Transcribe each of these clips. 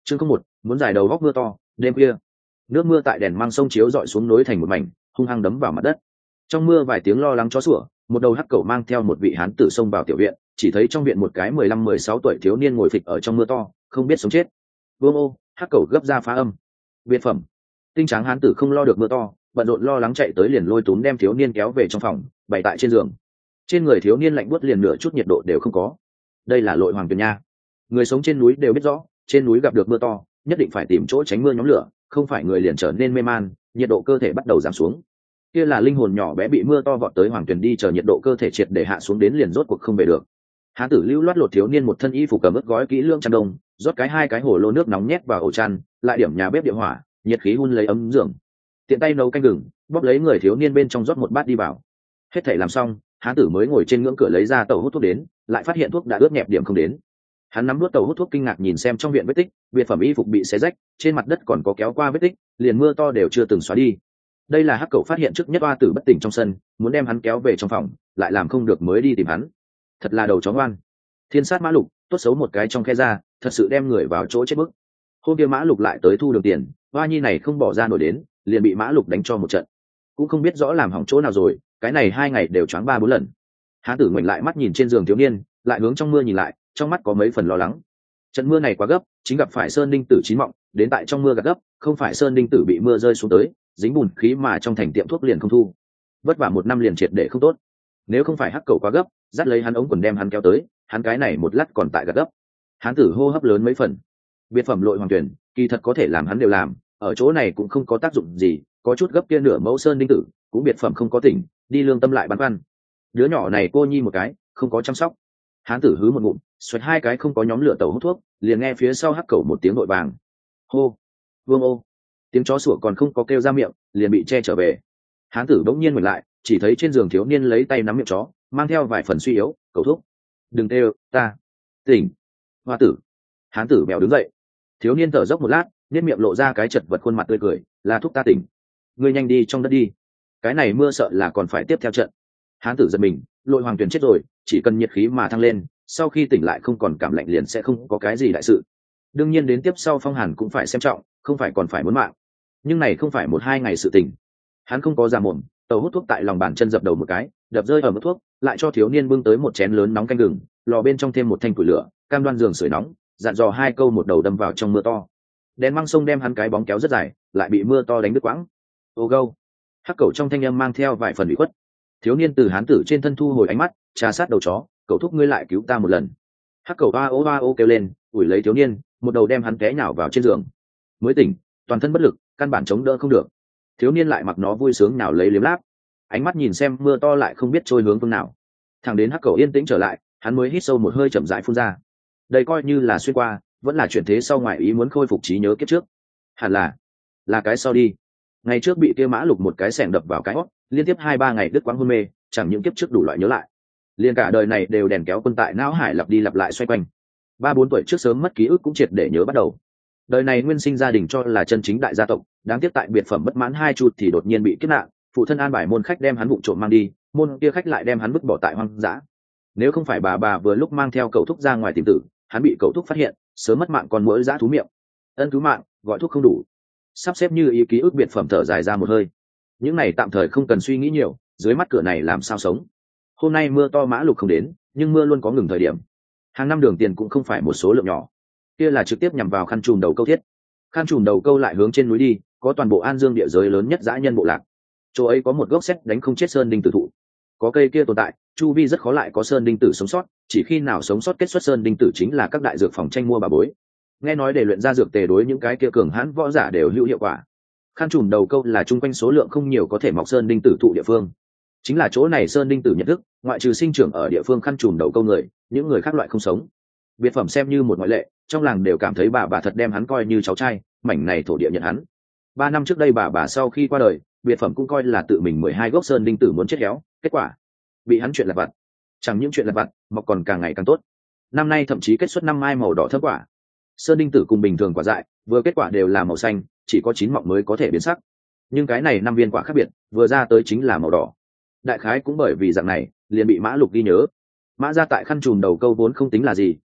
chương không một muốn giải đầu góc mưa to. Đêm khuya, nước mưa tại đèn mang sông chiếu dọi xuống nối thành một mảnh, hung hăng đấm vào mặt đất. Trong mưa vài tiếng lo lắng chó sủa, một đầu hắc cẩu mang theo một vị hán tử xông vào tiểu viện, chỉ thấy trong viện một cái 15-16 tuổi thiếu niên ngồi phịch ở trong mưa to, không biết sống chết. Vương ô, hắc cẩu gấp ra phá âm. Biệt phẩm. Tinh tráng hán tử không lo được mưa to, bận rộn lo lắng chạy tới liền lôi túm đem thiếu niên kéo về trong phòng, bày tại trên giường. Trên người thiếu niên lạnh buốt liền nửa chút nhiệt độ đều không có. Đây là lội hoàng tuyền nha. Người sống trên núi đều biết rõ, trên núi gặp được mưa to, nhất định phải tìm chỗ tránh mưa nhóm lửa, không phải người liền trở nên mê man, nhiệt độ cơ thể bắt đầu giảm xuống. Kia là linh hồn nhỏ bé bị mưa to vọt tới hoàng tuyền đi chờ nhiệt độ cơ thể triệt để hạ xuống đến liền rốt cuộc không về được. Hán tử lưu loát lột thiếu niên một thân y phục cầm ướt gói kỹ lưỡng chăn đông, rót hai cái hồ lô nước nóng nhét vào ổ chăn, lại điểm nhà bếp địa hỏa, nhiệt khí hun lấy ấm giường. Tiện tay nấu canh gừng, bóp lấy người thiếu niên bên trong rót một bát đi vào. Hết thảy làm xong, hán tử mới ngồi trên ngưỡng cửa lấy ra tàu hút thuốc đến, lại phát hiện thuốc đã ướt nhẹp điểm không đến. Hắn nắm đuốt tàu hút thuốc kinh ngạc nhìn xem trong viện vết tích, biệt phẩm y phục bị xé rách, trên mặt đất còn có kéo qua vết tích, liền mưa to đều chưa từng xóa đi. Đây là hắc cẩu phát hiện trước nhất oa tử bất tỉnh trong sân, muốn đem hắn kéo về trong phòng, lại làm không được mới đi tìm hắn. Thật là đầu chó ngoan. Thiên sát mã lục, tốt xấu một cái trong khe ra, thật sự đem người vào chỗ chết bức. Hôm kia mã lục lại tới thu được tiền, hoa nhi này không bỏ ra nổi đến, liền bị mã lục đánh cho một trận. Cũng không biết rõ làm hỏng chỗ nào rồi, cái này 2 ngày đều choáng 3-4 lần. Hán tử ngoảnh lại mắt nhìn trên giường thiếu niên, lại hướng trong mưa nhìn lại, trong mắt có mấy phần lo lắng. Trận mưa này quá gấp, chính gặp phải sơn đinh tử chín mọng, đến tại trong mưa gặt gấp, không phải sơn đinh tử bị mưa rơi xuống tới, dính bùn khí mà trong thành tiệm thuốc liền không thu. Vất vả 1 năm liền triệt để không tốt. Nếu không phải hắc cẩu quá gấp, dắt lấy hắn ống quần đem hắn kéo tới, hắn cái này một lát còn tại gặt gấp. Hán tử hô hấp lớn mấy phần. Biệt phẩm lội hoàng tuyển, kỳ thật có thể làm hắn đều làm, ở chỗ này cũng không có tác dụng gì, có chút gấp kia nửa mẫu sơn đinh tử, cũng biệt phẩm không có tỉnh, đi lương tâm lại băn khoăn. Đứa nhỏ này cô nhi một cái, không có chăm sóc. Hán tử hứ một ngụm, xoẹt 2 cái không có nhóm lửa tàu hút thuốc, liền nghe phía sau hắc cẩu một tiếng nội vàng. Hô, vương ô. Tiếng chó sủa còn không có kêu ra miệng, liền bị che trở về. Hán tử bỗng nhiên ngoảnh lại, chỉ thấy trên giường thiếu niên lấy tay nắm miệng chó, mang theo vài phần suy yếu, cầu thuốc. Đừng kêu, ta tỉnh. Hoa tử. Hán tử mèo đứng dậy. Thiếu niên thở dốc một lát, nhếch miệng lộ ra cái chật vật khuôn mặt tươi cười, là thuốc ta tỉnh. Ngươi nhanh đi trong đất đi. Cái này mưa sợ là còn phải tiếp theo trận. Hán tử giật mình, lội hoàng tuyền chết rồi, chỉ cần nhiệt khí mà thăng lên, sau khi tỉnh lại không còn cảm lạnh liền sẽ không có cái gì đại sự. Đương nhiên đến tiếp sau phong hàn cũng phải xem trọng, không phải còn phải muốn mạng. Nhưng này không phải 1-2 ngày sự tỉnh. Hắn không có giả mồm, tàu hút thuốc tại lòng bàn chân dập đầu một cái, đập rơi ở mức thuốc, lại cho thiếu niên bưng tới một chén lớn nóng canh gừng, lò bên trong thêm một thanh củi lửa, cam đoan giường sưởi nóng, dặn dò 2 câu một đầu đâm vào trong mưa to. Đèn măng sông đem hắn cái bóng kéo rất dài, lại bị mưa to đánh đứt quãng. Ô gâu. Hắc cẩu trong thanh âm mang theo vài phần ủy khuất. Thiếu niên từ hán tử trên thân thu hồi ánh mắt, trà sát đầu chó, cậu thúc ngươi lại cứu ta một lần. Hắc cẩu oa ô kêu lên, ủi lấy thiếu niên, một đầu đem hắn té nhào vào trên giường. Mới tỉnh, toàn thân bất lực, căn bản chống đỡ không được. Thiếu niên lại mặc nó vui sướng nào lấy liếm láp, ánh mắt nhìn xem mưa to lại không biết trôi hướng phương nào. Thằng đến hắc cẩu yên tĩnh trở lại, hắn mới hít sâu một hơi chậm rãi phun ra. Đây coi như là xuyên qua, vẫn là chuyển thế sau ngoại ý muốn khôi phục trí nhớ kiếp trước. Hẳn là cái sau đi. Ngày trước bị kia mã lục một cái xẻng đập vào cái hót, liên tiếp 2-3 ngày đứt quãng hôn mê, chẳng những kiếp trước đủ loại nhớ lại, liền cả đời này đều đèn kéo quân tại não hải lặp đi lặp lại xoay quanh. 3-4 tuổi trước sớm mất ký ức cũng triệt để nhớ bắt đầu. Đời này nguyên sinh gia đình cho là chân chính đại gia tộc, đáng tiếc tại biệt phẩm bất mãn 2 chút thì đột nhiên bị kiếp nạn, phụ thân an bài môn khách đem hắn vụng trộm mang đi, môn kia khách lại đem hắn vứt bỏ tại hoang dã. Nếu không phải bà vừa lúc mang theo cậu thúc ra ngoài tìm tử, hắn bị cậu thúc phát hiện, sớm mất mạng còn mỗi dã thú miệng. Ân cứu mạng, gọi thuốc không đủ. Sắp xếp như ý ký ức biệt phẩm thở dài ra một hơi. Những này tạm thời không cần suy nghĩ nhiều, dưới mắt cửa này làm sao sống. Hôm nay mưa to mã lục không đến, nhưng mưa luôn có ngừng thời điểm. Hàng năm đường tiền cũng không phải một số lượng nhỏ. Kia là trực tiếp nhằm vào khăn trùm đầu câu thiết. Khăn trùm đầu câu lại hướng trên núi đi, có toàn bộ An Dương địa giới lớn nhất dã nhân bộ lạc. Chỗ ấy có một gốc sét đánh không chết sơn đinh tử thụ. Có cây kia tồn tại, chu vi rất khó lại có sơn đinh tử sống sót, chỉ khi nào sống sót kết xuất sơn đinh tử chính là các đại dược phòng tranh mua bà bối. Nghe nói để luyện ra dược tề đối những cái kia cường hãn võ giả đều hữu hiệu quả. Khăn trùm đầu câu là chung quanh số lượng không nhiều có thể mọc sơn đinh tử thụ địa phương. Chính là chỗ này sơn đinh tử nhận thức, ngoại trừ sinh trưởng ở địa phương khăn trùm đầu câu người, những người khác loại không sống. Biệt phẩm xem như một ngoại lệ, trong làng đều cảm thấy bà thật đem hắn coi như cháu trai, mảnh này thổ địa nhận hắn. 3 năm trước đây bà sau khi qua đời, biệt phẩm cũng coi là tự mình 12 gốc sơn đinh tử muốn chết héo, kết quả bị hắn chuyện lặt vặt. Chẳng những chuyện lặt vặt, mọc còn càng ngày càng tốt. Năm nay thậm chí kết xuất 5 mai màu đỏ thấp quả. Sơn đinh tử cùng bình thường quả dại, vừa kết quả đều là màu xanh, chỉ có 9 mọng mới có thể biến sắc. Nhưng cái này 5 viên quả khác biệt, vừa ra tới chính là màu đỏ. Đại khái cũng bởi vì dạng này, liền bị Mã Lục ghi nhớ. Mã gia tại khăn trùm đầu câu vốn không tính là gì,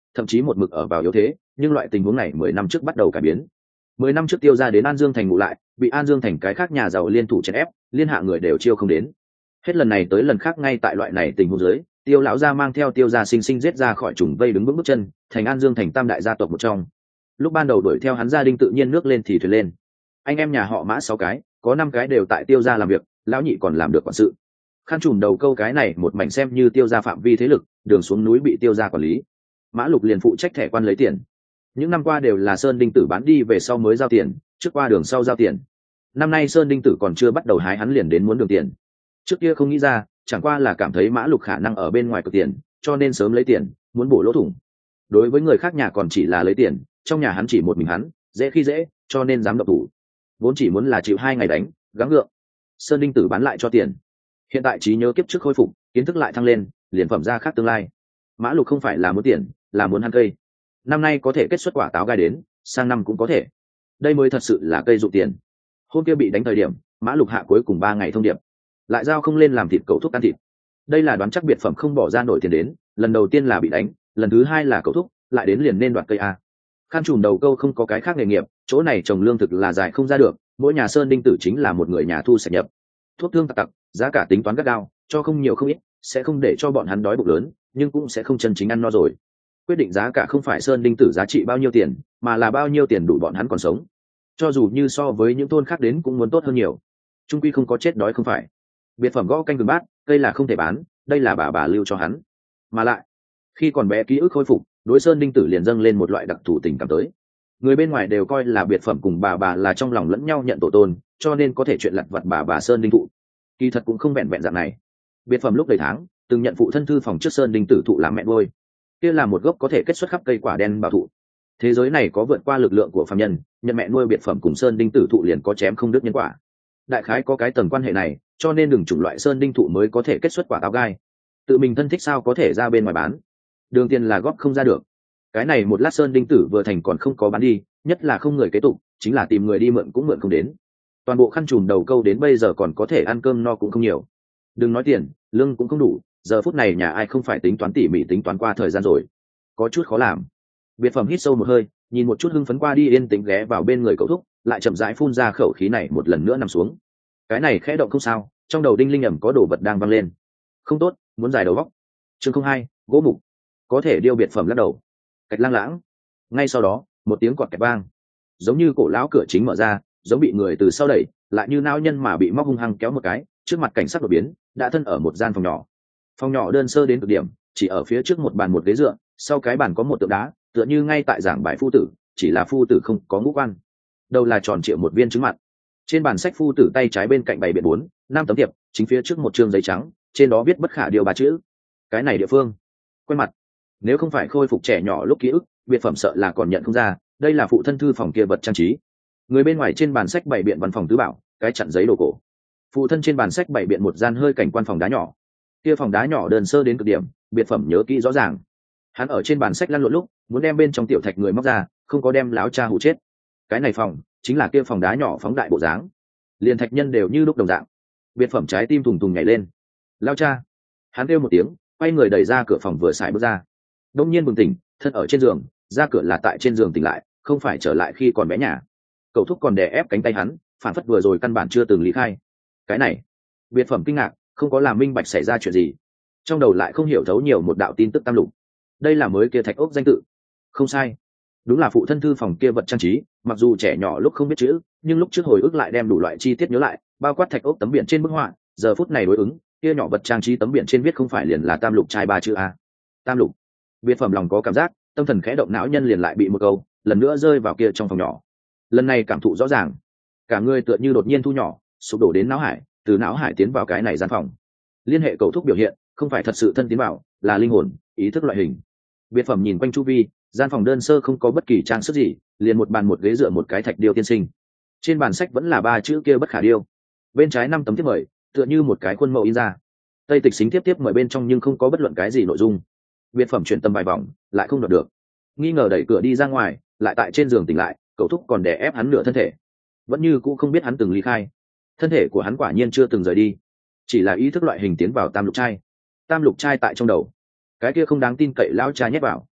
thậm chí một mực ở vào yếu thế, nhưng loại tình huống này 10 năm trước bắt đầu cải biến. 10 năm trước Tiêu gia đến An Dương thành ngụ lại, bị An Dương thành cái khác nhà giàu liên thủ chèn ép, liên hạ người đều chiêu không đến. Hết lần này tới lần khác ngay tại loại này tình huống dưới, Tiêu lão gia mang theo Tiêu gia sinh sinh giết ra khỏi trùng vây đứng vững bước chân, thành An Dương thành tam đại gia tộc một trong. Lúc ban đầu đuổi theo hắn gia đình tự nhiên nước lên thì thuyền lên. Anh em nhà họ Mã 6 cái, có 5 cái đều tại Tiêu gia làm việc, lão nhị còn làm được quản sự. Khăn trùm đầu câu cái này một mảnh xem như Tiêu gia phạm vi thế lực, đường xuống núi bị Tiêu gia quản lý. Mã Lục liền phụ trách thẻ quan lấy tiền. Những năm qua đều là Sơn Đinh Tử bán đi về sau mới giao tiền, trước qua đường sau giao tiền. Năm nay Sơn Đinh Tử còn chưa bắt đầu hái hắn liền đến muốn đường tiền. Trước kia không nghĩ ra, chẳng qua là cảm thấy Mã Lục khả năng ở bên ngoài cực tiền, cho nên sớm lấy tiền, muốn bổ lỗ thủng. Đối với người khác nhà còn chỉ là lấy tiền, trong nhà hắn chỉ một mình hắn, dễ khi dễ, cho nên dám động thủ. Vốn chỉ muốn là chịu 2 ngày đánh, gắng gượng. Sơn Đinh Tử bán lại cho tiền. Hiện tại trí nhớ kiếp trước khôi phục, kiến thức lại thăng lên, liền phẩm ra khác tương lai. Mã Lục không phải là muốn tiền, là muốn ăn cây. Năm nay có thể kết xuất quả táo gai đến, sang năm cũng có thể. Đây mới thật sự là cây dụ tiền. Hôm kia bị đánh thời điểm, Mã Lục hạ cuối cùng 3 ngày thông điệp, lại giao không lên làm thịt cậu thúc ăn thịt. Đây là đoán chắc biệt phẩm không bỏ ra nổi tiền đến, lần đầu tiên là bị đánh, lần thứ 2 là cậu thúc, lại đến liền nên đoạt cây a. Khăn trùm đầu câu không có cái khác nghề nghiệp, chỗ này trồng lương thực là dài không ra được, mỗi nhà Sơn Đinh Tử chính là một người nhà thu sạch nhập. Thuốc thương tặc tặc, giá cả tính toán gắt gao, cho không nhiều không ít, sẽ không để cho bọn hắn đói bụng lớn, nhưng cũng sẽ không chân chính ăn no rồi. Quyết định giá cả không phải Sơn Đinh Tử giá trị bao nhiêu tiền, mà là bao nhiêu tiền đủ bọn hắn còn sống. Cho dù như so với những thôn khác đến cũng muốn tốt hơn nhiều. Trung quy không có chết đói không phải. Biệt phẩm gõ canh gừng bát, cây là không thể bán, đây là bà lưu cho hắn. Mà lại, khi còn bé ký ức khôi phục, đối Sơn Đinh Tử liền dâng lên một loại đặc thù tình cảm tới. Người bên ngoài đều coi là biệt phẩm cùng bà là trong lòng lẫn nhau nhận tổ tôn, cho nên có thể chuyện lặt vặt bà Sơn Đinh thụ. Kỳ thật cũng không vẹn vẹn dạng này. Biệt phẩm lúc đầy tháng, từng nhận phụ thân thư phòng trước Sơn Đinh Tử thụ làm mẹ nuôi. Kia là một gốc có thể kết xuất khắp cây quả đen bảo thụ. Thế giới này có vượt qua lực lượng của phàm nhân, nhận mẹ nuôi biệt phẩm cùng Sơn Đinh Tử thụ liền có chém không đứt nhân quả. Đại khái có cái tầng quan hệ này, cho nên đừng chủng loại Sơn Đinh thụ mới có thể kết xuất quả táo gai. Tự mình thân thích sao có thể ra bên ngoài bán? Đường tiền là góp không ra được. Cái này một lát Sơn Đinh Tử vừa thành còn không có bán đi, nhất là không người kế tục, chính là tìm người đi mượn cũng mượn không đến. Toàn bộ khăn trùm đầu câu đến bây giờ còn có thể ăn cơm no cũng không nhiều. Đừng nói tiền, lương cũng không đủ, giờ phút này nhà ai không phải tính toán tỉ mỉ tính toán qua thời gian rồi. Có chút khó làm. Biệt phẩm hít sâu một hơi, nhìn một chút hưng phấn qua đi yên tĩnh ghé vào bên người cậu thúc, lại chậm rãi phun ra khẩu khí này một lần nữa nằm xuống. Cái này khẽ động không sao, trong đầu đinh linh ẩm có đồ vật đang văng lên. Không tốt, muốn giải đầu góc. Chương 02, gỗ mục. Có thể điêu biệt phẩm lắc đầu. Cạch lang lãng. Ngay sau đó, một tiếng quạt kẹt vang. Giống như cổ lão cửa chính mở ra, giống bị người từ sau đẩy, lại như nao nhân mà bị móc hung hăng kéo một cái, trước mặt cảnh sát đột biến, đã thân ở một gian phòng nhỏ. Phòng nhỏ đơn sơ đến cực điểm, chỉ ở phía trước một bàn một ghế dựa, sau cái bàn có một tượng đá, tựa như ngay tại giảng bài phu tử, chỉ là phu tử không có ngũ quan. Đầu là tròn trịa một viên trứng mặt. Trên bàn sách phu tử tay trái bên cạnh bày biện 4-5 tấm thiệp, chính phía trước một chương giấy trắng, trên đó viết bất khả điều 3 chữ. Cái này địa phương quen mặt. Nếu không phải khôi phục trẻ nhỏ lúc ký ức, biệt phẩm sợ là còn nhận không ra, đây là phụ thân thư phòng kia vật trang trí. Người bên ngoài trên bàn sách bày biện văn phòng tứ bảo, cái chặn giấy đồ cổ. Phụ thân trên bàn sách bày biện một gian hơi cảnh quan phòng đá nhỏ. Kia phòng đá nhỏ đơn sơ đến cực điểm, biệt phẩm nhớ kỹ rõ ràng. Hắn ở trên bàn sách lăn lộn lúc, muốn đem bên trong tiểu thạch người móc ra, không có đem láo cha hụ chết. Cái này phòng, chính là kia phòng đá nhỏ phóng đại bộ dáng. Liền thạch nhân đều như lúc đồng dạng. Biệt phẩm trái tim thùng thùng nhảy lên. Lao cha. Hắn kêu một tiếng, quay người đẩy ra cửa phòng vừa xài bước ra. Đông nhiên bừng tỉnh, thân ở trên giường, ra cửa là tại trên giường tỉnh lại, không phải trở lại khi còn bé nhà. Cậu thúc còn đè ép cánh tay hắn, phản phất vừa rồi căn bản chưa từng lý khai. Cái này, biệt phẩm kinh ngạc, không có làm minh bạch xảy ra chuyện gì. Trong đầu lại không hiểu thấu nhiều một đạo tin tức tam lục. Đây là mới kia thạch ốc danh tự. Không sai, đúng là phụ thân thư phòng kia vật trang trí. Mặc dù trẻ nhỏ lúc không biết chữ, nhưng lúc trước hồi ức lại đem đủ loại chi tiết nhớ lại, bao quát thạch ốc tấm biển trên bức họa. Giờ phút này đối ứng, kia nhỏ vật trang trí tấm biển trên viết không phải liền là tam lục trai 3 chữ a. Tam lục. Biệt phẩm lòng có cảm giác, tâm thần khẽ động não nhân liền lại bị một câu lần nữa rơi vào kia trong phòng nhỏ. Lần này cảm thụ rõ ràng, cả người tựa như đột nhiên thu nhỏ, sụp đổ đến não hải, từ não hải tiến vào cái này gian phòng. Liên hệ cầu thúc biểu hiện, không phải thật sự thân tiến vào, là linh hồn, ý thức loại hình. Biệt phẩm nhìn quanh chu vi, gian phòng đơn sơ không có bất kỳ trang sức gì, liền một bàn một ghế dựa một cái thạch điêu tiên sinh. Trên bàn sách vẫn là 3 chữ kia bất khả điêu. Bên trái 5 tấm thiếp mời, tựa như một cái khuôn mẫu in ra. Tây tịch xính tiếp mời bên trong nhưng không có bất luận cái gì nội dung. Biệt phẩm chuyển tâm vài vòng, lại không đoạt được. Nghi ngờ đẩy cửa đi ra ngoài, lại tại trên giường tỉnh lại, cậu thúc còn đè ép hắn nửa thân thể. Vẫn như cũ không biết hắn từng ly khai. Thân thể của hắn quả nhiên chưa từng rời đi, chỉ là ý thức loại hình tiến vào tam lục trai. Tam lục trai tại trong đầu, cái kia không đáng tin cậy lão cha nhét vào.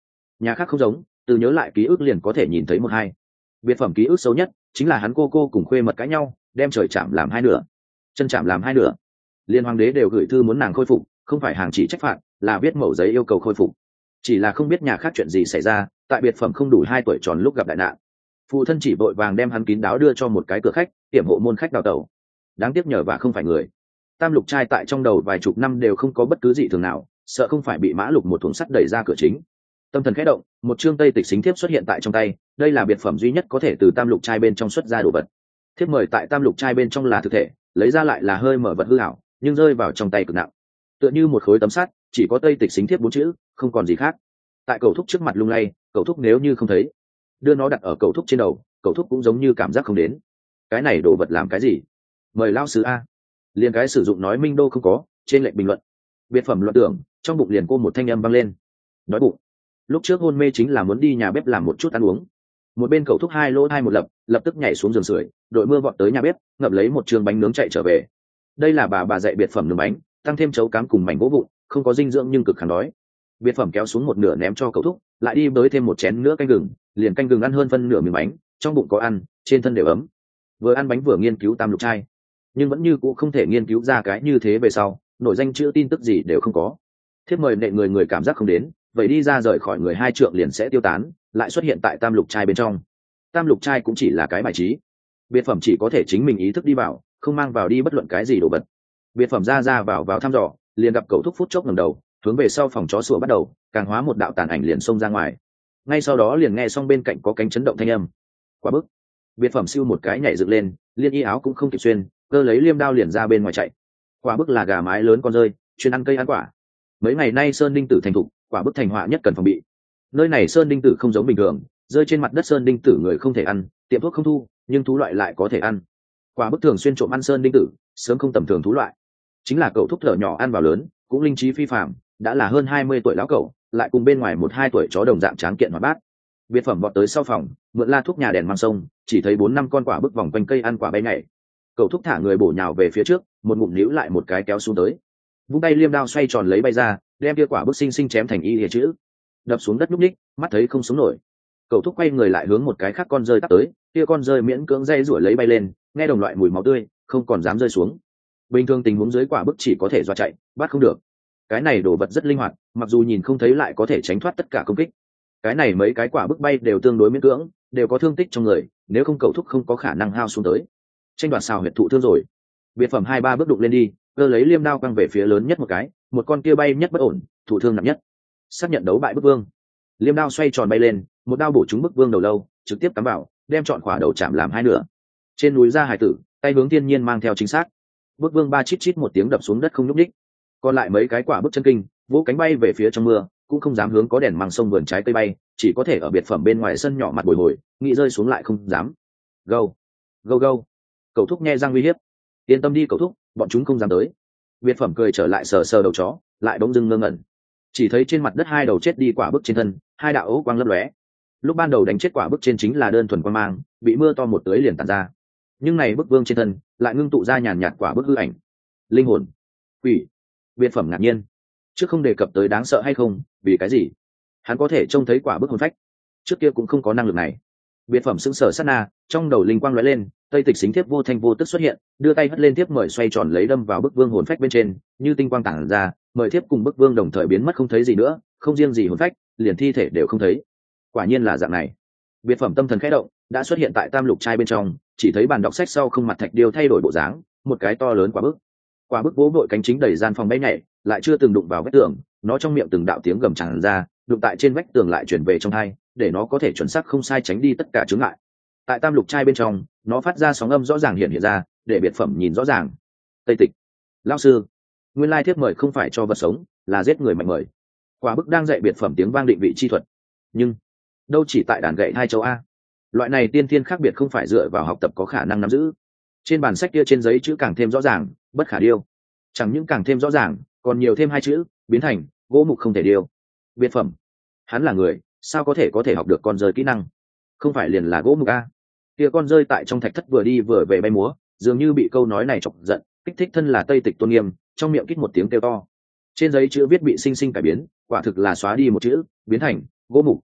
Nhà khác không giống, từ nhớ lại ký ức liền có thể nhìn thấy một hai. Biệt phẩm ký ức xấu nhất chính là hắn cô cùng khuê mật cãi nhau, đem trời chạm làm hai nửa, chân chạm làm hai nửa. Liên hoàng đế đều gửi thư muốn nàng khôi phục, không phải hàng chỉ trách phạt, là viết mẩu giấy yêu cầu khôi phục. Chỉ là không biết nhà khác chuyện gì xảy ra, tại biệt phẩm không đủ 2 tuổi tròn lúc gặp đại nạn, phụ thân chỉ vội vàng đem hắn kín đáo đưa cho một cái cửa khách, tiệm hộ môn khách đào tẩu. Đáng tiếc nhờ và không phải người. Tam Lục trai tại trong đầu vài chục năm đều không có bất cứ gì thường nào, sợ không phải bị Mã Lục một thùng sắt đẩy ra cửa chính. Tâm thần khẽ động, một chương tây tịch xính thiếp xuất hiện tại trong tay, đây là biệt phẩm duy nhất có thể từ Tam Lục trai bên trong xuất ra đồ vật. Thiếp mời tại Tam Lục trai bên trong là thực thể, lấy ra lại là hơi mở vật hư ảo, nhưng rơi vào trong tay cực nặng, tựa như một khối tấm sắt, chỉ có tây tịch xính thiếp 4 chữ, không còn gì khác. Tại cầu thúc trước mặt lung lay, cầu thúc nếu như không thấy, đưa nó đặt ở cầu thúc trên đầu, cầu thúc cũng giống như cảm giác không đến. Cái này đồ vật làm cái gì? Mời lao sứ a. Liền cái sử dụng nói minh đô không có, trên lệnh bình luận. Biệt phẩm luận tưởng, trong bụng liền cô một thanh âm vang lên. Đói bụng. Lúc trước hôn mê chính là muốn đi nhà bếp làm một chút ăn uống. Một bên cầu thúc hai lỗ hai một lập tức nhảy xuống giường sưởi, đội mưa vọt tới nhà bếp, ngậm lấy một trường bánh nướng chạy trở về. Đây là bà dạy biệt phẩm nướng bánh, tăng thêm chấu cám cùng mảnh gỗ vụn, không có dinh dưỡng nhưng cực kháng đói. Biệt phẩm kéo xuống một nửa ném cho cầu thúc, lại đi bới thêm một chén nữa canh gừng, liền canh gừng ăn hơn phân nửa miếng bánh, trong bụng có ăn, trên thân đều ấm. Vừa ăn bánh vừa nghiên cứu Tam Lục trai, nhưng vẫn như cũ không thể nghiên cứu ra cái như thế về sau, nổi danh chữ tin tức gì đều không có. Thiếp mời nệ người cảm giác không đến, vậy đi ra rời khỏi người 2 trượng liền sẽ tiêu tán, lại xuất hiện tại Tam Lục trai bên trong. Tam Lục trai cũng chỉ là cái bài trí, biệt phẩm chỉ có thể chính mình ý thức đi vào, không mang vào đi bất luận cái gì đồ vật. Biệt phẩm ra vào thăm dò, liền gặp cậu thúc phút chốc ngẩng đầu, hướng về sau phòng chó sủa bắt đầu, càng hóa một đạo tàn ảnh liền xông ra ngoài. Ngay sau đó liền nghe xong bên cạnh có cánh chấn động thanh âm. Quả bức. Biệt phẩm siêu một cái nhảy dựng lên, liên y áo cũng không kịp xuyên, cơ lấy liêm đao liền ra bên ngoài chạy. Quả bức là gà mái lớn con rơi, chuyên ăn cây ăn quả. Mấy ngày nay sơn đinh tử thành thục, quả bức thành họa nhất cần phòng bị. Nơi này sơn đinh tử không giống bình thường, rơi trên mặt đất sơn đinh tử người không thể ăn, tiệm thuốc không thu, nhưng thú loại lại có thể ăn. Quả bức thường xuyên trộm ăn sơn đinh tử, sớm không tầm thường thú loại. Chính là cậu thúc thở nhỏ ăn vào lớn, cũng linh trí phi phạm, đã là hơn 20 tuổi lão cậu, lại cùng bên ngoài 1-2 tuổi chó đồng dạng tráng kiện hoạt bát. Biệt phẩm vọt tới sau phòng, mượn la thuốc nhà đèn mang sông, chỉ thấy 4-5 con quả bức vòng quanh cây ăn quả bay nhảy. Cậu thúc thả người bổ nhào về phía trước, một ngụm níu lại một cái kéo xuống tới. Vung tay liêm đao xoay tròn lấy bay ra, đem kia quả bức xinh xinh chém thành y lìa chữ. Đập xuống đất nhúc nhích, mắt thấy không sống nổi. Cậu thúc quay người lại hướng một cái khác con rơi tắt tới, kia con rơi miễn cưỡng dây rủi lấy bay lên, nghe đồng loại mùi máu tươi, không còn dám rơi xuống. Bình thường tình huống dưới quả bức chỉ có thể dọa chạy, bắt không được. Cái này đồ vật rất linh hoạt, mặc dù nhìn không thấy lại có thể tránh thoát tất cả công kích. Cái này mấy cái quả bức bay đều tương đối miễn cưỡng, đều có thương tích trong người, nếu không cậu thúc không có khả năng hao xuống tới. Tranh đoạt xào huyệt thụ thương rồi. Biệt phẩm 2-3 bước đụng lên đi, cơ lấy liêm đao quăng về phía lớn nhất một cái, một con kia bay nhất bất ổn, thụ thương nặng nhất. Xác nhận đấu bại bức vương. Liêm đao xoay tròn bay lên, một đao bổ trúng bức vương đầu lâu, trực tiếp cắm vào, đem trọn quả đầu chạm làm hai nửa. Trên núi ra hải tử, tay hướng thiên nhiên mang theo chính xác. Bức vương ba chít chít một tiếng đập xuống đất không nhúc nhích. Còn lại mấy cái quả bức chân kinh, vỗ cánh bay về phía trong mưa, cũng không dám hướng có đèn măng sông vườn trái cây bay, chỉ có thể ở biệt phẩm bên ngoài sân nhỏ mặt bồi hồi, nghĩ rơi xuống lại không dám. Gâu, gâu gâu. Cậu thúc nghe răng uy hiếp. Yên tâm đi cậu thúc, bọn chúng không dám tới. Biệt phẩm cười trở lại sờ sờ đầu chó, lại bỗng dưng ngơ ngẩn. Chỉ thấy trên mặt đất 2 đầu chết đi quả bức trên thân, 2 đạo ố quang lấp lóe. Lúc ban đầu đánh chết quả bức trên chính là đơn thuần quang mang, bị mưa to một tưới liền tàn ra. Nhưng này bức vương trên thân lại ngưng tụ ra nhàn nhạt quả bức hư ảnh. Linh hồn, quỷ. Biệt phẩm ngạc nhiên. Trước không đề cập tới đáng sợ hay không, vì cái gì hắn có thể trông thấy quả bức hồn phách, trước kia cũng không có năng lực này. Biệt phẩm sững sờ sát na, trong đầu linh quang lóe lên, tây tịch xính thiếp vô thanh vô tức xuất hiện, đưa tay hất lên thiếp mời xoay tròn lấy đâm vào bức vương hồn phách bên trên, như tinh quang tản ra, mời thiếp cùng bức vương đồng thời biến mất không thấy gì nữa, không riêng gì hồn phách, liền thi thể đều không thấy. Quả nhiên là dạng này. Biệt phẩm tâm thần khẽ động, đã xuất hiện tại Tam Lục trai bên trong, chỉ thấy bàn đọc sách sau không mặt thạch điêu thay đổi bộ dáng, một cái to lớn quả bức vỗ đội cánh chính đẩy gian phòng bay nhảy, lại chưa từng đụng vào vách tường, nó trong miệng từng đạo tiếng gầm tràn ra, đụng tại trên vách tường lại chuyển về trong hai, để nó có thể chuẩn xác không sai tránh đi tất cả chướng ngại. Tại Tam Lục trai bên trong, nó phát ra sóng âm rõ ràng hiện ra, để biệt phẩm nhìn rõ ràng. Tây tịch, lão sư, nguyên lai thiếp mời không phải cho vật sống, là giết người mạnh mời. Quả bức đang dạy biệt phẩm tiếng vang định vị chi thuật, nhưng đâu chỉ tại đàn gậy hai châu a. Loại này tiên thiên khác biệt không phải dựa vào học tập có khả năng nắm giữ. Trên bản sách kia trên giấy chữ càng thêm rõ ràng, bất khả điêu. Chẳng những càng thêm rõ ràng, còn nhiều thêm 2 chữ, biến thành gỗ mục không thể điêu. Biệt phẩm, hắn là người, sao có thể học được con rơi kỹ năng? Không phải liền là gỗ mục a? Kia con rơi tại trong thạch thất vừa đi vừa về bay múa, dường như bị câu nói này chọc giận, kích thích thân là Tây Tịch tôn nghiêm, trong miệng kít một tiếng kêu to. Trên giấy chữ viết bị sinh sinh cải biến, quả thực là xóa đi một chữ, biến thành gỗ mục,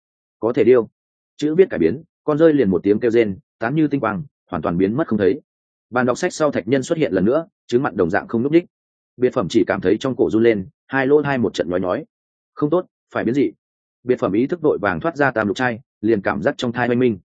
có thể điêu. Chữ viết cải biến, con rơi liền một tiếng kêu rên, tán như tinh quang, hoàn toàn biến mất không thấy. Bàn đọc sách sau thạch nhân xuất hiện lần nữa, trứng mặn đồng dạng không núp đích. Biệt phẩm chỉ cảm thấy trong cổ run lên, hai lỗ hai một trận nhói nhói. Không tốt, phải biến dị. Biệt phẩm ý thức đội vàng thoát ra tam lục trai, liền cảm giác trong thai oanh minh.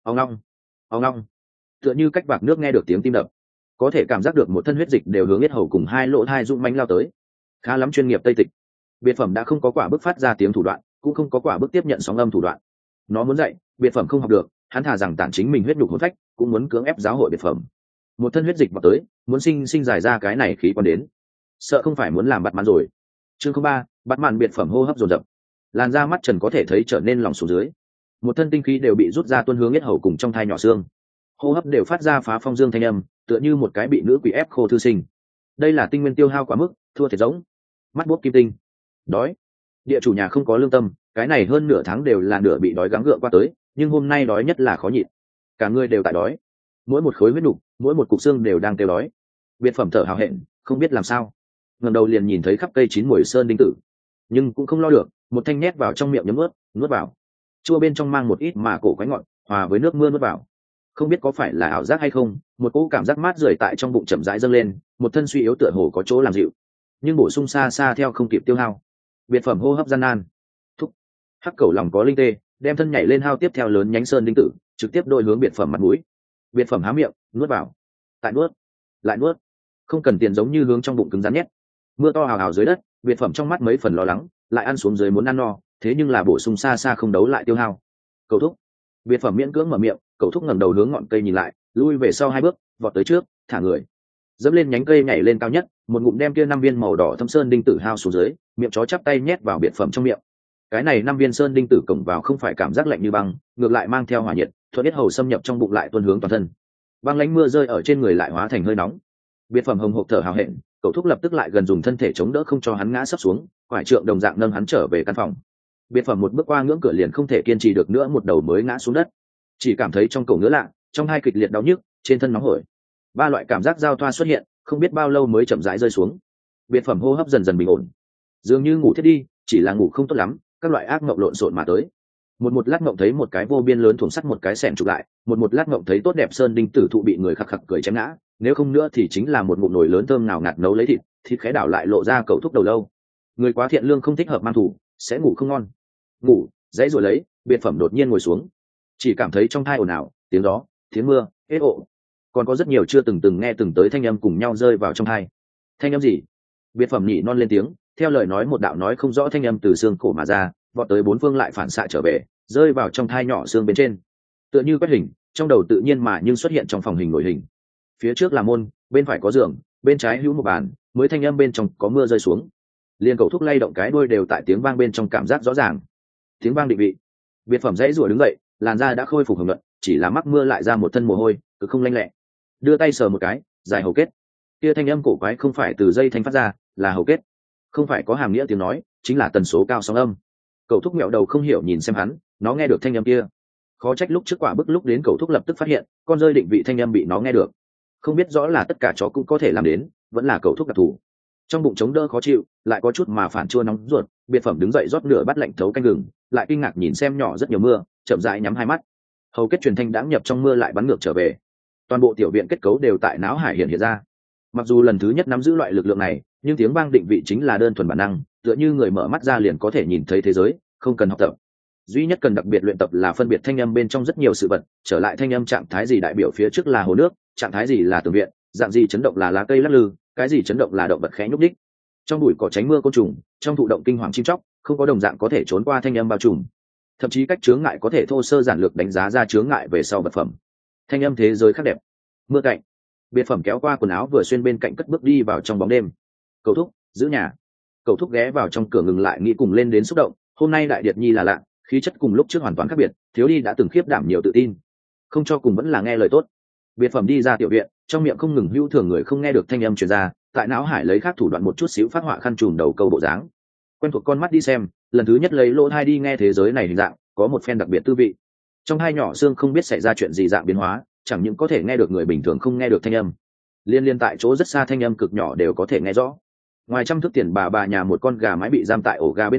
Ong long, tựa như cách vạc nước nghe được tiếng tim đập, có thể cảm giác được một thân huyết dịch đều hướng yết hầu cùng hai lỗ thai dũng mãnh lao tới. Khá lắm chuyên nghiệp tây tịch. Biệt phẩm đã không có quả bức phát ra tiếng thủ đoạn, cũng không có quả bức tiếp nhận sóng âm thủ đoạn. Nó muốn dạy, biệt phẩm không học được, hắn thà rằng tản chính mình huyết nhục hồn phách, cũng muốn cưỡng ép giáo hội biệt phẩm. Một thân huyết dịch vào tới, muốn sinh giải ra cái này khí quan đến, sợ không phải muốn làm bắt màn rồi. Chương 3, bắt màn biệt phẩm hô hấp dồn dập, làn da mắt trần có thể thấy trở nên lỏng xuống dưới, một thân tinh khí đều bị rút ra tuôn hướng yết hầu cùng trong thai nhỏ xương, hô hấp đều phát ra phá phong dương thanh âm, tựa như một cái bị nữ quỷ ép khô thư sinh. Đây là tinh nguyên tiêu hao quá mức, thua thiệt giống. Mắt bốp kim tinh, đói. Địa chủ nhà không có lương tâm, cái này hơn nửa tháng đều là nửa bị đói gắng gượng qua tới, nhưng hôm nay đói nhất là khó nhịn, cả người đều tại đói, mỗi một khối huyết nục, mỗi một cục xương đều đang kêu đói. Biệt phẩm thở hào hẹn, không biết làm sao, ngẩng đầu liền nhìn thấy khắp cây chín mùi sơn đinh tử, nhưng cũng không lo được, một thanh nhét vào trong miệng nhấm nuốt vào, chua bên trong mang một ít mà cổ quái ngọt, hòa với nước mưa nuốt vào. Không biết có phải là ảo giác hay không, một cỗ cảm giác mát rượi tại trong bụng chậm rãi dâng lên, một thân suy yếu tựa hồ có chỗ làm dịu, nhưng bổ sung xa xa theo không kịp tiêu hao. Biệt phẩm hô hấp gian nan, thúc hắc cầu lòng có linh tê, đem thân nhảy lên hao tiếp theo lớn nhánh sơn đinh tử, trực tiếp đội hướng biệt phẩm mặt mũi. Biệt phẩm há miệng nuốt vào, tại nuốt lại nuốt, không cần tiền giống như hướng trong bụng cứng rắn nhét. Mưa to hào hào dưới đất, biệt phẩm trong mắt mấy phần lo lắng, lại ăn xuống dưới muốn ăn no, thế nhưng là bổ sung xa xa không đấu lại tiêu hao. Cầu thúc, biệt phẩm miễn cưỡng mở miệng, cầu thúc ngẩng đầu hướng ngọn cây nhìn lại, lui về sau hai bước, vọt tới trước, thả người, dẫm lên nhánh cây nhảy lên cao nhất, một ngụm đem kia 5 viên màu đỏ thâm sơn đinh tử hao xuống dưới, miệng chó chắp tay nhét vào biệt phẩm trong miệng. Cái này 5 viên sơn đinh tử cổng vào không phải cảm giác lạnh như băng, ngược lại mang theo hỏa nhiệt, thuận yết hầu xâm nhập trong bụng lại tuôn hướng toàn thân. Băng lãnh mưa rơi ở trên người lại hóa thành hơi nóng. Biệt phẩm hồng hộc thở hào hẹn, cậu thúc lập tức lại gần dùng thân thể chống đỡ không cho hắn ngã sấp xuống, quải trượng đồng dạng nâng hắn trở về căn phòng. Biệt phẩm một bước qua ngưỡng cửa liền không thể kiên trì được nữa, một đầu mới ngã xuống đất, chỉ cảm thấy trong cổ ngứa lạ, trong hai kịch liệt đau nhức, trên thân nóng hổi, 3 loại cảm giác giao thoa xuất hiện, không biết bao lâu mới chậm rãi rơi xuống. Biệt phẩm hô hấp dần dần bình ổn, dường như ngủ thiết đi, chỉ là ngủ không tốt lắm, các loại ác mộng lộn xộn mà tới. Một lát mộng thấy một cái vô biên lớn thủng sắt một cái xẻng chụp lại, một lát mộng thấy tốt đẹp sơn đinh tử thụ bị người khặc khặc cười chém ngã, nếu không nữa thì chính là một ngụm nồi lớn thơm nào ngạt nấu lấy thịt khẽ đảo lại lộ ra cậu thúc đầu lâu. Người quá thiện lương không thích hợp mang thủ, sẽ ngủ không ngon. Ngủ dãy rồi lấy, biệt phẩm đột nhiên ngồi xuống, chỉ cảm thấy trong thai ồn ào, tiếng gió, tiếng mưa, ế ộ, còn có rất nhiều chưa từng nghe từng tới thanh âm cùng nhau rơi vào trong thai. Thanh âm gì? Biệt phẩm nhị non lên tiếng, theo lời nói một đạo nói không rõ thanh âm từ xương cổ mà ra, vọt tới bốn phương lại phản xạ trở về, rơi vào trong thai nhỏ xương bên trên, tựa như quét hình, trong đầu tự nhiên mà nhưng xuất hiện trong phòng hình nổi hình. Phía trước là môn, bên phải có giường, bên trái hữu một bàn, mới thanh âm bên trong có mưa rơi xuống. Liên cầu thúc lay động cái đuôi đều tại tiếng vang bên trong cảm giác rõ ràng. Tiếng vang định vị. Biệt phẩm dãy rủa đứng dậy, làn da đã khôi phục hồng nhuận, chỉ là mắc mưa lại ra một thân mồ hôi, cứ không lanh lẹ. Đưa tay sờ một cái, dài hầu kết. Kia thanh âm cổ quái không phải từ dây thanh phát ra, là hầu kết. Không phải có hàm nghĩa tiếng nói, chính là tần số cao sóng âm. Cậu thúc mẹo đầu không hiểu nhìn xem hắn, nó nghe được thanh âm kia. Khó trách lúc trước quả bức lúc đến cậu thúc lập tức phát hiện, con rơi định vị thanh âm bị nó nghe được. Không biết rõ là tất cả chó cũng có thể làm đến, vẫn là cậu thúc đặc thù. Trong bụng chống đỡ khó chịu, lại có chút mà phản chua nóng ruột, biệt phẩm đứng dậy rót nửa bát lạnh thấu canh gừng, lại kinh ngạc nhìn xem nhỏ rất nhiều mưa, chậm rãi nhắm hai mắt. Hầu kết truyền thanh đãng nhập trong mưa lại bắn ngược trở về. Toàn bộ tiểu viện kết cấu đều tại não hải hiện ra. Mặc dù lần thứ nhất nắm giữ loại lực lượng này, nhưng tiếng vang định vị chính là đơn thuần bản năng, tựa như người mở mắt ra liền có thể nhìn thấy thế giới, không cần học tập. Duy nhất cần đặc biệt luyện tập là phân biệt thanh âm bên trong rất nhiều sự vật, trở lại thanh âm trạng thái gì đại biểu phía trước là hồ nước, trạng thái gì là tường viện, dạng gì chấn động là lá cây lắc lư, cái gì chấn động là động vật khẽ nhúc nhích. Trong bụi cỏ tránh mưa côn trùng, trong thụ động kinh hoàng chim chóc, không có đồng dạng có thể trốn qua thanh âm bao trùm. Thậm chí cách chướng ngại có thể thô sơ giản lược đánh giá ra chướng ngại về sau vật phẩm. Thanh âm thế giới khác đẹp. Mưa cạnh. Biệt phẩm kéo qua quần áo vừa xuyên bên cạnh cất bước đi vào trong bóng đêm. Cầu thúc, giữ nhà. Cầu thúc ghé vào trong cửa ngừng lại nghĩ cùng lên đến xúc động, hôm nay đại điệt nhi là lạ, khí chất cùng lúc trước hoàn toàn khác biệt, thiếu đi đã từng khiếp đảm nhiều tự tin. Không cho cùng vẫn là nghe lời tốt. Biệt phẩm đi ra tiểu viện, trong miệng không ngừng hữu thường người không nghe được thanh âm truyền ra, tại não hải lấy khác thủ đoạn một chút xíu phát họa khăn trùm đầu câu bộ dáng. Quen thuộc con mắt đi xem, lần thứ nhất lấy lỗ tai đi nghe thế giới này hình dạng, có một phen đặc biệt tư vị. Trong hai nhỏ xương không biết xảy ra chuyện gì dạng biến hóa, chẳng những có thể nghe được người bình thường không nghe được thanh âm, liên tại chỗ rất xa thanh âm cực nhỏ đều có thể nghe rõ. Ngoài trăm thước tiền bà nhà một con gà mái bị giam tại ổ gà bên ngoài,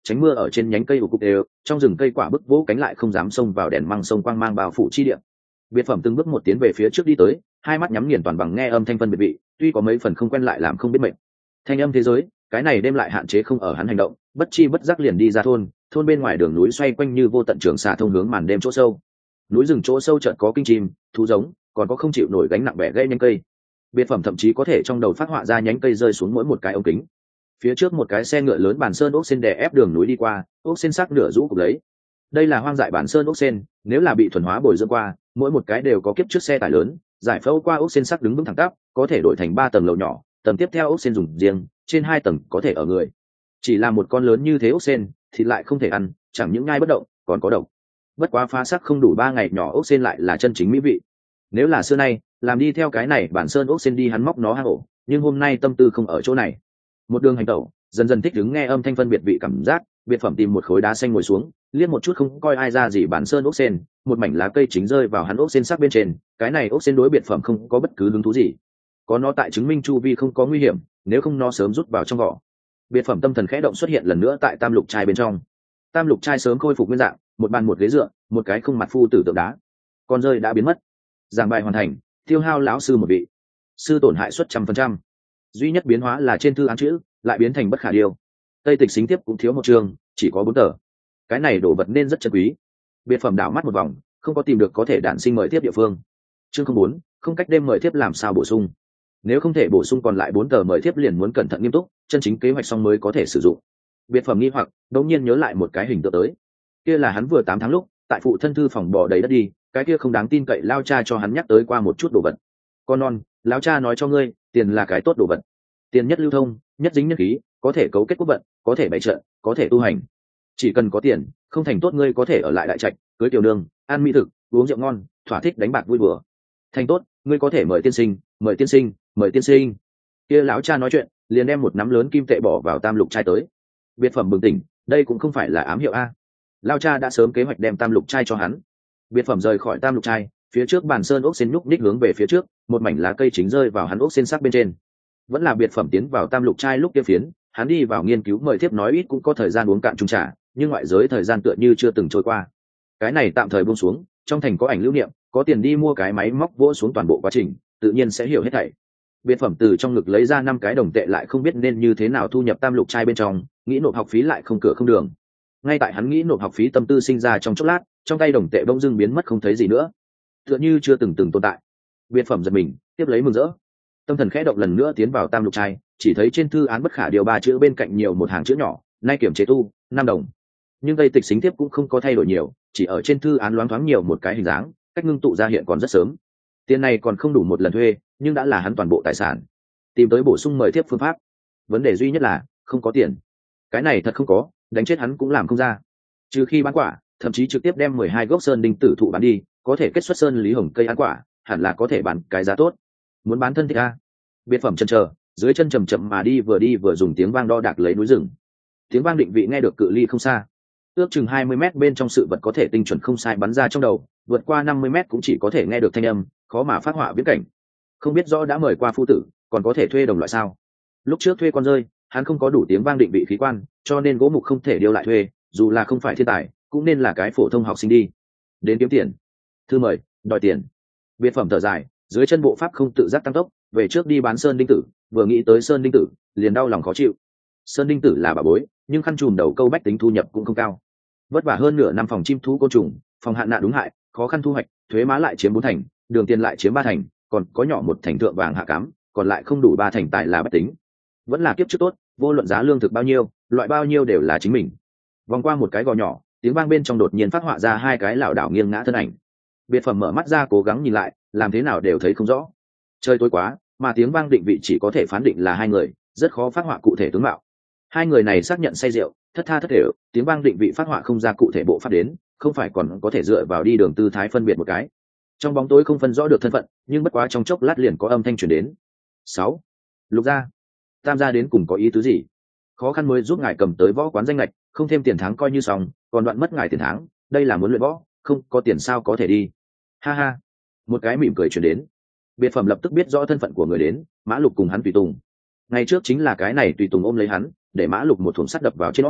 tránh mưa ở trên nhánh cây ủ cục đều, trong rừng cây quả bức vỗ cánh lại không dám xông vào đèn măng sông quang mang bao phủ chi địa. Biệt phẩm từng bước một tiến về phía trước đi tới, hai mắt nhắm nghiền toàn bằng nghe âm thanh phân biệt vị, tuy có mấy phần không quen lại làm không biết mệnh. Thanh âm thế giới, cái này đêm lại hạn chế không ở hắn hành động, bất chi bất giác liền đi ra thôn bên ngoài đường núi xoay quanh như vô tận trường xà thông hướng màn đêm chỗ sâu. Núi rừng chỗ sâu chợt có kinh chim, thú giống, còn có không chịu nổi gánh nặng bẻ gãy nhánh cây. Biệt phẩm thậm chí có thể trong đầu phát họa ra nhánh cây rơi xuống mỗi một cái ống kính. Phía trước một cái xe ngựa lớn bản sơn ốc sen đè ép đường núi đi qua, ốc sen sắc nửa rũ cục lấy. Đây là hoang dại bản sơn ốc sen, nếu là bị thuần hóa bồi dưỡng qua, mỗi một cái đều có kiếp trước xe tải lớn, giải phẫu qua ốc sen sắc đứng vững thẳng tắp, có thể đổi thành 3 tầng lầu nhỏ, tầng tiếp theo ốc sen dùng riêng, trên 2 tầng có thể ở người. Chỉ là một con lớn như thế ốc sen thì lại không thể ăn, chẳng những ngai bất động, còn có độc. Bất quá phá sắc không đủ 3 ngày nhỏ ốc sen lại là chân chính mỹ vị. Nếu là xưa nay làm đi theo cái này bản sơn ốc sen đi hắn móc nó hang ổ, nhưng hôm nay tâm tư không ở chỗ này. Một đường hành tẩu, dần dần thích ứng nghe âm thanh phân biệt vị cảm giác, biệt phẩm tìm một khối đá xanh ngồi xuống, liếc một chút không coi ai ra gì bản sơn ốc sen, một mảnh lá cây chính rơi vào hắn ốc sen sắc bên trên, cái này ốc sen đối biệt phẩm không có bất cứ hứng thú gì. Có nó tại chứng minh chu vi không có nguy hiểm, nếu không nó sớm rút vào trong vỏ. Biệt phẩm tâm thần khẽ động xuất hiện lần nữa tại tam lục trai bên trong. Tam lục trai sớm khôi phục nguyên dạng, một bàn một ghế dựa, một cái không mặt phu tử tượng đá. Con rơi đã biến mất. Giảng bài hoàn thành, tiêu hao lão sư một vị. Sư tổn hại suất 100%. Duy nhất biến hóa là trên thư án chữ lại biến thành bất khả điều. Tây tịch xính tiếp cũng thiếu một chương, chỉ có 4 tờ. Cái này đồ vật nên rất chân quý. Biệt phẩm đảo mắt một vòng, không có tìm được có thể đản sinh mời tiếp địa phương. Chương 04, không cách đêm mời tiếp làm sao bổ sung. Nếu không thể bổ sung còn lại 4 tờ mời tiếp liền muốn cẩn thận nghiêm túc, chân chính kế hoạch xong mới có thể sử dụng. Biệt phẩm nghi hoặc đột nhiên nhớ lại một cái hình tượng tới. Kia là hắn vừa 8 tháng lúc, tại phụ thân thư phòng bò đầy đất đi, cái kia không đáng tin cậy lao cha cho hắn nhắc tới qua một chút đồ vật. Con non, lão cha nói cho ngươi, tiền là cái tốt đồ vật. Tiền nhất lưu thông, nhất dính nhân khí, có thể cấu kết quốc vận, có thể bày trận, có thể tu hành. Chỉ cần có tiền, không thành tốt ngươi có thể ở lại đại trạch, cưới tiểu đường, ăn mỹ thực, uống rượu ngon, thỏa thích đánh bạc vui bừa. Thành tốt, ngươi có thể mời tiên sinh, mời tiên sinh, mời tiên sinh. Kia lão cha nói chuyện, liền đem một nắm lớn kim tệ bỏ vào tam lục trai tới. Biệt phẩm bừng tỉnh, đây cũng không phải là ám hiệu a. Lão cha đã sớm kế hoạch đem tam lục trai cho hắn. Biệt phẩm rời khỏi tam lục trai, phía trước bàn sơn ốc sen nhúc ních hướng về phía trước, một mảnh lá cây chính rơi vào hắn ốc sen sắc bên trên. Vẫn là biệt phẩm tiến vào tam lục trai lúc kia phiến, hắn đi vào nghiên cứu mời thiếp nói ít cũng có thời gian uống cạn chung trà, nhưng ngoại giới thời gian tựa như chưa từng trôi qua. Cái này tạm thời buông xuống, trong thành có ảnh lưu niệm, có tiền đi mua cái máy móc vỗ xuống toàn bộ quá trình, tự nhiên sẽ hiểu hết thảy. Biệt phẩm từ trong ngực lấy ra 5 cái đồng tệ lại không biết nên như thế nào thu nhập tam lục trai bên trong, nghĩ nộp học phí lại không cửa không đường. Ngay tại hắn nghĩ nộp học phí tâm tư sinh ra trong chốc lát, trong tay đồng tệ bỗng dưng biến mất không thấy gì nữa, tựa như chưa từng tồn tại. Biệt phẩm giật mình, tiếp lấy mừng rỡ. Tâm thần khẽ động lần nữa tiến vào tam lục trai, chỉ thấy trên thư án bất khả điều 3 chữ bên cạnh nhiều một hàng chữ nhỏ, nay kiểm chế tu, 5 đồng. Nhưng tây tịch xính tiếp cũng không có thay đổi nhiều, chỉ ở trên thư án loáng thoáng nhiều một cái hình dáng, cách ngưng tụ ra hiện còn rất sớm. Tiền này còn không đủ một lần thuê, nhưng đã là hắn toàn bộ tài sản. Tìm tới bổ sung mời tiếp phương pháp. Vấn đề duy nhất là không có tiền. Cái này thật không có, đánh chết hắn cũng làm không ra. Trừ khi bán quả, thậm chí trực tiếp đem 12 gốc sơn đinh tử thụ bán đi, có thể kết xuất sơn lý hồng cây ăn quả, hẳn là có thể bán cái giá tốt. Muốn bán thân thích a. Biệt phẩm chân chờ, dưới chân chậm chậm mà đi vừa dùng tiếng vang đo đạc lấy núi rừng. Tiếng vang định vị nghe được cự ly không xa, ước chừng 20 mét bên trong sự vật có thể tinh chuẩn không sai bắn ra trong đầu, vượt qua 50 mét cũng chỉ có thể nghe được thanh âm, khó mà phát họa viễn cảnh. Không biết rõ đã mời qua phu tử, còn có thể thuê đồng loại sao? Lúc trước thuê con rơi, hắn không có đủ tiếng vang định vị khí quan, cho nên gỗ mục không thể điêu lại thuê, dù là không phải thiên tài, cũng nên là cái phổ thông học sinh đi. Đến kiếm tiền. Thư mời, đòi tiền. Biệt phẩm thở dài, dưới chân bộ pháp không tự giác tăng tốc, về trước đi bán sơn đinh tử, vừa nghĩ tới sơn đinh tử, liền đau lòng khó chịu. Sơn đinh tử là bà bối, nhưng khăn trùm đầu câu bách tính thu nhập cũng không cao. Vất vả hơn nửa năm phòng chim thú côn trùng, phòng hạn nạn đúng hại, khó khăn thu hoạch, thuế má lại chiếm 4 thành, đường tiền lại chiếm 3 thành, còn có nhỏ 1 thành thượng vàng hạ cám, còn lại không đủ 3 thành tài là bách tính. Vẫn là kiếp trước tốt, vô luận giá lương thực bao nhiêu, loại bao nhiêu đều là chính mình. Vòng qua một cái gò nhỏ, tiếng vang bên trong đột nhiên phát họa ra 2 cái lảo đảo nghiêng ngã thân ảnh. Biệt phẩm mở mắt ra cố gắng nhìn lại, làm thế nào đều thấy không rõ. Trời tối quá, mà tiếng vang định vị chỉ có thể phán định là 2 người, rất khó phát họa cụ thể tướng mạo. 2 người này xác nhận say rượu, thất tha thất thể, tiếng vang định vị phát họa không ra cụ thể bộ pháp đến, không phải còn có thể dựa vào đi đường tư thái phân biệt một cái. Trong bóng tối không phân rõ được thân phận, nhưng bất quá trong chốc lát liền có âm thanh truyền đến. 6. Lục gia, Tam gia đến cùng có ý tứ gì? Khó khăn mới giúp ngài cầm tới võ quán danh lệch, không thêm tiền tháng coi như xong, còn đoạn mất ngài tiền tháng, đây là muốn luyện võ, không có tiền sao có thể đi. Ha ha. Một cái mỉm cười truyền đến. Biệt phẩm lập tức biết rõ thân phận của người đến, Mã Lục cùng hắn tùy tùng. Ngày trước chính là cái này tùy tùng ôm lấy hắn, để Mã Lục một thủng sắt đập vào trên nó.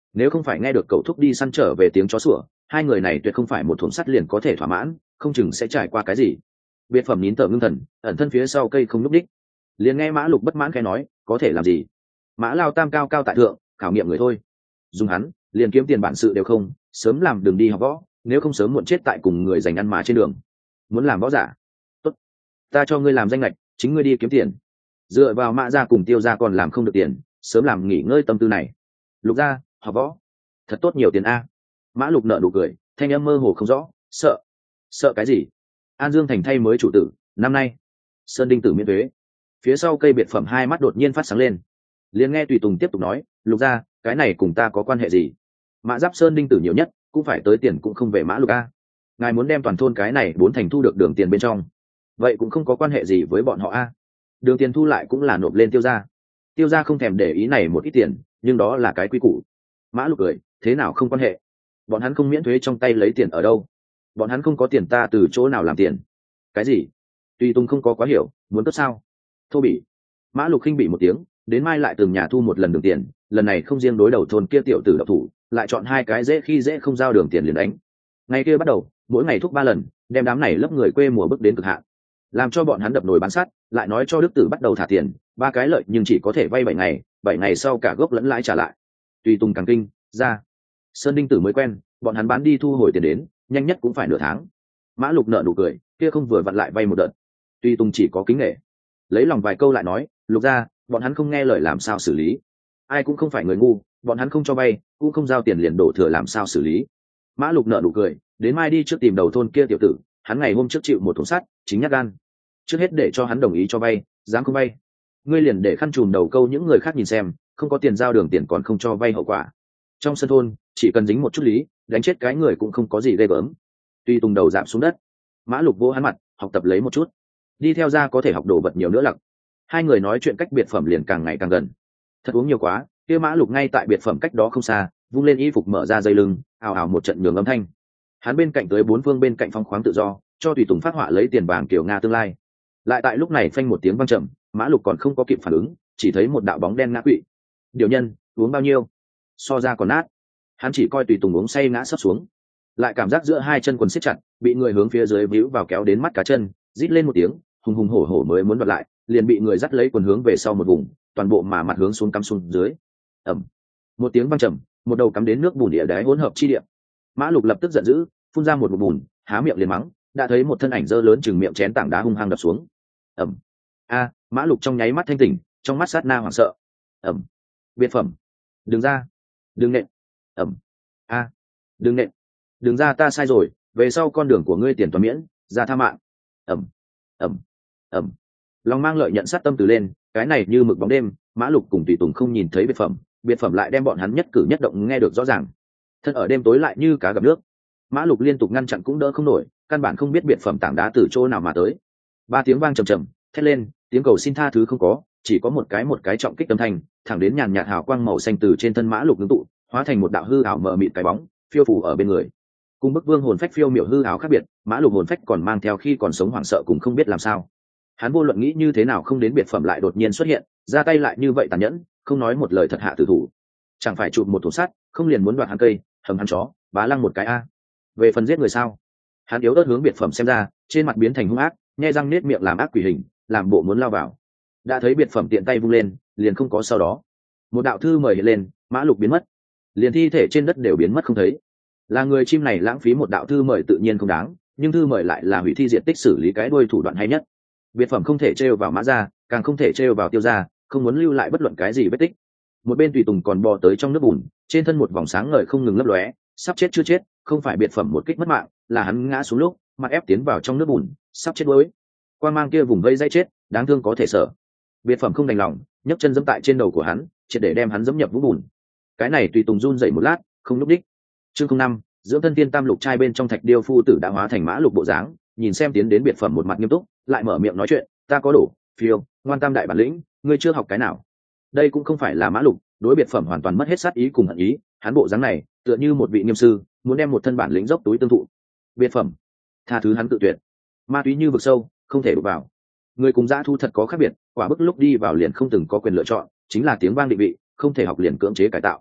nếu không phải nghe được cậu thúc đi săn trở về tiếng chó sủa, hai người này tuyệt không phải một thùng sắt liền có thể thỏa mãn, không chừng sẽ trải qua cái gì. Biệt phẩm nín thở ngưng thần, ẩn thân phía sau cây không núp đích. Liền nghe Mã Lục bất mãn khẽ nói, có thể làm gì? Mã Lao Tam cao cao tại thượng, khảo nghiệm người thôi. Dùng hắn, liền kiếm tiền bản sự đều không, sớm làm đường đi học võ, nếu không sớm muộn chết tại cùng người giành ăn mà trên đường. Muốn làm võ giả? Tốt, ta cho ngươi làm danh lệch, chính ngươi đi kiếm tiền. Dựa vào Mã gia cùng Tiêu gia còn làm không được tiền, sớm làm nghỉ ngơi tâm tư này. Lục gia, học võ, thật tốt nhiều tiền a. Mã Lục nợ nụ cười, thanh âm mơ hồ không rõ, sợ cái gì? An Dương thành thay mới chủ tử, năm nay sơn đinh tử miễn thuế. Phía sau cây biệt phẩm hai mắt đột nhiên phát sáng lên. Liền nghe Tùy Tùng tiếp tục nói, Lục gia, cái này cùng ta có quan hệ gì? Mã Giáp sơn đinh tử nhiều nhất cũng phải tới tiền cũng không về Mã Lục a. Ngài muốn đem toàn thôn cái này 4 thành thu được đường tiền bên trong, vậy cũng không có quan hệ gì với bọn họ a. Đường tiền thu lại cũng là nộp lên Tiêu gia. Tiêu gia không thèm để ý này một ít tiền, nhưng đó là cái quy củ. Mã Lục cười, thế nào không quan hệ? Bọn hắn không miễn thuế trong tay lấy tiền ở đâu? Bọn hắn không có tiền ta từ chỗ nào làm tiền? Cái gì? Tùy Tùng không có quá hiểu, muốn cướp sao? Thô bỉ. Mã Lục khinh bỉ một tiếng, đến mai lại từng nhà thu một lần đường tiền, lần này không riêng đối đầu thôn kia tiểu tử độc thủ, lại chọn hai cái dễ khi dễ không giao đường tiền liền đánh. Ngày kia bắt đầu, mỗi ngày thúc 3 lần, đem đám này lấp người quê mùa bước đến cực hạn, làm cho bọn hắn đập nồi bán sắt, lại nói cho Đức Tử bắt đầu thả tiền, 3 cái lợi nhưng chỉ có thể vay 7 ngày, 7 ngày sau cả gốc lẫn lãi trả lại. Tùy Tùng càng kinh, ra. Sơn Đinh Tử mới quen, bọn hắn bán đi thu hồi tiền đến, nhanh nhất cũng phải nửa tháng. Mã Lục nợ nụ cười, kia không vừa vặn lại vay một đợt. Tùy Tùng chỉ có kính nể, lấy lòng vài câu lại nói, Lục gia, bọn hắn không nghe lời làm sao xử lý? Ai cũng không phải người ngu, bọn hắn không cho vay, cũng không giao tiền liền đổ thừa làm sao xử lý? Mã Lục nợ nụ cười, đến mai đi trước tìm đầu thôn kia tiểu tử, hắn ngày hôm trước chịu một thùng sắt, chính nhát gan. Trước hết để cho hắn đồng ý cho vay, dám không vay, ngươi liền để khăn trùm đầu câu những người khác nhìn xem, không có tiền giao đường tiền còn không cho vay hậu quả. Trong sân thôn, chỉ cần dính một chút lý, đánh chết cái người cũng không có gì ghê gớm. Tuy Tùng đầu giảm xuống đất, Mã Lục vỗ hắn mặt, học tập lấy một chút, đi theo ra có thể học đồ vật nhiều nữa lặc. Hai người nói chuyện cách biệt phẩm liền càng ngày càng gần. Thật uống nhiều quá, kia Mã Lục ngay tại biệt phẩm cách đó không xa, vung lên y phục mở ra dây lưng, ào ào một trận nhường âm thanh. Hắn bên cạnh tới 4 phương bên cạnh phong khoáng tự do, cho Tùy Tùng phát họa lấy tiền vàng kiểu Nga tương lai. Lại tại lúc này phanh một tiếng vang trầm, Mã Lục còn không có kịp phản ứng, chỉ thấy một đạo bóng đen ngã quỵ. Điều nhân, uống bao nhiêu? So ra còn nát. Hắn chỉ coi Tùy Tùng uống say ngã sấp xuống, lại cảm giác giữa hai chân quần siết chặt, bị người hướng phía dưới víu vào kéo đến mắt cá chân, rít lên một tiếng, hùng hùng hổ hổ mới muốn đoạt lại, liền bị người dắt lấy quần hướng về sau một vùng, toàn bộ mà mặt hướng xuống cắm xuống dưới. Ầm. Một tiếng vang trầm, một đầu cắm đến nước bùn địa đáy hỗn hợp chi địa. Mã Lục lập tức giận dữ, phun ra một ngụm bùn, há miệng liền mắng, đã thấy một thân ảnh dơ lớn chừng miệng chén tảng đá hung hăng đập xuống. Ầm. A, Mã Lục trong nháy mắt thanh tỉnh, trong mắt sát na hoảng sợ. Ầm. Biệt phẩm. Đừng ra. Đừng nện. Ầm. A. Đừng nện. Đừng ra, ta sai rồi, về sau con đường của ngươi tiền toàn miễn, ra tha mạng. Ầm. Ầm. Ầm. Long mang lợi nhận sát tâm từ lên, cái này như mực bóng đêm, Mã Lục cùng Tùy Tùng không nhìn thấy biệt phẩm lại đem bọn hắn nhất cử nhất động nghe được rõ ràng. Thân ở đêm tối lại như cá gặp nước, Mã Lục liên tục ngăn chặn cũng đỡ không nổi, căn bản không biết biệt phẩm tảng đá từ chỗ nào mà tới. 3 tiếng vang trầm trầm, thét lên, tiếng cầu xin tha thứ không có, chỉ có một cái trọng kích âm thanh, thẳng đến nhàn nhạt hào quang màu xanh từ trên thân Mã Lục ngưng tụ, hóa thành một đạo hư ảo mờ mịt cái bóng, phiêu phù ở bên người. Cùng bức vương hồn phách phiêu miểu hư ảo khác biệt, Mã Lục hồn phách còn mang theo khi còn sống hoảng sợ cũng không biết làm sao. Hắn vô luận nghĩ như thế nào không đến biệt phẩm lại đột nhiên xuất hiện, ra tay lại như vậy tàn nhẫn, không nói một lời thật hạ tử thủ. Chẳng phải chụp một thủ sát, không liền muốn đoạt hắn cây, hầm hắn chó, bá lăng một cái a. Về phần giết người sao? Hắn yếu ớt hướng biệt phẩm xem ra, trên mặt biến thành hung ác, nhe răng nết miệng làm ác quỷ hình, làm bộ muốn lao vào. Đã thấy biệt phẩm tiện tay vung lên, liền không có sau đó. Một đạo thư mời hiện lên, Mã Lục biến mất, liền thi thể trên đất đều biến mất không thấy. Là người chim này lãng phí một đạo thư mời tự nhiên không đáng, nhưng thư mời lại là hủy thi diện tích xử lý cái đuôi thủ đoạn hay nhất. Biệt phẩm không thể trêu vào Mã gia, càng không thể trêu vào Tiêu gia, không muốn lưu lại bất luận cái gì vết tích. Một bên Tùy Tùng còn bò tới trong nước bùn, trên thân một vòng sáng ngời không ngừng lấp lóe, sắp chết chưa chết, không phải biệt phẩm một kích mất mạng, là hắn ngã xuống lúc mặt ép tiến vào trong nước bùn, sắp chết đuối. Quang mang kia vùng vây dây chết, đáng thương có thể sợ. Biệt phẩm không đành lòng, nhấc chân giẫm tại trên đầu của hắn, triệt để đem hắn giẫm nhập vũng bùn. Cái này Tùy Tùng run dậy một lát, không lúc đích. Chương 05, dưỡng thân tiên tam lục trai bên trong thạch điêu phu tử đã hóa thành Mã Lục bộ dáng, nhìn xem tiến đến biệt phẩm một mặt nghiêm túc, lại mở miệng nói chuyện, ta có đủ, phiêu, ngoan tam đại bản lĩnh, ngươi chưa học cái nào? Đây cũng không phải là Mã Lục, đối biệt phẩm hoàn toàn mất hết sát ý cùng hận ý, hắn bộ dáng này, tựa như một vị nghiêm sư, muốn đem một thân bản lĩnh dốc túi tương thụ. Biệt phẩm, tha thứ hắn tự tuyệt. Ma túy như vực sâu, không thể đụng vào. Người cùng dã thu thật có khác biệt, quả bức lúc đi vào liền không từng có quyền lựa chọn, chính là tiếng vang định vị, không thể học liền cưỡng chế cải tạo.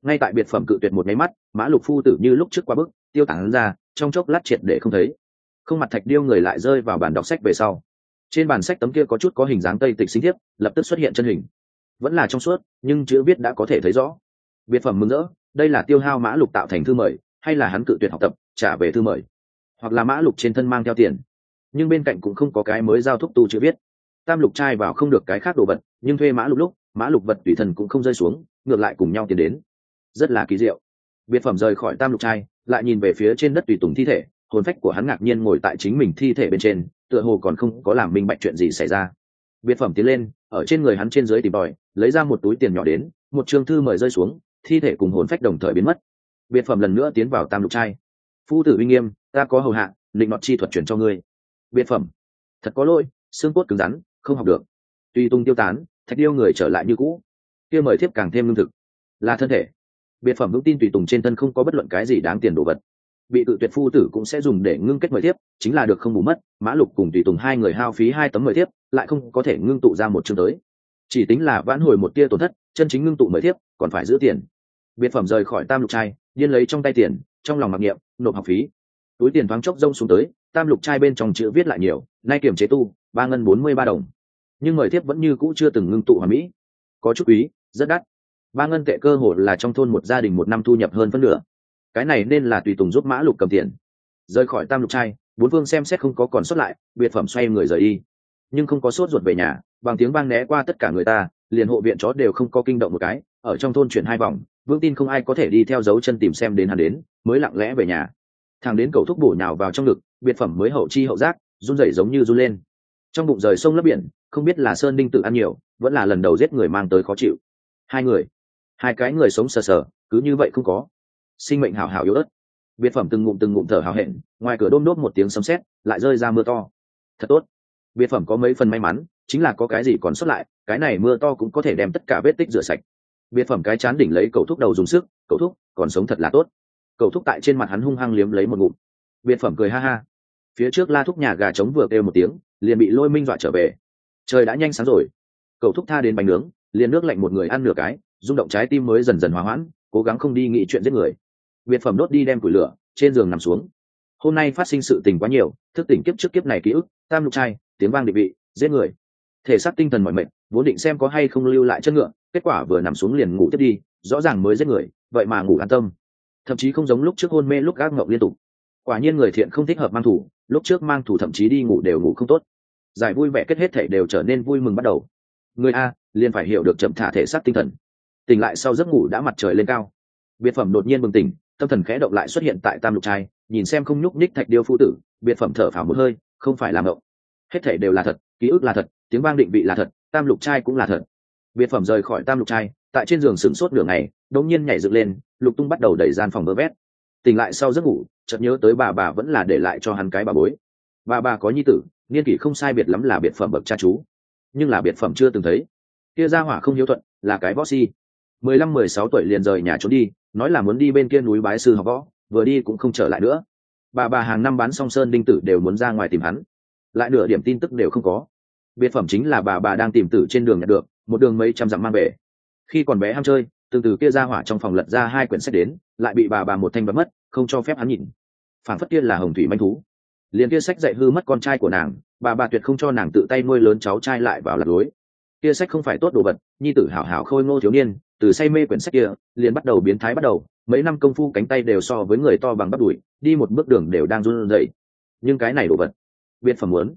ngay tại biệt phẩm cự tuyệt một máy mắt, Mã Lục phu tử như lúc trước qua bức tiêu tán ra, trong chốc lát triệt để không thấy. Không mặt thạch điêu người lại rơi vào bàn đọc sách về sau. Trên bàn sách tấm kia có chút có hình dáng tây tịch sinh thiếp lập tức xuất hiện chân hình, vẫn là trong suốt nhưng chữ viết đã có thể thấy rõ. Biệt phẩm mừng rỡ, đây là tiêu hao Mã Lục tạo thành thư mời, hay là hắn cự tuyệt học tập trả về thư mời, hoặc là Mã Lục trên thân mang theo tiền. Nhưng bên cạnh cũng không có cái mới giao thúc tu chữ viết. Tam lục trai vào không được cái khác đồ vật, nhưng thuê Mã Lục lúc Mã Lục vật tùy thần cũng không rơi xuống, ngược lại cùng nhau tiến đến, rất là kỳ diệu. Biệt phẩm rời khỏi tam lục trai, lại nhìn về phía trên đất tùy tùng thi thể, hồn phách của hắn ngạc nhiên ngồi tại chính mình thi thể bên trên, tựa hồ còn không có làm minh bạch chuyện gì xảy ra. Biệt phẩm tiến lên, ở trên người hắn trên dưới tìm tòi, lấy ra một túi tiền nhỏ đến, một chương thư mời rơi xuống, thi thể cùng hồn phách đồng thời biến mất. Biệt phẩm lần nữa tiến vào tam lục trai. Phu tử uy nghiêm, ta có hầu hạ, định nọt chi thuật chuyển cho ngươi. Biệt phẩm, thật có lỗi, xương cốt cứng rắn, không học được. Tùy tung tiêu tán, thạch điêu người trở lại như cũ. Kia mời thiếp càng thêm lương thực, là thân thể. Biệt phẩm vững tin tùy tùng trên thân không có bất luận cái gì đáng tiền đồ vật, bị tự tuyệt phu tử cũng sẽ dùng để ngưng kết mời thiếp, chính là được không bù mất. Mã Lục cùng tùy tùng hai người hao phí 2 tấm mời thiếp, lại không có thể ngưng tụ ra một chương tới, chỉ tính là vãn hồi một tia tổn thất, chân chính ngưng tụ mời thiếp còn phải giữ tiền. Biệt phẩm rời khỏi tam lục trai, điên lấy trong tay tiền, trong lòng mặc niệm nộp học phí. Túi tiền thoáng chốc rông xuống tới, tam lục trai bên trong chữ viết lại nhiều, nay kiểm chế tu 3 ngân 43 đồng, nhưng mời thiếp vẫn như cũ chưa từng ngưng tụ hoàn mỹ, có chút quý, rất đắt. 3 ngân tệ cơ hồ là trong thôn một gia đình một năm thu nhập hơn phân nửa. Cái này nên là tùy tùng giúp Mã Lục cầm tiền. Rời khỏi tam lục trai, bốn phương xem xét không có còn sót lại, biệt phẩm xoay người rời đi, nhưng không có sốt ruột về nhà, bằng tiếng vang né qua tất cả người ta, liền hộ viện chó đều không có kinh động một cái, ở trong thôn chuyển 2 vòng, vững tin không ai có thể đi theo dấu chân tìm xem đến hắn đến, mới lặng lẽ về nhà. Thằng đến cầu thúc bổ nhào vào trong ngực, biệt phẩm mới hậu chi hậu giác, run rẩy giống như run lên. Trong bụng rời sông lấp biển, không biết là sơn đinh tự ăn nhiều, vẫn là lần đầu giết người mang tới khó chịu. Hai cái người sống sờ sờ, cứ như vậy không có. Sinh mệnh hảo hảo yếu ớt. Biệt phẩm từng ngụm thở hào hẹn, ngoài cửa đôm đốt một tiếng sấm sét, lại rơi ra mưa to. Thật tốt. Biệt phẩm có mấy phần may mắn, chính là có cái gì còn sót lại, cái này mưa to cũng có thể đem tất cả vết tích rửa sạch. Biệt phẩm cái chán đỉnh lấy cầu thúc đầu dùng sức, cầu thúc, còn sống thật là tốt. Cầu thúc tại trên mặt hắn hung hăng liếm lấy một ngụm. Biệt phẩm cười ha ha. Phía trước la thúc nhà gà trống vừa kêu một tiếng, liền bị Lôi Minh dọa trở về. Trời đã nhanh sáng rồi. Cầu thúc tha đến bánh nướng, liền nước lạnh một người ăn nửa cái, rung động trái tim mới dần dần hòa hoãn, cố gắng không đi nghĩ chuyện giết người. Biệt phẩm đốt đi đem củi lửa, trên giường nằm xuống. Hôm nay phát sinh sự tình quá nhiều, thức tỉnh kiếp trước kiếp này ký ức, tam lục trai, tiếng vang định vị, giết người. Thể xác tinh thần mỏi mệt, vốn định xem có hay không lưu lại chân ngựa, kết quả vừa nằm xuống liền ngủ tiếp đi, rõ ràng mới giết người, vậy mà ngủ an tâm. Thậm chí không giống lúc trước hôn mê lúc gác ngộng liên tục. Quả nhiên người thiện không thích hợp mang thủ, lúc trước mang thủ thậm chí đi ngủ đều ngủ không tốt. Giải vui vẻ kết hết thảy đều trở nên vui mừng bắt đầu. Người a liền phải hiểu được chậm thả thể xác tinh thần. Tỉnh lại sau giấc ngủ đã mặt trời lên cao. Biệt phẩm đột nhiên bừng tỉnh, tâm thần khẽ động lại xuất hiện tại tam lục trai, nhìn xem không nhúc nhích thạch điêu phu tử, biệt phẩm thở phào một hơi, không phải làm ngộng. Hết thảy đều là thật, ký ức là thật, tiếng vang định vị là thật, tam lục trai cũng là thật. Biệt phẩm rời khỏi tam lục trai, tại trên giường sửng sốt nửa ngày, đột nhiên nhảy dựng lên, lục tung bắt đầu đẩy gian phòng vỡ vét. Tỉnh lại sau giấc ngủ, chợt nhớ tới bà vẫn là để lại cho hắn cái bà bối. Bà có nhi tử, niên kỷ không sai biệt lắm là biệt phẩm bậc cha chú, nhưng là biệt phẩm chưa từng thấy. Kia gia hỏa không hiếu thuận, là cái võ si. 15-16 tuổi liền rời nhà trốn đi, nói là muốn đi bên kia núi bái sư học võ, vừa đi cũng không trở lại nữa. Bà hàng năm bán song sơn đinh tử đều muốn ra ngoài tìm hắn, lại nửa điểm tin tức đều không có. Biệt phẩm chính là bà đang tìm tử trên đường nhặt được, một đường mấy trăm dặm mang về. Khi còn bé ham chơi, từ kia gia hỏa trong phòng lật ra 2 quyển sách đến, lại bị bà một thanh bắn mất, không cho phép hắn nhìn. Phản phất kia là hồng thủy manh thú. Liền kia sách dạy hư mất con trai của nàng, bà tuyệt không cho nàng tự tay nuôi lớn cháu trai lại vào lạc lối. Kia sách không phải tốt đồ vật, nhi tử hảo hảo khôi ngô thiếu niên, từ say mê quyển sách kia, liền bắt đầu biến thái bắt đầu, mấy năm công phu cánh tay đều so với người to bằng bắp đùi, đi một bước đường đều đang run rẩy. Nhưng cái này đồ vật, biệt phẩm muốn.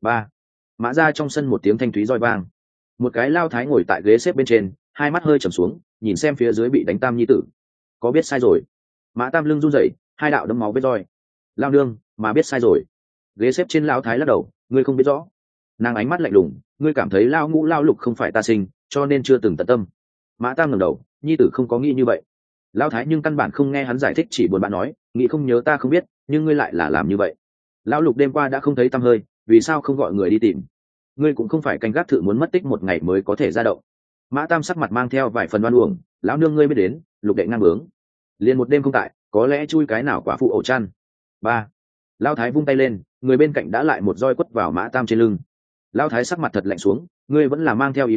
Mã ra trong sân một tiếng thanh thúy roi vang. Một cái lao thái ngồi tại ghế xếp bên trên, hai mắt hơi trầm xuống, nhìn xem phía dưới bị đánh tam nhi tử. Có biết sai rồi? Mã tam lưng run rẩy, 2 đạo đấm máu vết roi. Lao nương, mà biết sai rồi. Ghế xếp trên lao thái lắc đầu, ngươi không biết rõ. Nàng ánh mắt lạnh lùng, ngươi cảm thấy lao ngũ lao lục không phải ta sinh, cho nên chưa từng tận tâm. Mã tam ngẩng đầu, nhi tử không có nghĩ như vậy. Lao thái nhưng căn bản không nghe hắn giải thích, chỉ buồn bã nói, nghĩ không nhớ ta không biết, nhưng ngươi lại là làm như vậy. Lão lục đêm qua đã không thấy tăm hơi, vì sao không gọi người đi tìm? Ngươi cũng không phải canh gác thử muốn mất tích 1 ngày mới có thể ra động. Mã tam sắc mặt mang theo vài phần đoan uổng, lão nương ngươi biết đến, lục đệ ngang bướng, liền một đêm không tại, có lẽ chui cái nào quả phụ ổ chăn. Lao thái vung tay lên, người bên cạnh đã lại một roi quất vào Mã tam trên lưng. Lao thái sắc mặt thật lạnh xuống, ngươi vẫn là mang theo ý mình,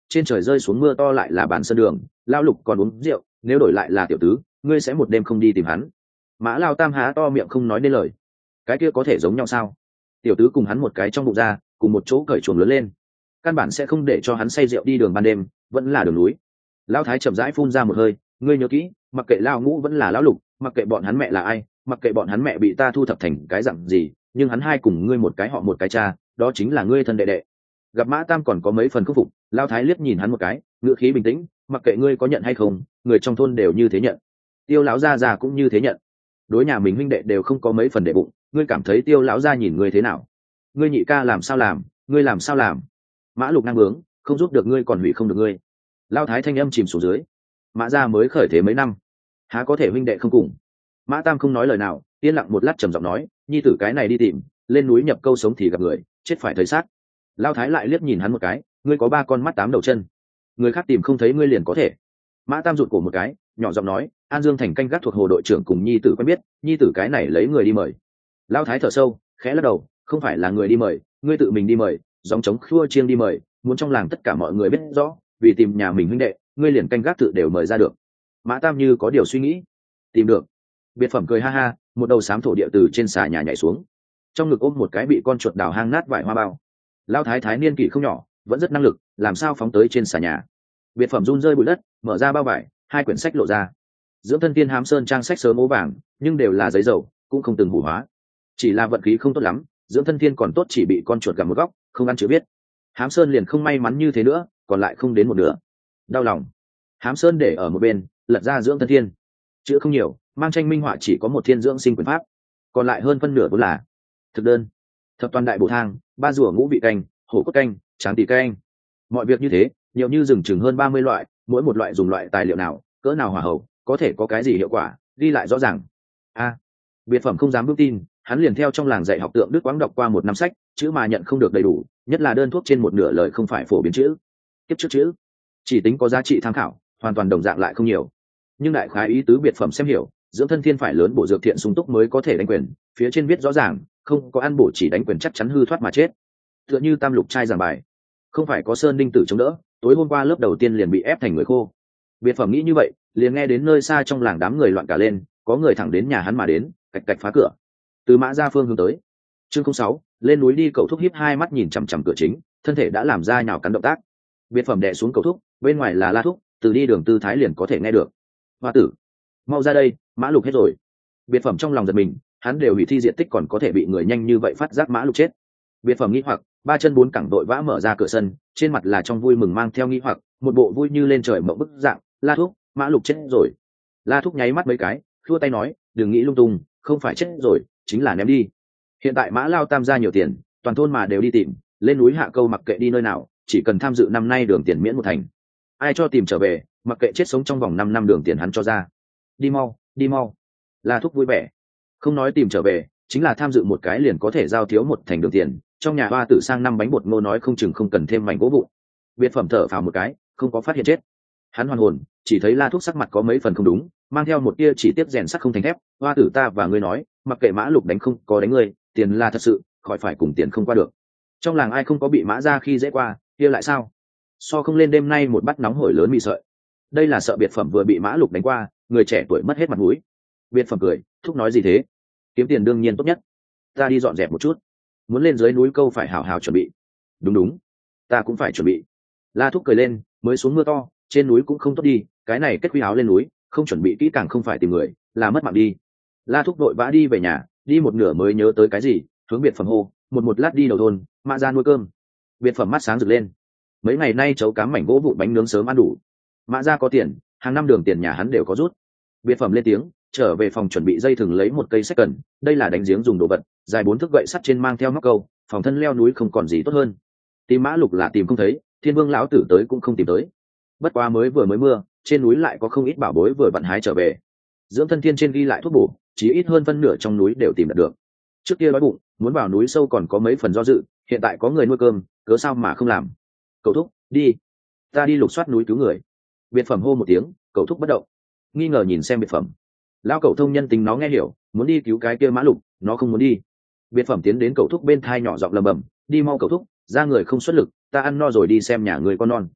trên trời rơi xuống mưa to lại là bản sân đường, lao lục còn uống rượu, nếu đổi lại là tiểu tứ ngươi sẽ một đêm không đi tìm hắn. Mã Lao Tam há to miệng không nói nên lời. Cái kia có thể giống nhau sao? Tiểu tứ cùng hắn một cái trong bụng ra, cùng một chỗ cởi chuồng lớn lên, căn bản sẽ không để cho hắn say rượu đi đường ban đêm, vẫn là đường núi. Lão Thái chậm rãi phun ra một hơi, ngươi nhớ kỹ, mặc kệ Lao Ngũ vẫn là lão lục, mặc kệ bọn hắn mẹ là ai, mặc kệ bọn hắn mẹ bị ta thu thập thành cái dạng gì, nhưng hắn hai cùng ngươi một cái họ một cái cha, đó chính là ngươi thân đệ đệ. Gặp Mã Tam còn có mấy phần khúc phục, Lao Thái liếc nhìn hắn một cái, ngữ khí bình tĩnh, mặc kệ ngươi có nhận hay không, người trong thôn đều như thế nhận. Tiêu lão gia già cũng như thế nhận. Đối nhà mình huynh đệ đều không có mấy phần đệ bụng, ngươi cảm thấy Tiêu lão gia nhìn ngươi thế nào? Ngươi nhị ca làm sao làm, ngươi làm sao làm? Mã Lục năng bướng, không giúp được ngươi còn hủy không được ngươi. Lao Thái thanh âm chìm xuống dưới. Mã gia mới khởi thế mấy năm, há có thể huynh đệ không cùng? Mã Tam không nói lời nào, yên lặng một lát trầm giọng nói, nhi tử cái này đi tìm, lên núi nhập câu sống thì gặp người, chết phải thấy xác. Lao Thái lại liếc nhìn hắn một cái, ngươi có 3 con mắt 8 đầu chân, người khác tìm không thấy ngươi liền có thể. Mã Tam rụt cổ một cái, nhỏ giọng nói, An Dương thành canh gác thuộc hồ đội trưởng cùng nhi tử quen biết, nhi tử cái này lấy người đi mời. Lao Thái thở sâu, khẽ lắc đầu, không phải là người đi mời, ngươi tự mình đi mời, gióng trống khua chiêng đi mời, muốn trong làng tất cả mọi người biết rõ, vì tìm nhà mình huynh đệ, ngươi liền canh gác tự đều mời ra được. Mã Tam như có điều suy nghĩ, tìm được. Biệt phẩm cười ha ha, một đầu xám thổ địa từ trên xà nhà nhảy xuống, trong ngực ôm một cái bị con chuột đào hang nát vải hoa bao. Lao Thái thái niên kỷ không nhỏ, vẫn rất năng lực, làm sao phóng tới trên xà nhà. Biệt phẩm run rơi bụi đất, mở ra bao vải, 2 quyển sách lộ ra. Dưỡng thân tiên hám sơn trang sách sớm ố vàng, nhưng đều là giấy dầu, cũng không từng hủ hóa. Chỉ là vận khí không tốt lắm, dưỡng thân tiên còn tốt chỉ bị con chuột gặm một góc, không ăn chữ biết. Hám sơn liền không may mắn như thế nữa, còn lại không đến một nửa. Đau lòng. Hám sơn để ở một bên, lật ra dưỡng thân tiên. Chữ không nhiều, mang tranh minh họa chỉ có một thiên dưỡng sinh quyền pháp, còn lại hơn phân nửa vốn là thực đơn. Thập toàn đại bổ thang, 3 rùa ngũ vị canh, hổ cốt canh, tráng tỷ canh. Mọi việc như thế, nhiều như rừng chừng hơn 30 loại, mỗi một loại dùng loại tài liệu nào, cỡ nào hòa hậu, có thể có cái gì hiệu quả, ghi lại rõ ràng. Biệt phẩm không dám vững tin, hắn liền theo trong làng dạy học tượng Đức Quãng đọc qua 1 năm sách, chữ mà nhận không được đầy đủ, nhất là đơn thuốc trên một nửa lời không phải phổ biến chữ. Kiếp trước chữ, chỉ tính có giá trị tham khảo, hoàn toàn đồng dạng lại không nhiều. Nhưng đại khái ý tứ biệt phẩm xem hiểu, dưỡng thân thiên phải lớn bổ dược thiện sung túc mới có thể đánh quyền, phía trên viết rõ ràng, không có ăn bổ chỉ đánh quyền chắc chắn hư thoát mà chết. Tựa như Tam Lục trai giảng bài, không phải có Sơn Đinh Tử chống đỡ, tối hôm qua lớp đầu tiên liền bị ép thành người khô. Biệt phẩm nghĩ như vậy, liền nghe đến nơi xa trong làng đám người loạn cả lên, có người thẳng đến nhà hắn mà đến, cạch cạch phá cửa. Từ Mã ra phương hướng tới. Chương 06, lên núi đi. Cậu thúc hiếp 2 mắt nhìn chằm chằm cửa chính, thân thể đã làm ra nhào cắn động tác. Biệt phẩm đè xuống cậu thúc, bên ngoài là La thúc, từ đi đường tư thái liền có thể nghe được. Hoa tử, mau ra đây, Mã Lục hết rồi. Biệt phẩm trong lòng giật mình, hắn đều hủy thi diện tích còn có thể bị người nhanh như vậy phát giác Mã Lục chết. Biệt phẩm nghĩ hoặc, 3 chân 4 cẳng đội vã mở ra cửa sân, trên mặt là trong vui mừng mang theo nghĩ hoặc, một bộ vui như lên trời mộng bức dạng. La thúc, Mã Lục chết rồi. La thúc nháy mắt mấy cái, khua tay nói, đừng nghĩ lung tung, không phải chết rồi, chính là ném đi. Hiện tại Mã Lao Tam ra nhiều tiền, toàn thôn mà đều đi tìm, lên núi hạ câu mặc kệ đi nơi nào, chỉ cần tham dự năm nay đường tiền miễn 1 thành. Ai cho tìm trở về, mặc kệ chết sống trong vòng 5 năm đường tiền hắn cho ra. Đi mau, đi mau. La thúc vui vẻ, không nói tìm trở về, chính là tham dự một cái liền có thể giao thiếu 1 thành đường tiền. Trong nhà hoa tử sang 5 bánh bột ngô nói không chừng không cần thêm mảnh gỗ vụn. Biệt phẩm thở phào một cái, không có phát hiện chết. Hắn hoàn hồn, chỉ thấy La thúc sắc mặt có mấy phần không đúng, mang theo một tia chỉ tiếp rèn sắt không thành thép. Hoa tử ta và ngươi nói, mặc kệ Mã Lục đánh không có đánh ngươi, tiền là thật sự, khỏi phải cùng tiền không qua được. Trong làng ai không có bị Mã ra khi dễ qua, kia lại sao? So không lên đêm nay một bát nóng hổi lớn mì sợi. Đây là sợ biệt phẩm vừa bị Mã Lục đánh qua, người trẻ tuổi mất hết mặt mũi. Biệt phẩm cười, thúc nói gì thế? Kiếm tiền đương nhiên tốt nhất. Ta đi dọn dẹp một chút, muốn lên dưới núi câu phải hào hào chuẩn bị. Đúng đúng, ta cũng phải chuẩn bị. La thúc cười lên, mới xuống mưa to, trên núi cũng không tốt đi, cái này kết quy áo lên núi, không chuẩn bị kỹ càng không phải tìm người, là mất mạng đi. La thúc đội vã đi về nhà, đi một nửa mới nhớ tới cái gì, hướng biệt phẩm hô, một lát đi đầu thôn, Mã ra nuôi cơm. Biệt phẩm mắt sáng rực lên, mấy ngày nay chấu cám mảnh gỗ vụn bánh nướng sớm ăn đủ. Mã ra có tiền, hàng năm đường tiền nhà hắn đều có rút. Biệt phẩm lên tiếng, trở về phòng chuẩn bị dây thừng lấy một cây sách cần, đây là đánh giếng dùng đồ vật, dài 4 thước gậy sắt trên mang theo móc câu, phòng thân leo núi không còn gì tốt hơn. Tìm Mã Lục là tìm không thấy, Thiên Vương lão tử tới cũng không tìm tới. Bất quá mới mưa, trên núi lại có không ít bảo bối vừa vận hái trở về. Dưỡng thân thiên trên ghi lại thuốc bổ, chỉ ít hơn phân nửa trong núi đều tìm được. Trước kia đói bụng, muốn vào núi sâu còn có mấy phần do dự, hiện tại có người nuôi cơm, cớ sao mà không làm. Cậu thúc, đi, ta đi lục soát núi cứu người. Biệt phẩm hô một tiếng, cậu thúc bất động, nghi ngờ nhìn xem biệt phẩm. Lão cậu thông nhân tính nó nghe hiểu, muốn đi cứu cái kia Mã Lục, nó không muốn đi. Biệt phẩm tiến đến cậu thúc bên thai nhỏ giọng lầm bầm, đi mau cậu thúc, ra người không xuất lực, ta ăn no rồi đi xem nhà người con non.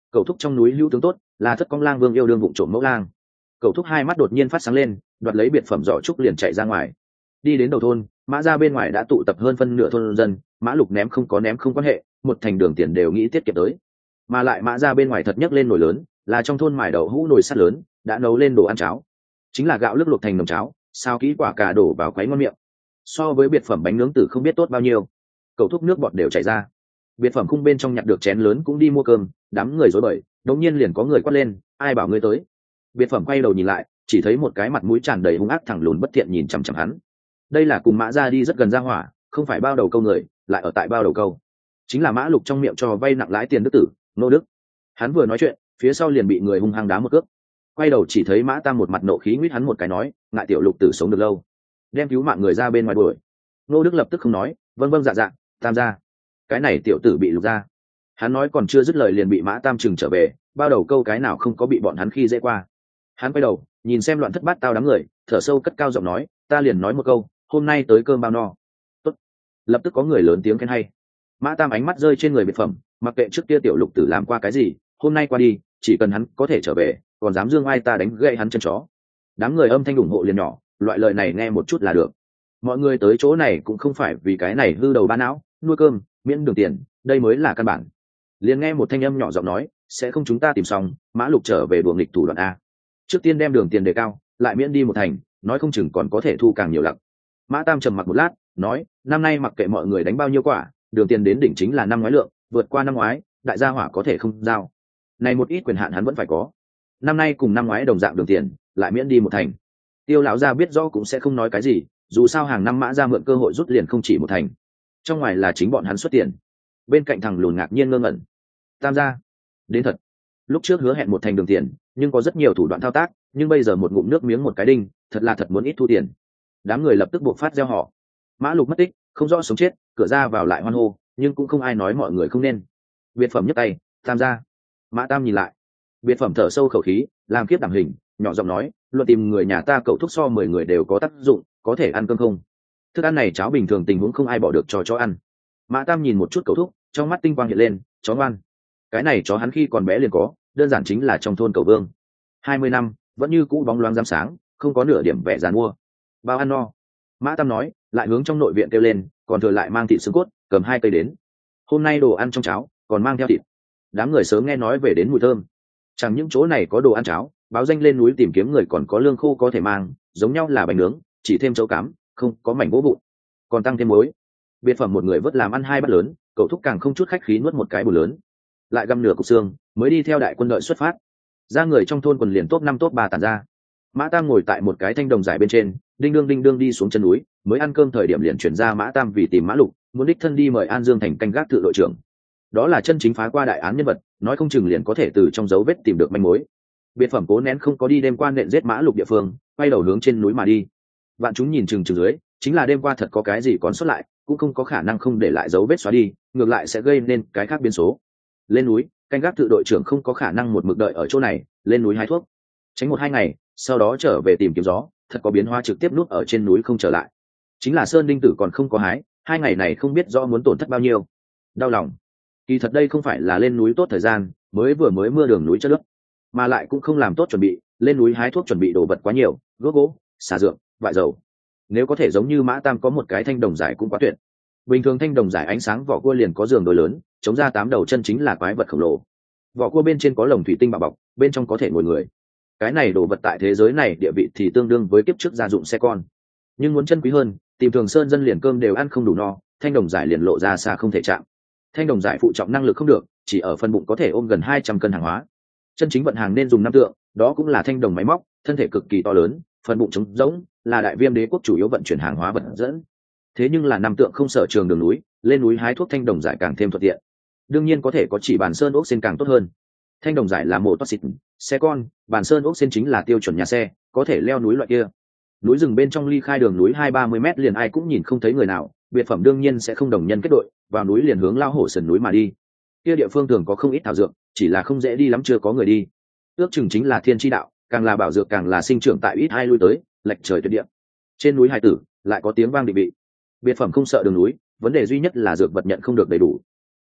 Cậu thúc trong núi hữu tướng tốt, là Thất Công Lang Vương yêu đương vụng trộm mẫu lang. Cậu thúc hai mắt đột nhiên phát sáng lên, đoạt lấy biệt phẩm giỏ trúc liền chạy ra ngoài. Đi đến đầu thôn, Mã ra bên ngoài đã tụ tập hơn phân nửa thôn dân. Mã Lục ném không quan hệ, một thành đường tiền đều nghĩ tiết kiệm tới. Mà lại Mã ra bên ngoài thật nhấc lên nồi lớn, là trong thôn mài đậu hũ nồi sắt lớn, đã nấu lên đồ ăn cháo, chính là gạo lứt luộc thành nồng cháo, sao kỹ quả cà đổ vào quấy ngon miệng. So với biệt phẩm bánh nướng tử không biết tốt bao nhiêu. Cậu thúc nước bọt đều chảy ra. Biệt phẩm khung bên trong nhặt được chén lớn cũng đi mua cơm, đám người rối bời, đống nhiên liền có người quát lên, ai bảo ngươi tới. Biệt phẩm quay đầu nhìn lại, chỉ thấy một cái mặt mũi tràn đầy hung ác thẳng lùn bất thiện nhìn chằm chằm hắn. Đây là cùng Mã ra đi rất gần ra hỏa, không phải bao đầu câu người, lại ở tại bao đầu câu, chính là Mã Lục trong miệng cho vay nặng lãi tiền đức tử Ngô Đức. Hắn vừa nói chuyện, phía sau liền bị người hung hăng đá một cước. Quay đầu chỉ thấy Mã Tam một mặt nộ khí nguyết hắn một cái nói, ngại tiểu Lục tử sống được lâu, đem cứu mạng người ra bên ngoài đuổi. Ngô Đức lập tức không nói, vâng vâng dạ dạ, Tam ra. Cái này tiểu tử bị Lục ra. Hắn nói còn chưa dứt lời liền bị Mã Tam trừng trở về, bao đầu câu cái nào không có bị bọn hắn khi dễ qua. Hắn quay đầu nhìn xem loạn thất bát tao đám người, thở sâu cất cao giọng nói, ta liền nói một câu, hôm nay tới cơm bao no. Tốt. Lập tức có người lớn tiếng khen hay. Mã Tam ánh mắt rơi trên người biệt phẩm, mặc kệ trước kia tiểu Lục tử làm qua cái gì, hôm nay qua đi, chỉ cần hắn có thể trở về, còn dám dương ai ta đánh gãy hắn chân chó. Đám người âm thanh ủng hộ liền nhỏ, loại lời này nghe một chút là được. Mọi người tới chỗ này cũng không phải vì cái này hư đầu ba não, nuôi cơm, miễn đường tiền, đây mới là căn bản. Liền nghe một thanh âm nhỏ giọng nói, sẽ không chúng ta tìm xong, Mã Lục trở về đùa nghịch thủ đoạn a. Trước tiên đem đường tiền đề cao, lại miễn đi một thành, nói không chừng còn có thể thu càng nhiều lặc. Mã Tam trầm mặc một lát, nói, năm nay mặc kệ mọi người đánh bao nhiêu quả, đường tiền đến đỉnh chính là năm ngoái lượng, vượt qua năm ngoái, đại gia hỏa có thể không giao. Này một ít quyền hạn hắn vẫn phải có. Năm nay cùng năm ngoái đồng dạng đường tiền, lại miễn đi một thành. Tiêu lão gia biết rõ cũng sẽ không nói cái gì, dù sao hàng năm Mã ra mượn cơ hội rút liền không chỉ một thành. Trong ngoài là chính bọn hắn xuất tiền. Bên cạnh thằng lùn ngạc nhiên ngơ ngẩn. Tam gia, đến thật. Lúc trước hứa hẹn một thành đường tiền, nhưng có rất nhiều thủ đoạn thao tác, nhưng bây giờ một ngụm nước miếng một cái đinh, thật là thật muốn ít thu tiền. Đám người lập tức buộc phát gieo họ. Mã Lục mất tích, không rõ sống chết, cửa ra vào lại hoan hô, nhưng cũng không ai nói mọi người không nên. Biệt phẩm nhấc tay, Tam gia. Mã Tam nhìn lại. Biệt phẩm thở sâu khẩu khí, làm kiếp đảm hình, nhỏ giọng nói, luận tìm người nhà ta cậu thúc so 10 người đều có tác dụng, có thể ăn cơm không? Thức ăn này cháo bình thường tình huống không ai bỏ được cho chó ăn. Mã Tam nhìn một chút cậu thúc, trong mắt tinh quang hiện lên, chó ngoan. Cái này chó hắn khi còn bé liền có, đơn giản chính là trong thôn cậu Vương. 20 năm, vẫn như cũ bóng loáng rám sáng, không có nửa điểm vẻ giàn mua. Bao ăn no. Mã Tam nói, lại hướng trong nội viện kêu lên, còn thừa lại mang thịt xương cốt, cầm 2 cây đến. Hôm nay đồ ăn trong cháo, còn mang theo thịt. Đám người sớm nghe nói về đến mùi thơm. Chẳng những chỗ này có đồ ăn cháo, báo danh lên núi tìm kiếm người còn có lương khô có thể mang, giống nhau là bánh nướng, chỉ thêm chấu cám, không có mảnh gỗ vụn, còn tăng thêm muối. Biệt phẩm một người vớt làm ăn 2 bát lớn, cậu thúc càng không chút khách khí nuốt một cái bù lớn, lại găm nửa cục xương, mới đi theo đại quân đợi xuất phát. Ra người trong thôn quần liền top 5 top 3 tản ra. Mã Tam ngồi tại một cái thanh đồng dài bên trên, đinh đương đi xuống chân núi, mới ăn cơm thời điểm liền chuyển ra Mã Tam vì tìm Mã Lục, muốn đích thân đi mời An Dương thành canh gác tự đội trưởng. Đó là chân chính phá qua đại án nhân vật, nói không chừng liền có thể từ trong dấu vết tìm được manh mối. Biệt phẩm cố nén không có đi đêm qua nện giết Mã Lục địa phương, quay đầu hướng trên núi mà đi. Vạn chúng nhìn chừng dưới, chính là đêm qua thật có cái gì còn sót lại, cũng không có khả năng không để lại dấu vết xóa đi, ngược lại sẽ gây nên cái khác biến số. Lên núi, canh gác tự đội trưởng không có khả năng một mực đợi ở chỗ này, lên núi hái thuốc, tránh 1-2 ngày, sau đó trở về tìm kiếm gió, thật có biến hóa trực tiếp núp ở trên núi không trở lại. Chính là sơn đinh tử còn không có hái, 2 ngày này không biết rõ muốn tổn thất bao nhiêu. Đau lòng. Kỳ thật đây không phải là lên núi tốt thời gian, mới mưa đường núi chất nước, mà lại cũng không làm tốt chuẩn bị, lên núi hái thuốc chuẩn bị đồ vật quá nhiều, gốc gỗ, xà dược, vại dầu. Nếu có thể giống như Mã Tam có một cái thanh đồng giải cũng quá tuyệt. Bình thường thanh đồng giải ánh sáng vỏ cua liền có giường đồi lớn, chống ra 8 đầu chân chính là quái vật khổng lồ. Vỏ cua bên trên có lồng thủy tinh bạo bọc, bên trong có thể ngồi người. Cái này đồ vật tại thế giới này địa vị thì tương đương với kiếp trước gia dụng xe con. Nhưng muốn chân quý hơn, tìm thường sơn dân liền cơm đều ăn không đủ no, thanh đồng giải liền lộ ra xa không thể chạm. Thanh đồng giải phụ trọng năng lực không được, chỉ ở phần bụng có thể ôm gần 200 cân hàng hóa. Chân chính vận hàng nên dùng 5 tượng, đó cũng là thanh đồng máy móc, thân thể cực kỳ to lớn, phần bụng trống rỗng, là đại viêm đế quốc chủ yếu vận chuyển hàng hóa vật dẫn. Thế nhưng là 5 tượng không sở trường đường núi, lên núi hái thuốc thanh đồng giải càng thêm thuận tiện. Đương nhiên có thể có chỉ bàn sơn ốc sen càng tốt hơn. Thanh đồng giải là mô toa xịt, xe con, bàn sơn ốc sen chính là tiêu chuẩn nhà xe, có thể leo núi loại kia. Núi rừng bên trong ly khai đường núi 2-30 mét liền ai cũng nhìn không thấy người nào, biệt phẩm đương nhiên sẽ không đồng nhân kết đội, vào núi liền hướng lao hổ sườn núi mà đi. Kia địa phương thường có không ít thảo dược, chỉ là không dễ đi lắm, chưa có người đi. Ước chừng chính là thiên chi đạo, càng là bảo dược càng là sinh trưởng tại ít ai lui tới, lệch trời tuyệt địa. Trên núi hải tử lại có tiếng vang định vị. Biệt phẩm không sợ đường núi, vấn đề duy nhất là dược vật nhận không được đầy đủ.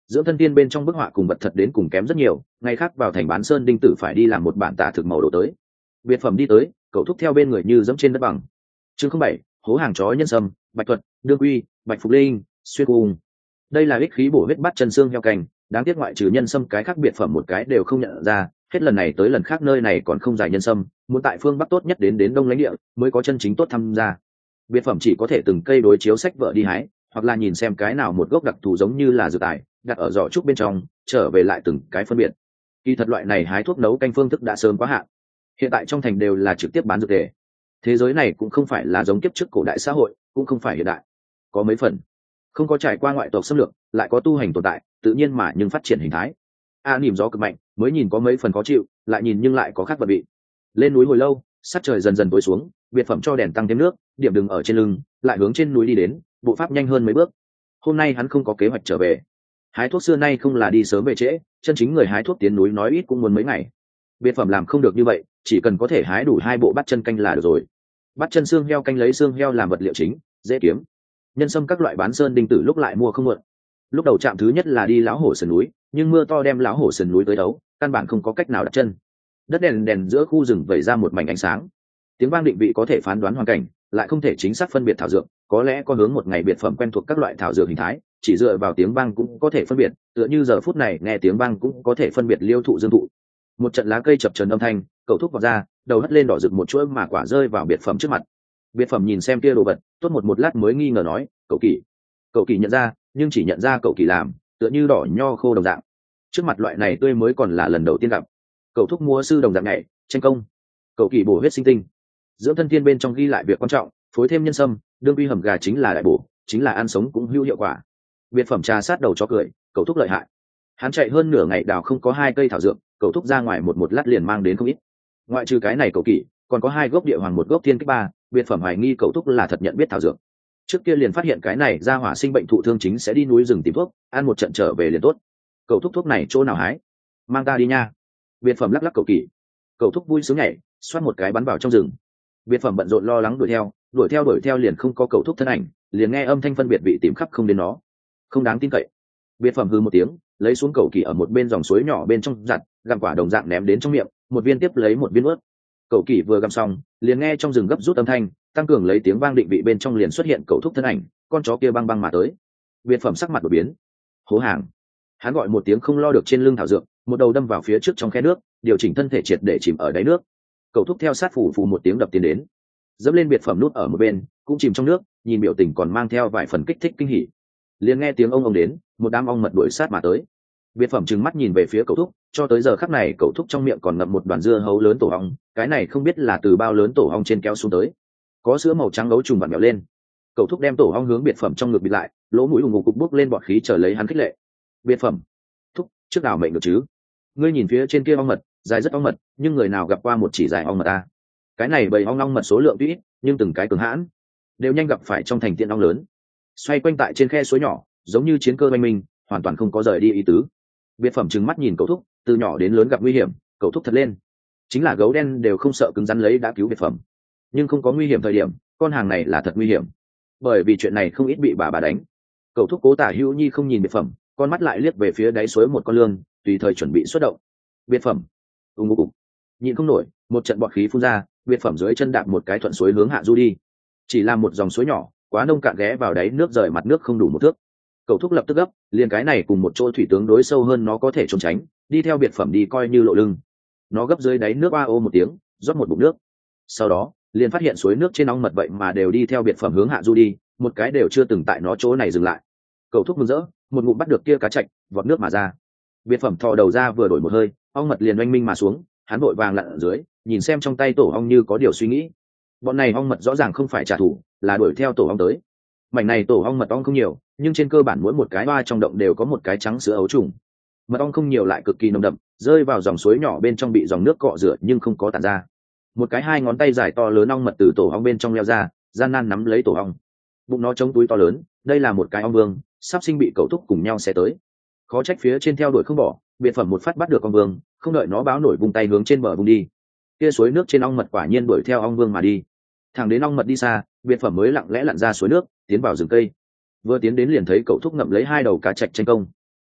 dưỡng thân tiên bên trong bức họa cùng vật thật đến cùng kém rất nhiều, ngày khác vào thành bán sơn đinh tử phải đi làm một bản tả thực màu đồ tới. Biệt phẩm đi tới, cậu thúc theo bên người như dẫm trên đất bằng. Chương 07, hố hàng chó nhân sâm, bạch thuật, đương quy, bạch phục linh, xuyên cung. Đây là ích khí bổ huyết bắt chân xương heo canh, đáng tiếc ngoại trừ nhân sâm cái khác biệt phẩm một cái đều không nhận ra, hết lần này tới lần khác nơi này còn không giải nhân sâm, muốn tại phương bắc tốt nhất đến đông lãnh địa mới có chân chính tốt tham gia. Biệt phẩm chỉ có thể từng cây đối chiếu sách vợ đi hái, hoặc là nhìn xem cái nào một gốc đặc thù giống như là dược tài, đặt ở giỏ trúc bên trong, trở về lại từng cái phân biệt. Kỳ thật loại này hái thuốc nấu canh phương thức đã sớm quá hạn. Hiện tại trong thành đều là trực tiếp bán dược tề. Thế giới này cũng không phải là giống kiếp trước cổ đại xã hội, cũng không phải hiện đại. Có mấy phần không có trải qua ngoại tộc xâm lược, lại có tu hành tồn tại, tự nhiên mà nhưng phát triển hình thái. Niềm gió cực mạnh, mới nhìn có mấy phần khó chịu, lại nhìn nhưng lại có khác vật vị. Lên núi hồi lâu, sắc trời dần dần tối xuống, biệt phẩm cho đèn tăng thêm nước, điểm đừng ở trên lưng, lại hướng trên núi đi đến, bộ pháp nhanh hơn mấy bước. Hôm nay hắn không có kế hoạch trở về. Hái thuốc xưa nay không là đi sớm về trễ, chân chính người hái thuốc tiến núi nói ít cũng muốn mấy ngày. Biệt phẩm làm không được như vậy, chỉ cần có thể hái đủ 2 bộ bắt chân canh là được rồi. Bắt chân xương heo canh lấy xương heo làm vật liệu chính, dễ kiếm. Nhân sâm các loại bán sơn đinh tử lúc lại mua không muộn. Lúc đầu trạm thứ nhất là đi lão hổ sườn núi, nhưng mưa to đem lão hổ sườn núi tới đấu, căn bản không có cách nào đặt chân. Đất đèn giữa khu rừng vẩy ra một mảnh ánh sáng. Tiếng vang định vị có thể phán đoán hoàn cảnh, lại không thể chính xác phân biệt thảo dược, có lẽ có hướng một ngày biệt phẩm quen thuộc các loại thảo dược hình thái, chỉ dựa vào tiếng vang cũng có thể phân biệt, tựa như giờ phút này nghe tiếng vang cũng có thể phân biệt liêu thụ dương thụ. Một trận lá cây chập chờn âm thanh, cậu thúc vào ra, đầu hất lên đỏ rực một chuỗi mà quả rơi vào biệt phẩm trước mặt. Biệt phẩm nhìn xem kia đồ vật, tốt một lát mới nghi ngờ nói, cậu kỳ nhận ra, nhưng chỉ nhận ra cậu kỳ làm, tựa như đỏ nho khô đồng dạng. Trước mặt loại này tươi mới còn là lần đầu tiên gặp. Cậu thúc múa sư đồng dạng nhảy, tranh công. Cậu kỳ bổ huyết sinh tinh. Dưỡng thân thiên bên trong ghi lại việc quan trọng, phối thêm nhân sâm, đương quy hầm gà chính là đại bổ, chính là ăn sống cũng hữu hiệu quả. Biệt phẩm trà sát đầu cho cười, cậu thúc lợi hại. Hắn chạy hơn nửa ngày đào không có 2 cây thảo dược, cậu thúc ra ngoài một lát liền mang đến không ít. Ngoại trừ cái này cậu kỳ, còn có 2 gốc địa hoàng, 1 gốc thiên kích ba. Biệt phẩm hoài nghi cậu thúc là thật nhận biết thảo dược. Trước kia liền phát hiện cái này ra hỏa sinh bệnh thụ thương chính sẽ đi núi rừng tìm thuốc, ăn một trận trở về liền tốt. Cậu thúc thuốc này chỗ nào hái? Mang ta đi nha. Biệt phẩm lắc lắc cậu kỳ. Cậu thúc vui sướng nhảy, xoát một cái bắn vào trong rừng. Biệt phẩm bận rộn lo lắng đuổi theo liền không có cậu thúc thân ảnh, liền nghe âm thanh phân biệt vị tìm khắp không đến nó. Không đáng tin cậy. Biệt phẩm hừ một tiếng, lấy xuống cậu kỳ ở một bên dòng suối nhỏ bên trong giặt, gặm quả đồng dạng ném đến trong miệng, một viên tiếp lấy một viên ướt. Cậu kỳ vừa gặm xong, liền nghe trong rừng gấp rút âm thanh, tăng cường lấy tiếng vang định vị bên trong liền xuất hiện cậu thúc thân ảnh, con chó kia băng băng mà tới. Biệt phẩm sắc mặt đổi biến. Hố hàng. Hắn gọi một tiếng không lo được trên lưng thảo dược, một đầu đâm vào phía trước trong khe nước, điều chỉnh thân thể triệt để chìm ở đáy nước. Cậu thúc theo sát phủ một tiếng đập tiến đến, dẫm lên biệt phẩm nút ở một bên, cũng chìm trong nước, nhìn biểu tình còn mang theo vài phần kích thích kinh hỉ. Liền nghe tiếng ông đến, một đám ong mật đuổi sát mà tới. Biệt phẩm trừng mắt nhìn về phía cậu thúc, cho tới giờ khắc này cậu thúc trong miệng còn ngậm một đoàn dưa hấu lớn tổ ong, cái này không biết là từ bao lớn tổ ong trên kéo xuống tới. Có sữa màu trắng ấu trùng vặn vẹo lên. Cậu thúc đem tổ ong hướng biệt phẩm trong ngực bịt lại, lỗ mũi ù ngục cục bốc lên bọt khí chờ lấy hắn khích lệ. Biệt phẩm, thúc, trước đào mệnh được chứ? Ngươi nhìn phía trên kia ong mật, dài rất ong mật, nhưng người nào gặp qua một chỉ dài ong mật ta? Cái này bầy ong mật số lượng ít, nhưng từng cái cường hãn, đều nhanh gặp phải trong thành tiện ong lớn. Xoay quanh tại trên khe suối nhỏ, giống như chiến cơ oanh minh, hoàn toàn không có rời đi ý tứ. Biệt phẩm trừng mắt nhìn cậu thúc, từ nhỏ đến lớn gặp nguy hiểm, cậu thúc thật lên. Chính là gấu đen đều không sợ cứng rắn lấy đã cứu biệt phẩm, nhưng không có nguy hiểm thời điểm, con hàng này là thật nguy hiểm. Bởi vì chuyện này không ít bị bà đánh. Cậu thúc Cố Tả Hữu Nhi không nhìn biệt phẩm, con mắt lại liếc về phía đáy suối một con lương, tùy thời chuẩn bị xuất động. Biệt phẩm, ùng, nhịn không nổi, một trận bọt khí phun ra, biệt phẩm dưới chân đạp một cái thuận suối hướng hạ du đi. Chỉ là một dòng suối nhỏ, quá nông cạn ghé vào đáy nước rời mặt nước không đủ 1 thước. Cậu thúc lập tức gấp, liền cái này cùng một chỗ thủy tướng đối sâu hơn nó có thể trốn tránh, đi theo biệt phẩm đi coi như lộ lưng. Nó gấp dưới đáy nước oa ô một tiếng, rót một bụng nước. Sau đó, liền phát hiện suối nước trên ong mật vậy mà đều đi theo biệt phẩm hướng hạ du đi, một cái đều chưa từng tại nó chỗ này dừng lại. Cậu thúc mừng rỡ, một ngụm bắt được kia cá trạch, vọt nước mà ra. Biệt phẩm thò đầu ra vừa đổi một hơi, ong mật liền oanh minh mà xuống, hắn vội vàng lặn ở dưới, nhìn xem trong tay tổ ong như có điều suy nghĩ. Bọn này ong mật rõ ràng không phải trả thù, là đuổi theo tổ ong tới. Mảnh này tổ ong mật ong không nhiều, nhưng trên cơ bản mỗi một cái ba trong động đều có một cái trắng sữa ấu trùng. Mật ong không nhiều lại cực kỳ nồng đậm, rơi vào dòng suối nhỏ bên trong bị dòng nước cọ rửa nhưng không có tản ra. Một cái 2 ngón tay dài to lớn ong mật từ tổ ong bên trong leo ra, gian nan nắm lấy tổ ong. Bụng nó chống túi to lớn, đây là một cái ong vương, sắp sinh bị cậu thúc cùng nhau xé tới. Khó trách phía trên theo đuổi không bỏ, biệt phẩm một phát bắt được ong vương, không đợi nó báo nổi vung tay hướng trên bờ vung đi. Kia suối nước trên ong mật quả nhiên đuổi theo ong vương mà đi. Thẳng đến ong mật đi xa, biệt phẩm mới lặng lẽ lặn ra suối nước, tiến vào rừng cây. Vừa tiến đến liền thấy cậu thúc ngậm lấy 2 đầu cá trạch tranh công. Thúc,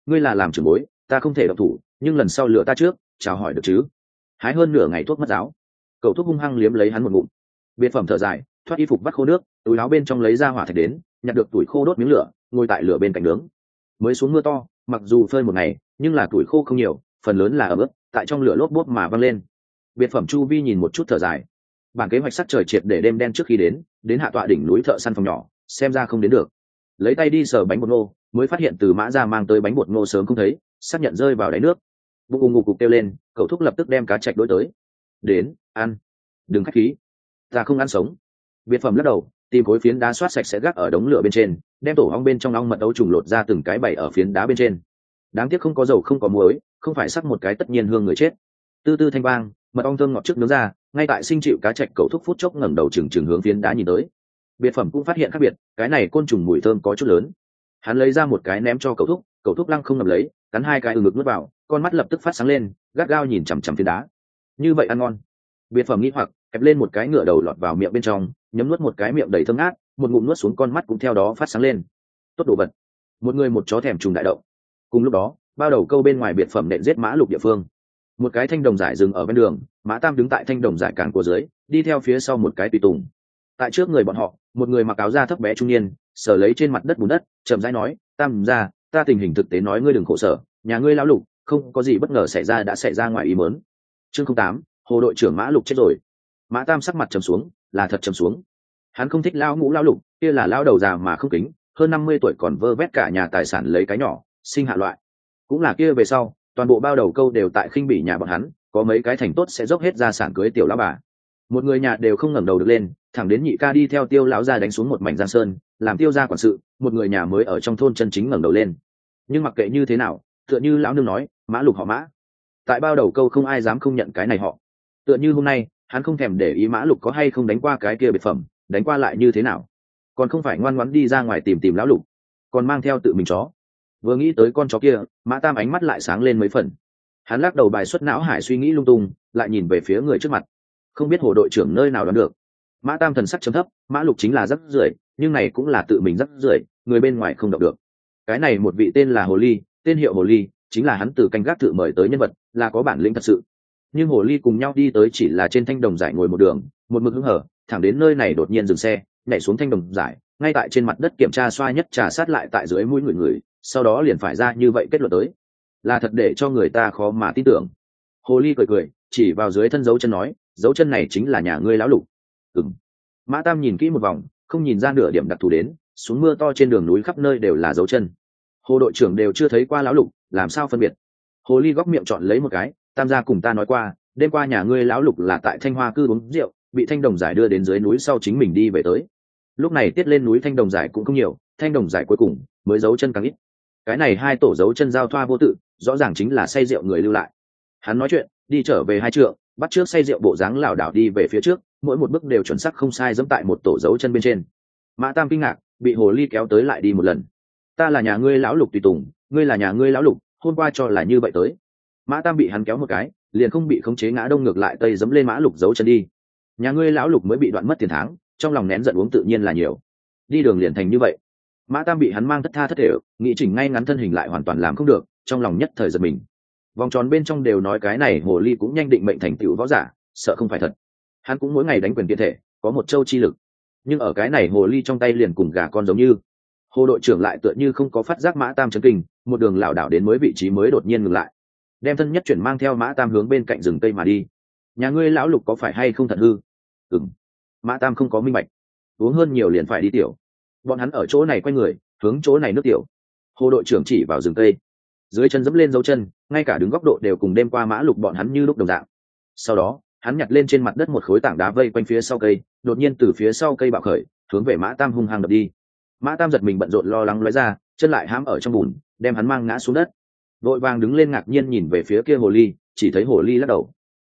ngươi là làm trưởng bối, ta không thể động thủ, nhưng lần sau lựa ta trước, chào hỏi được chứ? Hái hơn nửa ngày thuốc mất giáo. Cậu thuốc hung hăng liếm lấy hắn một ngụm. Biệt phẩm thở dài, thoát y phục vắt khô nước, túi áo bên trong lấy ra hỏa thạch đến, nhặt được tuổi khô đốt miếng lửa, ngồi tại lửa bên cạnh nướng. Mới xuống mưa to, mặc dù phơi một ngày, nhưng là tuổi khô không nhiều, phần lớn là ẩm ướt, tại trong lửa lốp bốp mà văng lên. Biệt phẩm chu vi nhìn một chút thở dài. Bản kế hoạch sắc trời triệt để đêm đen trước khi đến hạ tọa đỉnh núi thợ săn phòng nhỏ, xem ra không đến được. Lấy tay đi sờ bánh bột ngô, mới phát hiện từ Mã Gia mang tới bánh bột ngô sớm không thấy, xác nhận rơi vào đáy nước. Bụng ù ngục cục kêu lên, cậu thúc lập tức đem cá trạch đối tới. Đến, ăn. Đừng khách khí, ta không ăn sống. Biệt phẩm lắc đầu, tìm khối phiến đá xoát sạch sẽ gác ở đống lửa bên trên, đem tổ ong bên trong ong mật ấu trùng lột ra từng cái bày ở phiến đá bên trên. Đáng tiếc không có dầu không có muối, không phải sắc một cái tất nhiên hương người chết. Tư tư thanh vang, mật ong thơm ngọt trước nướng ra, ngay tại sinh chịu cá trạch cậu thúc phút chốc ngẩng đầu chừng hướng phiến đá nhìn tới. Biệt phẩm cũng phát hiện khác biệt, cái này côn trùng mùi thơm có chút lớn. Hắn lấy ra một cái ném cho cậu thúc lăng không ngậm lấy, cắn hai cái ngực nuốt vào, con mắt lập tức phát sáng lên, gắt gao nhìn chằm chằm phiến đá. Như vậy ăn ngon. Biệt phẩm nghĩ hoặc kẹp lên một cái ngựa đầu lọt vào miệng bên trong, nhấm nuốt một cái miệng đầy thơm ngát, một ngụm nuốt xuống, con mắt cũng theo đó phát sáng lên. Tốt đồ vật. Một người một chó thèm trùng đại động. Cùng lúc đó, bao đầu câu bên ngoài biệt phẩm nện giết mã lục địa phương. Một cái thanh đồng giải dừng ở bên đường, Mã Tam đứng tại thanh đồng giải cản của dưới, đi theo phía sau một cái tùy tùng. Tại trước người bọn họ, một người mặc áo da thấp bé trung niên, sờ lấy trên mặt đất bùn đất, chậm rãi nói, Tam gia, ta tình hình thực tế nói ngươi đừng khổ sở, nhà ngươi lão lục, không có gì bất ngờ đã xảy ra ngoài ý muốn. Chương 08, Hồ đội trưởng Mã Lục chết rồi. Mã Tam sắc mặt trầm xuống, là thật trầm xuống. Hắn không thích lão ngũ lão lục, kia là lão đầu già mà không kính, hơn 50 tuổi còn vơ vét cả nhà tài sản lấy cái nhỏ, sinh hạ loại. Cũng là kia về sau, toàn bộ bao đầu câu đều tại khinh bỉ nhà bọn hắn, có mấy cái thành tốt sẽ dốc hết gia sản cưới tiểu lão bà. Một người nhà đều không ngẩng đầu được lên, thẳng đến nhị ca đi theo Tiêu lão gia đánh xuống một mảnh giang sơn, làm Tiêu gia quản sự, một người nhà mới ở trong thôn chân chính ngẩng đầu lên. Nhưng mặc kệ như thế nào, tựa như lão nương nói, Mã Lục họ Mã. Tại bao đầu câu không ai dám không nhận cái này họ. Tựa như hôm nay, hắn không thèm để ý Mã Lục có hay không đánh qua cái kia biệt phẩm, đánh qua lại như thế nào, còn không phải ngoan ngoãn đi ra ngoài tìm lão Lục, còn mang theo tự mình chó. Vừa nghĩ tới con chó kia, Mã Tam ánh mắt lại sáng lên mấy phần. Hắn lắc đầu bài xuất não hải suy nghĩ lung tung, lại nhìn về phía người trước mặt. Không biết Hồ đội trưởng nơi nào đoán được. Mã Tam thần sắc trầm thấp, Mã Lục chính là rắc rưởi, nhưng này cũng là tự mình rắc rưởi, người bên ngoài không động được. Cái này một vị tên là Hồ Ly, tên hiệu Hồ Ly, chính là hắn từ canh gác tự mời tới nhân vật, là có bản lĩnh thật sự. Nhưng Hồ Ly cùng nhau đi tới chỉ là trên thanh đồng giải ngồi một đường, một mực hứng hở, thẳng đến nơi này đột nhiên dừng xe, nhảy xuống thanh đồng giải, ngay tại trên mặt đất kiểm tra xoa nhất trà sát lại tại dưới mũi người, sau đó liền phải ra như vậy kết luận tới. Là thật để cho người ta khó mà tin tưởng. Hồ Ly cười, chỉ vào dưới thân dấu chân nói, dấu chân này chính là nhà ngươi lão Lục. Ừm. Mã Tam nhìn kỹ một vòng, không nhìn ra nửa điểm đặc thù đến, xuống mưa to trên đường núi khắp nơi đều là dấu chân. Hồ đội trưởng đều chưa thấy qua lão Lục, làm sao phân biệt? Hồ Ly góc miệng chọn lấy một cái, Tam gia cùng ta nói qua, đêm qua nhà ngươi lão Lục là tại Thanh Hoa cư uống rượu, bị thanh đồng giải đưa đến dưới núi sau chính mình đi về tới. Lúc này tiết lên núi thanh đồng giải cũng không nhiều, thanh đồng giải cuối cùng mới dấu chân càng ít. Cái này hai tổ dấu chân giao thoa vô tự, rõ ràng chính là say rượu người lưu lại. Hắn nói chuyện, đi trở về hai trượng, bắt trước say rượu bộ dáng lảo đảo đi về phía trước, mỗi một bước đều chuẩn xác không sai dẫm tại một tổ dấu chân bên trên. Mã Tam kinh ngạc, bị Hồ Ly kéo tới lại đi một lần. Ta là nhà ngươi lão Lục tùy tùng, ngươi là nhà ngươi lão Lục, hôm qua cho là như vậy tới. Mã Tam bị hắn kéo một cái, liền không bị khống chế ngã đông ngược lại tây dẫm lên Mã Lục dấu chân đi. Nhà ngươi lão Lục mới bị đoạn mất tiền tháng, trong lòng nén giận uống tự nhiên là nhiều. Đi đường liền thành như vậy. Mã Tam bị hắn mang thất tha thất thể, nghĩ chỉnh ngay ngắn thân hình lại hoàn toàn làm không được, trong lòng nhất thời giật mình. Vòng tròn bên trong đều nói cái này Hồ Ly cũng nhanh định mệnh thành tựu võ giả, sợ không phải thật. Hắn cũng mỗi ngày đánh quyền kiện thể, có một châu chi lực, nhưng ở cái này Hồ Ly trong tay liền cùng gà con giống như. Hồ đội trưởng lại tựa như không có phát giác Mã Tam chấn kinh, một đường lảo đảo đến mới vị trí mới đột nhiên ngừng lại, đem thân nhất chuyển mang theo Mã Tam hướng bên cạnh rừng cây mà đi. Nhà ngươi lão Lục có phải hay không thật hư? Ừm. Mã Tam không có minh bạch, uống hơn nhiều liền phải đi tiểu. Bọn hắn ở chỗ này quay người, hướng chỗ này nước tiểu. Hồ đội trưởng chỉ vào rừng cây, dưới chân dẫm lên dấu chân, ngay cả đứng góc độ đều cùng đêm qua Mã Lục bọn hắn như lúc đồng dạng. Sau đó hắn nhặt lên trên mặt đất một khối tảng đá vây quanh phía sau cây, đột nhiên từ phía sau cây bạo khởi, hướng về Mã Tam hung hăng đập đi. Mã Tam giật mình bận rộn lo lắng lóe ra, chân lại hãm ở trong bùn, đem hắn mang ngã xuống đất. Vội vàng đứng lên ngạc nhiên nhìn về phía kia Hồ Ly, chỉ thấy Hồ Ly lắc đầu.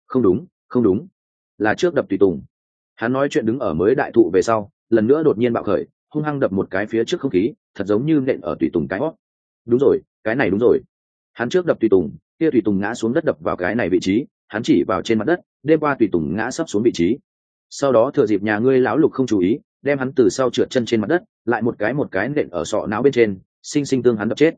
Không đúng, là trước đập tùy tùng. Hắn nói chuyện đứng ở mới đại thụ về sau, lần nữa đột nhiên bạo khởi, hung hăng đập một cái phía trước không khí, thật giống như nện ở tùy tùng cái hót. Đúng rồi, cái này đúng rồi. Hắn trước đập tùy tùng, kia tùy tùng ngã xuống đất đập vào cái này vị trí, hắn chỉ vào trên mặt đất, đêm qua tùy tùng ngã sấp xuống vị trí. Sau đó thừa dịp nhà ngươi lão Lục không chú ý, đem hắn từ sau trượt chân trên mặt đất, lại một cái nện ở sọ não bên trên, sinh sinh tương hắn đập chết.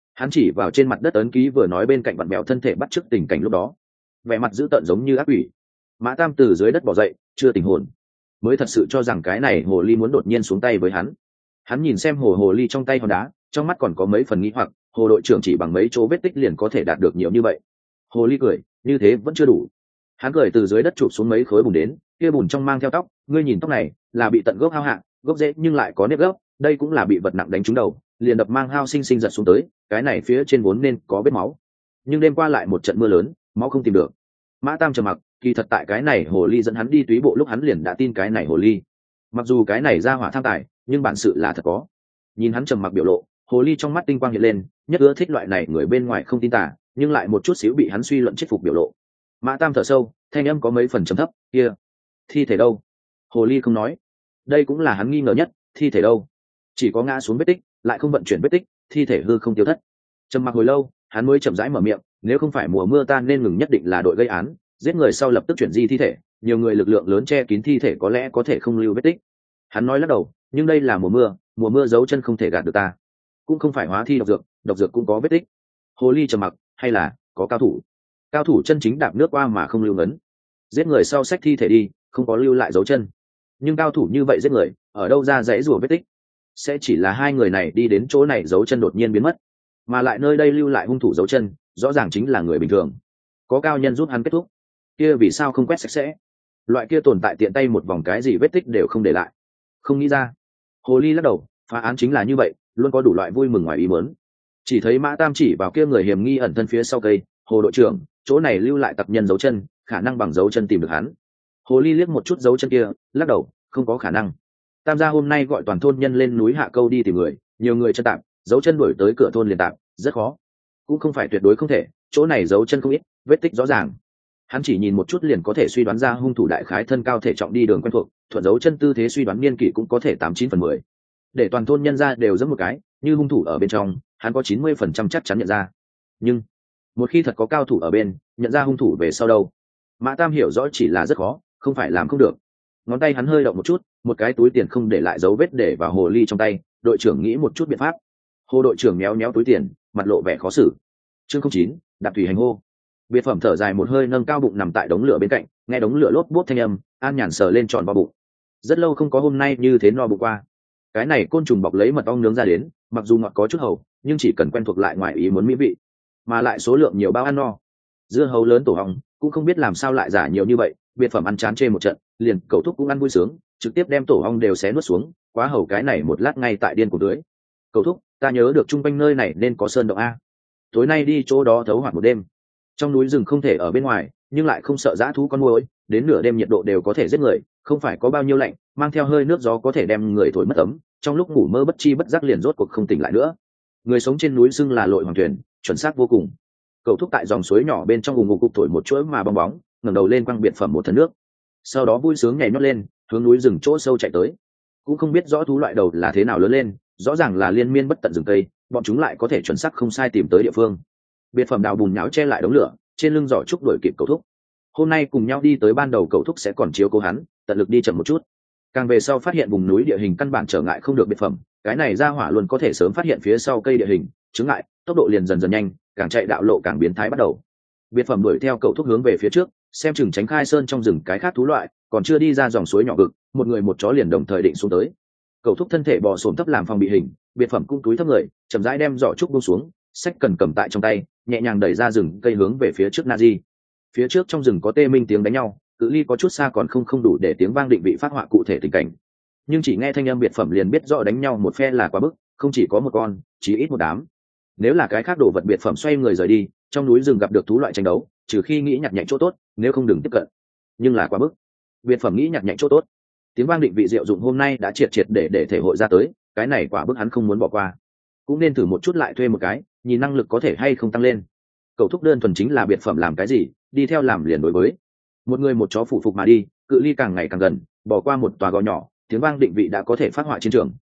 Hắn chỉ vào trên mặt đất ấn ký vừa nói bên cạnh vặn mèo thân thể bắt chước tình cảnh lúc đó, vẻ mặt dữ tợn giống như ác quỷ. Mã Tam từ dưới đất bò dậy, chưa tỉnh hồn, mới thật sự cho rằng cái này hồ ly muốn đột nhiên xuống tay với hắn. Hắn nhìn xem hồ ly trong tay hòn đá, trong mắt còn có mấy phần nghi hoặc, hồ đội trưởng chỉ bằng mấy chỗ vết tích liền có thể đạt được nhiều như vậy. Hồ ly cười, như thế vẫn chưa đủ. Hắn cười từ dưới đất chụp xuống mấy khối bùn đến, kia bùn trong mang theo tóc, ngươi nhìn tóc này, là bị tận gốc hao hạ, gốc rễ nhưng lại có nếp gốc, đây cũng là bị vật nặng đánh trúng đầu, liền đập mang hao sinh sinh giật xuống tới, cái này phía trên vốn nên có vết máu. Nhưng đêm qua lại một trận mưa lớn, máu không tìm được. Mã Tam trầm mặc, kỳ thật tại cái này hồ ly dẫn hắn đi túy bộ lúc hắn liền đã tin cái này hồ ly. Mặc dù cái này ra hỏa tham tài, nhưng bản sự là thật có. Nhìn hắn trầm mặc biểu lộ, hồ ly trong mắt tinh quang hiện lên, nhất ưa thích loại này người bên ngoài không tin tà, nhưng lại một chút xíu bị hắn suy luận chết phục biểu lộ. Mã Tam thở sâu, thanh âm có mấy phần trầm thấp, kia, thi thể đâu? Hồ ly không nói. Đây cũng là hắn nghi ngờ nhất, thi thể đâu? Chỉ có ngã xuống vết tích, lại không vận chuyển vết tích, thi thể hư không tiêu thất. Trầm mặc hồi lâu, hắn mới chậm rãi mở miệng, nếu không phải mùa mưa tan nên ngừng nhất định là đội gây án, giết người sau lập tức chuyển di thi thể, nhiều người lực lượng lớn che kín thi thể có lẽ có thể không lưu vết tích. Hắn nói lắc đầu, nhưng đây là mùa mưa dấu chân không thể gạt được ta. Cũng không phải hóa thi độc dược cũng có vết tích. Hồ ly trầm mặc, hay là có cao thủ chân chính đạp nước qua mà không lưu ngấn, giết người sau xách thi thể đi, không có lưu lại dấu chân. Nhưng cao thủ như vậy giết người, ở đâu ra dãy rùa vết tích? Sẽ chỉ là hai người này đi đến chỗ này dấu chân đột nhiên biến mất, mà lại nơi đây lưu lại hung thủ dấu chân, rõ ràng chính là người bình thường. Có cao nhân giúp hắn kết thúc, kia vì sao không quét sạch sẽ? Loại kia tồn tại tiện tay một vòng cái gì vết tích đều không để lại. Không nghĩ ra. Hồ ly lắc đầu, phá án chính là như vậy, luôn có đủ loại vui mừng ngoài ý muốn. Chỉ thấy Mã Tam chỉ vào kia người hiểm nghi ẩn thân phía sau cây, hồ đội trưởng, chỗ này lưu lại tập nhân dấu chân, khả năng bằng dấu chân tìm được hắn. Hồ ly liếc một chút dấu chân kia, lắc đầu, không có khả năng. Tam gia hôm nay gọi toàn thôn nhân lên núi hạ câu đi tìm người, nhiều người chân tạm, dấu chân đuổi tới cửa thôn liền tạm, rất khó. Cũng không phải tuyệt đối không thể, chỗ này dấu chân không ít, vết tích rõ ràng. Hắn chỉ nhìn một chút liền có thể suy đoán ra hung thủ đại khái thân cao thể trọng đi đường quen thuộc, thuận dấu chân tư thế suy đoán niên kỷ cũng có thể 89/10. Để toàn thôn nhân ra đều giẫm một cái, như hung thủ ở bên trong, hắn có 90% chắc chắn nhận ra. Nhưng một khi thật có cao thủ ở bên, nhận ra hung thủ về sau đâu? Mã Tam hiểu rõ chỉ là rất khó, không phải làm không được. Ngón tay hắn hơi động một chút, một cái túi tiền không để lại dấu vết để vào hồ ly trong tay. Đội trưởng nghĩ một chút biện pháp. Hồ đội trưởng méo méo túi tiền, mặt lộ vẻ khó xử. Chương 09, đạp thủy hành hô. Biệt phẩm thở dài một hơi, nâng cao bụng nằm tại đống lửa bên cạnh, nghe đống lửa lốp bốp thanh âm, an nhàn sờ lên tròn vào bụng. Rất lâu không có hôm nay như thế no bụng qua. Cái này côn trùng bọc lấy mật ong nướng ra đến, mặc dù ngọt có chút hầu, nhưng chỉ cần quen thuộc lại ngoài ý muốn mỹ vị, mà lại số lượng nhiều bao ăn no. Dưa hấu lớn tổ hong cũng không biết làm sao lại giả nhiều như vậy, biệt phẩm ăn chán chê một trận, liền cậu thúc cũng ăn vui sướng, trực tiếp đem tổ hong đều xé nuốt xuống, quá hầu cái này một lát ngay tại điên của tưới. Cậu thúc, ta nhớ được chung quanh nơi này nên có sơn động a, tối nay đi chỗ đó thấu hoạt một đêm. Trong núi rừng không thể ở bên ngoài, nhưng lại không sợ dã thú con muỗi, đến nửa đêm nhiệt độ đều có thể giết người, không phải có bao nhiêu lạnh, mang theo hơi nước gió có thể đem người thổi mất ấm, trong lúc ngủ mơ bất chi bất giác liền rốt cuộc không tỉnh lại nữa. Người sống trên núi xưng là lội hoàng thuyền, chuẩn xác vô cùng. Cậu thúc tại dòng suối nhỏ bên trong vùng ngục cục thổi một chuỗi mà bong bóng, ngẩng đầu lên quăng biệt phẩm một thân nước, sau đó vui sướng nhảy nhót lên, hướng núi rừng chỗ sâu chạy tới. Cũng không biết rõ thú loại đầu là thế nào lớn lên, rõ ràng là liên miên bất tận rừng cây, bọn chúng lại có thể chuẩn xác không sai tìm tới địa phương. Biệt phẩm đào bùn nhão che lại đống lửa, trên lưng giỏ trúc đuổi kịp cậu thúc. Hôm nay cùng nhau đi tới ban đầu cậu thúc sẽ còn chiếu cố hắn, tận lực đi chậm một chút. Càng về sau phát hiện vùng núi địa hình căn bản trở ngại không được biệt phẩm, cái này ra hỏa luôn có thể sớm phát hiện phía sau cây địa hình, chứng ngại, tốc độ liền dần dần nhanh, càng chạy đạo lộ càng biến thái bắt đầu. Biệt phẩm đuổi theo cậu thúc hướng về phía trước, xem chừng tránh khai sơn trong rừng cái khác thú loại, còn chưa đi ra dòng suối nhỏ vực, một người một chó liền đồng thời định xuống tới. Cậu thúc thân thể bò xổm thấp làm phòng bị hình, biệt phẩm cũng túi thấp người, chậm rãi đem giỏ trúc buông xuống, sách cần cầm tại trong tay, nhẹ nhàng đẩy ra rừng cây hướng về phía trước Nazi. Phía trước trong rừng có tê minh tiếng đánh nhau, cự ly có chút xa còn không đủ để tiếng vang định vị phát họa cụ thể tình cảnh, nhưng chỉ nghe thanh âm biệt phẩm liền biết rõ đánh nhau một phe là quá bức, không chỉ có một con, chỉ ít một đám. Nếu là cái khác đồ vật biệt phẩm xoay người rời đi, trong núi rừng gặp được thú loại tranh đấu, trừ khi nghĩ nhặt nhạnh chỗ tốt, nếu không đừng tiếp cận. Nhưng là quá bức. Biệt phẩm nghĩ nhặt nhạnh chỗ tốt. Tiếng vang định vị diệu dụng hôm nay đã triệt để thể hội ra tới, cái này quả bức hắn không muốn bỏ qua. Cũng nên thử một chút lại thuê một cái, nhìn năng lực có thể hay không tăng lên. Cầu thúc đơn thuần chính là biệt phẩm làm cái gì, đi theo làm liền đối với. Một người một chó phụ phục mà đi, cự ly càng ngày càng gần, bỏ qua một tòa gò nhỏ, tiếng vang định vị đã có thể phát họa chiến trường.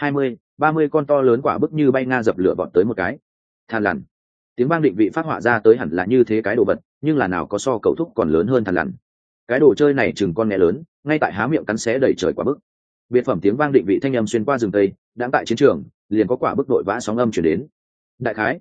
20-30 con to lớn quả bức như bay nga dập lửa vọt tới một cái. Than lằn. Tiếng vang định vị phát họa ra tới hẳn là như thế cái đồ vật, nhưng là nào có so cậu thúc còn lớn hơn than lằn. Cái đồ chơi này chừng con nghe lớn, ngay tại há miệng cắn xé đầy trời quả bức. Biệt phẩm tiếng vang định vị thanh âm xuyên qua rừng tây, đang tại chiến trường, liền có quả bức đội vã sóng âm chuyển đến. Đại khái,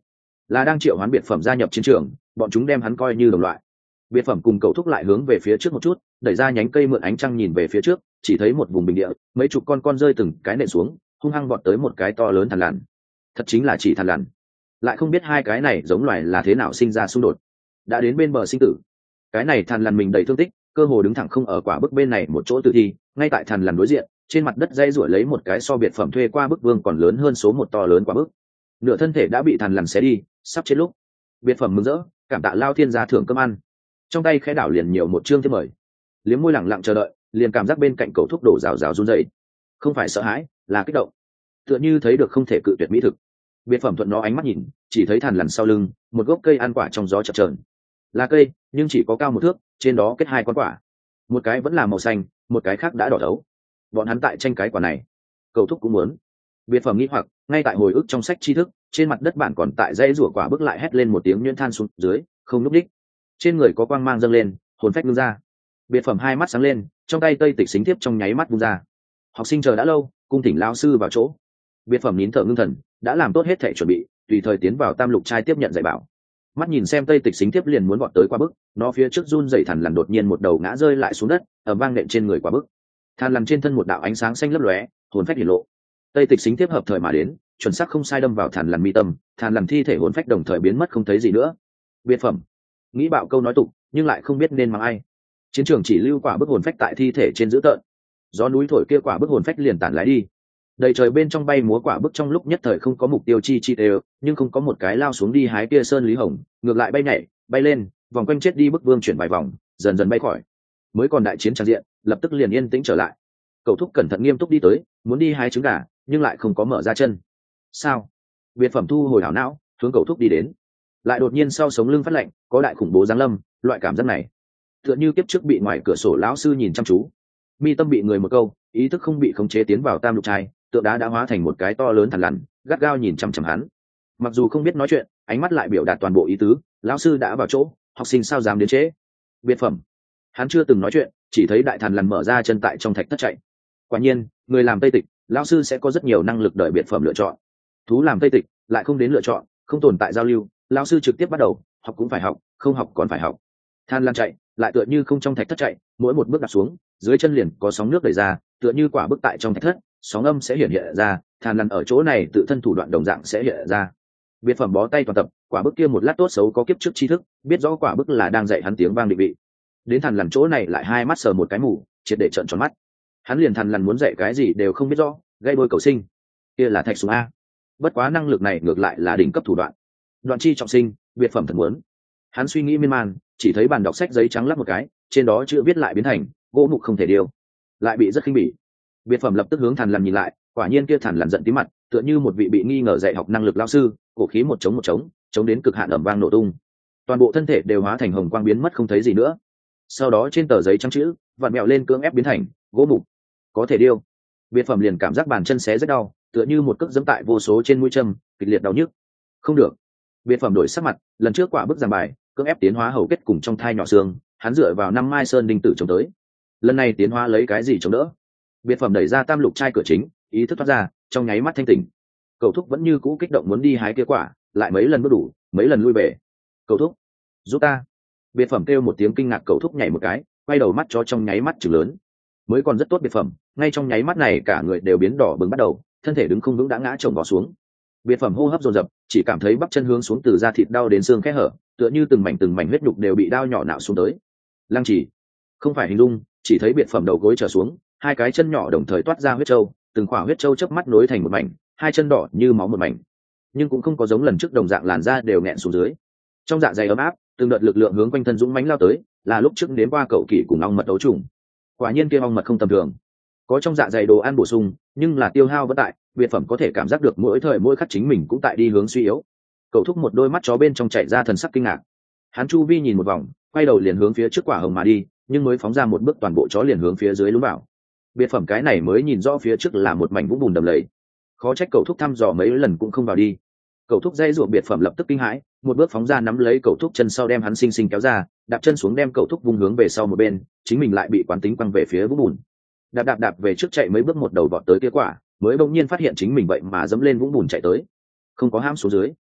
là đang triệu hoán biệt phẩm gia nhập chiến trường, bọn chúng đem hắn coi như đồng loại. Biệt phẩm cùng cầu thúc lại hướng về phía trước một chút, đẩy ra nhánh cây mượn ánh trăng nhìn về phía trước, chỉ thấy một vùng bình địa, mấy chục con rơi từng cái nện xuống, hung hăng vọt tới một cái to lớn thằn lằn. Thật chính là chỉ thằn lằn, lại không biết hai cái này giống loài là thế nào sinh ra xung đột, đã đến bên bờ sinh tử. Cái này thằn lằn mình đầy thương tích, cơ hồ đứng thẳng không ở quả bức bên này một chỗ tử thi, ngay tại thằn lằn đối diện, trên mặt đất dây ruổi lấy một cái so biệt phẩm thuê qua bức vương còn lớn hơn số một to lớn quả bức. Nửa thân thể đã bị thằn lằn xé đi, sắp chết lúc. Biệt phẩm mừng rỡ, cảm tạ Lao Thiên gia thưởng cơm ăn. Trong tay khẽ đảo liền nhiều một chương thiếp mời, liếm môi lẳng lặng chờ đợi, liền cảm giác bên cạnh cầu thúc đổ rào rào run dậy, không phải sợ hãi, là kích động, tựa như thấy được không thể cự tuyệt mỹ thực. Biệt phẩm thuận nó ánh mắt nhìn, chỉ thấy thằn lằn sau lưng một gốc cây ăn quả trong gió chập chờn, là cây nhưng chỉ có cao một thước, trên đó kết hai con quả, một cái vẫn là màu xanh, một cái khác đã đỏ thấu. Bọn hắn tại tranh cái quả này, cầu thúc cũng muốn. Biệt phẩm nghĩ hoặc, ngay tại hồi ức trong sách tri thức, trên mặt đất bản còn tại dãy rủa quả bước lại hét lên một tiếng nhuyễn than xuống dưới, không núp đích. Trên người có quang mang dâng lên, hồn phách ngưng ra. Biệt phẩm hai mắt sáng lên, trong tay tây tịch xính tiếp trong nháy mắt vung ra. Học sinh chờ đã lâu, cung thỉnh lao sư vào chỗ. Biệt phẩm nín thở ngưng thần, đã làm tốt hết thể chuẩn bị, tùy thời tiến vào tam lục trai tiếp nhận dạy bảo. Mắt nhìn xem tây tịch xính tiếp liền muốn vọt tới quả bức, nó phía trước run dậy thằn lằn đột nhiên một đầu ngã rơi lại xuống đất, ở vang nện trên người quả bức. Thằn lằn trên thân một đạo ánh sáng xanh lấp lóe, hồn phách hiển lộ. Tây tịch xính tiếp hợp thời mà đến, chuẩn xác không sai đâm vào thằn lằn mi tâm, thằn lằn thi thể hồn phách đồng thời biến mất không thấy gì nữa. Biệt phẩm nghĩ bạo câu nói tục, nhưng lại không biết nên mắng ai. Chiến trường chỉ lưu quả bức hồn phách tại thi thể trên dữ tợn. Gió núi thổi kia quả bức hồn phách liền tản lái đi. Đầy trời bên trong bay múa quả bức trong lúc nhất thời không có mục tiêu chi đều, nhưng không có một cái lao xuống đi hái kia sơn lý hồng, ngược lại bay nhảy, bay lên, vòng quanh chết đi bức vương chuyển vài vòng, dần dần bay khỏi. Mới còn đại chiến tràn diện, lập tức liền yên tĩnh trở lại. Cầu thúc cẩn thận nghiêm túc đi tới, muốn đi hái trứng gà, nhưng lại không có mở ra chân. Sao? Biệt phẩm thu hồi hảo não, hướng cầu thúc đi đến. Lại đột nhiên sau sống lưng phát lạnh, có đại khủng bố giáng lâm, loại cảm giác này tựa như kiếp trước bị ngoài cửa sổ lão sư nhìn chăm chú, mi tâm bị người một câu, ý thức không bị khống chế tiến vào tam lục trai, tượng đá đã hóa thành một cái to lớn thằn lằn, gắt gao nhìn chằm chằm hắn. Mặc dù không biết nói chuyện, ánh mắt lại biểu đạt toàn bộ ý tứ. Lão sư đã vào chỗ, học sinh sao dám đến trễ? Biệt phẩm hắn chưa từng nói chuyện, chỉ thấy đại thằn lằn mở ra chân tại trong thạch thất chạy. Quả nhiên, người làm tây tịch, lão sư sẽ có rất nhiều năng lực đợi biệt phẩm lựa chọn. Thú làm tây tịch lại không đến lựa chọn, không tồn tại giao lưu, lão sư trực tiếp bắt đầu, học cũng phải học, không học còn phải học. Than lan chạy, lại tựa như không trong thạch thất chạy, mỗi một bước đặt xuống, dưới chân liền có sóng nước đẩy ra, tựa như quả bức tại trong thạch thất, sóng âm sẽ hiện ra, than lằn ở chỗ này tự thân thủ đoạn đồng dạng sẽ hiện ra. Biệt phẩm bó tay toàn tập, quả bức kia một lát tốt xấu có kiếp trước tri thức, biết rõ quả bức là đang dạy hắn tiếng vang định vị. Đến thằn lằn chỗ này lại hai mắt sờ một cái mù, triệt để trợn tròn mắt. Hắn liền thằn lằn muốn dạy cái gì đều không biết rõ, gây đôi cầu sinh. Kia là thạch súng a. Bất quá năng lực này ngược lại là đỉnh cấp thủ đoạn. Đoạn chi trọng sinh, biệt phẩm thật muốn. Hắn suy nghĩ miên man, chỉ thấy bàn đọc sách giấy trắng lắp một cái, trên đó chữ viết lại biến thành gỗ mục không thể điều, lại bị rất khinh bỉ. Biệt phẩm lập tức hướng thằn lằn nhìn lại, quả nhiên kia thằn lằn giận tí mặt, tựa như một vị bị nghi ngờ dạy học năng lực lao sư, cổ khí một chống đến cực hạn ẩm vang nổ tung, toàn bộ thân thể đều hóa thành hồng quang biến mất không thấy gì nữa. Sau đó trên tờ giấy trắng chữ vặn mẹo lên cưỡng ép biến thành gỗ mục có thể điêu. Biệt phẩm liền cảm giác bàn chân xé rất đau, tựa như một cước dẫm tại vô số trên mũi châm, kịch liệt đau nhức. Không được. Biệt phẩm đổi sắc mặt, lần trước quả bức giảng bài cưỡng ép tiến hóa hầu kết cùng trong thai nhỏ xương, hắn dựa vào năm mai sơn đinh tử chống tới. Lần này tiến hóa lấy cái gì chống đỡ? Biệt phẩm đẩy ra tam lục trai cửa chính, ý thức thoát ra, trong nháy mắt thanh tỉnh. Cầu thúc vẫn như cũ kích động muốn đi hái kia quả, lại mấy lần bước đủ, mấy lần lui về. Cầu thúc, giúp ta! Biệt phẩm kêu một tiếng kinh ngạc, cầu thúc nhảy một cái, quay đầu mắt cho trong nháy mắt chừng lớn. Mới còn rất tốt biệt phẩm, ngay trong nháy mắt này cả người đều biến đỏ bừng bắt đầu, thân thể đứng không vững đã ngã chồng bỏ xuống. Biệt phẩm hô hấp dồn dập, chỉ cảm thấy bắp chân hướng xuống từ da thịt đau đến xương kẽ hở, tựa như từng mảnh huyết nhục đều bị đao nhỏ nạo xuống tới. Lăng chỉ, không phải hình dung, chỉ thấy biệt phẩm đầu gối trở xuống, hai cái chân nhỏ đồng thời toát ra huyết trâu, từng khỏa huyết trâu chớp mắt nối thành một mảnh, hai chân đỏ như máu một mảnh, nhưng cũng không có giống lần trước đồng dạng làn da đều nghẹn xuống dưới. Trong dạ dày ấm áp, từng đợt lực lượng hướng quanh thân dũng mãnh lao tới, là lúc trước đến qua cậu kỷ cùng ong mật đấu trùng. Quả nhiên kia ong mật không tầm thường, có trong dạ dày đồ ăn bổ sung, nhưng là tiêu hao vẫn tại. Biệt phẩm có thể cảm giác được mỗi thời mỗi khắc chính mình cũng tại đi hướng suy yếu. Cậu thúc một đôi mắt chó bên trong chảy ra thần sắc kinh ngạc, hắn chu vi nhìn một vòng, quay đầu liền hướng phía trước quả hồng mà đi, nhưng mới phóng ra một bước toàn bộ chó liền hướng phía dưới lún vào. Biệt phẩm cái này mới nhìn rõ phía trước là một mảnh vũng bùn đầm lầy, khó trách cậu thúc thăm dò mấy lần cũng không vào đi. Cậu thúc dây ruột biệt phẩm lập tức kinh hãi, một bước phóng ra nắm lấy cậu thúc chân sau đem hắn xinh xinh kéo ra, đạp chân xuống đem cậu thúc vung hướng về sau một bên, chính mình lại bị quán tính quăng về phía vũng bùn. Đạp về trước chạy mấy bước một đầu vọt tới kia quả, mới bỗng nhiên phát hiện chính mình vậy mà dẫm lên vũng bùn chạy tới, không có hãm xuống dưới.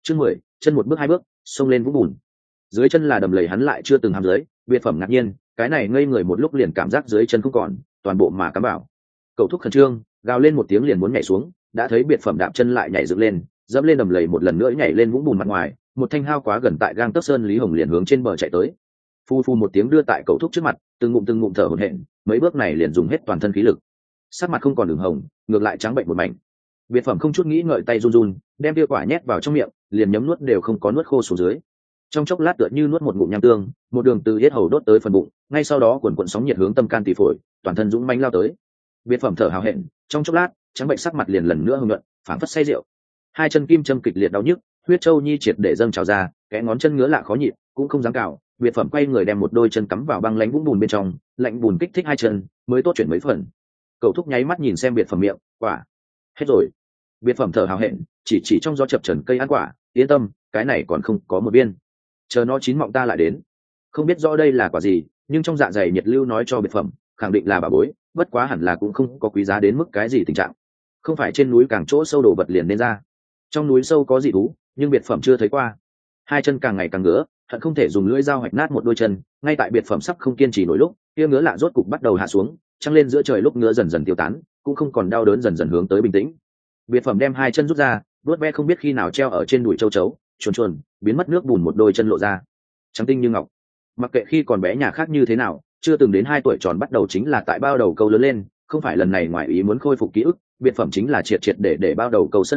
Chương 10, chân một bước hai bước, xông lên vũng bùn. Dưới chân là đầm lầy hắn lại chưa từng hàm dưới, biệt phẩm ngạc nhiên, cái này ngây người một lúc liền cảm giác dưới chân không còn, toàn bộ mà cắm bảo. Cậu thúc khẩn trương, gào lên một tiếng liền muốn nhảy xuống, đã thấy biệt phẩm đạp chân lại nhảy dựng lên, dẫm lên đầm lầy một lần nữa nhảy lên vũng bùn mặt ngoài, một thanh hao quá gần tại gang tấc sơn Lý Hồng liền hướng trên bờ chạy tới. Phu phu một tiếng đưa tại cậu thúc trước mặt, từng ngụm thở hổn hển, mấy bước này liền dùng hết toàn thân khí lực. Sắc mặt không còn đường hồng, ngược lại trắng bệnh một mảnh. Biệt phẩm không chút nghĩ ngợi tay run run, đem kia quả nhét vào trong miệng, liền nhấm nuốt đều không có nuốt khô xuống dưới. Trong chốc lát tựa như nuốt một ngụm nham tương, một đường từ yết hầu đốt tới phần bụng, ngay sau đó cuộn cuộn sóng nhiệt hướng tâm can tỳ phổi, toàn thân dũng mãnh lao tới. Biệt phẩm thở hào hẹn, trong chốc lát, trắng bệnh sắc mặt liền lần nữa hưng nhuận, phảng phất say rượu. Hai chân kim châm kịch liệt đau nhức, huyết châu nhi triệt để dâng trào ra, kẽ ngón chân ngứa lạ khó nhịn, cũng không dám cào. Biệt phẩm quay người đem một đôi chân cắm vào băng lãnh vũng bùn bên trong, lạnh bùn kích thích hai chân, mới tốt chuyển mấy phần. Cậu thúc nháy mắt nhìn xem biệt phẩm miệng, quả hết rồi. Biệt phẩm thở hào hẹn, chỉ trong gió chập chờn cây ăn quả, yên tâm, cái này còn không có một viên, chờ nó chín mọng ta lại đến. Không biết rõ đây là quả gì, nhưng trong dạ dày nhiệt lưu nói cho biệt phẩm khẳng định là bà bối, bất quá hẳn là cũng không có quý giá đến mức cái gì tình trạng. Không phải trên núi càng chỗ sâu đổ vật liền nên ra. Trong núi sâu có dị thú, nhưng biệt phẩm chưa thấy qua. Hai chân càng ngày càng ngứa, hận không thể dùng lưỡi dao hoạch nát một đôi chân. Ngay tại biệt phẩm sắp không kiên trì nổi lúc, kia ngứa lạ rốt cục bắt đầu hạ xuống, trăng lên giữa trời lúc ngứa dần dần tiêu tán, cũng không còn đau đớn, dần dần hướng tới bình tĩnh. Biệt phẩm đem hai chân rút ra, vuốt ve không biết khi nào treo ở trên đùi châu chấu, chuồn biến mất nước bùn một đôi chân lộ ra, trắng tinh như ngọc. Mặc kệ khi còn bé nhà khác như thế nào, chưa từng đến 2 tuổi tròn bắt đầu chính là tại bao đầu câu lớn lên, không phải lần này ngoài ý muốn khôi phục ký ức, biệt phẩm chính là triệt để bao đầu câu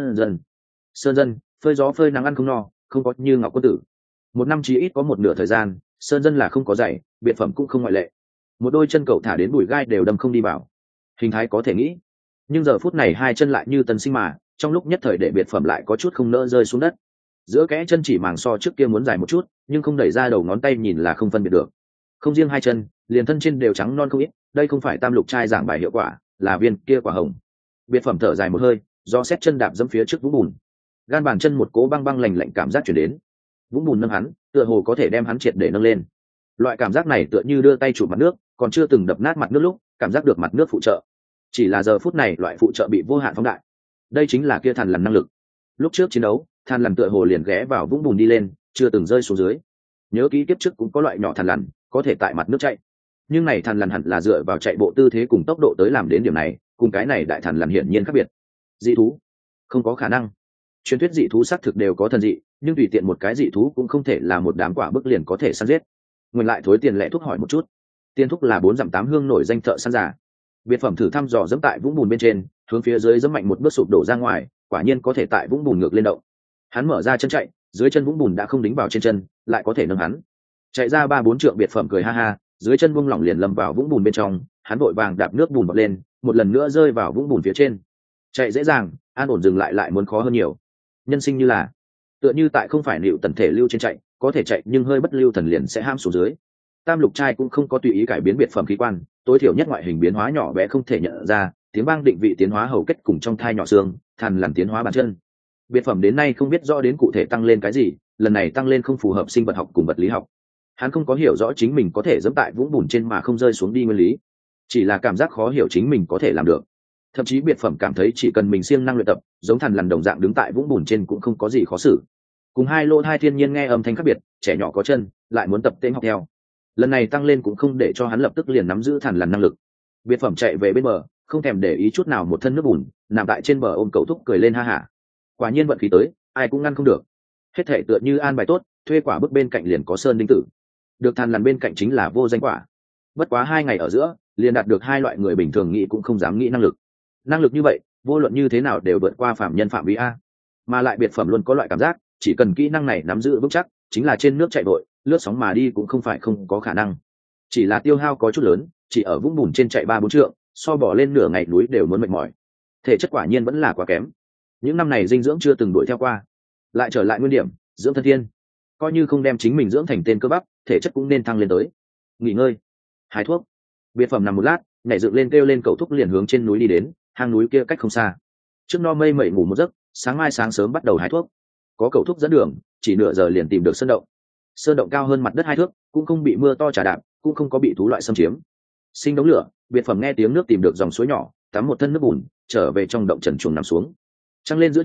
sơn dân phơi gió phơi nắng ăn không no, không có như ngọc quân tử. Một năm chỉ ít có một nửa thời gian, sơn dân là không có giày, biệt phẩm cũng không ngoại lệ. Một đôi chân cậu thả đến bụi gai đều đâm không đi vào, hình thái có thể nghĩ. Nhưng giờ phút này hai chân lại như tân sinh mà, trong lúc nhất thời để biệt phẩm lại có chút không nỡ rơi xuống đất. Giữa kẽ chân chỉ màng so trước kia muốn dài một chút, nhưng không đẩy ra đầu ngón tay nhìn là không phân biệt được. Không riêng hai chân, liền thân trên đều trắng non không ít, đây không phải tam lục trai giảng bài hiệu quả, là viên kia quả hồng. Biệt phẩm thở dài một hơi, do xét chân đạp dẫm phía trước vũng bùn, gan bàn chân một cố băng băng lạnh lạnh cảm giác chuyển đến. Vũng bùn nâng hắn, tựa hồ có thể đem hắn triệt để nâng lên. Loại cảm giác này tựa như đưa tay chụp mặt nước, còn chưa từng đập nát mặt nước lúc, cảm giác được mặt nước phụ trợ. Chỉ là giờ phút này loại phụ trợ bị vô hạn phóng đại. Đây chính là kia thằn lằn năng lực. Lúc trước chiến đấu, thằn lằn tựa hồ liền ghé vào vũng bùn đi lên, chưa từng rơi xuống dưới. Nhớ kỹ kiếp trước cũng có loại nhỏ thằn lằn có thể tại mặt nước chạy, nhưng này thằn lằn hẳn là dựa vào chạy bộ tư thế cùng tốc độ tới làm đến điểm này, cùng cái này đại thằn lằn hiển nhiên khác biệt. Dị thú không có khả năng. Truyền thuyết dị thú xác thực đều có thần dị, nhưng tùy tiện một cái dị thú cũng không thể là một đám quả bức liền có thể săn giết. Nguyên lại thối tiền lệ thuốc hỏi một chút, tiên thúc là 4 dặm 8 hương nổi danh thợ săn giả. Biệt phẩm thử thăm dò dẫm tại vũng bùn bên trên, hướng phía dưới dẫm mạnh một bước sụp đổ ra ngoài, quả nhiên có thể tại vũng bùn ngược lên động. Hắn mở ra chân chạy, dưới chân vũng bùn đã không đính vào trên chân, lại có thể nâng hắn. Chạy ra 3-4 trượng, biệt phẩm cười ha ha, dưới chân buông lỏng liền lâm vào vũng bùn bên trong, hắn vội vàng đạp nước bùn bọt lên, một lần nữa rơi vào vũng bùn phía trên. Chạy dễ dàng, an ổn dừng lại muốn khó hơn nhiều. Nhân sinh như là, tựa như tại không phải liệu tần thể lưu trên chạy, có thể chạy nhưng hơi bất lưu thần liền sẽ ham xuống dưới. Tam lục trai cũng không có tùy ý cải biến biệt phẩm khí quan, tối thiểu nhất ngoại hình biến hóa nhỏ bé không thể nhận ra, tiếng vang định vị tiến hóa hầu kết cùng trong thai nhỏ xương, thằn làm tiến hóa bàn chân. Biệt phẩm đến nay không biết rõ đến cụ thể tăng lên cái gì, lần này tăng lên không phù hợp sinh vật học cùng vật lý học. Hắn không có hiểu rõ chính mình có thể dẫm tại vũng bùn trên mà không rơi xuống đi nguyên lý, chỉ là cảm giác khó hiểu chính mình có thể làm được. Thậm chí biệt phẩm cảm thấy chỉ cần mình siêng năng luyện tập, giống thằn lằn đồng dạng đứng tại vũng bùn trên cũng không có gì khó xử. Cùng hai lỗ hai thiên nhiên nghe âm thanh khác biệt, trẻ nhỏ có chân lại muốn tập tễnh học theo. Lần này tăng lên cũng không để cho hắn lập tức liền nắm giữ thằn lằn năng lực. Biệt phẩm chạy về bên bờ, không thèm để ý chút nào một thân nước bùn, nằm tại trên bờ ôm cậu thúc cười lên ha hả. Quả nhiên vận khí tới, ai cũng ngăn không được. Hết thể tựa như an bài tốt, thuê quả bước bên cạnh liền có sơn đinh tử, được thằn lằn bên cạnh chính là vô danh quả. Bất quá 2 ngày ở giữa liền đạt được 2 loại người bình thường nghĩ cũng không dám nghĩ năng lực như vậy, vô luận như thế nào đều vượt qua phạm nhân phạm vi a. Mà lại biệt phẩm luôn có loại cảm giác, chỉ cần kỹ năng này nắm giữ vững chắc, chính là trên nước chạy vội lướt sóng mà đi cũng không phải không có khả năng. Chỉ là tiêu hao có chút lớn, chỉ ở vũng bùn trên chạy 3-4 trượng, so bỏ lên nửa ngày núi đều muốn mệt mỏi. Thể chất quả nhiên vẫn là quá kém. Những năm này dinh dưỡng chưa từng đuổi theo qua, lại trở lại nguyên điểm, dưỡng thân thiên. Coi như không đem chính mình dưỡng thành tên cơ bắp, thể chất cũng nên thăng lên tới. Nghỉ ngơi, hái thuốc. Biệt phẩm nằm một lát, nhảy dựng lên kêu lên cậu thúc liền hướng trên núi đi đến, hang núi kia cách không xa. Trước no mây mẩy ngủ một giấc, sáng mai sáng sớm bắt đầu hái thuốc. Có cậu thúc dẫn đường, chỉ nửa giờ liền tìm được sơn động. Sơn động cao hơn mặt đất 2 thước, cũng không bị mưa to trà đạp, cũng không có bị thú loại xâm chiếm. Sinh đống lửa, biệt phẩm nghe tiếng nước tìm được dòng suối nhỏ, tắm một thân nước bùn, trở về trong động trần truồng nằm xuống. Trăng lên giữa trời,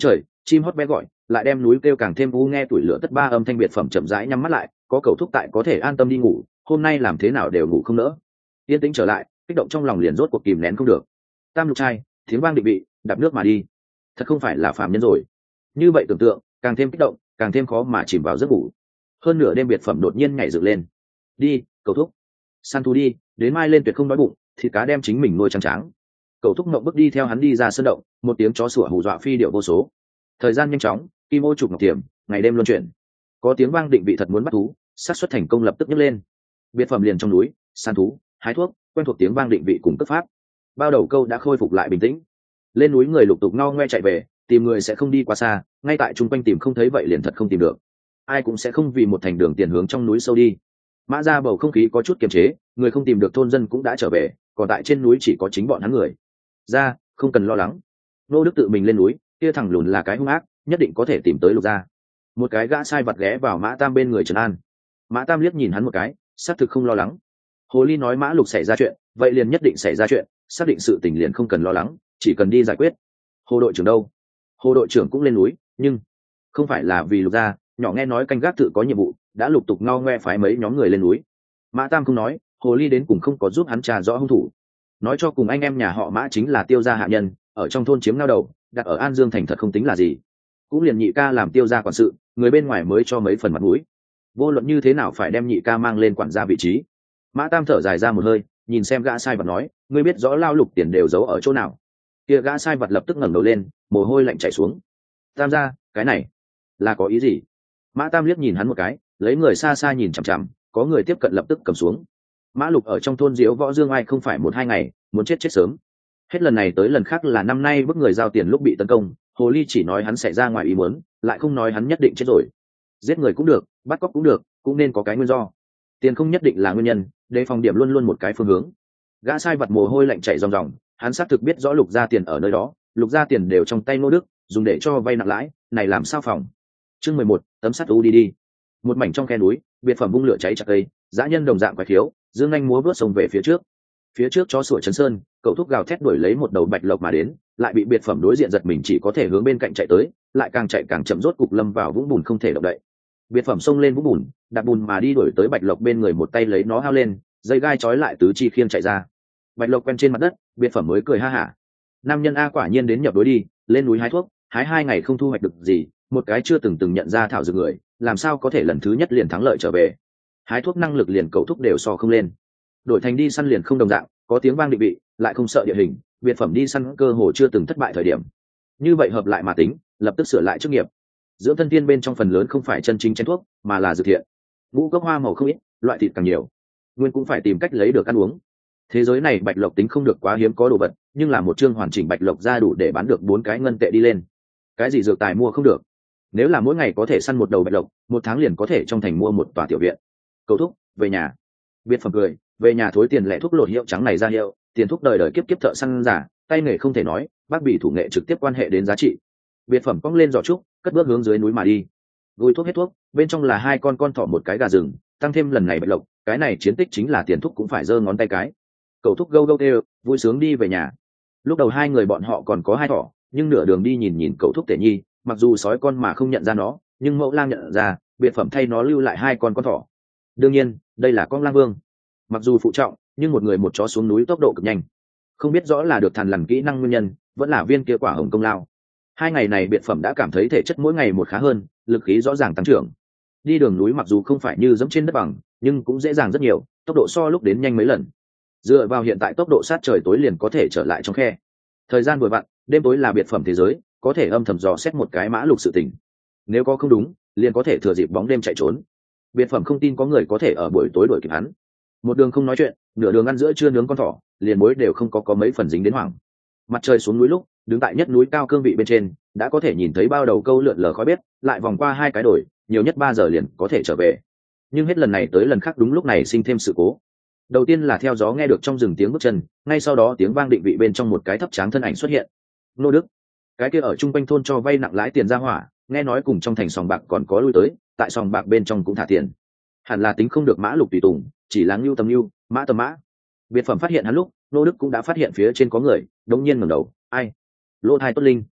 chim hót bé gọi lại đem núi kêu càng thêm u nghe tuổi lửa tất ba âm thanh biệt phẩm chậm rãi nhắm mắt lại, có cầu thúc tại có thể an tâm đi ngủ, hôm nay làm thế nào đều ngủ không nỡ. Yên tĩnh trở lại, kích động trong lòng liền rốt cuộc kìm nén không được. Tam lục trai, tiếng vang định vị, đạp nước mà đi, thật không phải là phạm nhân rồi. Như vậy tưởng tượng càng thêm kích động, càng thêm khó mà chìm vào giấc ngủ. Hơn nửa đêm biệt phẩm đột nhiên nhảy dựng lên. Đi, cầu thúc, săn thú đi, đến mai lên tuyệt không đói bụng, thịt cá đem chính mình nuôi trắng tráng. Cầu thúc ngậm bước đi theo hắn đi ra sân động, một tiếng chó sủa hù dọa phi điệu vô số. Thời gian nhanh chóng, kim ô chụp ngọc tiềm, ngày đêm luân chuyển. Có tiếng vang định vị thật muốn bắt thú, xác suất thành công lập tức nhấc lên. Biệt phẩm liền trong núi, săn thú, hái thuốc, quen thuộc tiếng vang định vị cùng cấp pháp. Bao đầu câu đã khôi phục lại bình tĩnh. Lên núi người lục tục ngao ngoe chạy về, tìm người sẽ không đi quá xa, ngay tại trung quanh tìm không thấy vậy liền thật không tìm được. Ai cũng sẽ không vì một thành đường tiền hướng trong núi sâu đi. Mã ra bầu không khí có chút kiềm chế, người không tìm được thôn dân cũng đã trở về, còn tại trên núi chỉ có chính bọn hắn người. Ra, không cần lo lắng. Nô Đức tự mình lên núi, kia thằng lùn là cái hung ác, nhất định có thể tìm tới Lục gia. Một cái gã sai vặt ghé vào Mã Tam bên người trấn an. Mã Tam liếc nhìn hắn một cái, xác thực không lo lắng. Hồ Ly nói Mã Lục xảy ra chuyện, vậy liền nhất định xảy ra chuyện, xác định sự tình liền không cần lo lắng, chỉ cần đi giải quyết. Hồ đội trưởng đâu? Hồ đội trưởng cũng lên núi, nhưng không phải là vì Lục gia, nhỏ nghe nói canh gác tự có nhiệm vụ, đã lục tục ngao ngoe phái mấy nhóm người lên núi. Mã Tam không nói, Hồ Ly đến cùng không có giúp hắn trà rõ hung thủ. Nói cho cùng anh em nhà họ Mã chính là Tiêu gia hạ nhân, ở trong thôn chiếm ngao đầu, đặt ở An Dương thành thật không tính là gì. Cũng liền nhị ca làm Tiêu gia quản sự, người bên ngoài mới cho mấy phần mặt mũi. Vô luận như thế nào phải đem nhị ca mang lên quản gia vị trí. Mã Tam thở dài ra một hơi, nhìn xem gã sai vật nói, ngươi biết rõ lao lục tiền đều giấu ở chỗ nào? Kia gã sai vật lập tức ngẩng đầu lên, mồ hôi lạnh chảy xuống. Tam gia, cái này là có ý gì? Mã Tam liếc nhìn hắn một cái, lấy người xa xa nhìn chằm chằm, có người tiếp cận lập tức cầm xuống. Mã Lục ở trong thôn Diếu Võ Dương ai không phải 1-2 ngày, muốn chết chết sớm. Hết lần này tới lần khác là năm nay bức người giao tiền lúc bị tấn công, Hồ Ly chỉ nói hắn xảy ra ngoài ý muốn, lại không nói hắn nhất định chết rồi. Giết người cũng được, bắt cóc cũng được, cũng nên có cái nguyên do. Tiền không nhất định là nguyên nhân, đề phòng điểm luôn luôn một cái phương hướng. Gã sai vật mồ hôi lạnh chảy ròng ròng, hắn xác thực biết rõ Lục gia tiền ở nơi đó, Lục gia tiền đều trong tay Ngô Đức, dùng để cho vay nặng lãi, này làm sao phòng. Chương 11, tấm sắt u đi. Một mảnh trong khe núi, biệt phẩm vung lửa cháy chặt cây, dã nhân đồng dạng quái khiếu, dương anh múa vớt sông về phía trước. Phía trước chó sủa chấn sơn, cậu thúc gào thét đuổi lấy một đầu bạch lộc mà đến, lại bị biệt phẩm đối diện giật mình chỉ có thể hướng bên cạnh chạy tới, lại càng chạy càng chậm rốt cục lâm vào vũng bùn không thể động đậy. Biệt phẩm xông lên vũng bùn, đạp bùn mà đi đuổi tới bạch lộc bên người một tay lấy nó hao lên, dây gai trói lại tứ chi khiêng chạy ra. Bạch lộc quen trên mặt đất, biệt phẩm mới cười ha hả. Nam nhân a quả nhiên đến nhập đối đi, lên núi hái thuốc, hái 2 ngày không thu hoạch được gì, một cái chưa từng nhận ra thảo dược người, làm sao có thể lần thứ nhất liền thắng lợi trở về. Hái thuốc năng lực liền cậu thúc đều so không lên, đổi thành đi săn liền không đồng dạng, có tiếng vang định vị, lại không sợ địa hình, biệt phẩm đi săn cơ hồ chưa từng thất bại thời điểm. Như vậy hợp lại mà tính, lập tức sửa lại chức nghiệp. Dưỡng thân tiên bên trong phần lớn không phải chân chính chén thuốc, mà là dược thiện. Ngũ cốc hoa màu không ít, loại thịt càng nhiều, nguyên cũng phải tìm cách lấy được ăn uống. Thế giới này bạch lộc tính không được quá hiếm có đồ vật, nhưng là một chương hoàn chỉnh bạch lộc ra đủ để bán được 4 cái ngân tệ đi lên. Cái gì dược tài mua không được. Nếu là mỗi ngày có thể săn một đầu bạch lộc, 1 tháng liền có thể trong thành mua một tòa tiểu viện. Cầu thúc, về nhà. Biệt phẩm cười, về nhà thối tiền lẻ thuốc lột hiệu trắng này ra hiệu, tiền thuốc đời đời kiếp kiếp thợ săn giả, tay nghề không thể nói, bác bị thủ nghệ trực tiếp quan hệ đến giá trị. Biệt phẩm cong lên giỏ trúc, cất bước hướng dưới núi mà đi. Gùi thuốc hết thuốc, bên trong là 2 con thỏ một cái gà rừng, tăng thêm lần này bạch lộc, cái này chiến tích chính là tiền thuốc cũng phải giơ ngón tay cái. Cầu thúc gâu gâu kêu, vui sướng đi về nhà. Lúc đầu 2 người bọn họ còn có 2 thỏ, nhưng nửa đường đi nhìn cầu thúc Tể Nhi, mặc dù sói con mà không nhận ra nó, nhưng mẫu lang nhận ra, biệt phẩm thay nó lưu lại 2 con thỏ. Đương nhiên, đây là con lang vương. Mặc dù phụ trọng, nhưng một người một chó xuống núi tốc độ cực nhanh. Không biết rõ là được thằn lằn kỹ năng nguyên nhân, vẫn là viên kia quả hồng công lao. 2 ngày này biệt phẩm đã cảm thấy thể chất mỗi ngày một khá hơn, lực khí rõ ràng tăng trưởng. Đi đường núi mặc dù không phải như dẫm trên đất bằng, nhưng cũng dễ dàng rất nhiều, tốc độ so lúc đến nhanh mấy lần. Dựa vào hiện tại tốc độ sát trời tối liền có thể trở lại trong khe. Thời gian vừa vặn, đêm tối là biệt phẩm thế giới, có thể âm thầm dò xét một cái Mã Lục sự tình. Nếu có không đúng, liền có thể thừa dịp bóng đêm chạy trốn. Biệt phẩm không tin có người có thể ở buổi tối đuổi kịp hắn. Một đường không nói chuyện, nửa đường ăn giữa trưa nướng con thỏ, liền muối đều không có mấy phần dính đến hoảng. Mặt trời xuống núi lúc, đứng tại nhất núi cao cương vị bên trên, đã có thể nhìn thấy bao đầu câu lượn lờ khói bếp, lại vòng qua 2 cái đồi, nhiều nhất 3 giờ liền có thể trở về. Nhưng hết lần này tới lần khác đúng lúc này sinh thêm sự cố. Đầu tiên là theo gió nghe được trong rừng tiếng bước chân, ngay sau đó tiếng vang định vị bên trong một cái thấp tráng thân ảnh xuất hiện. Nô Đức, cái kia ở trung quanh thôn cho vay nặng lãi tiền ra hỏa, nghe nói cùng trong thành sòng bạc còn có lui tới, tại sòng bạc bên trong cũng thả tiền. Hẳn là tính không được Mã Lục tùy tùng, chỉ là ngưu tầm ngưu, mã tầm mã. Biệt phẩm phát hiện hắn lúc, Nô Đức cũng đã phát hiện phía trên có người, đống nhiên ngẩng đầu, ai? Lỗ tai tốt linh.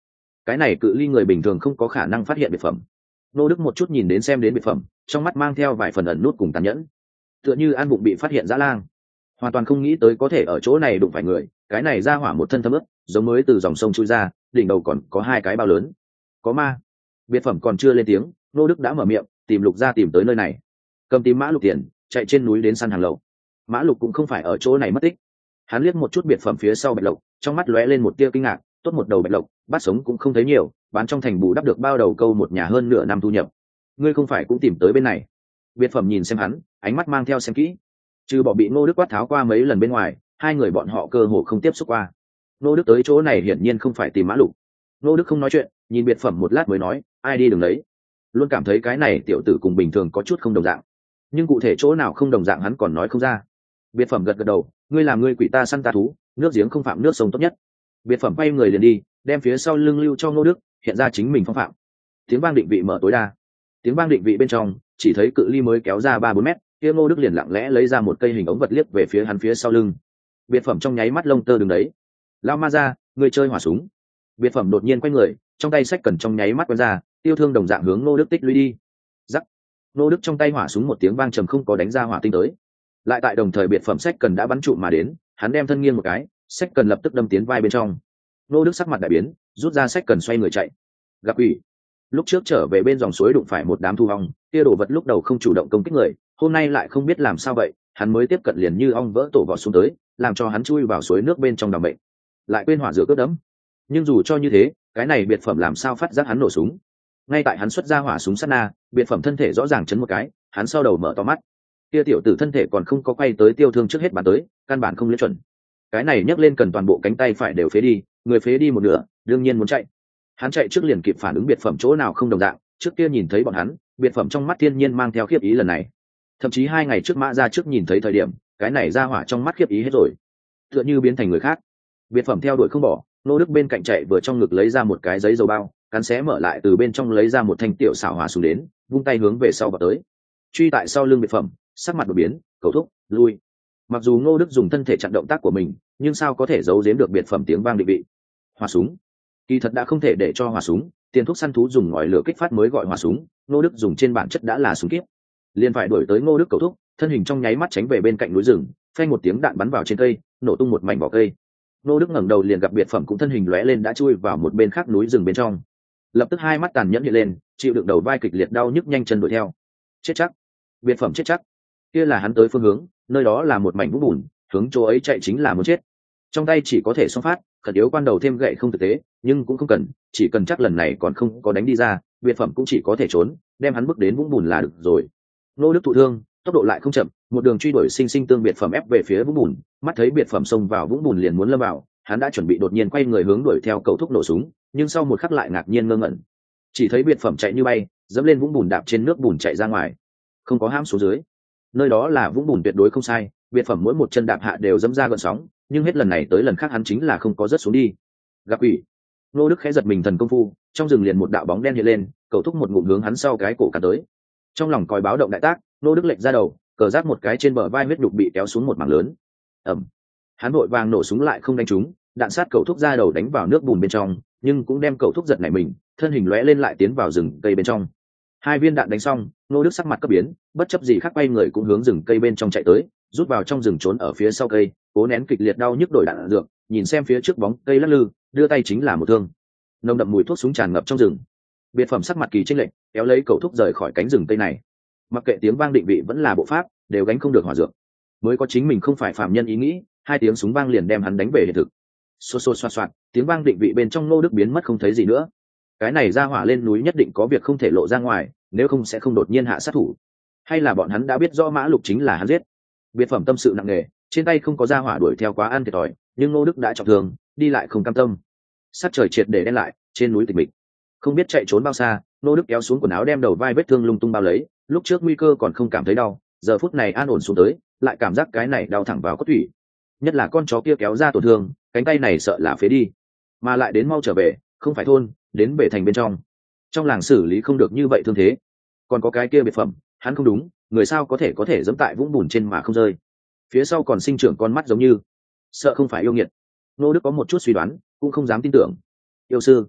cái này cự ly người bình thường không có khả năng phát hiện biệt phẩm. Nô Đức một chút nhìn đến xem đến biệt phẩm, trong mắt mang theo vài phần ẩn nút cùng tàn nhẫn, tựa như ăn bụng bị phát hiện dã lang, hoàn toàn không nghĩ tới có thể ở chỗ này đụng phải người. Cái này ra hỏa một thân thấm ướt, giống mới từ dòng sông chui ra, đỉnh đầu còn có hai cái bao lớn. Có ma. Biệt phẩm còn chưa lên tiếng, Nô Đức đã mở miệng, tìm Lục gia tìm tới nơi này, cầm tím mã lục tiền, chạy trên núi đến săn hàng lậu. Mã lục cũng không phải ở chỗ này mất tích. Hắn liếc một chút biệt phẩm phía sau bạch lộc, trong mắt lóe lên một tia kinh ngạc, tốt một đầu bạch lộc, bắt sống cũng không thấy nhiều, bán trong thành bù đắp được bao đầu câu một nhà hơn nửa năm thu nhập. Ngươi không phải cũng tìm tới bên này? Biệt phẩm nhìn xem hắn, ánh mắt mang theo xem kỹ. Trừ bỏ bị Ngô Đức quát tháo qua mấy lần bên ngoài, hai người bọn họ cơ hồ không tiếp xúc qua. Ngô Đức tới chỗ này hiển nhiên không phải tìm mã lục. Ngô Đức không nói chuyện, nhìn biệt phẩm một lát mới nói, ai đi đường đấy. Luôn cảm thấy cái này tiểu tử cùng bình thường có chút không đồng dạng, nhưng cụ thể chỗ nào không đồng dạng hắn còn nói không ra. Biệt phẩm gật gật đầu, ngươi làm ngươi quỷ ta săn ta thú, nước giếng không phạm nước sông tốt nhất. Biệt phẩm quay người liền đi, đem phía sau lưng lưu cho Ngô Đức, hiện ra chính mình phong phạm. Tiếng vang định vị mở tối đa. Tiếng vang định vị bên trong chỉ thấy cự ly mới kéo ra 3-4 mét, kia Ngô Đức liền lặng lẽ lấy ra một cây hình ống vật liếc về phía hắn phía sau lưng. Biệt phẩm trong nháy mắt lông tơ đứng đấy. Lao ma ra, ngươi chơi hỏa súng. Biệt phẩm đột nhiên quay người, trong tay sách cần trong nháy mắt quay ra, tiêu thương đồng dạng hướng Ngô Đức tích lũy đi. Rắc. Ngô Đức trong tay hỏa súng một tiếng vang trầm không có đánh ra hỏa tinh tới. Lại tại đồng thời biệt phẩm sách cần đã bắn trụ mà đến, hắn đem thân nghiêng một cái, sách cần lập tức đâm tiến vai bên trong. Ngô Đức sắc mặt đại biến, rút ra sách cần xoay người chạy. Gặp ủy. Lúc trước trở về bên dòng suối đụng phải một đám thu ong, kia đồ vật lúc đầu không chủ động công kích người, hôm nay lại không biết làm sao vậy, hắn mới tiếp cận liền như ong vỡ tổ vọt xuống tới, làm cho hắn chui vào suối nước bên trong đầm bệnh, lại quên hỏa rửa cướp đấm. Nhưng dù cho như thế, cái này biệt phẩm làm sao phát giác hắn nổ súng. Ngay tại hắn xuất ra hỏa súng sát na, biệt phẩm thân thể rõ ràng chấn một cái, hắn sau đầu mở to mắt. Kia tiểu tử thân thể còn không có quay tới tiêu thương trước hết bắn tới, căn bản không liếc chuẩn. Cái này nhấc lên cần toàn bộ cánh tay phải đều phế đi, người phế đi một nửa, đương nhiên muốn chạy. Hắn chạy trước liền kịp phản ứng biệt phẩm chỗ nào không đồng dạng, trước kia nhìn thấy bọn hắn, biệt phẩm trong mắt thiên nhiên mang theo khiếp ý lần này. Thậm chí 2 ngày trước mã ra trước nhìn thấy thời điểm, cái này ra hỏa trong mắt khiếp ý hết rồi, tựa như biến thành người khác. Biệt phẩm theo đuổi không bỏ, Nô Đức bên cạnh chạy vừa trong ngực lấy ra một cái giấy dầu bao, cắn xé mở lại từ bên trong lấy ra một thanh tiểu xảo hỏa súng đến, vung tay hướng về sau vào tới. Truy tại sau lưng biệt phẩm, sắc mặt đột biến, cầu thúc, lui. Mặc dù Ngô Đức dùng thân thể chặn động tác của mình, nhưng sao có thể giấu giếm được biệt phẩm tiếng vang định vị. Hỏa súng. Kỳ thật đã không thể để cho hỏa súng, tiền thuốc săn thú dùng ngòi lửa kích phát mới gọi hỏa súng, Ngô Đức dùng trên bản chất đã là súng kíp. Liền phải đuổi tới Ngô Đức cầu thúc, thân hình trong nháy mắt tránh về bên cạnh núi rừng, phanh một tiếng đạn bắn vào trên cây, nổ tung một mảnh vỏ cây. Ngô Đức ngẩng đầu liền gặp biệt phẩm cũng thân hình lóe lên đã chui vào một bên khác núi rừng bên trong. Lập tức hai mắt tàn nhẫn hiện lên, chịu đựng đầu vai kịch liệt đau nhức nhanh chân đuổi theo. Chết chắc. Biệt phẩm chết chắc. Kia là hắn tới phương hướng, nơi đó là một mảnh vũng bùn, hướng chỗ ấy chạy chính là muốn chết. Trong tay chỉ có thể xông phát, khẩn yếu quan đầu thêm gậy không thực tế, nhưng cũng không cần, chỉ cần chắc lần này còn không có đánh đi ra, biệt phẩm cũng chỉ có thể trốn, đem hắn bước đến vũng bùn là được rồi. Ngô Đức thụ thương, tốc độ lại không chậm, một đường truy đuổi sinh sinh tương biệt phẩm ép về phía vũng bùn, mắt thấy biệt phẩm xông vào vũng bùn liền muốn lâm vào, hắn đã chuẩn bị đột nhiên quay người hướng đuổi theo cầu thúc nổ súng, nhưng sau một khắc lại ngạc nhiên ngơ ngẩn, chỉ thấy biệt phẩm chạy như bay, dẫm lên vũng bùn đạp trên nước bùn chạy ra ngoài, không có hãm xuống dưới. Nơi đó là vũng bùn tuyệt đối không sai, biệt phẩm mỗi một chân đạp hạ đều dẫm ra gợn sóng, nhưng hết lần này tới lần khác hắn chính là không có rớt xuống đi. Gặp ủy. Ngô Đức khẽ giật mình thần công phu, trong rừng liền một đạo bóng đen hiện lên, cầu thúc một ngụm hướng hắn sau cái cổ cắn tới. Trong lòng còi báo động đại tác, Ngô Đức lệch ra đầu, cờ giáp một cái trên bờ vai huyết nhục bị kéo xuống một mảng lớn. Ầm. Hắn vội vàng nổ súng lại không đánh trúng, đạn sát cầu thúc ra đầu đánh vào nước bùn bên trong, nhưng cũng đem cầu thúc giật nảy mình, thân hình lóe lên lại tiến vào rừng cây bên trong. 2 viên đạn đánh xong, Ngô Đức sắc mặt cấp biến, bất chấp gì khác quay người cũng hướng rừng cây bên trong chạy tới, rút vào trong rừng trốn ở phía sau cây, cố nén kịch liệt đau nhức đổi đạn dược, nhìn xem phía trước bóng cây lắc lư, đưa tay chính là một thương. Nồng đậm mùi thuốc súng tràn ngập trong rừng. Biệt phẩm sắc mặt kỳ chênh lệch, kéo lấy cầu thúc rời khỏi cánh rừng cây này. Mặc kệ tiếng vang định vị vẫn là bộ pháp, đều gánh không được hỏa dược. Mới có chính mình không phải phạm nhân ý nghĩ, 2 tiếng súng vang liền đem hắn đánh về hiện thực. Xô xô xoạt xoạt, tiếng vang định vị bên trong Ngô Đức biến mất không thấy gì nữa. Cái này ra hỏa lên núi nhất định có việc không thể lộ ra ngoài, nếu không sẽ không đột nhiên hạ sát thủ. Hay là bọn hắn đã biết rõ Mã Lục chính là hắn giết. Biệt phẩm tâm sự nặng nề, trên tay không có ra hỏa đuổi theo quá ăn thiệt thòi, nhưng Ngô Đức đã trọng thương, đi lại không cam tâm. Sát trời triệt để đen lại, trên núi tịch mịch. Không biết chạy trốn bao xa, Ngô Đức kéo xuống quần áo đem đầu vai vết thương lung tung bao lấy, lúc trước nguy cơ còn không cảm thấy đau, giờ phút này an ổn xuống tới, lại cảm giác cái này đau thẳng vào cốt thủy. Nhất là con chó kia kéo ra tổn thương, cánh tay này sợ là phế đi, mà lại đến mau trở về, không phải thôn, đến bể thành bên trong. Trong làng xử lý không được như vậy thương thế. Còn có cái kia biệt phẩm, hắn không đúng, người sao có thể giẫm tại vũng bùn trên mà không rơi. Phía sau còn sinh trưởng con mắt giống như, sợ không phải yêu nghiệt. Ngô Đức có một chút suy đoán, cũng không dám tin tưởng. Yêu sư.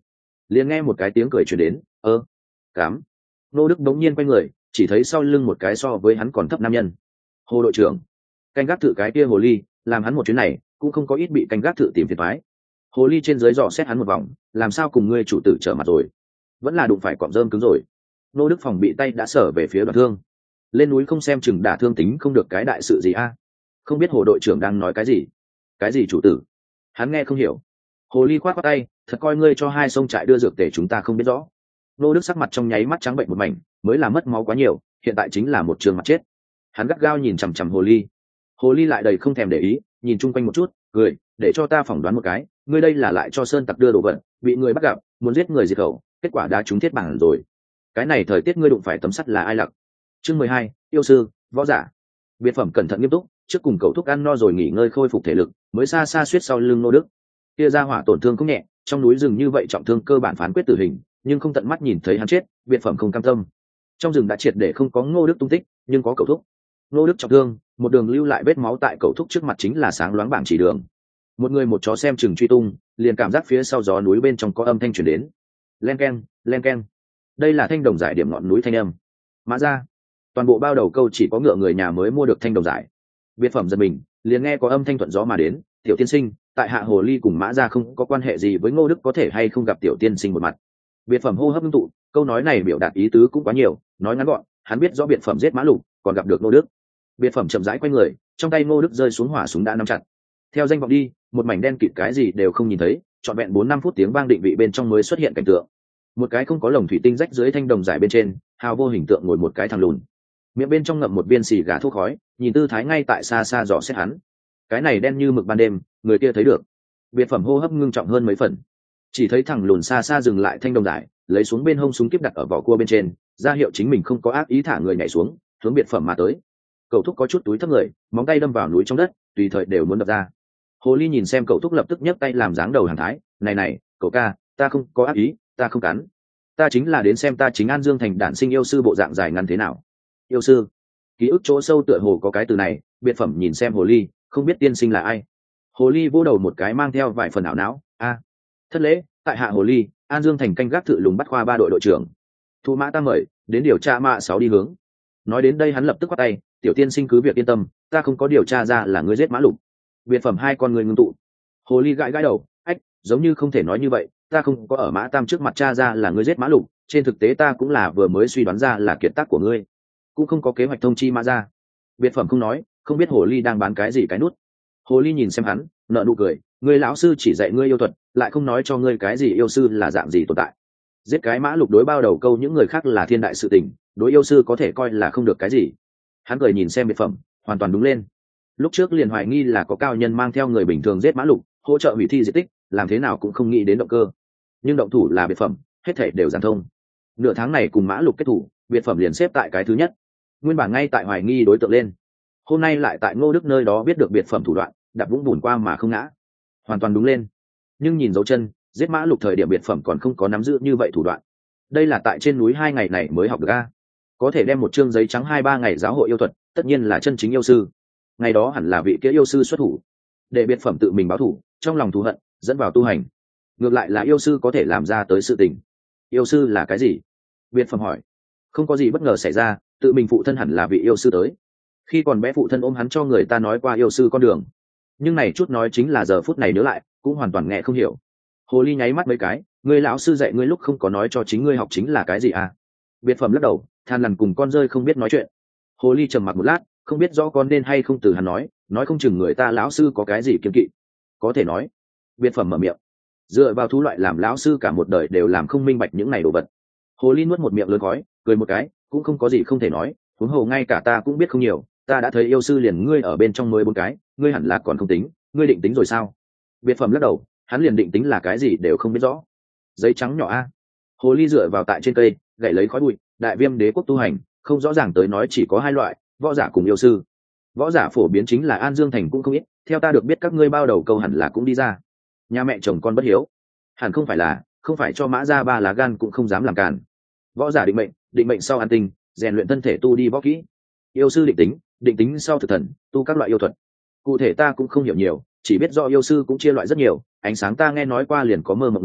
liền nghe một cái tiếng cười truyền đến. Cám. Ngô Đức bỗng nhiên quay người, chỉ thấy sau lưng một cái so với hắn còn thấp nam nhân. Hồ đội trưởng. Canh gác thự cái kia hồ ly, làm hắn một chuyến này cũng không có ít bị canh gác thự tìm phiền toái. Hồ ly trên dưới dò xét hắn một vòng, làm sao cùng ngươi chủ tử trở mặt rồi, vẫn là đụng phải cọm rơm cứng rồi. Ngô Đức phòng bị tay đã sở về phía Đoạn Thương. Lên núi không xem chừng đả thương tính không được cái đại sự gì a. Không biết hồ đội trưởng đang nói cái gì. Cái gì chủ tử? Hắn nghe không hiểu. Hồ ly khoát khoát tay, thật coi ngươi cho hai sông trại đưa dược tể chúng ta không biết rõ. Ngô Đức sắc mặt trong nháy mắt trắng bệnh một mảnh, mới là mất máu quá nhiều, hiện tại chính là một trường mặt chết. Hắn gắt gao nhìn chằm chằm hồ ly. Hồ ly lại đầy không thèm để ý, nhìn chung quanh một chút, cười, để cho ta phỏng đoán một cái, ngươi đây là lại cho sơn tặc đưa đồ vật, bị người bắt gặp, muốn giết người diệt khẩu, kết quả đã trúng thiết bản rồi. Cái này thời tiết ngươi đụng phải tấm sắt là ai lặc? Chương 12, yêu sư, võ giả. Biệt phẩm cẩn thận nghiêm túc, trước cùng cậu thúc ăn no rồi nghỉ ngơi khôi phục thể lực, mới xa xa suýt sau lưng Ngô Đức. Kia ra hỏa tổn thương cũng nhẹ, trong núi rừng như vậy trọng thương cơ bản phán quyết tử hình, nhưng không tận mắt nhìn thấy hắn chết, biệt phẩm không cam tâm. Trong rừng đã triệt để không có Ngô Đức tung tích, nhưng có cậu thúc. Ngô Đức trọng thương, một đường lưu lại vết máu tại cậu thúc trước mặt chính là sáng loáng bảng chỉ đường. Một người một chó xem chừng truy tung, liền cảm giác phía sau gió núi bên trong có âm thanh truyền đến. Len keng, len keng. Đây là thanh đồng giải điểm ngọn núi thanh âm. Mã ra. Toàn bộ bao đầu câu chỉ có ngựa người nhà mới mua được thanh đồng giải. Biệt phẩm giật mình, liền nghe có âm thanh thuận gió mà đến, tiểu tiên sinh, tại hạ hồ ly cùng Mã ra không có quan hệ gì với Ngô Đức, có thể hay không gặp tiểu tiên sinh một mặt. Biệt phẩm hô hấp ngưng tụ, câu nói này biểu đạt ý tứ cũng quá nhiều, nói ngắn gọn, hắn biết rõ biệt phẩm giết Mã Lục, còn gặp được Ngô Đức. Biệt phẩm chậm rãi quay người, trong tay Ngô Đức rơi xuống hỏa súng đã nắm chặt. Theo danh vọng đi, một mảnh đen kịt cái gì đều không nhìn thấy, trọn vẹn 4-5 phút tiếng vang định vị bên trong mới xuất hiện cảnh tượng. Một cái không có lồng thủy tinh rách dưới thanh đồng giải bên trên, hào vô hình tượng ngồi một cái thằng lùn, miệng bên trong ngậm một viên xì gà thuốc khói, nhìn tư thái ngay tại xa xa dò xét hắn. Cái này đen như mực ban đêm, người kia thấy được. Biệt phẩm hô hấp ngưng trọng hơn mấy phần, chỉ thấy thằng lùn xa xa dừng lại thanh đồng giải, lấy xuống bên hông súng kíp đặt ở vỏ cua bên trên, ra hiệu chính mình không có ác ý, thả người nhảy xuống, hướng biệt phẩm mà tới. Cậu thúc có chút túi thấp người, móng tay đâm vào núi trong đất, tùy thời đều muốn đập ra. Hồ ly nhìn xem cậu thúc lập tức nhấc tay làm dáng đầu hàng thái, này cậu ca, ta không có ác ý, ta không cắn, ta chính là đến xem ta chính An Dương thành đản sinh yêu sư bộ dạng dài ngắn thế nào. Yêu sư? Ký ức chỗ sâu tựa hồ có cái từ này. Biệt phẩm nhìn xem hồ ly, không biết tiên sinh là ai. Hồ ly vô đầu một cái mang theo vài phần ảo não. Thất lễ, tại hạ hồ ly, An Dương thành canh gác thự lùng bắt khoa 3 đội đội trưởng. Thu mã ta mời đến điều tra mạ 6 đi hướng. Nói đến đây hắn lập tức quát tay, tiểu tiên sinh cứ việc yên tâm, ta không có điều tra ra là ngươi giết Mã Lục. Biệt phẩm hai con người ngưng tụ. Hồ ly gãi đầu, ách, giống như không thể nói như vậy, ta không có ở Mã Tam trước mặt tra ra là ngươi giết Mã Lục, trên thực tế ta cũng là vừa mới suy đoán ra là kiệt tác của ngươi, cũng không có kế hoạch thông chi Mã ra. Biệt phẩm không nói, không biết hồ ly đang bán cái gì cái nút. Hồ ly nhìn xem hắn, nợ nụ cười, ngươi lão sư chỉ dạy ngươi yêu thuật, lại không nói cho ngươi cái gì yêu sư là dạng gì tồn tại. Giết cái Mã Lục đối bao đầu câu những người khác là thiên đại sự tình, đối yêu sư có thể coi là không được cái gì. Hắn cười nhìn xem biệt phẩm, hoàn toàn đúng lên. Lúc trước liền hoài nghi là có cao nhân mang theo người bình thường giết Mã Lục, hỗ trợ hủy thi di tích, làm thế nào cũng không nghĩ đến động cơ. Nhưng động thủ là biệt phẩm, hết thể đều giản thông. Nửa tháng này cùng Mã Lục kết thủ, biệt phẩm liền xếp tại cái thứ nhất. Nguyên bản ngay tại hoài nghi đối tượng lên, hôm nay lại tại Ngô Đức nơi đó biết được biệt phẩm thủ đoạn, đạp vũng bùn qua mà không ngã, hoàn toàn đúng lên. Nhưng nhìn dấu chân, giết Mã Lục thời điểm biệt phẩm còn không có nắm giữ như vậy thủ đoạn. Đây là tại trên núi 2 ngày này mới học được a. Có thể đem một chương giấy trắng 2-3 ngày giáo hội yêu thuật, tất nhiên là chân chính yêu sư. Ngày đó hẳn là vị kia yêu sư xuất thủ, để biệt phẩm tự mình báo thủ, trong lòng thù hận dẫn vào tu hành. Ngược lại là yêu sư có thể làm ra tới sự tình. Yêu sư là cái gì? Biệt phẩm hỏi. Không có gì bất ngờ xảy ra, tự mình phụ thân hẳn là vị yêu sư tới. Khi còn bé phụ thân ôm hắn cho người ta nói qua yêu sư con đường, nhưng này chút nói chính là giờ phút này nhớ lại cũng hoàn toàn nghe không hiểu. Hồ ly nháy mắt mấy cái, người lão sư dạy ngươi lúc không có nói cho chính ngươi học chính là cái gì à? Biệt phẩm lắc đầu, than lằn cùng con rơi không biết nói chuyện. Hồ ly trầm mặc một lát, không biết rõ con nên hay không từ hắn nói không chừng người ta lão sư có cái gì kiêng kỵ. Có thể nói. Biệt phẩm mở miệng, dựa vào thú loại làm lão sư cả một đời đều làm không minh bạch những này đồ vật. Hồ ly nuốt một miệng lớn khói, cười một cái, cũng không có gì không thể nói, huống hồ ngay cả ta cũng biết không nhiều, ta đã thấy yêu sư liền ngươi ở bên trong 14 cái, ngươi hẳn là còn không tính, ngươi định tính rồi sao? Biệt phẩm lắc đầu, hắn liền định tính là cái gì đều không biết rõ. Giấy trắng nhỏ a. Hồ ly dựa vào tại trên cây, gảy lấy khói bụi, đại viêm đế quốc tu hành, không rõ ràng tới nói chỉ có 2 loại, võ giả cùng yêu sư. Võ giả phổ biến chính là An Dương thành cũng không ít, theo ta được biết các ngươi bao đầu câu hẳn là cũng đi ra. Nhà mẹ chồng con bất hiếu, hẳn không phải cho Mã ra 3 lá gan cũng không dám làm cản. Võ giả định mệnh sau an tinh, rèn luyện thân thể tu đi võ kỹ. Yêu sư định tính sau thực thần, tu các loại yêu thuật. Cụ thể ta cũng không hiểu nhiều, chỉ biết do yêu sư cũng chia loại rất nhiều, ánh sáng ta nghe nói qua liền có mơ mộng người,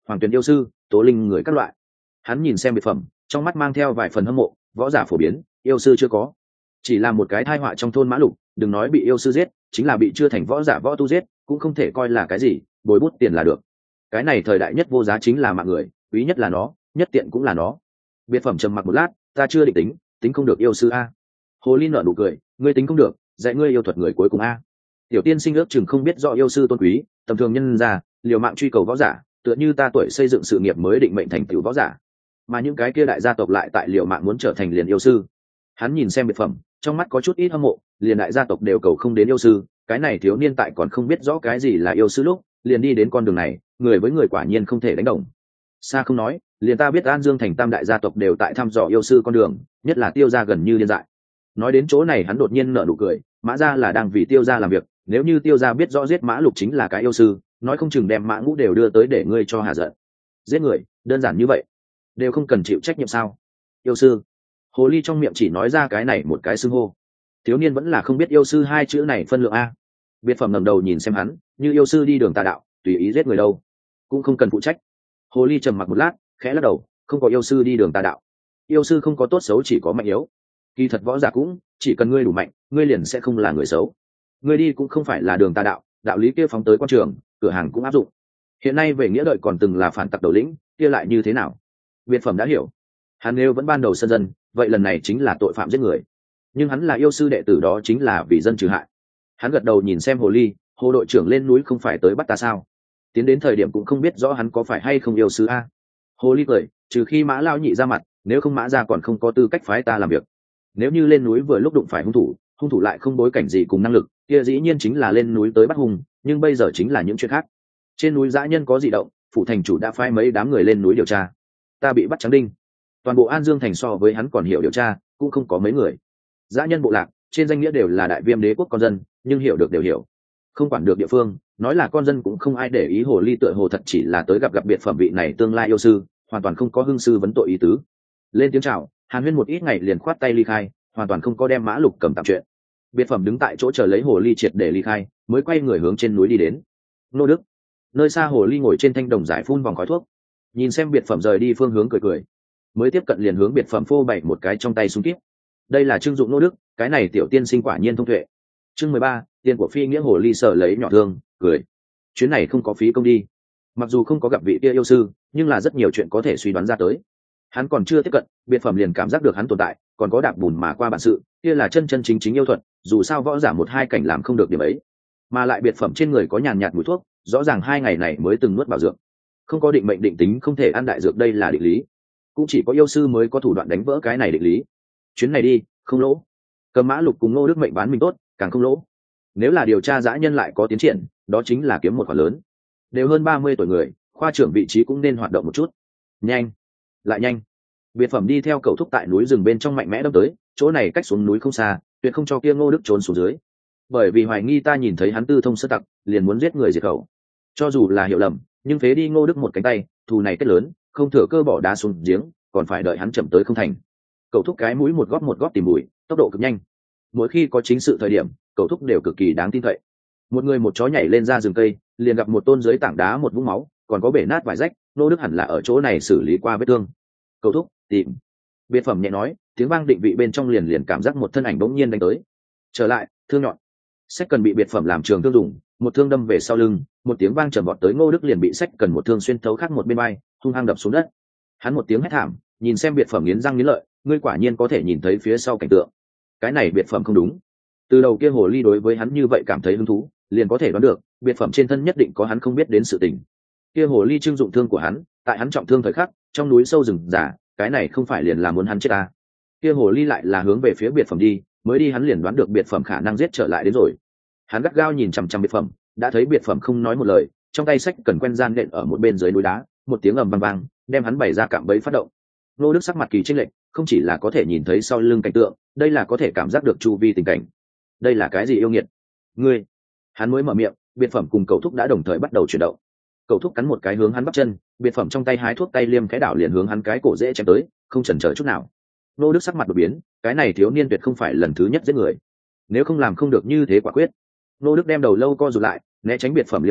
Hoàng Tuyền yêu sư, Tố Linh người các loại. Hắn nhìn xem biệt phẩm, trong mắt mang theo vài phần hâm mộ. Võ giả phổ biến, yêu sư chưa có, chỉ là một cái tai họa trong thôn Mã Lục, đừng nói bị yêu sư giết, chính là bị chưa thành võ giả võ tu giết cũng không thể coi là cái gì, bồi bút tiền là được. Cái này thời đại nhất vô giá chính là mạng người, quý nhất là nó, nhất tiện cũng là nó. Biệt phẩm trầm mặc một lát, ta chưa định tính không được yêu sư a. Hồ Ly nở nụ cười, ngươi tính không được, dạy ngươi yêu thuật người cuối cùng a. Tiểu tiên sinh ước chừng không biết rõ yêu sư tôn quý, tầm thường nhân ra liều mạng truy cầu võ giả, tựa như ta tuổi xây dựng sự nghiệp mới định mệnh thành tựu võ giả, mà những cái kia đại gia tộc lại tại liều mạng muốn trở thành liền yêu sư. Hắn nhìn xem biệt phẩm, trong mắt có chút ít hâm mộ, liền đại gia tộc đều cầu không đến yêu sư, cái này thiếu niên tại còn không biết rõ cái gì là yêu sư lúc liền đi đến con đường này, người với người quả nhiên không thể đánh đồng. Xa không nói, liền ta biết An Dương thành tam đại gia tộc đều tại thăm dò yêu sư con đường, nhất là Tiêu gia gần như điên dại. Nói đến chỗ này hắn đột nhiên nở nụ cười, Mã gia là đang vì Tiêu gia làm việc, nếu như Tiêu gia biết rõ giết Mã Lục chính là cái yêu sư, nói không chừng đem Mã Ngũ đều đưa tới để ngươi cho hà giận. Giết người, đơn giản như vậy, đều không cần chịu trách nhiệm sao? Yêu sư. Hồ Ly trong miệng chỉ nói ra cái này một cái xưng hô. Thiếu niên vẫn là không biết yêu sư hai chữ này phân lượng a. Biệt phẩm ngẩng đầu nhìn xem hắn, như yêu sư đi đường tà đạo, tùy ý giết người đâu, cũng không cần phụ trách. Hồ Ly trầm mặc một lát, khẽ lắc đầu, không có yêu sư đi đường tà đạo. Yêu sư không có tốt xấu, chỉ có mạnh yếu. Kỳ thật võ giả cũng chỉ cần ngươi đủ mạnh, ngươi liền sẽ không là người xấu. Ngươi đi cũng không phải là đường tà đạo, đạo lý kia phóng tới quan trường, cửa hàng cũng áp dụng. Hiện nay về nghĩa đợi còn từng là phản tặc đầu lĩnh, kia lại như thế nào? Biệt phẩm đã hiểu. Hắn nếu vẫn ban đầu sân dân, vậy lần này chính là tội phạm giết người. Nhưng hắn là yêu sư đệ tử, đó chính là vì dân trừ hại. Hắn gật đầu nhìn xem Hồ Ly, Hồ đội trưởng lên núi không phải tới bắt ta sao? Tiến đến thời điểm cũng không biết rõ hắn có phải hay không yêu sư a. Hồ Ly cười, trừ khi Mã Lao nhị ra mặt, nếu không Mã gia còn không có tư cách phái ta làm việc. Nếu như lên núi vừa lúc đụng phải hung thủ lại không bối cảnh gì cùng năng lực, kia dĩ nhiên chính là lên núi tới bắt hung, nhưng bây giờ chính là những chuyện khác. Trên núi dã nhân có dị động, phủ thành chủ đã phái mấy đám người lên núi điều tra. Ta bị bắt trắng đinh. Toàn bộ An Dương thành so với hắn còn hiểu điều tra, cũng không có mấy người. Dã nhân bộ lạc trên danh nghĩa đều là đại viêm đế quốc con dân, nhưng hiểu được đều hiểu, không quản được địa phương, nói là con dân cũng không ai để ý. Hồ Ly tựa hồ thật chỉ là tới gặp biệt phẩm vị này tương lai yêu sư, hoàn toàn không có hưng sư vấn tội ý tứ. Lên tiếng chào, Hàn Huyên một ít ngày liền khoát tay ly khai, hoàn toàn không có đem Mã Lục cầm tạm chuyện. Biệt phẩm đứng tại chỗ chờ lấy Hồ Ly triệt để ly khai, mới quay người hướng trên núi đi đến. Nô Đức. Nơi xa Hồ Ly ngồi trên thanh đồng giải phun vòng khói thuốc, nhìn xem biệt phẩm rời đi phương hướng cười cười, mới tiếp cận liền hướng biệt phẩm phô bày một cái trong tay súng kíp. Đây là trưng dụng Nô Đức, cái này tiểu tiên sinh quả nhiên thông tuệ. Chương 13, tiền của phi nghĩa. Hồ Ly sợ lấy nhỏ thương, cười. Chuyến này không có phí công đi. Mặc dù không có gặp vị kia yêu sư, nhưng là rất nhiều chuyện có thể suy đoán ra tới. Hắn còn chưa tiếp cận, biệt phẩm liền cảm giác được hắn tồn tại, còn có đạp bùn mà qua bản sự, kia là chân chân chính chính yêu thuật, dù sao võ giả một hai cảnh làm không được điểm ấy. Mà lại biệt phẩm trên người có nhàn nhạt mùi thuốc, rõ ràng 2 ngày này mới từng nuốt bảo dược. Không có định mệnh định tính không thể ăn đại dược, đây là định lý. Cũng chỉ có yêu sư mới có thủ đoạn đánh vỡ cái này định lý. Chuyến này đi, không lỗ. Cầm Mã Lục cùng Ngô Đức mệnh bán mình tốt, càng không lỗ. Nếu là điều tra dã nhân lại có tiến triển, đó chính là kiếm một khoản lớn. Đều hơn 30 tuổi người, khoa trưởng vị trí cũng nên hoạt động một chút. Nhanh, lại nhanh. Biệt phẩm đi theo cầu thúc tại núi rừng bên trong mạnh mẽ đâm tới, chỗ này cách xuống núi không xa, tuyệt không cho kia Ngô Đức trốn xuống dưới. Bởi vì hoài nghi ta nhìn thấy hắn tư thông sơ tặc, liền muốn giết người diệt khẩu. Cho dù là hiểu lầm, nhưng phế đi Ngô Đức một cánh tay, thù này kết lớn, không thừa cơ bỏ đá xuống giếng, còn phải đợi hắn chậm tới không thành. Cầu thúc cái mũi một góp tìm bụi, tốc độ cực nhanh. Mỗi khi có chính sự thời điểm, cầu thúc đều cực kỳ đáng tin cậy. Một người một chó nhảy lên ra rừng cây, liền gặp một tôn dưới tảng đá một vũng máu, còn có bể nát vải rách. Ngô Đức hẳn là ở chỗ này xử lý qua vết thương. Cầu thúc tìm. Biệt phẩm nhẹ nói, tiếng vang định vị bên trong liền cảm giác một thân ảnh bỗng nhiên đánh tới. Trở lại, thương nhọn. Sách cần bị biệt phẩm làm trường thương dùng, một thương đâm về sau lưng, một tiếng vang trầm vọt tới. Ngô Đức liền bị sách cần một thương xuyên thấu khác một bên vai, hung hăng đập xuống đất. Hắn một tiếng hét thảm, nhìn xem biệt phẩm nghiến răng nghiến lợi, ngươi quả nhiên có thể nhìn thấy phía sau cảnh tượng. Cái này biệt phẩm không đúng. Từ đầu kia Hồ Ly đối với hắn như vậy cảm thấy hứng thú, liền có thể đoán được biệt phẩm trên thân nhất định có hắn không biết đến sự tình. Kia Hồ Ly trưng dụng thương của hắn, tại hắn trọng thương thời khắc, trong núi sâu rừng già, cái này không phải liền là muốn hắn chết à? Kia Hồ Ly lại là hướng về phía biệt phẩm đi, mới đi hắn liền đoán được biệt phẩm khả năng giết trở lại đến rồi. Hắn gắt gao nhìn chằm chằm biệt phẩm, đã thấy biệt phẩm không nói một lời, trong tay sách cần quen gian nện ở một bên dưới núi đá, một tiếng ầm vang vang, đem hắn bày ra cạm bẫy phát động. Nô Đức sắc mặt kỳ chênh lệch, không chỉ là có thể nhìn thấy sau lưng cảnh tượng, đây là có thể cảm giác được chu vi tình cảnh. Đây là cái gì yêu nghiệt? Ngươi! Hắn mới mở miệng, biệt phẩm cùng cầu thúc đã đồng thời bắt đầu chuyển động. Cầu thúc cắn một cái hướng hắn bắp chân, biệt phẩm trong tay hái thuốc tay liêm cái đảo liền hướng hắn cái cổ dễ chém tới, không chần chờ chút nào. Nô Đức sắc mặt đột biến, cái này thiếu niên tuyệt không phải lần thứ nhất giết người, nếu không làm không được như thế quả quyết. Nô Đức đem đầu lâu co rụt lại, né tránh biệt phẩm liêm đao,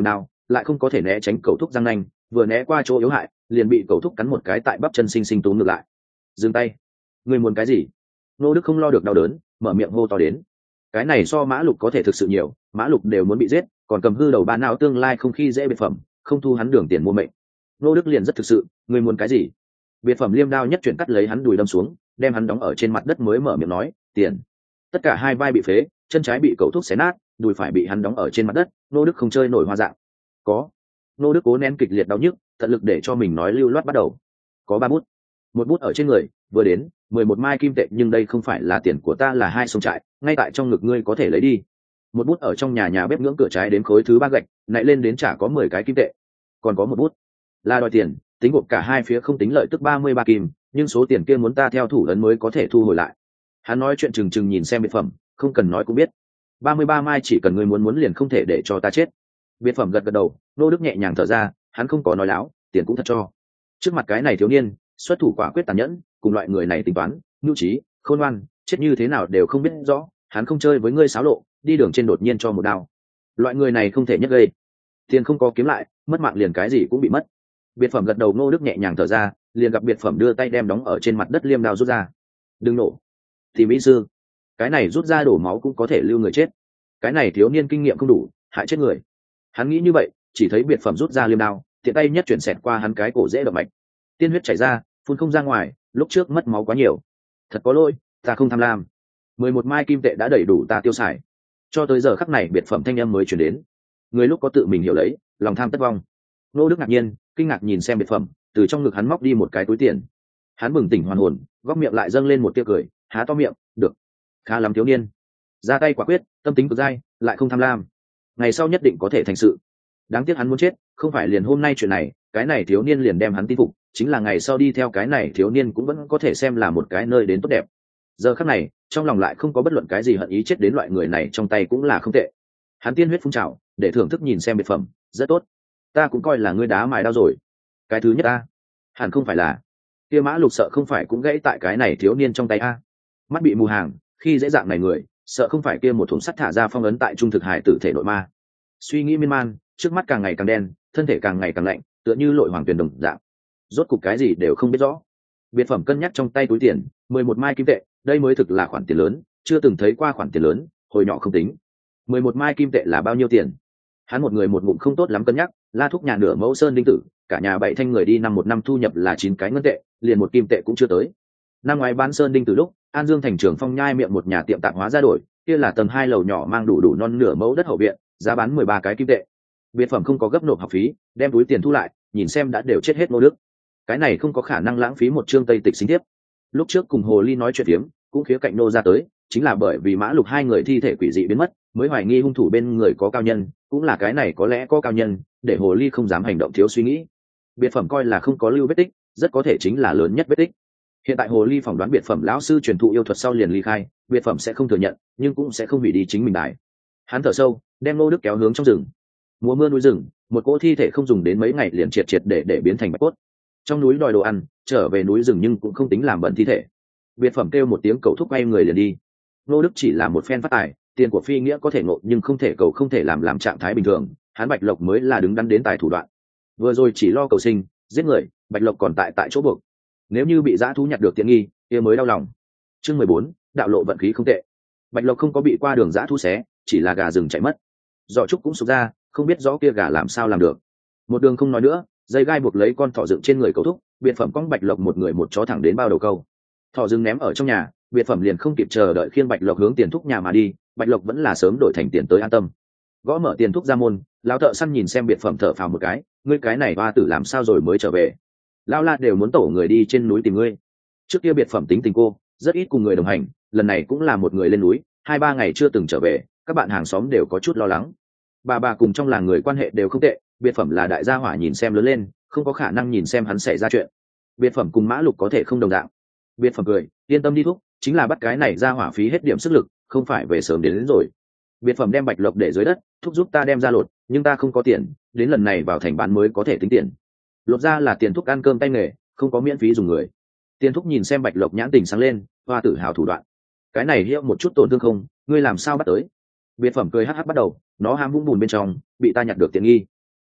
lại không có thể né tránh cầu thúc răng nanh, vừa né qua chỗ yếu hại liền bị cầu thúc cắn một cái tại bắp chân sinh sinh túm ngược lại. Dừng tay, ngươi muốn cái gì? Ngô Đức không lo được đau đớn, mở miệng hô to đến. Cái này so Mã Lục có thể thực sự nhiều, Mã Lục đều muốn bị giết, còn cầm hư đầu ba não tương lai không khi dễ biệt phẩm, không thu hắn đường tiền mua mệnh. Ngô Đức liền rất thực sự, ngươi muốn cái gì? Biệt phẩm liêm đao nhất chuyển cắt lấy hắn đùi đâm xuống, đem hắn đóng ở trên mặt đất mới mở miệng nói, tiền. Tất cả hai vai bị phế, chân trái bị cậu thuốc xé nát, đùi phải bị hắn đóng ở trên mặt đất. Ngô Đức không chơi nổi hoa dạng. Có. Ngô Đức cố nén kịch liệt đau nhức, tận lực để cho mình nói lưu loát bắt đầu. Có 3 bút. Một bút ở trên người, vừa đến 11 mai kim tệ, nhưng đây không phải là tiền của ta, là 2 sông trại, ngay tại trong ngực ngươi có thể lấy đi. Một bút ở trong nhà bếp ngưỡng cửa trái đến khối thứ 3 gạch, nãy lên đến trả có 10 cái kim tệ. Còn có một bút là đòi tiền, tính gộp cả hai phía không tính lợi tức 33 kim, nhưng số tiền kia muốn ta theo thủ ấn mới có thể thu hồi lại. Hắn nói chuyện chừng chừng nhìn xem biệt phẩm, không cần nói cũng biết. 33 mai chỉ cần ngươi muốn liền không thể để cho ta chết. Biệt phẩm gật gật đầu, Nô Đức nhẹ nhàng thở ra, hắn không có nói láo, tiền cũng thật cho. Trước mặt cái này thiếu niên, xuất thủ quả quyết tàn nhẫn, cùng loại người này tính toán, nhu trí, khôn ngoan, chết như thế nào đều không biết rõ, hắn không chơi với ngươi xáo lộ, đi đường trên đột nhiên cho một đao. Loại người này không thể nhất gây. Tiền không có kiếm lại, mất mạng liền cái gì cũng bị mất. Biệt phẩm gật đầu, Nô Đức nhẹ nhàng thở ra, liền gặp biệt phẩm đưa tay đem đóng ở trên mặt đất liêm đao rút ra. Đừng nổ. Thì mỹ sư, cái này rút ra đổ máu cũng có thể lưu người chết. Cái này thiếu niên kinh nghiệm không đủ, hại chết người. Hắn nghĩ như vậy, chỉ thấy biệt phẩm rút ra liêm đao, tiện tay nhất chuyển xẹt qua hắn cái cổ dễ động mạch. Tiên huyết chảy ra, phun không ra ngoài, lúc trước mất máu quá nhiều. Thật có lỗi, ta không tham lam. 11 mai kim tệ đã đầy đủ ta tiêu xài. Cho tới giờ khắc này biệt phẩm thanh âm mới truyền đến. Người lúc có tự mình hiểu lấy, lòng tham tất vong. Nô Đức ngạc nhiên, kinh ngạc nhìn xem biệt phẩm, từ trong ngực hắn móc đi một cái túi tiền. Hắn bừng tỉnh hoàn hồn, góc miệng lại dâng lên một tia cười, há to miệng, được. Khá lắm thiếu niên. Ra tay quả quyết, tâm tính cực dai, lại không tham lam. Ngày sau nhất định có thể thành sự. Đáng tiếc hắn muốn chết, không phải liền hôm nay chuyện này, cái này thiếu niên liền đem hắn tin phục, chính là ngày sau đi theo cái này thiếu niên cũng vẫn có thể xem là một cái nơi đến tốt đẹp. Giờ khắc này, trong lòng lại không có bất luận cái gì hận ý, chết đến loại người này trong tay cũng là không tệ. Hắn tiên huyết phun trào, để thưởng thức nhìn xem biệt phẩm, rất tốt. Ta cũng coi là ngươi đá mài đao rồi. Cái thứ nhất ta, hẳn không phải là kia Mã Lục, sợ không phải cũng gãy tại cái này thiếu niên trong tay a. Mắt bị mù hàng, khi dễ dạng này người, sợ không phải kia một thùng sắt thả ra phong ấn tại trung thực hải tử thể nội ma. Suy nghĩ miên man, trước mắt càng ngày càng đen, thân thể càng ngày càng lạnh, tựa như lội hoàng tuyền đồng dạng. Rốt cục cái gì đều không biết rõ. Biệt phẩm cân nhắc trong tay túi tiền, 11 mai kim tệ, đây mới thực là khoản tiền lớn, chưa từng thấy qua khoản tiền lớn, hồi nhỏ không tính. 11 mai kim tệ là bao nhiêu tiền? Hắn một người một ngụm không tốt lắm cân nhắc, La Thúc nhà nửa mẫu sơn đinh tử, cả nhà 7 thanh người đi năm một năm thu nhập là 9 cái ngân tệ, liền 1 kim tệ cũng chưa tới. Năm ngoái bán sơn đinh tử lúc, An Dương thành trưởng Phong Nhai miệng một nhà tiệm tạp hóa ra đổi, kia là tầng 2 lầu nhỏ mang đủ non nửa mẫu đất hậu viện, giá bán 13 cái kim tệ. Biệt phẩm không có gấp nộp học phí, đem túi tiền thu lại, nhìn xem đã đều chết hết Ngô Đức. Cái này không có khả năng lãng phí một chương Tây Tịch sinh tiếp. Lúc trước cùng Hồ Ly nói chuyện phiếm, cũng khía cạnh nô ra tới, chính là bởi vì Mã Lục hai người thi thể quỷ dị biến mất, mới hoài nghi hung thủ bên người có cao nhân, cũng là cái này có lẽ có cao nhân, để Hồ Ly không dám hành động thiếu suy nghĩ. Biệt phẩm coi là không có lưu vết tích, rất có thể chính là lớn nhất vết tích. Hiện tại Hồ Ly phỏng đoán biệt phẩm lão sư truyền thụ yêu thuật sau liền ly khai, biệt phẩm sẽ không thừa nhận, nhưng cũng sẽ không hủy đi chính mình đài. Hắn thở sâu, đem Ngô Đức kéo hướng trong rừng. Mùa mưa núi rừng, một cỗ thi thể không dùng đến mấy ngày liền triệt triệt để biến thành bạch cốt. Trong núi đòi đồ ăn, trở về núi rừng nhưng cũng không tính làm bẩn thi thể. Biệt phẩm kêu một tiếng cầu thúc bay người liền đi. Ngô Đức chỉ là một phen phát tài, tiền của phi nghĩa có thể ngộ nhưng không thể cầu, không thể làm trạng thái bình thường. Hắn Bạch Lộc mới là đứng đắn đến tài thủ đoạn. Vừa rồi chỉ lo cầu sinh, giết người, Bạch Lộc còn tại chỗ buộc. Nếu như bị dã thú nhặt được tiện nghi, kia mới đau lòng. Chương 14, đạo lộ vận khí không tệ. Bạch Lộc không có bị qua đường dã thú xé, chỉ là gà rừng chạy mất. Giỏ trúc cũng sụp ra, không biết rõ kia gà làm sao làm được. Một đường không nói nữa, dây gai buộc lấy con thỏ dựng trên người cầu thúc, biệt phẩm cong Bạch Lộc một người một chó thẳng đến bao đầu câu. Thỏ rừng ném ở trong nhà, biệt phẩm liền không kịp chờ đợi khiêng Bạch Lộc hướng tiền thúc nhà mà đi. Bạch Lộc vẫn là sớm đổi thành tiền tới an tâm. Gõ mở tiền thúc ra môn, lão thợ săn nhìn xem biệt phẩm thở phào một cái, ngươi cái này hoa tử làm sao rồi mới trở về? Lão la đều muốn tổ người đi trên núi tìm ngươi. Trước kia biệt phẩm tính tình cô, rất ít cùng người đồng hành, lần này cũng là một người lên núi, 2-3 ngày chưa từng trở về, các bạn hàng xóm đều có chút lo lắng. Bà cùng trong làng người quan hệ đều không tệ, biệt phẩm là đại gia hỏa nhìn xem lớn lên, không có khả năng nhìn xem hắn xảy ra chuyện. Biệt phẩm cùng Mã Lục có thể không đồng dạng. Biệt phẩm cười, yên tâm đi thúc, chính là bắt cái này ra hỏa phí hết điểm sức lực, không phải về sớm đến rồi. Biệt phẩm đem Bạch Lộc để dưới đất, thúc giúp ta đem ra lột, nhưng ta không có tiền, đến lần này vào thành bán mới có thể tính tiền. Lột ra là tiền thúc ăn cơm tay nghề, không có miễn phí dùng người. Tiền thúc nhìn xem Bạch Lộc nhãn tình sáng lên, hoa tự hào thủ đoạn. Cái này hiệu một chút tổn thương không, ngươi làm sao bắt tới? Biệt phẩm cười hắc hắc bắt đầu, nó ham vũng bùn bên trong, bị ta nhặt được tiện nghi.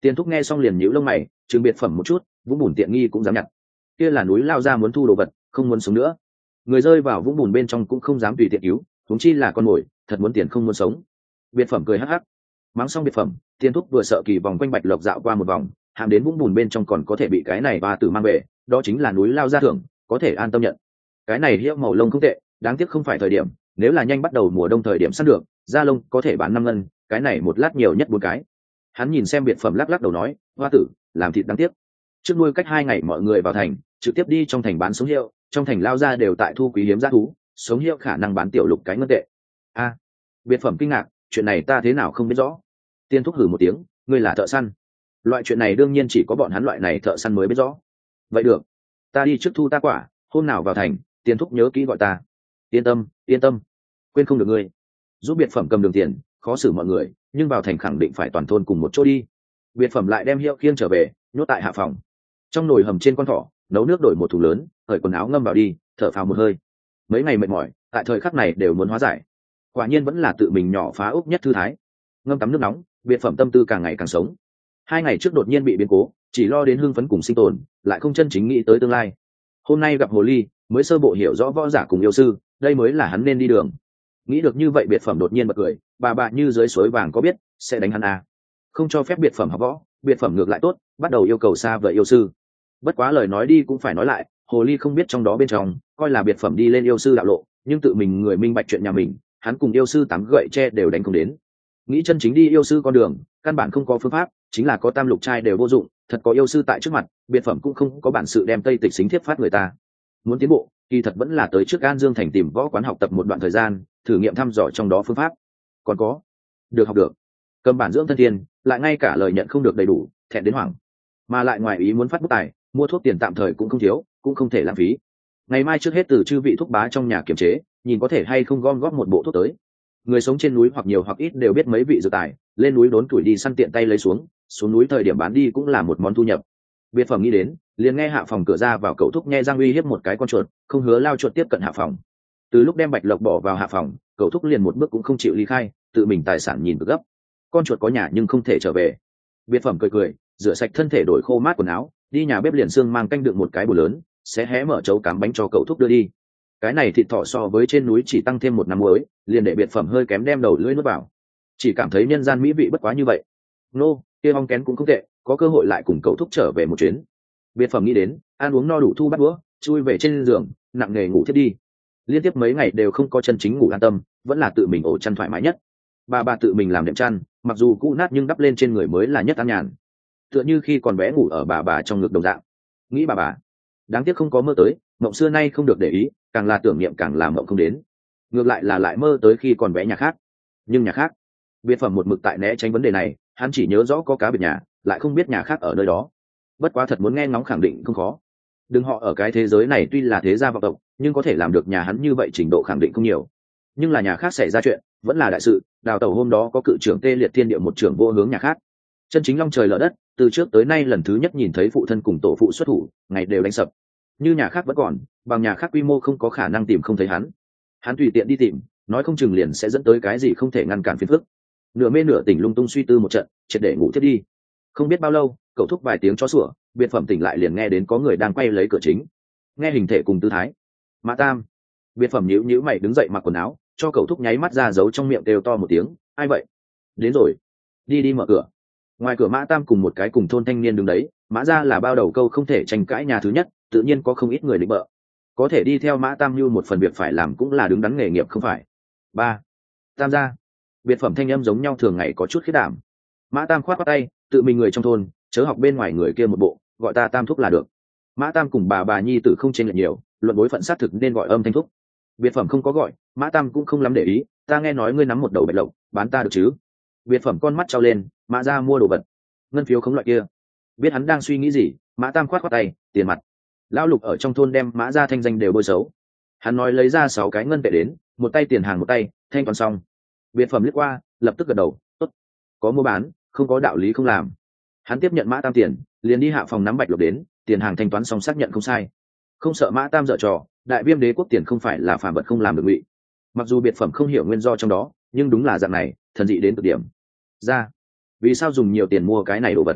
Tiền thúc nghe xong liền nhíu lông mày, trừng biệt phẩm một chút, vũng bùn tiện nghi cũng dám nhặt. Kia là núi lao ra muốn thu đồ vật, không muốn sống nữa. Người rơi vào vũng bùn bên trong cũng không dám tùy tiện cứu, huống chi là con mồi, thật muốn tiền không muốn sống. Biệt phẩm cười hắc hắc. Mắng xong biệt phẩm, Tiền thúc vừa sợ kỳ vòng quanh bạch lộc dạo qua một vòng, hàm đến vũng bùn bên trong còn có thể bị cái này ba tử mang về, đó chính là núi lao ra thưởng, có thể an tâm nhận. Cái này hiệu màu lông không tệ, đáng tiếc không phải thời điểm, nếu là nhanh bắt đầu mùa đông thời điểm săn được, da lông có thể bán 5 ngân, cái này một lát nhiều nhất 4 cái. Hắn nhìn xem biệt phẩm lắc lắc đầu nói, hoa tử, làm thịt đáng tiếc. Trước nuôi cách 2 ngày mọi người vào thành, trực tiếp đi trong thành bán sống hiệu, trong thành lao ra đều tại thu quý hiếm giá thú, sống hiệu khả năng bán tiểu lục cái ngân tệ. A, biệt phẩm kinh ngạc, chuyện này ta thế nào không biết rõ. Tiên thúc hử một tiếng, ngươi là thợ săn. Loại chuyện này đương nhiên chỉ có bọn hắn loại này thợ săn mới biết rõ. Vậy được, ta đi trước thu ta quả, hôm nào vào thành, Tiên thúc nhớ kỹ gọi ta. Yên tâm, yên tâm, quên không được ngươi. Giúp biệt phẩm cầm đường tiền, khó xử mọi người, nhưng vào thành khẳng định phải toàn thôn cùng một chỗ đi. Biệt phẩm lại đem hiệu khiêng trở về, nhốt tại hạ phòng. Trong nồi hầm trên con thỏ, nấu nước đổi một thùng lớn, cởi quần áo ngâm vào đi, thở phào một hơi. Mấy ngày mệt mỏi, tại thời khắc này đều muốn hóa giải. Quả nhiên vẫn là tự mình nhỏ phá ốc nhất thư thái. Ngâm tắm nước nóng, biệt phẩm tâm tư càng ngày càng sống. 2 ngày trước đột nhiên bị biến cố, chỉ lo đến hưng phấn cùng sinh tồn, lại không chân chính nghĩ tới tương lai. Hôm nay gặp hồ ly, mới sơ bộ hiểu rõ võ giả cùng yêu sư, đây mới là hắn nên đi đường. Nghĩ được như vậy biệt phẩm đột nhiên bật cười, bà như dưới suối vàng có biết sẽ đánh hắn à. Không cho phép biệt phẩm học võ, biệt phẩm ngược lại tốt, bắt đầu yêu cầu xa vời yêu sư. Bất quá lời nói đi cũng phải nói lại, hồ ly không biết trong đó bên trong coi là biệt phẩm đi lên yêu sư đạo lộ, nhưng tự mình người minh bạch chuyện nhà mình, hắn cùng yêu sư 8 gậy tre đều đánh không đến. Nghĩ chân chính đi yêu sư con đường, căn bản không có phương pháp, chính là có tam lục trai đều vô dụng, thật có yêu sư tại trước mặt, biệt phẩm cũng không có bản sự đem tây tịch xính thiếp phát người ta. Muốn tiến bộ, kỳ thật vẫn là tới trước An Dương thành tìm võ quán học tập một đoạn thời gian, thử nghiệm thăm dò trong đó phương pháp. Còn có, được học được, cầm bản dưỡng thân thiên, lại ngay cả lời nhận không được đầy đủ, thẹn đến hoảng. Mà lại ngoài ý muốn phát bút tài, mua thuốc tiền tạm thời cũng không thiếu, cũng không thể lãng phí. Ngày mai trước hết từ chư vị thuốc bá trong nhà kiểm chế, nhìn có thể hay không gom góp một bộ thuốc tới. Người sống trên núi hoặc nhiều hoặc ít đều biết mấy vị dược tài, lên núi đốn tuổi đi săn tiện tay lấy xuống, xuống núi thời điểm bán đi cũng là một món thu nhập. Biệt phẩm nghĩ đến, liền nghe hạ phòng cửa ra vào cậu thúc nhe răng uy hiếp một cái con chuột, không hứa lao chuột tiếp cận hạ phòng. Từ lúc đem bạch lộc bỏ vào hạ phòng, cậu thúc liền một bước cũng không chịu ly khai, tự mình tài sản nhìn cực gấp. Con chuột có nhà nhưng không thể trở về. Biệt phẩm cười cười, rửa sạch thân thể đổi khô mát quần áo, đi nhà bếp liền xương mang canh đựng một cái bù lớn, sẽ hé mở chấu cám bánh cho cậu thúc đưa đi. Cái này thịt thỏ so với trên núi chỉ tăng thêm 1 năm muối, liền để biệt phẩm hơi kém đem đầu lưỡi nuốt vào. Chỉ cảm thấy nhân gian mỹ vị bất quá như vậy. Nô, kia ong kén cũng không tệ, có cơ hội lại cùng cậu thúc trở về một chuyến. Biệt phẩm nghĩ đến, ăn uống no đủ thu bắt bữa, chui về trên giường, nặng nề ngủ thiết đi. Liên tiếp mấy ngày đều không có chân chính ngủ an tâm, vẫn là tự mình ổ chăn thoải mái nhất. Bà tự mình làm đệm chăn, mặc dù cũ nát nhưng đắp lên trên người mới là nhất an nhàn. Tựa như khi còn bé ngủ ở bà trong ngực đồng dạng. Nghĩ bà, đáng tiếc không có mơ tới, mộng xưa nay không được để ý, càng là tưởng niệm càng là mộng không đến. Ngược lại là lại mơ tới khi còn bé nhà khác. Nhưng nhà khác, biệt phẩm một mực tại né tránh vấn đề này, hắn chỉ nhớ rõ có cá biệt nhà, lại không biết nhà khác ở nơi đó. Bất quá thật muốn nghe ngóng khẳng định không khó. Đừng họ ở cái thế giới này tuy là thế gia vọng tộc, nhưng có thể làm được nhà hắn như vậy trình độ khẳng định không nhiều. Nhưng là nhà khác xảy ra chuyện, vẫn là đại sự. Đào tẩu hôm đó có cự trưởng tê liệt thiên địa một trưởng vô hướng nhà khác. Chân chính long trời lở đất, từ trước tới nay lần thứ nhất nhìn thấy phụ thân cùng tổ phụ xuất thủ, ngày đều đánh sập. Như nhà khác vẫn còn, bằng nhà khác quy mô không có khả năng tìm không thấy hắn tùy tiện đi tìm, nói không chừng liền sẽ dẫn tới cái gì không thể ngăn cản phiền phức. Nửa mê nửa tỉnh lung tung suy tư một trận, triệt để ngủ thiết đi. Không biết bao lâu, cậu thúc vài tiếng chó sủa, biệt phẩm tỉnh lại liền nghe đến có người đang quay lấy cửa chính. Nghe hình thể cùng tư thái, Mã Tam. Biệt phẩm nhíu mày đứng dậy mặc quần áo, cho cậu thúc nháy mắt ra giấu trong miệng đều to một tiếng, ai vậy? Đến rồi. Đi mở cửa. Ngoài cửa Mã Tam cùng một cái cùng thôn thanh niên đứng đấy, Mã ra là bao đầu câu không thể tranh cãi nhà thứ nhất, tự nhiên có không ít người định bợ. Có thể đi theo Mã Tam như một phần việc phải làm cũng là đứng đắn nghề nghiệp không phải. Ba. Tam gia. Biệt phẩm thanh âm giống nhau thường ngày có chút khiết đảm. Mã Tam khoát tay, tự mình người trong thôn, chớ học bên ngoài người kia một bộ, gọi ta Tam thúc là được. Mã Tam cùng bà nhi tử không chênh lệch nhiều, luận bối phận sát thực nên gọi âm thanh thúc. Biệt phẩm không có gọi, Mã Tam cũng không lắm để ý, ta nghe nói ngươi nắm một đầu bạch lộc, bán ta được chứ? Biệt phẩm con mắt trao lên, Mã ra mua đồ vật, ngân phiếu không loại kia. Biết hắn đang suy nghĩ gì, Mã Tam khoát tay, tiền mặt. Lão Lục ở trong thôn đem Mã ra thanh danh đều bôi xấu. Hắn nói lấy ra 6 cái ngân tệ đến, một tay tiền hàng một tay, thanh toán xong. Biệt phẩm liếc qua, lập tức gật đầu, tốt. Có mua bán, không có đạo lý không làm. Hắn tiếp nhận Mã Tam tiền, liền đi hạ phòng nắm bạch lộc đến, tiền hàng thanh toán xong xác nhận không sai. Không sợ Mã Tam dở trò, Đại Viêm đế quốc tiền không phải là phàm vật không làm được ngụy. Mặc dù biệt phẩm không hiểu nguyên do trong đó, nhưng đúng là dạng này, thần dị đến cực điểm. Ra, vì sao dùng nhiều tiền mua cái này đồ vật?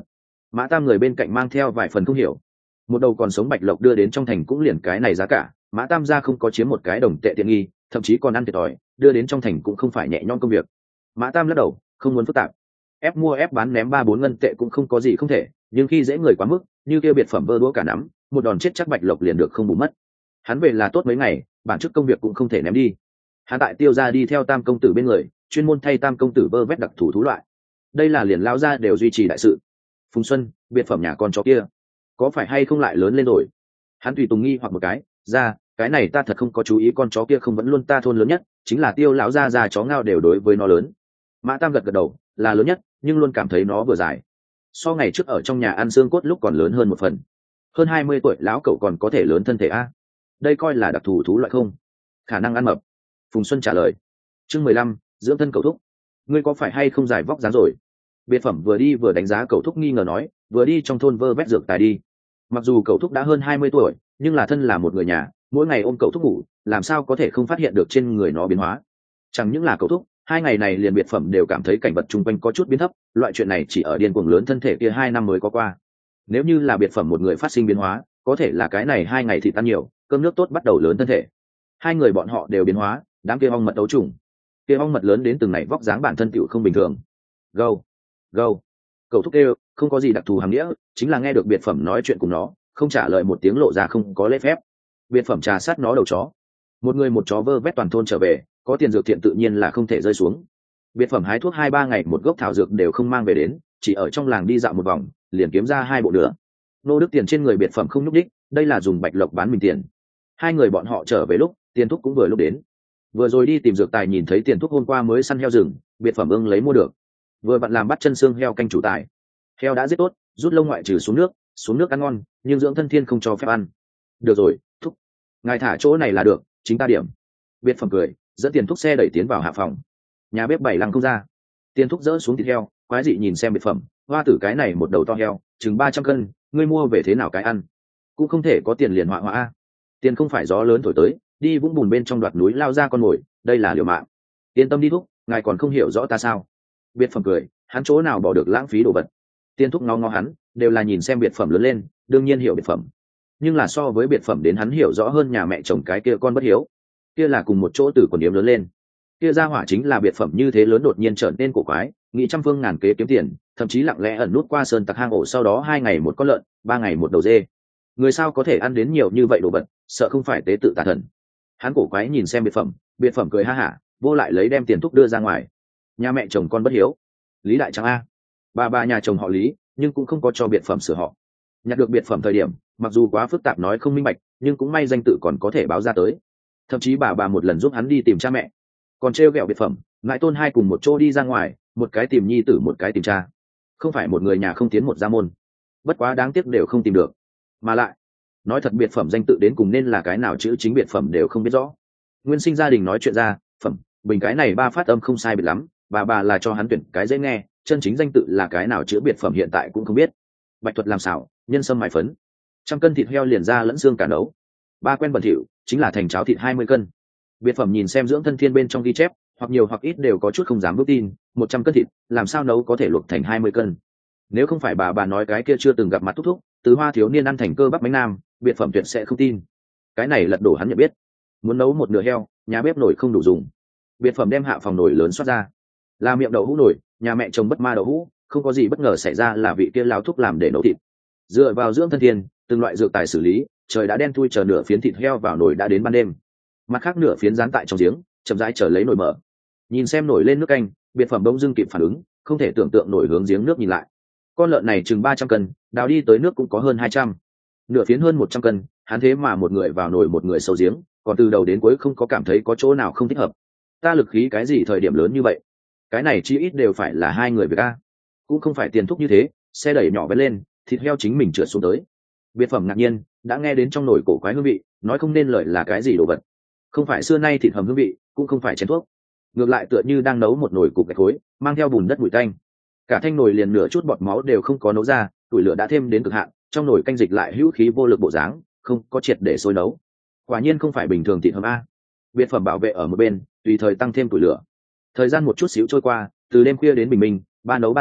Mã Tam người bên cạnh mang theo vài phần không hiểu. Một đầu còn sống bạch lộc đưa đến trong thành cũng liền cái này giá cả, Mã Tam gia không có chiếm một cái đồng tệ tiện nghi, thậm chí còn ăn thiệt thòi, đưa đến trong thành cũng không phải nhẹ nhõm công việc. Mã Tam lắc đầu, không muốn phức tạp. Ép mua ép bán ném 3-4 ngân tệ cũng không có gì không thể, nhưng khi dễ người quá mức, như kia biệt phẩm vơ đũa cả nắm, một đòn chết chắc bạch lộc liền được không bù mất. Hắn về là tốt mấy ngày, bản chức công việc cũng không thể ném đi. Hắn tại Tiêu gia đi theo Tam công tử bên người, chuyên môn thay Tam công tử vơ vét đặc thù thú loại. Đây là liền lao ra đều duy trì đại sự. Phùng Xuân, biệt phẩm nhà con chó kia, có phải hay không lại lớn lên rồi? Hắn tùy tùng nghi hoặc một cái, ra, cái này ta thật không có chú ý, con chó kia không vẫn luôn ta thôn lớn nhất, chính là Tiêu lão gia già chó ngao đều đối với nó lớn. Mã Tam gật gật đầu, là lớn nhất, nhưng luôn cảm thấy nó vừa dài. So ngày trước ở trong nhà ăn xương cốt lúc còn lớn hơn một phần. Hơn 20 tuổi lão cậu còn có thể lớn thân thể a. Đây coi là đặc thù thú loại không? Khả năng ăn mập. Phùng Xuân trả lời. Chương 15, dưỡng thân cậu thúc. Ngươi có phải hay không giải vóc dáng rồi? Biệt phẩm vừa đi vừa đánh giá cậu thúc nghi ngờ nói, vừa đi trong thôn vơ vét dược tài đi. Mặc dù cậu thúc đã hơn 20 tuổi, nhưng là thân là một người nhà, mỗi ngày ôm cậu thúc ngủ, làm sao có thể không phát hiện được trên người nó biến hóa. Chẳng những là cậu thúc, 2 ngày này liền biệt phẩm đều cảm thấy cảnh vật chung quanh có chút biến thấp, loại chuyện này chỉ ở điên cuồng lớn thân thể kia 2 năm mới có qua. Nếu như là biệt phẩm một người phát sinh biến hóa, có thể là cái này 2 ngày thì tan nhiều, cơm nước tốt bắt đầu lớn thân thể. 2 người bọn họ đều biến hóa, đám kia ong mật đấu trùng. Kia ong mật lớn đến từng này vóc dáng bản thân tựu không bình thường. Gâu, gâu. Cậu thúc kêu, không có gì đặc thù hàm nghĩa, chính là nghe được biệt phẩm nói chuyện cùng nó, không trả lời một tiếng lộ ra không có lễ phép. Biệt phẩm trà sát nó đầu chó. Một người một chó vơ vét toàn thôn trở về, có tiền dược thiện tự nhiên là không thể rơi xuống. Biệt phẩm hái thuốc 2-3 ngày một gốc thảo dược đều không mang về đến, chỉ ở trong làng đi dạo một vòng, liền kiếm ra 2 bộ nữa. Nô đức tiền trên người biệt phẩm không nhúc đích, đây là dùng bạch lộc bán mình tiền. 2 người bọn họ trở về lúc, tiền thuốc cũng vừa lúc đến. Vừa rồi đi tìm dược tài nhìn thấy tiền thuốc hôm qua mới săn heo rừng, biệt phẩm ưng lấy mua được. Vừa vặn làm bắt chân xương heo canh chủ tài. Heo đã giết tốt, rút lông ngoại trừ xuống nước ăn ngon, nhưng dưỡng thân thiên không cho phép ăn. Được rồi, thúc, ngài thả chỗ này là được, chính ta điểm. Biệt phẩm cười, dẫn tiền thuốc xe đẩy tiến vào hạ phòng. Nhà bếp 7 lăng không ra, tiền thuốc dỡ xuống thịt heo, quái dị nhìn xem biệt phẩm, hoa tử cái này một đầu to heo, chừng 300 cân, ngươi mua về thế nào cái ăn? Cũng không thể có tiền liền họa họa a. Tiền không phải gió lớn thổi tới, đi vũng bùn bên trong đoạt núi lao ra con mồi, đây là liều mạng. Yên tâm đi thúc, ngài còn không hiểu rõ ta sao? Biệt phẩm cười, hắn chỗ nào bỏ được lãng phí đồ vật. Tiên thúc ngó hắn, đều là nhìn xem biệt phẩm lớn lên, đương nhiên hiểu biệt phẩm. Nhưng là so với biệt phẩm đến hắn hiểu rõ hơn nhà mẹ chồng cái kia con bất hiếu. Kia là cùng một chỗ từ quần yếm lớn lên. Kia ra hỏa chính là biệt phẩm như thế lớn đột nhiên trở nên cổ quái, nghĩ trăm phương ngàn kế kiếm tiền, thậm chí lặng lẽ ẩn nút qua sơn tặc hang ổ, sau đó 2 ngày một con lợn, 3 ngày một đầu dê. Người sao có thể ăn đến nhiều như vậy đồ vật, sợ không phải tế tự tà thần. Hắn cổ quái nhìn xem biệt phẩm cười ha hả, vô lại lấy đem tiền thúc đưa ra ngoài. Nhà mẹ chồng con bất hiếu, Lý Đại Trắng a. Bà nhà chồng họ Lý, nhưng cũng không có cho biệt phẩm sửa họ. Nhặt được biệt phẩm thời điểm, mặc dù quá phức tạp nói không minh bạch, nhưng cũng may danh tự còn có thể báo ra tới. Thậm chí bà một lần giúp hắn đi tìm cha mẹ, còn trêu ghẹo biệt phẩm, ngại tôn 2 cùng một chỗ đi ra ngoài, một cái tìm nhi tử một cái tìm cha, không phải một người nhà không tiến một gia môn. Bất quá đáng tiếc đều không tìm được, mà lại nói thật biệt phẩm danh tự đến cùng nên là cái nào chữ chính biệt phẩm đều không biết rõ. Nguyên sinh gia đình nói chuyện ra, phẩm bình cái này 3 phát âm không sai biệt lắm, bà là cho hắn tuyển cái dễ nghe, chân chính danh tự là cái nào chữ biệt phẩm hiện tại cũng không biết. Bạch thuật làm xảo, nhân sâm mài phấn, 100 cân thịt heo liền ra lẫn xương cả nấu. 3 quen bẩn thỉu chính là thành cháo thịt 20 cân. Biệt phẩm nhìn xem dưỡng thân thiên bên trong ghi chép, hoặc nhiều hoặc ít đều có chút không dám bước tin, 100 cân thịt làm sao nấu có thể luộc thành 20 cân. Nếu không phải bà nói cái kia chưa từng gặp mặt thúc từ Hoa thiếu niên ăn thành cơ bắp bánh nam, biệt phẩm tuyệt sẽ không tin. Cái này lật đổ hắn nhận biết. Muốn nấu một nửa heo, nhà bếp nồi không đủ dùng. Biệt phẩm đem hạ phòng nồi lớn xoát ra, là miệng đậu hũ nồi, nhà mẹ chồng bất ma đậu hũ, không có gì bất ngờ xảy ra là vị kia lao thúc làm để nấu thịt. Dựa vào dưỡng thân thiên, từng loại dược tài xử lý, trời đã đen thui, chờ nửa phiến thịt heo vào nồi đã đến ban đêm. Mặt khác nửa phiến dán tại trong giếng, chậm rãi chờ lấy nồi mở. Nhìn xem nổi lên nước canh, biệt phẩm bỗng dưng kịp phản ứng, không thể tưởng tượng nổi hướng giếng nước nhìn lại. Con lợn này chừng 300 cân, đào đi tới nước cũng có hơn 200. Nửa phiến hơn 100 cân, hắn thế mà một người vào nồi một người sâu giếng, còn từ đầu đến cuối không có cảm thấy có chỗ nào không thích hợp. Ta lực khí cái gì thời điểm lớn như vậy? Cái này chi ít đều phải là 2 người việc a. Cũng không phải tiền thúc như thế, xe đẩy nhỏ vén lên, thịt heo chính mình trượt xuống tới. Biệt phẩm ngạc nhiên, đã nghe đến trong nồi cổ quái hương vị, nói không nên lời là cái gì đồ vật. Không phải xưa nay thịt hầm hương vị, cũng không phải chén thuốc. Ngược lại tựa như đang nấu một nồi cục gạch khối, mang theo bùn đất bụi tanh. Cả thanh nồi liền nửa chút bọt máu đều không có nấu ra, củi lửa đã thêm đến cực hạn, trong nồi canh dịch lại hữu khí vô lực bộ dáng, không có triệt để sôi nấu. Quả nhiên không phải bình thường thịt hầm a. Biệt phẩm bảo vệ ở một bên, tùy thời tăng thêm củi lửa. Thời gian một chút xíu trôi qua, từ đêm khuya đến bình minh, ba nấu ba sôi,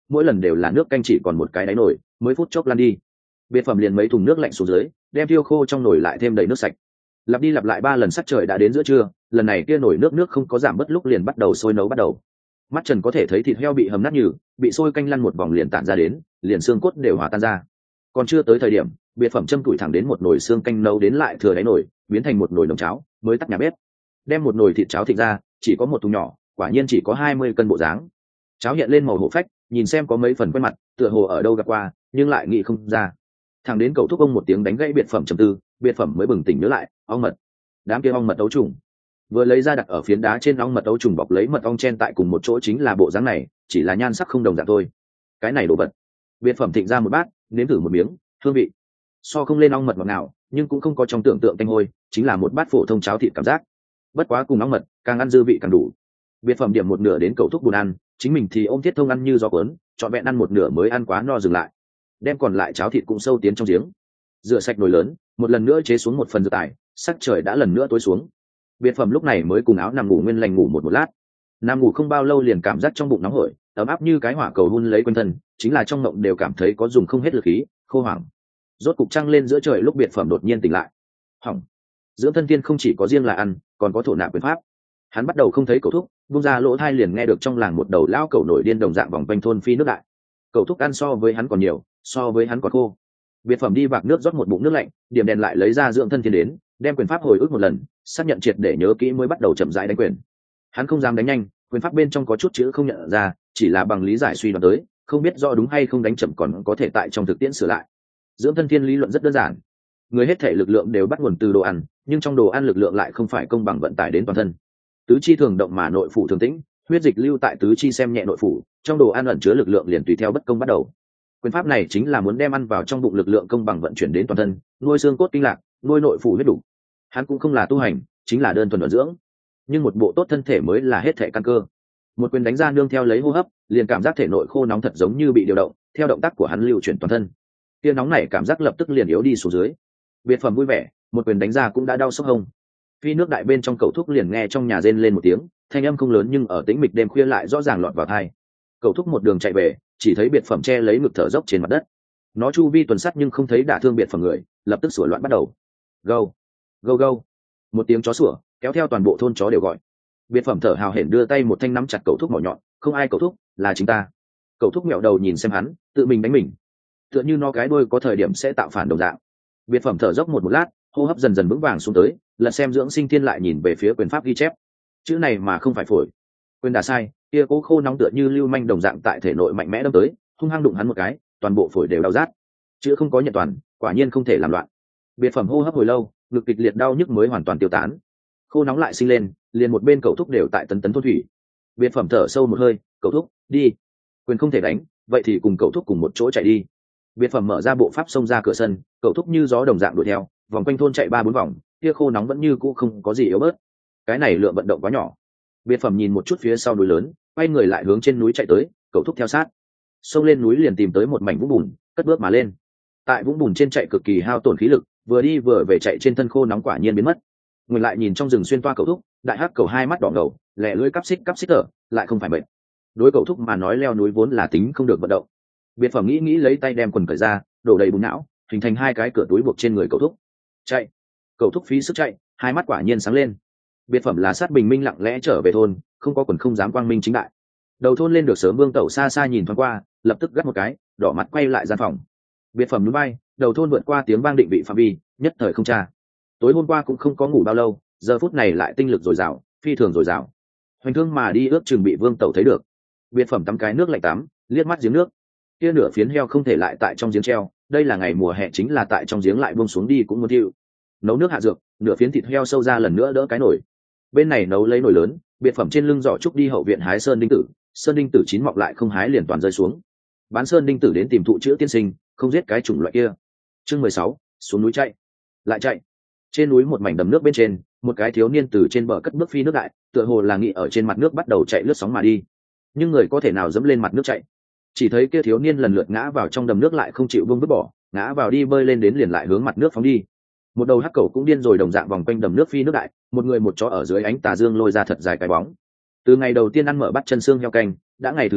mỗi lần đều là nước canh chỉ còn một cái đáy nồi mới phút chốc lan đi. Biệt phẩm liền mấy thùng nước lạnh xuống dưới, đem thiêu khô trong nồi lại thêm đầy nước sạch. Lặp đi lặp lại 3 lần, sắc trời đã đến giữa trưa, lần này kia nồi nước không có giảm bất lúc liền bắt đầu sôi nấu bắt đầu. Mắt trần có thể thấy thịt heo bị hầm nát nhừ, bị sôi canh lăn một vòng liền tản ra đến, liền xương cốt đều hòa tan ra. Còn chưa tới thời điểm, biệt phẩm châm tuổi thẳng đến một nồi xương canh nấu đến lại thừa đáy nồi, biến thành một nồi nồng cháo, mới tắt nhà bếp. Đem một nồi thịt cháo thịt ra, chỉ có một thùng nhỏ, quả nhiên chỉ có 20 cân bộ dáng. Cháo hiện lên màu hổ phách, nhìn xem có mấy phần quen mặt, tựa hồ ở đâu gặp qua, nhưng lại nghĩ không ra. Thằng đến cậu thúc ông một tiếng đánh gãy biệt phẩm trầm tư, biệt phẩm mới bừng tỉnh nhớ lại, ong mật. Đám kia ong mật ấu trùng. Vừa lấy ra đặt ở phiến đá trên, ong mật ấu trùng bọc lấy mật ong chen tại cùng một chỗ, chính là bộ dáng này, chỉ là nhan sắc không đồng dạng thôi. Cái này đồ vật. Biệt phẩm thịnh ra một bát, nếm thử một miếng, hương vị so không lên ong mật ngọt nào, nhưng cũng không có trong tưởng tượng tanh hôi, chính là một bát phổ thông cháo thịt cảm giác. Bất quá cùng ong mật, càng ăn dư vị càng đủ. Biệt phẩm điểm một nửa đến cậu thúc buồn ăn, chính mình thì ôm thiết thông ăn như gió cuốn, trọn vẹn ăn một nửa mới ăn quá no dừng lại. Đem còn lại cháo thịt cũng sâu tiến trong giếng, rửa sạch nồi lớn, một lần nữa chế xuống một phần dược tài. Sắc trời đã lần nữa tối xuống, biệt phẩm lúc này mới cùng áo nằm ngủ nguyên lành ngủ một lát. Nằm ngủ không bao lâu liền cảm giác trong bụng nóng hổi, ấm áp như cái hỏa cầu hun lấy quanh thân, chính là trong mộng đều cảm thấy có dùng không hết lực khí, khô hoảng. Rốt cục trăng lên giữa trời lúc biệt phẩm đột nhiên tỉnh lại. Hỏng, dưỡng thân tiên không chỉ có riêng là ăn, còn có thổ nạp quyền pháp. Hắn bắt đầu không thấy cậu thúc, bung ra lỗ thai liền nghe được trong làng một đầu lao cẩu nổi điên đồng dạng vòng quanh thôn phi nước đại. Cậu thúc ăn so với hắn còn nhiều, so với hắn còn khô. Biệt phẩm đi vạc nước rót một bụng nước lạnh, điểm đèn lại lấy ra dưỡng thân thiên đến, đem quyền pháp hồi ức một lần, xác nhận triệt để nhớ kỹ mới bắt đầu chậm rãi đánh quyền. Hắn không dám đánh nhanh, quyền pháp bên trong có chút chữ không nhận ra, chỉ là bằng lý giải suy đoán tới, không biết rõ đúng hay không đánh chậm còn có thể tại trong thực tiễn sửa lại. Dưỡng thân thiên lý luận rất đơn giản, người hết thể lực lượng đều bắt nguồn từ đồ ăn, nhưng trong đồ ăn lực lượng lại không phải công bằng vận tải đến toàn thân. Tứ chi thường động mà nội phủ thường tĩnh, huyết dịch lưu tại tứ chi xem nhẹ nội phủ, trong đồ ăn ẩn chứa lực lượng liền tùy theo bất công bắt đầu. Quyền pháp này chính là muốn đem ăn vào trong bụng lực lượng công bằng vận chuyển đến toàn thân, nuôi xương cốt kinh lạc, nuôi nội phủ huyết đủ. Hắn cũng không là tu hành, chính là đơn thuần vận dưỡng, nhưng một bộ tốt thân thể mới là hết thể căn cơ. Một quyền đánh ra nương theo lấy hô hấp, liền cảm giác thể nội khô nóng thật giống như bị điều động, theo động tác của hắn lưu chuyển toàn thân. Tia nóng này cảm giác lập tức liền yếu đi xuống dưới. Biệt phẩm vui vẻ, một quyền đánh ra cũng đã đau sốc hông. Phi nước đại bên trong cậu thúc liền nghe trong nhà rên lên một tiếng, thanh âm không lớn nhưng ở tĩnh mịch đêm khuya lại rõ ràng lọt vào tai. Cậu thúc một đường chạy về, chỉ thấy biệt phẩm che lấy ngực thở dốc trên mặt đất. Nó chu vi tuần sát nhưng không thấy đả thương biệt phẩm người, lập tức sủa loạn bắt đầu. Gâu, gâu gâu. Một tiếng chó sủa, kéo theo toàn bộ thôn chó đều gọi. Biệt phẩm thở hào hển đưa tay một thanh nắm chặt cậu thúc mỏ nhọn, không ai cậu thúc, là chính ta. Cậu thúc mẹo đầu nhìn xem hắn, tự mình đánh mình, tựa như nó cái đuôi có thời điểm sẽ tạo phản đồng dạng. Biệt phẩm thở dốc một lát, hô hấp dần dần vững vàng xuống tới, lật xem dưỡng sinh thiên lại nhìn về phía quyền pháp ghi chép. Chữ này mà không phải phổi. Quyền đà sai, kia cố khô nóng tựa như lưu manh đồng dạng tại thể nội mạnh mẽ đâm tới, hung hăng đụng hắn một cái, toàn bộ phổi đều đau rát. Chữ không có nhận toàn, quả nhiên không thể làm loạn. Biệt phẩm hô hấp hồi lâu, ngực kịch liệt đau nhức mới hoàn toàn tiêu tán. Khô nóng lại sinh lên, liền một bên cậu thúc đều tại tấn tấn thôn thủy. Biệt phẩm thở sâu một hơi, cậu thúc, đi. Quyền không thể đánh, vậy thì cùng cậu thúc cùng một chỗ chạy đi. Biệt phẩm mở ra bộ pháp xông ra cửa sân, cậu thúc như gió đồng dạng đuổi theo, vòng quanh thôn chạy 3-4 vòng, kia khô nóng vẫn như cũ không có gì yếu bớt. Cái này lượng vận động quá nhỏ. Biệt phẩm nhìn một chút phía sau núi lớn, quay người lại hướng trên núi chạy tới, cậu thúc theo sát. Xông lên núi liền tìm tới một mảnh vũng bùn, cất bước mà lên. Tại vũng bùn trên chạy cực kỳ hao tổn khí lực, vừa đi vừa về chạy trên thân khô nóng quả nhiên biến mất. Người lại nhìn trong rừng xuyên toa cậu thúc, đại hắc cầu hai mắt đỏ ngầu, lẻ lưỡi cắp xích thở, lại không phải bệnh. Đối cậu thúc mà nói leo núi vốn là tính không được vận động. Biệt phẩm nghĩ lấy tay đem quần cởi ra, đổ đầy bùn não, hình thành 2 cái cửa túi buộc trên người cậu thúc. Chạy. Cậu thúc phí sức chạy, hai mắt quả nhiên sáng lên. Biệt phẩm là sát bình minh lặng lẽ trở về thôn, không có quần không dám quang minh chính đại. Đầu thôn lên được sớm Vương Tẩu xa xa nhìn thoáng qua, lập tức gắt một cái, đỏ mặt quay lại gian phòng. Biệt phẩm núi bay, đầu thôn vượt qua tiếng vang định vị phạm vi, nhất thời không tra. Tối hôm qua cũng không có ngủ bao lâu, giờ phút này lại tinh lực dồi dào, phi thường dồi dào. Hoành thương mà đi ước chừng bị Vương Tẩu thấy được. Biệt phẩm tắm cái nước lạnh tắm, liếc mắt giếng nước. Kia nửa phiến heo không thể lại tại trong giếng treo, đây là ngày mùa hè chính là tại trong giếng lại buông xuống đi cũng muốn chịu. Nấu nước hạ dược, nửa phiến thịt heo sâu ra lần nữa đỡ cái nồi. Bên này nấu lấy nồi lớn, biệt phẩm trên lưng giỏ trúc đi hậu viện hái sơn đinh tử chín mọc lại không hái liền toàn rơi xuống. Bán sơn đinh tử đến tìm thụ chữa tiên sinh, không giết cái chủng loại kia. Chương 16, xuống núi chạy. Lại chạy. Trên núi một mảnh đầm nước bên trên, một cái thiếu niên từ trên bờ cất bước phi nước đại, tựa hồ là nghĩ ở trên mặt nước bắt đầu chạy lướt sóng mà đi. Nhưng người có thể nào dẫm lên mặt nước chạy? Chỉ thấy kia thiếu niên lần lượt ngã vào trong đầm nước lại không chịu buông vứt bỏ, ngã vào đi bơi lên đến liền lại hướng mặt nước phóng đi. Một đầu hắc cẩu cũng điên rồi đồng dạng vòng quanh đầm nước phi nước đại, một người một chó ở dưới ánh tà dương lôi ra thật dài cái bóng. Từ ngày đầu tiên ăn mở bắt chân xương heo canh, đã ngày thứ 4,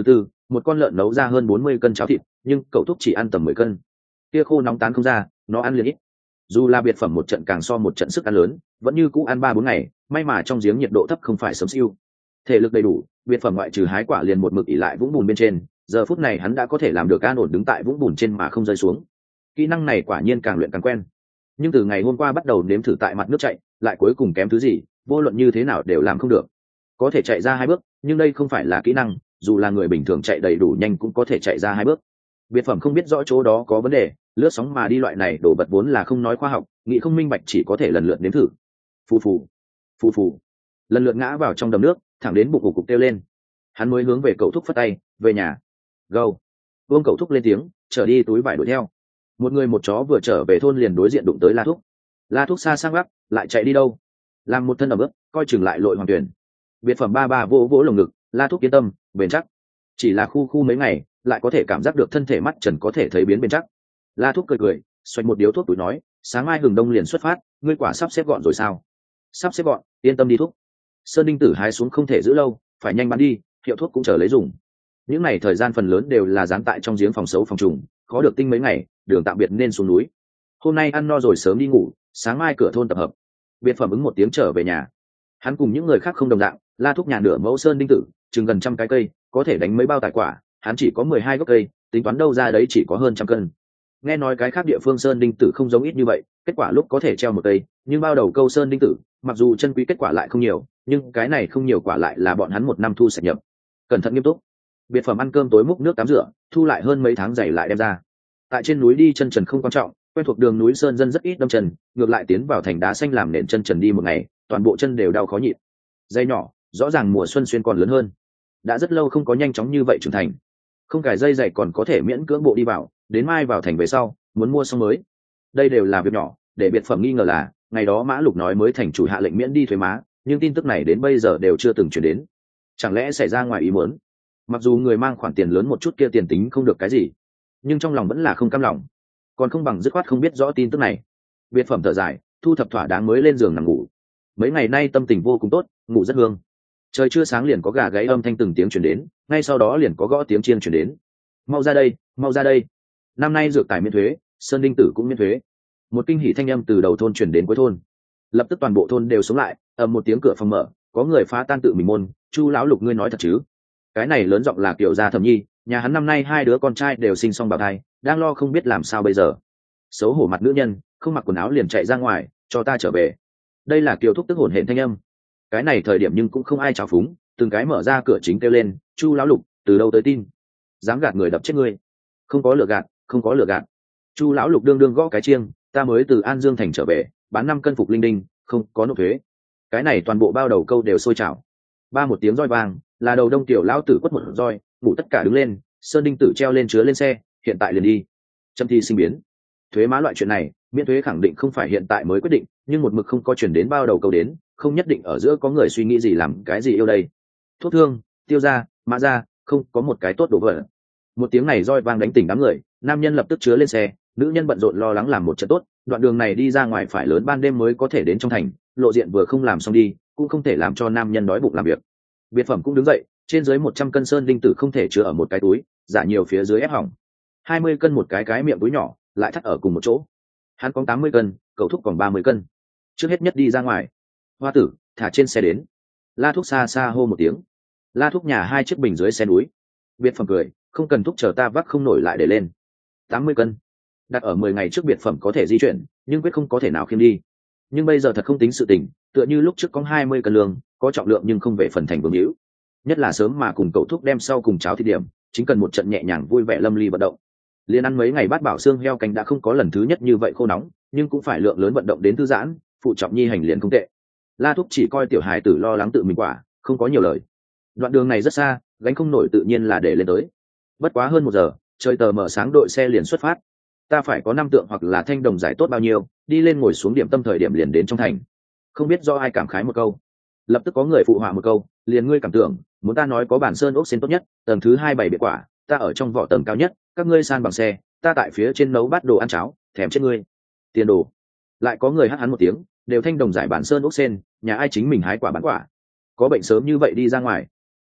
một con lợn nấu ra hơn 40 cân cháo thịt, nhưng cậu thúc chỉ ăn tầm 10 cân. Kia khô nóng tán không ra, nó ăn liền ít. Dù là biệt phẩm một trận càng so một trận sức ăn lớn, vẫn như cũ ăn 3-4 ngày, may mà trong giếng nhiệt độ thấp không phải sớm siêu. Thể lực đầy đủ, biệt phẩm ngoại trừ hái quả liền một mực ỉ lại vũng bùn bên trên, giờ phút này hắn đã có thể làm được an ổn đứng tại vũng bùn trên mà không rơi xuống. Kỹ năng này quả nhiên càng luyện càng quen. Nhưng từ ngày hôm qua bắt đầu nếm thử tại mặt nước chạy, lại cuối cùng kém thứ gì, vô luận như thế nào đều làm không được. Có thể chạy ra 2 bước, nhưng đây không phải là kỹ năng, dù là người bình thường chạy đầy đủ nhanh cũng có thể chạy ra 2 bước. Biệt phẩm không biết rõ chỗ đó có vấn đề, lướt sóng mà đi loại này đổ vật vốn là không nói khoa học, nghĩ không minh bạch chỉ có thể lần lượt nếm thử. Phù phù, phù phù, lần lượt ngã vào trong đầm nước, thẳng đến bụng cục kêu lên. Hắn mới hướng về cậu thúc phất tay, về nhà. Gâu. Vương cậu thúc lên tiếng, trở đi túi vải đuổi theo. Một người một chó vừa trở về thôn liền đối diện đụng tới La Thúc. La Thúc xa sang gác, lại chạy đi đâu? Làm một thân ở bước, coi chừng lại lội hoàng tuyển. Biệt phẩm ba ba vỗ vỗ lồng ngực, La Thúc yên tâm, bền chắc. Chỉ là khu mấy ngày, lại có thể cảm giác được thân thể mắt trần có thể thấy biến bền chắc. La Thúc cười, xoạch một điếu thuốc túi nói, sáng mai hừng đông liền xuất phát, ngươi quả sắp xếp gọn rồi sao? Sắp xếp gọn, yên tâm đi Thúc. Sơn Đinh Tử hái xuống không thể giữ lâu, phải nhanh bán đi, hiệu thuốc cũng chờ lấy dùng. Những ngày thời gian phần lớn đều là dán tại trong giếng phòng xấu phòng trùng, khó được tinh mấy ngày, đường tạm biệt nên xuống núi. Hôm nay ăn no rồi sớm đi ngủ, sáng mai cửa thôn tập hợp. Biệt phẩm ứng một tiếng trở về nhà. Hắn cùng những người khác không đồng dạng, La Thúc nhà nửa mẫu Sơn Đinh Tử, chừng gần 100 cái cây, có thể đánh mấy bao tải quả, hắn chỉ có 12 gốc cây, tính toán đâu ra đấy chỉ có hơn 100 cân. Nghe nói cái khác địa phương Sơn Đinh Tử không giống ít như vậy, kết quả lúc có thể treo một cây, nhưng bao đầu câu Sơn Đinh Tử, mặc dù chân quý kết quả lại không nhiều, nhưng cái này không nhiều quả lại là bọn hắn một năm thu sạch nhập. Cẩn thận nghiêm túc. Biệt phẩm ăn cơm tối múc nước tắm rửa, thu lại hơn mấy tháng giày lại đem ra. Tại trên núi đi chân trần không quan trọng, quen thuộc đường núi sơn dân rất ít đâm chân, ngược lại tiến vào thành đá xanh làm nền chân trần đi một ngày, toàn bộ chân đều đau khó nhịn. Dây nhỏ, rõ ràng mùa xuân xuyên còn lớn hơn. Đã rất lâu không có nhanh chóng như vậy trưởng thành. Không cài dây giày còn có thể miễn cưỡng bộ đi vào, đến mai vào thành về sau, muốn mua xong mới. Đây đều là việc nhỏ, để biệt phẩm nghi ngờ là, ngày đó Mã Lục nói mới thành chủ hạ lệnh miễn đi thuế má, nhưng tin tức này đến bây giờ đều chưa từng truyền đến. Chẳng lẽ xảy ra ngoài ý muốn? Mặc dù người mang khoản tiền lớn một chút kia tiền tính không được cái gì, nhưng trong lòng vẫn là không cam lòng, còn không bằng dứt khoát không biết rõ tin tức này. Biệt phẩm thở dài, thu thập thỏa đáng mới lên giường nằm ngủ. Mấy ngày nay tâm tình vô cùng tốt, ngủ rất hương. Trời chưa sáng liền có gà gáy âm thanh từng tiếng chuyển đến, ngay sau đó liền có gõ tiếng chiên chuyển đến. Mau ra đây, mau ra đây. Năm nay dược tài miễn thuế, Sơn Đinh Tử cũng miễn thuế. Một kinh hỉ thanh âm từ đầu thôn chuyển đến cuối thôn. Lập tức toàn bộ thôn đều sống lại, ầm một tiếng cửa phòng mở, có người phá tan tự mình môn. Chu lão Lục, ngươi nói thật chứ? Cái này lớn giọng là Kiều gia Thẩm Nhi, nhà hắn năm nay 2 đứa con trai đều sinh xong bào thai, đang lo không biết làm sao bây giờ. Xấu hổ mặt nữ nhân, không mặc quần áo liền chạy ra ngoài, cho ta trở về. Đây là Kiều thúc tức hổn hển thanh âm. Cái này thời điểm nhưng cũng không ai chào phúng, từng cái mở ra cửa chính kêu lên, Chu lão Lục, từ đâu tới tin? Dám gạt người đập chết ngươi. Không có lừa gạt, không có lừa gạt. Chu lão Lục đương gõ cái chiêng, ta mới từ An Dương thành trở về, bán 5 cân phục linh đinh, không có nộp thuế. Cái này toàn bộ bao đầu câu đều sôi trào. Ba một tiếng roi vang, là đầu đông tiểu lão tử quất một roi, ngủ tất cả đứng lên, Sơn Đinh Tử treo lên chứa lên xe, hiện tại liền đi. Châm thi sinh biến. Thuế má loại chuyện này, miễn thuế khẳng định không phải hiện tại mới quyết định, nhưng một mực không có chuyển đến bao đầu câu đến, không nhất định ở giữa có người suy nghĩ gì làm cái gì yêu đây. Thuốc thương, tiêu ra, mã ra, không có một cái tốt đồ vật. Một tiếng này roi vang đánh tỉnh đám người, nam nhân lập tức chứa lên xe, nữ nhân bận rộn lo lắng làm một trận tốt, đoạn đường này đi ra ngoài phải lớn ban đêm mới có thể đến trong thành, lộ diện vừa không làm xong đi, cũng không thể làm cho nam nhân đói bụng làm việc. Biệt phẩm cũng đứng dậy, trên dưới 100 cân Sơn Đinh Tử không thể chứa ở một cái túi, giả nhiều phía dưới ép hỏng. 20 cân một cái miệng túi nhỏ, lại thắt ở cùng một chỗ. Hắn có 80 cân, cậu thúc còn 30 cân. Trước hết nhất đi ra ngoài. Hoa tử, thả trên xe đến. La Thúc xa xa hô một tiếng. La Thúc nhà 2 chiếc bình dưới xe núi. Biệt phẩm cười, không cần thúc chờ ta vác không nổi lại để lên. 80 cân. Đặt ở 10 ngày trước biệt phẩm có thể di chuyển, nhưng quyết không có thể nào khiêng đi. Nhưng bây giờ thật không tính sự tình, tựa như lúc trước có 20 cân lương, có trọng lượng nhưng không về phần thành vương hữu. Nhất là sớm mà cùng cậu thúc đem sau cùng cháo thịt điểm, chính cần một trận nhẹ nhàng vui vẻ lâm ly vận động. Liên ăn mấy ngày bát bảo xương heo canh đã không có lần thứ nhất như vậy khô nóng, nhưng cũng phải lượng lớn vận động đến thư giãn, phụ trọng nhi hành liền không tệ. La Thúc chỉ coi tiểu hài tử lo lắng tự mình quả, không có nhiều lời. Đoạn đường này rất xa, gánh không nổi tự nhiên là để lên tới. Bất quá hơn 1 giờ, trời tờ mở sáng đội xe liền xuất phát. Ta phải có 5 tượng hoặc là thanh đồng giải tốt bao nhiêu, đi lên ngồi xuống điểm tâm thời điểm liền đến trong thành. Không biết do ai cảm khái một câu, lập tức có người phụ họa một câu, liền ngươi cảm tưởng, muốn ta nói có bản sơn ốc sen tốt nhất, tầng thứ 2 bày biệt quả, ta ở trong vỏ tầng cao nhất, các ngươi san bằng xe, ta tại phía trên nấu bát đồ ăn cháo, thèm chết ngươi. Tiền đồ. Lại có người hắt hắn một tiếng, đều thanh đồng giải bản sơn ốc sen, nhà ai chính mình hái quả bán quả. Có bệnh sớm như vậy đi ra ngoài.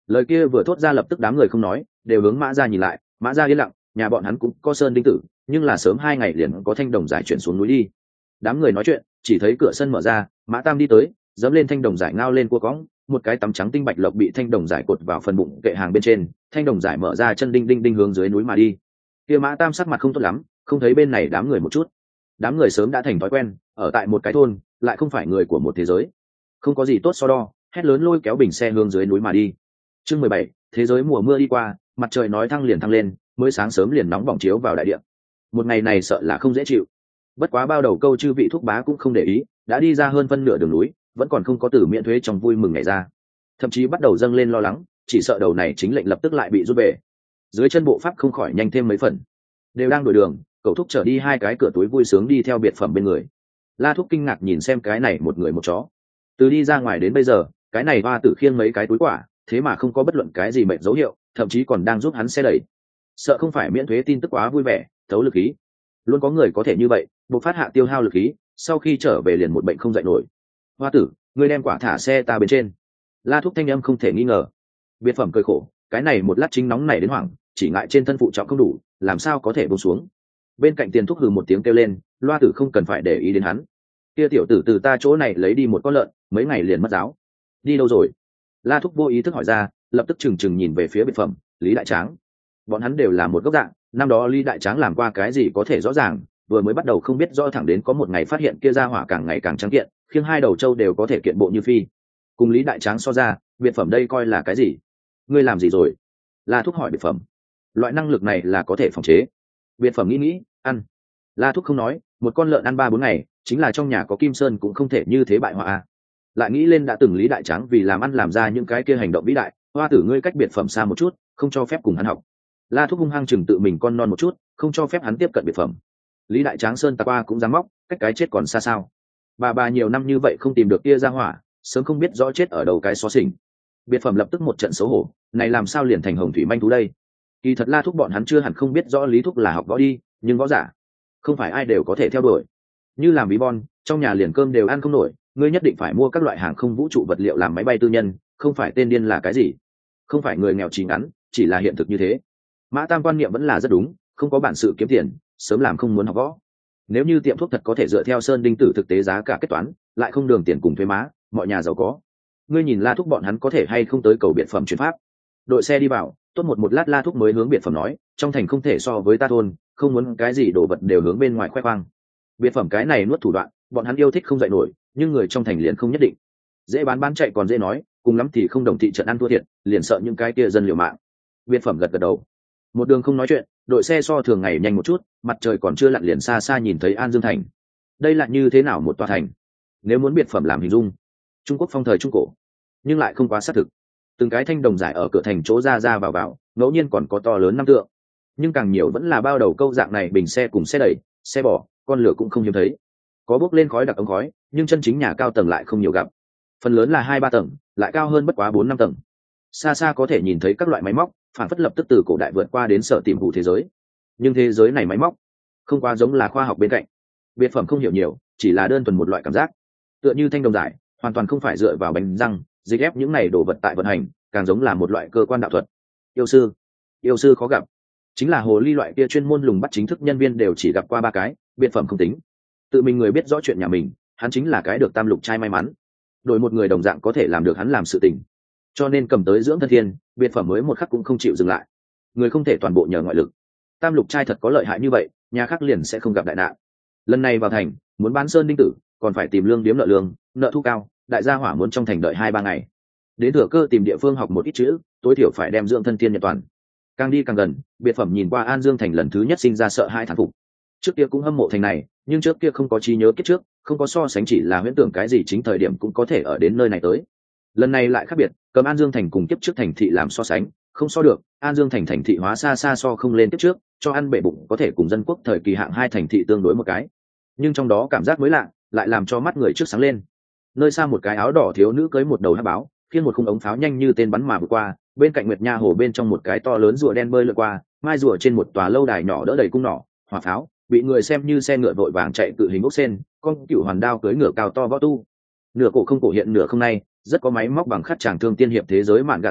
Lời kia vừa thốt ra lập tức đám người không nói, đều hướng Mã Gia nhìn lại. Mã Gia yên lặng, nhà bọn hắn cũng có sơn đinh tử, nhưng là sớm 2 ngày liền có thanh đồng giải chuyển xuống núi đi. Đám người nói chuyện, chỉ thấy cửa sân mở ra, Mã Tam đi tới, dẫm lên thanh đồng giải ngao lên cua cõng, một cái tấm trắng tinh bạch lộc bị thanh đồng giải cột vào phần bụng kệ hàng bên trên, thanh đồng giải mở ra chân đinh đinh đinh hướng dưới núi mà đi. Kia Mã Tam sắc mặt không tốt lắm, không thấy bên này đám người một chút. Đám người sớm đã thành thói quen, ở tại một cái thôn, lại không phải người của một thế giới, không có gì tốt so đo, hét lớn lôi kéo bình xe hướng dưới núi mà đi. Chương 17, thế giới mùa mưa đi qua, mặt trời nói thăng liền thăng lên, mới sáng sớm liền nóng bỏng chiếu vào đại địa. Một ngày này sợ là không dễ chịu. Bất quá bao đầu câu chư vị thúc bá cũng không để ý, đã đi ra hơn phân nửa đường núi, vẫn còn không có từ miễn thuế trong vui mừng ngày ra. Thậm chí bắt đầu dâng lên lo lắng, chỉ sợ đầu này chính lệnh lập tức lại bị rút về. Dưới chân bộ pháp không khỏi nhanh thêm mấy phần. Đều đang đổi đường, cậu thúc trở đi 2 cái cửa túi vui sướng đi theo biệt phẩm bên người. La thúc kinh ngạc nhìn xem cái này một người một chó. Từ đi ra ngoài đến bây giờ, cái này hoa tử khiêng mấy cái túi quả, thế mà không có bất luận cái gì mệnh dấu hiệu, thậm chí còn đang giúp hắn xe đẩy. Sợ không phải miễn thuế tin tức quá vui vẻ, thấu lực khí. Luôn có người có thể như vậy, buộc phát hạ tiêu hao lực khí, sau khi trở về liền một bệnh không dậy nổi. Hoa tử, ngươi đem quả thả xe ta bên trên. La thúc thanh âm không thể nghi ngờ. Biệt phẩm cười khổ, cái này một lát chính nóng này đến hoảng, chỉ ngại trên thân phụ trọng không đủ, làm sao có thể buông xuống. Bên cạnh tiền thúc hừ một tiếng kêu lên, Loa tử không cần phải để ý đến hắn. Kia tiểu tử từ ta chỗ này lấy đi một con lợn, mấy ngày liền mất giáo. Đi đâu rồi? La thúc vô ý thức hỏi ra, lập tức trừng trừng nhìn về phía biệt phẩm, Lý Đại Tráng. Bọn hắn đều là một gốc dạng, năm đó Lý Đại Tráng làm qua cái gì có thể rõ ràng, vừa mới bắt đầu không biết rõ, thẳng đến có một ngày phát hiện kia ra hỏa càng ngày càng trắng kiện, khiêng 2 đầu trâu đều có thể kiện bộ như phi. Cùng Lý Đại Tráng so ra, biệt phẩm đây coi là cái gì? Ngươi làm gì rồi? La thúc hỏi biệt phẩm. Loại năng lực này là có thể phòng chế. Biệt phẩm nghĩ, ăn. La thúc không nói, một con lợn ăn 3-4 ngày, chính là trong nhà có Kim Sơn cũng không thể như thế bại hoại. Lại nghĩ lên đã từng Lý Đại Tráng vì làm ăn làm ra những cái kia hành động vĩ đại, hoa tử ngươi cách biệt phẩm xa một chút, không cho phép cùng hắn học. La thúc hung hăng chừng tự mình con non một chút, không cho phép hắn tiếp cận biệt phẩm. Lý Đại Tráng sơn tà qua cũng dám móc, cách cái chết còn xa sao. Bà nhiều năm như vậy không tìm được kia ra hỏa, sớm không biết rõ chết ở đầu cái xó xỉnh. Biệt phẩm lập tức một trận xấu hổ, này làm sao liền thành hồng thủy manh thú đây. Kỳ thật La thúc bọn hắn chưa hẳn không biết rõ Lý thúc là học võ đi, nhưng võ giả không phải ai đều có thể theo đuổi. Như làm ví von, trong nhà liền cơm đều ăn không nổi, ngươi nhất định phải mua các loại hàng không vũ trụ vật liệu làm máy bay tư nhân, không phải tên điên là cái gì. Không phải người nghèo trí ngắn, chỉ là hiện thực như thế. Mã Tam quan niệm vẫn là rất đúng, không có bản sự kiếm tiền, sớm làm không muốn học võ. Nếu như tiệm thuốc thật có thể dựa theo sơn đinh tử thực tế giá cả kết toán, lại không đường tiền cùng thuế má, mọi nhà giàu có. Ngươi nhìn La thúc bọn hắn có thể hay không tới cầu biệt phẩm chuyển pháp. Đội xe đi vào, tốt một lát La thúc mới hướng biệt phẩm nói, trong thành không thể so với ta thôn, không muốn cái gì đồ vật đều hướng bên ngoài khoe khoang. Biệt phẩm cái này nuốt thủ đoạn, bọn hắn yêu thích không dạy nổi, nhưng người trong thành liền không nhất định. Dễ bán chạy còn dễ nói, cùng lắm thì không đồng thị trận ăn thua thiệt, liền sợ những cái kia dân liều mạng. Biệt phẩm gật đầu. Một đường không nói chuyện, đội xe so thường ngày nhanh một chút, mặt trời còn chưa lặn liền xa xa nhìn thấy An Dương thành. Đây là như thế nào một tòa thành? Nếu muốn biệt phẩm làm hình dung, Trung Quốc phong thời trung cổ, nhưng lại không quá xác thực. Từng cái thanh đồng giải ở cửa thành chỗ ra vào, ngẫu nhiên còn có to lớn năm tượng, nhưng càng nhiều vẫn là bao đầu câu dạng này, bình xe cùng xe đẩy, xe bò, con lửa cũng không hiếm thấy. Có bốc lên khói đặc ống khói, nhưng chân chính nhà cao tầng lại không nhiều gặp. Phần lớn là 2-3 tầng, lại cao hơn bất quá 4-5 tầng. Xa xa có thể nhìn thấy các loại máy móc, phản phất lập tức từ cổ đại vượt qua đến sở tìm hủ thế giới. Nhưng thế giới này máy móc không quá giống là khoa học bên cạnh. Biệt phẩm không hiểu nhiều, chỉ là đơn thuần một loại cảm giác, tựa như thanh đồng giải, hoàn toàn không phải dựa vào bánh răng dịch ép những này đồ vật tại vận hành, càng giống là một loại cơ quan đạo thuật. Yêu sư khó gặp, chính là hồ ly loại kia chuyên môn lùng bắt chính thức nhân viên đều chỉ gặp qua 3 cái, biệt phẩm không tính. Tự mình người biết rõ chuyện nhà mình, hắn chính là cái được tam lục trai may mắn. Đổi một người đồng dạng có thể làm được hắn làm sự tình, cho nên cầm tới dưỡng thân thiên, biệt phẩm mới một khắc cũng không chịu dừng lại. Người không thể toàn bộ nhờ ngoại lực, tam lục trai thật có lợi hại như vậy, nhà khác liền sẽ không gặp đại nạn. Lần này vào thành muốn bán sơn đinh tử, còn phải tìm lương điếm nợ lương, nợ thu cao, đại gia hỏa muốn trong thành đợi 2-3 ngày. Đến thừa cơ tìm địa phương học một ít chữ, tối thiểu phải đem dưỡng thân thiên nhận toàn. Càng đi càng gần, biệt phẩm nhìn qua An Dương thành lần thứ nhất sinh ra sợ hai thán phục. Trước kia cũng hâm mộ thành này, nhưng trước kia không có trí nhớ kiếp trước, không có so sánh, chỉ là huyễn tưởng cái gì chính thời điểm cũng có thể ở đến nơi này tới. Lần này lại khác biệt, cầm An Dương thành cùng kiếp trước thành thị làm so sánh, không so được. An Dương thành thành thị hóa xa xa so không lên kiếp trước, cho ăn bể bụng có thể cùng dân quốc thời kỳ hạng 2 thành thị tương đối một cái, nhưng trong đó cảm giác mới lạ, lại làm cho mắt người trước sáng lên. Nơi xa một cái áo đỏ thiếu nữ cưới một đầu hắc báo, khiêng một khung ống pháo nhanh như tên bắn mà vượt qua, bên cạnh Nguyệt Nha hồ bên trong một cái to lớn rùa đen bơi lượn qua, mai rùa trên một tòa lâu đài nhỏ đỡ đầy cung nỏ, hỏa pháo, bị người xem như xe ngựa vội vàng chạy cự hình ốc sen, con cựu hoàn đao cưới ngựa cao to võ tu. Nửa cổ không cổ hiện nửa không nay, rất có máy móc bằng khắc tràng thương tiên hiệp thế giới mạn gà gió,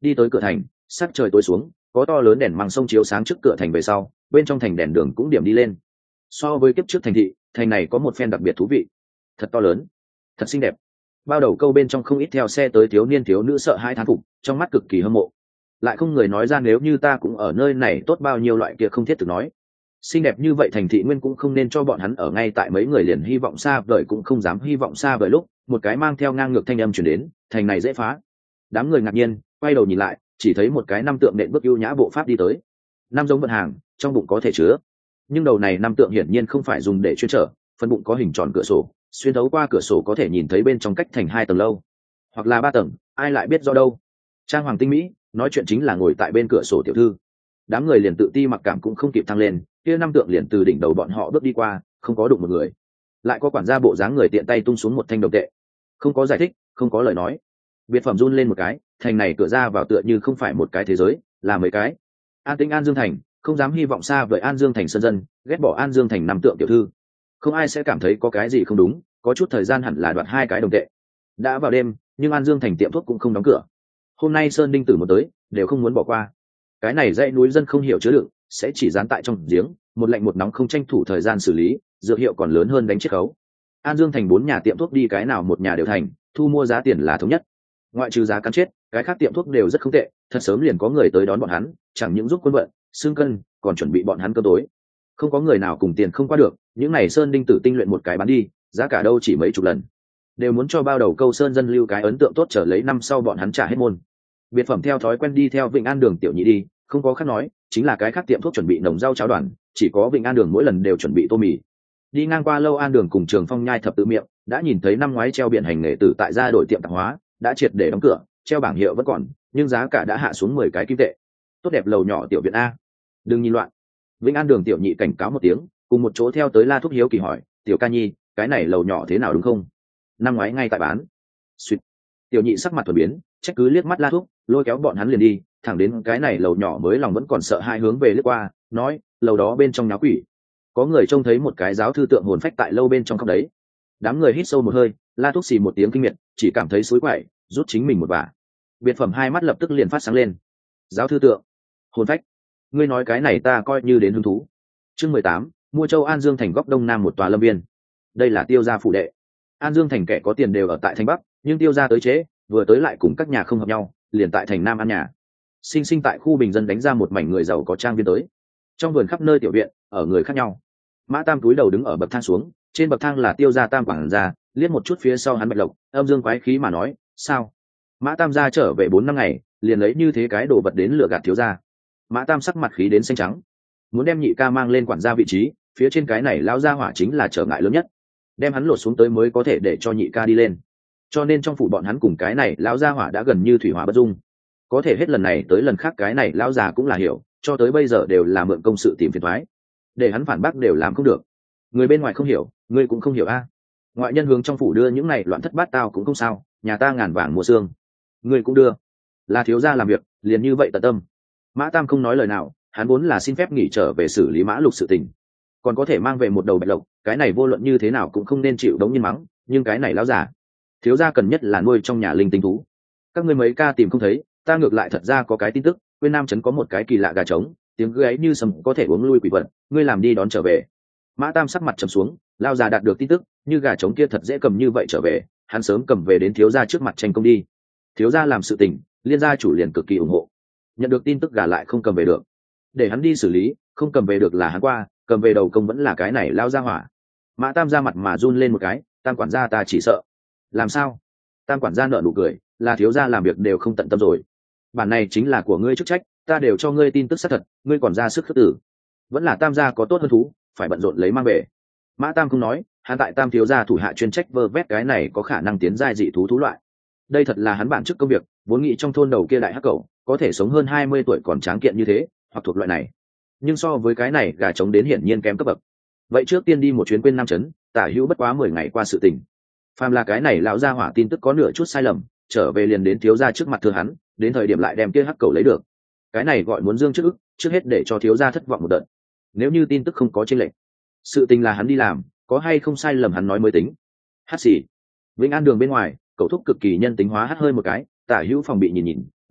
đi tới cửa thành, sắc trời tối xuống, có to lớn đèn măng sông chiếu sáng trước cửa thành về sau, bên trong thành đèn đường cũng điểm đi lên. So với kiếp trước thành thị, thành này có một phen đặc biệt thú vị. Thật to lớn, thật xinh đẹp. Bao đầu câu bên trong không ít theo xe tới thiếu niên thiếu nữ sợ hãi thán phục, trong mắt cực kỳ hâm mộ. Lại không người nói ra nếu như ta cũng ở nơi này tốt bao nhiêu loại kia không thiết thực nói. Xinh đẹp như vậy thành thị nguyên cũng không nên cho bọn hắn ở ngay tại mấy người liền hy vọng xa vời cũng không dám hy vọng xa vời lúc, một cái mang theo ngang ngược thanh âm truyền đến, thành này dễ phá. Đám người ngạc nhiên, quay đầu nhìn lại, chỉ thấy một cái năm tượng nện bước ưu nhã bộ pháp đi tới. Năm giống vận hàng, trong bụng có thể chứa. Nhưng đầu này năm tượng hiển nhiên không phải dùng để chuyên trở, phần bụng có hình tròn cửa sổ, xuyên thấu qua cửa sổ có thể nhìn thấy bên trong cách thành 2 tầng lâu, hoặc là 3 tầng, ai lại biết do đâu. Trang hoàng tinh mỹ, nói chuyện chính là ngồi tại bên cửa sổ tiểu thư. Đám người liền tự ti mặc cảm cũng không kịp thăng lên, kia năm tượng liền từ đỉnh đầu bọn họ bước đi qua, không có đụng một người. Lại có quản gia bộ dáng người tiện tay tung xuống một thanh đồng tệ, không có giải thích, không có lời nói. Biệt phẩm run lên một cái, thành này cửa ra vào tựa như không phải một cái thế giới, là mấy cái. An Tĩnh An Dương Thành, không dám hy vọng xa vời An Dương Thành sơn dân, ghét bỏ An Dương Thành năm tượng tiểu thư. Không ai sẽ cảm thấy có cái gì không đúng, có chút thời gian hẳn là đoạt 2 cái đồng tệ. Đã vào đêm, nhưng An Dương Thành tiệm thuốc cũng không đóng cửa. Hôm nay Sơn Đinh Tử một tới, đều không muốn bỏ qua. Cái này dãy núi dân không hiểu chứa đựng, sẽ chỉ dán tại trong giếng, một lạnh một nóng không tranh thủ thời gian xử lý, dược hiệu còn lớn hơn đánh chiết khấu. An Dương Thành 4 nhà tiệm thuốc đi cái nào một nhà đều thành, thu mua giá tiền là thống nhất. Ngoại trừ giá cắn chết, cái khác tiệm thuốc đều rất không tệ, thật sớm liền có người tới đón bọn hắn, chẳng những giúp quân vận, xương cân, còn chuẩn bị bọn hắn cơm tối. Không có người nào cùng tiền không qua được, những này Sơn Đinh Tử tinh luyện một cái bán đi, giá cả đâu chỉ mấy chục lần. Đều muốn cho bao đầu câu sơn dân lưu cái ấn tượng tốt trở lấy năm sau bọn hắn trả hết môn. Biệt phẩm theo thói quen đi theo Vịnh An Đường tiểu nhị đi, không có khác nói, chính là cái khác tiệm thuốc chuẩn bị nồng rau cháo đoàn, chỉ có Vịnh An Đường mỗi lần đều chuẩn bị tô mì. Đi ngang qua Lâu An Đường cùng Trường Phong nhai thập tự miệng, đã nhìn thấy năm ngoái treo biển hành nghề tử tại gia đổi tiệm tạp hóa, đã triệt để đóng cửa, treo bảng hiệu vẫn còn, nhưng giá cả đã hạ xuống 10 cái kim tệ. Tốt đẹp lầu nhỏ tiểu viện a, đừng nhìn loạn. Vĩnh An Đường tiểu nhị cảnh cáo một tiếng, cùng một chỗ theo tới La Thúc hiếu kỳ hỏi, tiểu ca nhi, cái này lầu nhỏ thế nào đúng không? Năm ngoái ngay tại bán. Xuyệt. Tiểu nhị sắc mặt thuần biến, trách cứ liếc mắt La Thúc, lôi kéo bọn hắn liền đi, thẳng đến cái này lầu nhỏ mới lòng vẫn còn sợ hai hướng về lướt qua, nói, lầu đó bên trong nháo quỷ. Có người trông thấy một cái giáo thư tượng hồn phách tại lâu bên trong khóc đấy. Đám người hít sâu một hơi, La Thúc xì một tiếng kinh miệt, chỉ cảm thấy suối quậy, rút chính mình một vả. Biệt phẩm hai mắt lập tức liền phát sáng lên. Giáo thư tượng, hồn phách, ngươi nói cái này ta coi như đến hứng thú. Chương 18, mua châu An Dương Thành góc đông nam một tòa lâm viên. Đây là Tiêu gia phủ đệ. An Dương Thành kẻ có tiền đều ở tại thành bắc, nhưng Tiêu gia tới chế, vừa tới lại cùng các nhà không hợp nhau, liền tại thành nam ăn nhà. Sinh tại khu bình dân đánh ra một mảnh người giàu có trang viên tới. Trong vườn khắp nơi tiểu viện, ở người khác nhau. Mã Tam cúi đầu đứng ở bậc thang xuống, trên bậc thang là Tiêu gia Tam quản gia, liếc một chút phía sau hắn Bạch Lộc, âm dương quái khí mà nói, sao? Mã Tam gia trở về 4 năm ngày, liền lấy như thế cái đồ vật đến lừa gạt thiếu gia. Mã Tam sắc mặt khí đến xanh trắng, muốn đem nhị ca mang lên quản gia vị trí, phía trên cái này lao ra hỏa chính là trở ngại lớn nhất, đem hắn lột xuống tới mới có thể để cho nhị ca đi lên. Cho nên trong phủ bọn hắn cùng cái này lão gia hỏa đã gần như thủy hỏa bất dung. Có thể hết lần này tới lần khác cái này lão già cũng là hiểu, cho tới bây giờ đều là mượn công sự tìm phiền toái, để hắn phản bác đều làm không được. Người bên ngoài không hiểu, ngươi cũng không hiểu a. Ngoại nhân hướng trong phủ đưa những này loạn thất bát tao cũng không sao, nhà ta ngàn vàng mua xương, ngươi cũng đưa. Là thiếu gia làm việc, liền như vậy tận tâm. Mã Tam không nói lời nào, hắn vốn là xin phép nghỉ trở về xử lý Mã Lục sự tình, còn có thể mang về một đầu bạch lộc, cái này vô luận như thế nào cũng không nên chịu đống nhiên mắng, nhưng cái này lão già, thiếu gia cần nhất là nuôi trong nhà linh tinh thú. Các ngươi mấy ca tìm không thấy, ta ngược lại thật ra có cái tin tức, quên Nam trấn có một cái kỳ lạ gà trống, tiếng gáy như sầm có thể uống lui quỷ vật, ngươi làm đi đón trở về. Mã Tam sắc mặt trầm xuống, lão già đạt được tin tức, như gà trống kia thật dễ cầm như vậy trở về, hắn sớm cầm về đến thiếu gia trước mặt tranh công đi. Thiếu gia làm sự tình, liên gia chủ liền cực kỳ ủng hộ. Nhận được tin tức gà lại không cầm về được, để hắn đi xử lý, không cầm về được là hắn qua, cầm về đầu công vẫn là cái này lao ra hỏa. Mã Tam ra mặt mà run lên một cái, Tam quản gia ta chỉ sợ. Làm sao? Tam quản gia nợ nụ cười, là thiếu gia làm việc đều không tận tâm rồi. Bản này chính là của ngươi chức trách, ta đều cho ngươi tin tức xác thật, ngươi còn ra sức khước tử. Vẫn là Tam gia có tốt hơn thú, phải bận rộn lấy mang về. Mã Tam không nói, hắn tại Tam thiếu gia thủ hạ chuyên trách vơ vét cái này có khả năng tiến giai dị thú loại. Đây thật là hắn bản chức công việc, vốn nghĩ trong thôn đầu kia đại hắc cẩu có thể sống hơn 20 tuổi còn tráng kiện như thế, hoặc thuộc loại này. Nhưng so với cái này gà trống đến hiển nhiên kém cấp bậc. Vậy trước tiên đi một chuyến quên Nam trấn, tả hữu bất quá 10 ngày qua sự tình. Phàm là cái này lão gia hỏa tin tức có nửa chút sai lầm, trở về liền đến thiếu gia trước mặt thưa hắn, đến thời điểm lại đem kia hắc cẩu lấy được. Cái này gọi muốn dương trước ức, trước hết để cho thiếu gia thất vọng một đợt. Nếu như tin tức không có chênh lệch, sự tình là hắn đi làm, có hay không sai lầm hắn nói mới tính. Hát xì. Vĩnh An Đường bên ngoài, cậu thúc cực kỳ nhân tính hóa hắt hơi một cái, tả hữu phòng bị nhìn nhìn,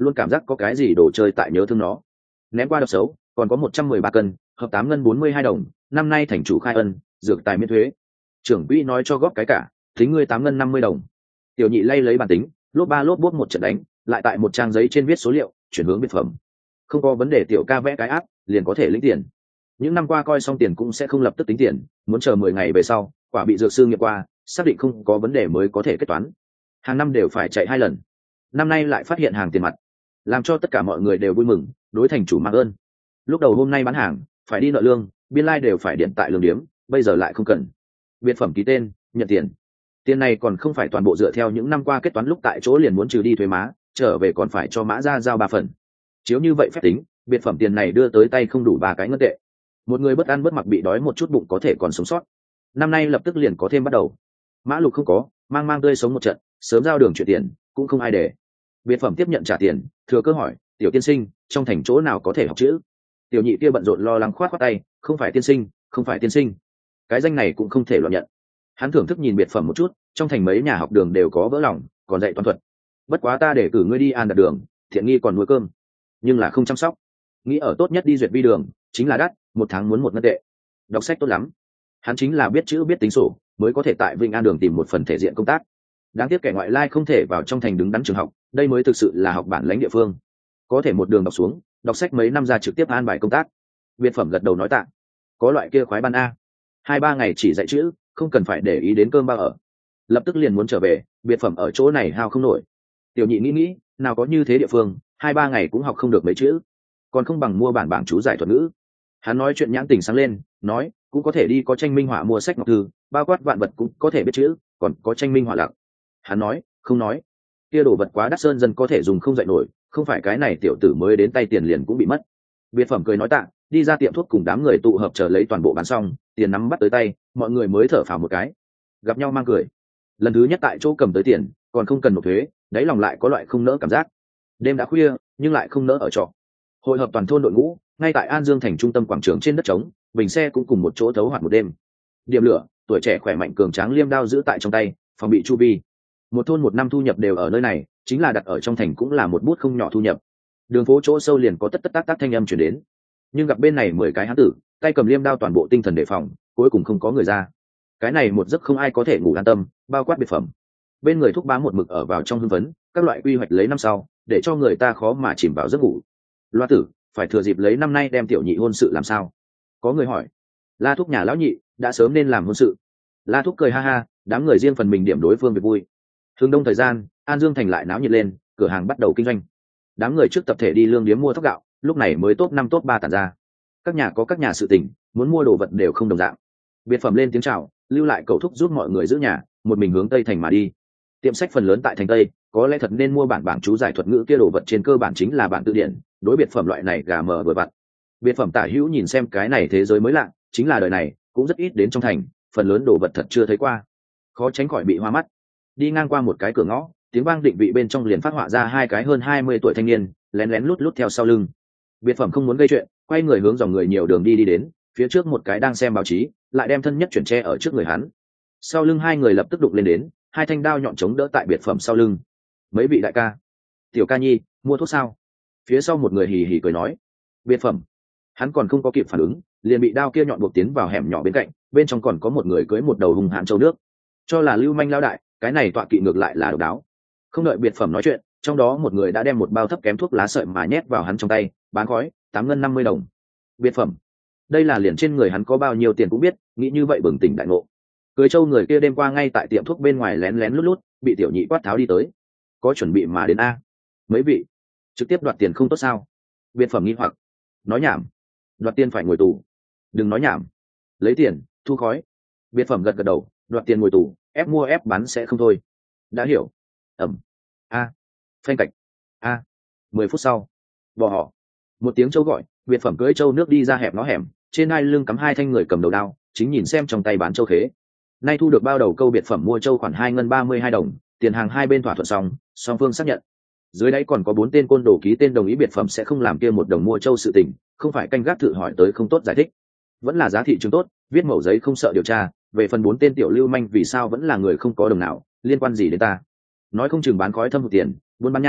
luôn cảm giác có cái gì đồ chơi tại nhớ thương nó. Ném qua đập xấu, còn có 113 cân, hợp 8 ngân 42 đồng, năm nay thành chủ khai ân, dược tài miễn thuế. Trưởng quỹ nói cho góp cái cả, tính ngươi 8 ngân 50 đồng. Tiểu nhị lay lấy bản tính, lốp ba lốp bốt một trận đánh, lại tại một trang giấy trên viết số liệu, chuyển hướng biệt phẩm. Không có vấn đề, tiểu ca vẽ cái áp, liền có thể lĩnh tiền. Những năm qua coi xong tiền cũng sẽ không lập tức tính tiền, muốn chờ 10 ngày về sau, quả bị dược sư nghiệm qua, xác định không có vấn đề mới có thể kết toán. Hàng năm đều phải chạy 2 lần. Năm nay lại phát hiện hàng tiền mặt, làm cho tất cả mọi người đều vui mừng, đối thành chủ mang ơn. Lúc đầu hôm nay bán hàng, phải đi nợ lương, biên lai đều phải điện tại lương điếm, bây giờ lại không cần. Biệt phẩm ký tên, nhận tiền. Tiền này còn không phải toàn bộ dựa theo những năm qua kết toán lúc tại chỗ liền muốn trừ đi thuế má, trở về còn phải cho mã ra giao 3 phần. Chiếu như vậy phép tính, biệt phẩm tiền này đưa tới tay không đủ 3 cái ngân tệ. Một người bất ăn bất mặc bị đói một chút bụng có thể còn sống sót. Năm nay lập tức liền có thêm bắt đầu. Mã lục không có, mang tươi sống một trận, sớm giao đường chuyển tiền, cũng không ai để. Biệt phẩm tiếp nhận trả tiền, thừa cơ hỏi, tiểu tiên sinh, trong thành chỗ nào có thể học chữ? Tiểu nhị kia bận rộn lo lắng khoát tay, không phải tiên sinh, không phải tiên sinh, cái danh này cũng không thể loạn nhận. Hắn thưởng thức nhìn biệt phẩm một chút, trong thành mấy nhà học đường đều có vỡ lòng, còn dạy toán thuật. Bất quá ta để cử ngươi đi an đặt đường, thiện nghi còn nuôi cơm, nhưng là không chăm sóc. Nghĩ ở tốt nhất đi duyệt vi đường, chính là đắt, 1 tháng muốn 1 ngân tệ. Đọc sách tốt lắm. Hắn chính là biết chữ biết tính sổ, mới có thể tại Vinh An đường tìm một phần thể diện công tác. Đáng tiếc kẻ ngoại lai không thể vào trong thành đứng đắn trường học, đây mới thực sự là học bản lãnh địa phương. Có thể một đường đọc xuống, đọc sách mấy năm ra trực tiếp an bài công tác. Biệt phẩm gật đầu nói tạ. Có loại kia khoái ban a, 2-3 ngày chỉ dạy chữ, không cần phải để ý đến cơm bao ở. Lập tức liền muốn trở về, biệt phẩm ở chỗ này hao không nổi. Tiểu nhị nghĩ, nào có như thế địa phương, 2-3 ngày cũng học không được mấy chữ, còn không bằng mua bản bảng chú giải thuật ngữ. Hắn nói chuyện nhãn tình sáng lên, nói cũng có thể đi có tranh minh họa mua sách ngọc thư, bao quát vạn vật cũng có thể biết chữ, còn có tranh minh họa lạc. Hắn nói, không nói, kia đồ vật quá đắt, sơn dân có thể dùng không dạy nổi, không phải cái này tiểu tử mới đến tay tiền liền cũng bị mất. Biệt phẩm cười nói tạ, đi ra tiệm thuốc cùng đám người tụ hợp chờ lấy toàn bộ bán xong, tiền nắm bắt tới tay, mọi người mới thở phào một cái, gặp nhau mang cười. Lần thứ nhất tại chỗ cầm tới tiền, còn không cần nộp thuế, đáy lòng lại có loại không nỡ cảm giác. Đêm đã khuya, nhưng lại không nỡ ở trọ. Hội hợp toàn thôn đội ngũ, ngay tại An Dương thành trung tâm quảng trường trên đất trống, bình xe cũng cùng một chỗ thấu hoạt một đêm. Điểm lửa, tuổi trẻ khỏe mạnh cường tráng liêm đao giữ tại trong tay, phòng bị chu vi. Một thôn một năm thu nhập đều ở nơi này, chính là đặt ở trong thành cũng là một bút không nhỏ thu nhập. Đường phố chỗ sâu liền có tất tác thanh âm chuyển đến, nhưng gặp bên này 10 cái hán tử, tay cầm liêm đao toàn bộ tinh thần đề phòng, cuối cùng không có người ra. Cái này một giấc không ai có thể ngủ an tâm, bao quát biệt phẩm. Bên người thúc bá một mực ở vào trong hưng phấn, các loại quy hoạch lấy năm sau, để cho người ta khó mà chìm vào giấc ngủ. Loa tử, phải thừa dịp lấy năm nay đem tiểu nhị hôn sự làm sao? Có người hỏi. La thúc nhà lão nhị đã sớm nên làm hôn sự. La thúc cười ha ha, đám người riêng phần mình điểm đối phương việc vui. Hướng đông thời gian, An Dương thành lại náo nhiệt lên, cửa hàng bắt đầu kinh doanh. Đám người trước tập thể đi lương điếm mua thóc gạo, lúc này mới top 5 top 3 tản ra. Các nhà có các nhà sự tình, muốn mua đồ vật đều không đồng dạng. Biệt phẩm lên tiếng chào, lưu lại cầu thúc giúp mọi người giữ nhà, một mình hướng tây thành mà đi. Tiệm sách phần lớn tại thành tây, có lẽ thật nên mua bản bảng chú giải thuật ngữ kia, đồ vật trên cơ bản chính là bản tự điển, đối biệt phẩm loại này gà mờ vừa vặn. Biệt phẩm tả hữu nhìn xem cái này thế giới mới lạ, chính là đời này cũng rất ít đến trong thành, phần lớn đồ vật thật chưa thấy qua, khó tránh khỏi bị hoa mắt. Đi ngang qua một cái cửa ngõ, tiếng vang định vị bên trong liền phát họa ra 2 cái hơn 20 tuổi thanh niên, lén lén lút lút theo sau lưng. Biệt phẩm không muốn gây chuyện, quay người hướng dòng người nhiều đường đi đến, phía trước một cái đang xem báo chí, lại đem thân nhất chuyển che ở trước người hắn. Sau lưng 2 người lập tức đụng lên đến, 2 thanh đao nhọn chống đỡ tại biệt phẩm sau lưng. Mấy vị đại ca, tiểu ca nhi, mua thuốc sao? Phía sau một người hì hì cười nói. Biệt phẩm, hắn còn không có kịp phản ứng, liền bị đao kia nhọn buộc tiến vào hẻm nhỏ bên cạnh, bên trong còn có một người cưỡi một đầu hùng hãn trâu nước, cho là lưu manh lao đại, cái này tọa kỵ ngược lại là độc đáo. Không đợi biệt phẩm nói chuyện, trong đó một người đã đem một bao thấp kém thuốc lá sợi mà nhét vào hắn trong tay, bán khói, 8 ngân 50 đồng. Biệt phẩm, đây là liền trên người hắn có bao nhiêu tiền cũng biết, nghĩ như vậy bừng tỉnh đại ngộ. Cưới trâu người kia đêm qua ngay tại tiệm thuốc bên ngoài lén lén lút lút, bị tiểu nhị quát tháo đi tới. Có chuẩn bị mà đến a? Mấy vị, trực tiếp đoạt tiền không tốt sao? Biệt phẩm nghi hoặc. Nói nhảm, đoạt tiền phải ngồi tù. Đừng nói nhảm, lấy tiền thu khói. Biệt phẩm gật gật đầu, đoạt tiền ngồi tù, ép mua ép bán sẽ không thôi. Đã hiểu. Ẩm. A. Phanh cạch. A. 10 phút sau, bỏ họ. Một tiếng trâu gọi, biệt phẩm cưỡi trâu nước đi ra hẹp ngõ hẻm, trên hai lưng cắm 2 thanh người cầm đầu đao, chính nhìn xem trong tay bán trâu khế. Nay thu được bao đầu câu biệt phẩm mua trâu khoản 2 ngân 32 đồng, tiền hàng hai bên thỏa thuận xong, song phương xác nhận. Dưới đáy còn có 4 tên côn đồ ký tên đồng ý biệt phẩm sẽ không làm kia một đồng mua trâu sự tình, không phải canh gác tự hỏi tới không tốt giải thích, vẫn là giá thị trường tốt, viết mẩu giấy không sợ điều tra. Về phần 4 tên tiểu lưu manh vì sao vẫn là người không có đồng nào, liên quan gì đến ta? Nói không chừng bán khói thâm hụt tiền, buôn bán nha,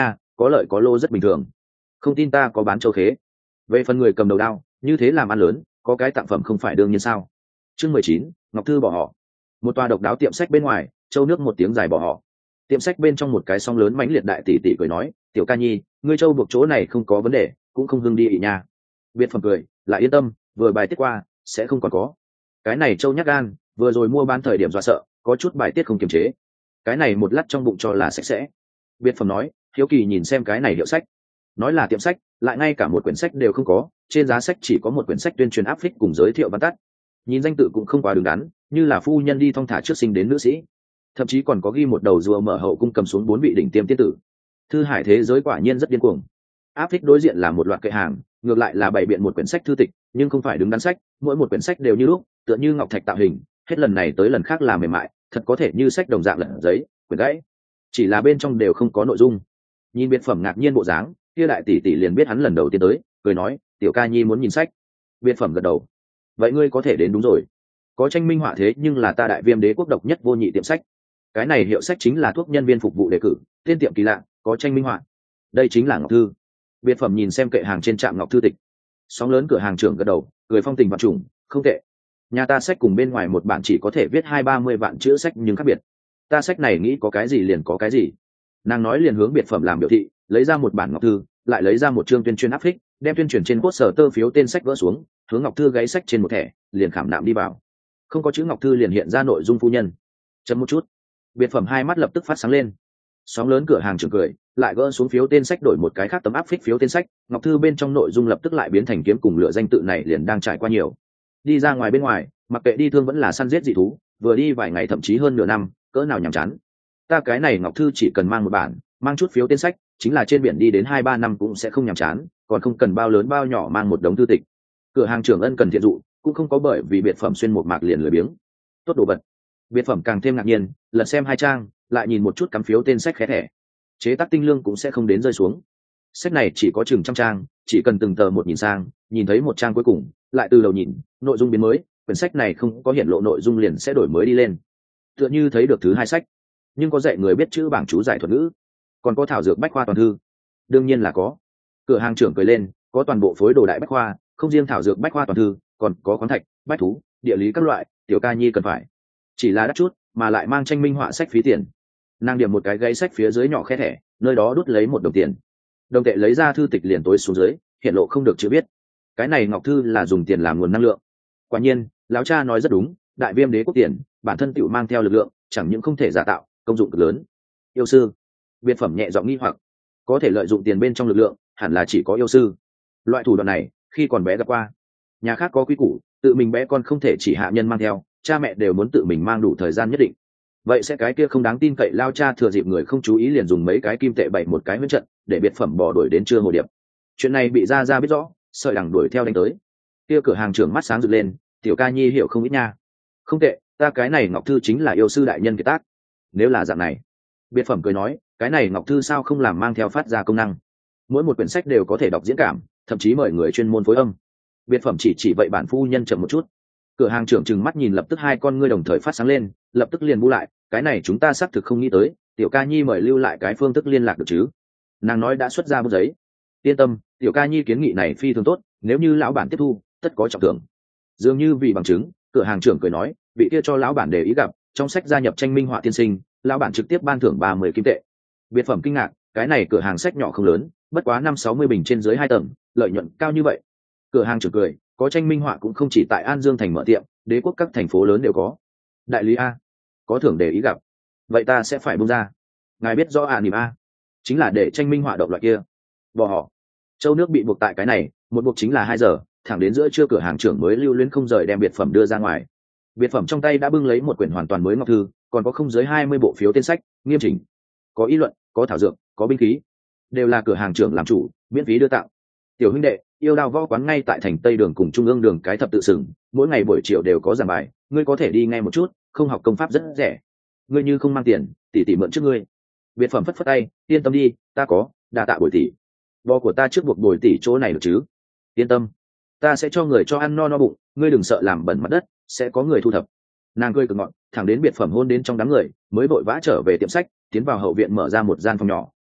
có lợi có lô rất bình thường. Không tin ta có bán châu khế. Về phần người cầm đầu đao, như thế làm ăn lớn, có cái tặng phẩm không phải đương nhiên sao? Chương 19, Ngọc Thư bỏ họ. Một tòa độc đáo tiệm sách bên ngoài, Châu Nước một tiếng dài bỏ họ. Tiệm sách bên trong một cái song lớn mãnh liệt đại tỷ tỷ cười nói, tiểu ca nhi, ngươi Châu buộc chỗ này không có vấn đề, cũng không hưng đi ị nha. Biệt phẩm cười, lại yên tâm, vừa bài tiết qua, sẽ không còn có. Cái này Châu nhắc gan, vừa rồi mua bán thời điểm dọa sợ, có chút bài tiết không kiềm chế. Cái này một lát trong bụng cho là sạch sẽ. Biệt phẩm nói, hiếu kỳ nhìn xem cái này hiệu sách. Nói là tiệm sách, lại ngay cả một quyển sách đều không có, trên giá sách chỉ có một quyển sách tuyên truyền áp phích cùng giới thiệu văn tắt. Nhìn danh tự cũng không quá đứng đắn, như là phu nhân đi thong thả trước sinh đến nữ sĩ. Thậm chí còn có ghi một đầu rùa mở hậu cung cầm xuống 4 vị đỉnh tiêm tiên tử. Thư hải thế giới quả nhiên rất điên cuồng. Áp phích đối diện là một loạt kệ hàng, ngược lại là bày biện một quyển sách thư tịch, nhưng không phải đứng đắn sách, mỗi một quyển sách đều như lúc, tựa như ngọc thạch tạo hình, hết lần này tới lần khác là mềm mại, thật có thể như sách đồng dạng lẫn giấy, quyển gãy. Chỉ là bên trong đều không có nội dung. Nhìn biệt phẩm ngạc nhiên bộ dáng, kia đại tỷ tỷ liền biết hắn lần đầu tiên tới, cười nói, tiểu ca nhi muốn nhìn sách. Biệt phẩm gật đầu. Vậy ngươi có thể đến đúng rồi. Có tranh minh họa thế nhưng là ta Đại Viêm đế quốc độc nhất vô nhị tiệm sách. Cái này hiệu sách chính là thuốc nhân viên phục vụ đề cử, tên tiệm kỳ lạ, có tranh minh họa. Đây chính là ngọc thư. Biệt phẩm nhìn xem kệ hàng trên trạm ngọc thư tịch. Sóng lớn cửa hàng trưởng gật đầu, cười phong tình vạn trùng, không tệ. Nhà ta sách cùng bên ngoài một bản chỉ có thể viết 20-30 vạn chữ sách nhưng khác biệt. Ta sách này nghĩ có cái gì liền có cái gì. Nàng nói liền hướng biệt phẩm làm biểu thị, lấy ra một bản ngọc thư, lại lấy ra một chương tuyên truyền áp phích, đem tuyên truyền trên poster tơ phiếu tên sách vỡ xuống, hướng ngọc thư gáy sách trên một thẻ, liền khảm nạm đi vào. Không có chữ ngọc thư liền hiện ra nội dung phu nhân. Chấm một chút. Biệt phẩm hai mắt lập tức phát sáng lên. Sóng lớn cửa hàng trưởng cười, lại gỡ xuống phiếu tên sách đổi một cái khác tấm áp phích phiếu tên sách, ngọc thư bên trong nội dung lập tức lại biến thành kiếm cùng lửa danh tự này liền đang trải qua nhiều. Đi ra ngoài bên ngoài, mặc kệ đi thương vẫn là săn giết dị thú, vừa đi vài ngày thậm chí hơn nửa năm, cỡ nào nhàm chán. Ta cái này ngọc thư chỉ cần mang một bản, mang chút phiếu tên sách, chính là trên biển đi đến 2-3 năm cũng sẽ không nhàm chán, còn không cần bao lớn bao nhỏ mang một đống thư tịch. Cửa hàng trưởng ân cần thiện dụ, cũng không có bởi vì biệt phẩm xuyên một mạc liền lười biếng. Tốt đồ vật. Biệt phẩm càng thêm ngạc nhiên, lật xem 2 trang, lại nhìn một chút cắm phiếu tên sách khé thẻ. Chế tác tinh lương cũng sẽ không đến rơi xuống. Sách này chỉ có chừng trăm trang, chỉ cần từng tờ một nhìn sang, nhìn thấy một trang cuối cùng, lại từ đầu nhìn, nội dung biến mới, quyển sách này không có hiện lộ nội dung liền sẽ đổi mới đi lên. Tựa như thấy được thứ 2 sách, nhưng có dạy người biết chữ bảng chú giải thuật ngữ, còn có thảo dược bách khoa toàn thư. Đương nhiên là có. Cửa hàng trưởng cười lên, có toàn bộ phối đồ đại bách khoa, không riêng thảo dược bách khoa toàn thư, còn có khoáng thạch, bách thú, địa lý các loại, tiểu ca nhi cần phải. Chỉ là đắt chút, mà lại mang tranh minh họa sách phí tiền. Nàng điểm một cái gáy sách phía dưới nhỏ khe thẻ, nơi đó đút lấy 1 đồng tiền. Đồng tệ lấy ra thư tịch liền tối xuống dưới, hiện lộ không được chữ biết. Cái này ngọc thư là dùng tiền làm nguồn năng lượng. Quả nhiên, lão cha nói rất đúng, Đại Viêm đế quốc tiền, bản thân tựu mang theo lực lượng, chẳng những không thể giả tạo, công dụng cực lớn. Yêu sư. Biệt phẩm nhẹ giọng nghi hoặc, có thể lợi dụng tiền bên trong lực lượng, hẳn là chỉ có yêu sư. Loại thủ đoạn này, khi còn bé gặp qua. Nhà khác có quy củ, tự mình bé con không thể chỉ hạ nhân mang theo, cha mẹ đều muốn tự mình mang đủ thời gian nhất định. Vậy sẽ cái kia không đáng tin cậy lao cha thừa dịp người không chú ý liền dùng mấy cái kim tệ bày một cái huyễn trận, để biệt phẩm bỏ đuổi đến trưa hồ điệp. Chuyện này bị ra biết rõ, sợi đằng đuổi theo đánh tới. Kia cửa hàng trưởng mắt sáng rực lên, tiểu ca nhi hiểu không ít nha. Không tệ, ta cái này ngọc thư chính là yêu sư đại nhân kiệt tác. Nếu là dạng này, biệt phẩm cười nói, cái này ngọc thư sao không làm mang theo phát ra công năng. Mỗi một quyển sách đều có thể đọc diễn cảm, thậm chí mời người chuyên môn phối âm. Biệt phẩm chỉ vậy bản phu nhân chậm một chút. Cửa hàng trưởng trừng mắt nhìn lập tức 2 con ngươi đồng thời phát sáng lên, lập tức liền bu lại, cái này chúng ta xác thực không nghĩ tới, tiểu ca nhi mời lưu lại cái phương thức liên lạc được chứ. Nàng nói đã xuất ra bút giấy. Yên tâm, tiểu ca nhi kiến nghị này phi thường tốt, nếu như lão bản tiếp thu, tất có trọng thưởng. Dường như vì bằng chứng, cửa hàng trưởng cười nói, vị kia cho lão bản để ý gặp, trong sách gia nhập tranh minh họa tiên sinh, lão bản trực tiếp ban thưởng 30 kim tệ. Biệt phẩm kinh ngạc, cái này cửa hàng sách nhỏ không lớn, bất quá 50-60 bình trên dưới 2 tầng, lợi nhuận cao như vậy. Cửa hàng trưởng cười, có tranh minh họa cũng không chỉ tại An Dương thành mở tiệm, đế quốc các thành phố lớn đều có. Đại lý a, có thưởng để ý gặp, vậy ta sẽ phải buông ra. Ngài biết rõ niềm a, chính là để tranh minh họa độc loại kia. Bỏ họ. Châu Nước bị buộc tại cái này, một buộc chính là 2 giờ, thẳng đến giữa trưa cửa hàng trưởng mới lưu luyến không rời đem biệt phẩm đưa ra ngoài. Biệt phẩm trong tay đã bưng lấy một quyển hoàn toàn mới ngọc thư, còn có không dưới 20 bộ phiếu tên sách, nghiêm chỉnh. Có ý luận, có thảo dược, có binh khí, đều là cửa hàng trưởng làm chủ, miễn phí đưa tặng. Tiểu huynh đệ, yêu đao võ quán ngay tại thành Tây đường cùng trung ương đường cái thập tự sừng, mỗi ngày buổi chiều đều có giảng bài, ngươi có thể đi nghe một chút, không học công pháp rất rẻ. Ngươi như không mang tiền, tỷ tỷ mượn trước ngươi. Biệt phẩm phất phất tay, yên tâm đi, ta có, đà tạ bồi tỷ. Bò của ta trước buộc bồi tỷ chỗ này được chứ? Yên tâm, ta sẽ cho người cho ăn no bụng, ngươi đừng sợ làm bẩn mặt đất, sẽ có người thu thập. Nàng cười cực ngọt, thẳng đến biệt phẩm hôn đến trong đám người, mới vội vã trở về tiệm sách, tiến vào hậu viện mở ra một gian phòng nhỏ,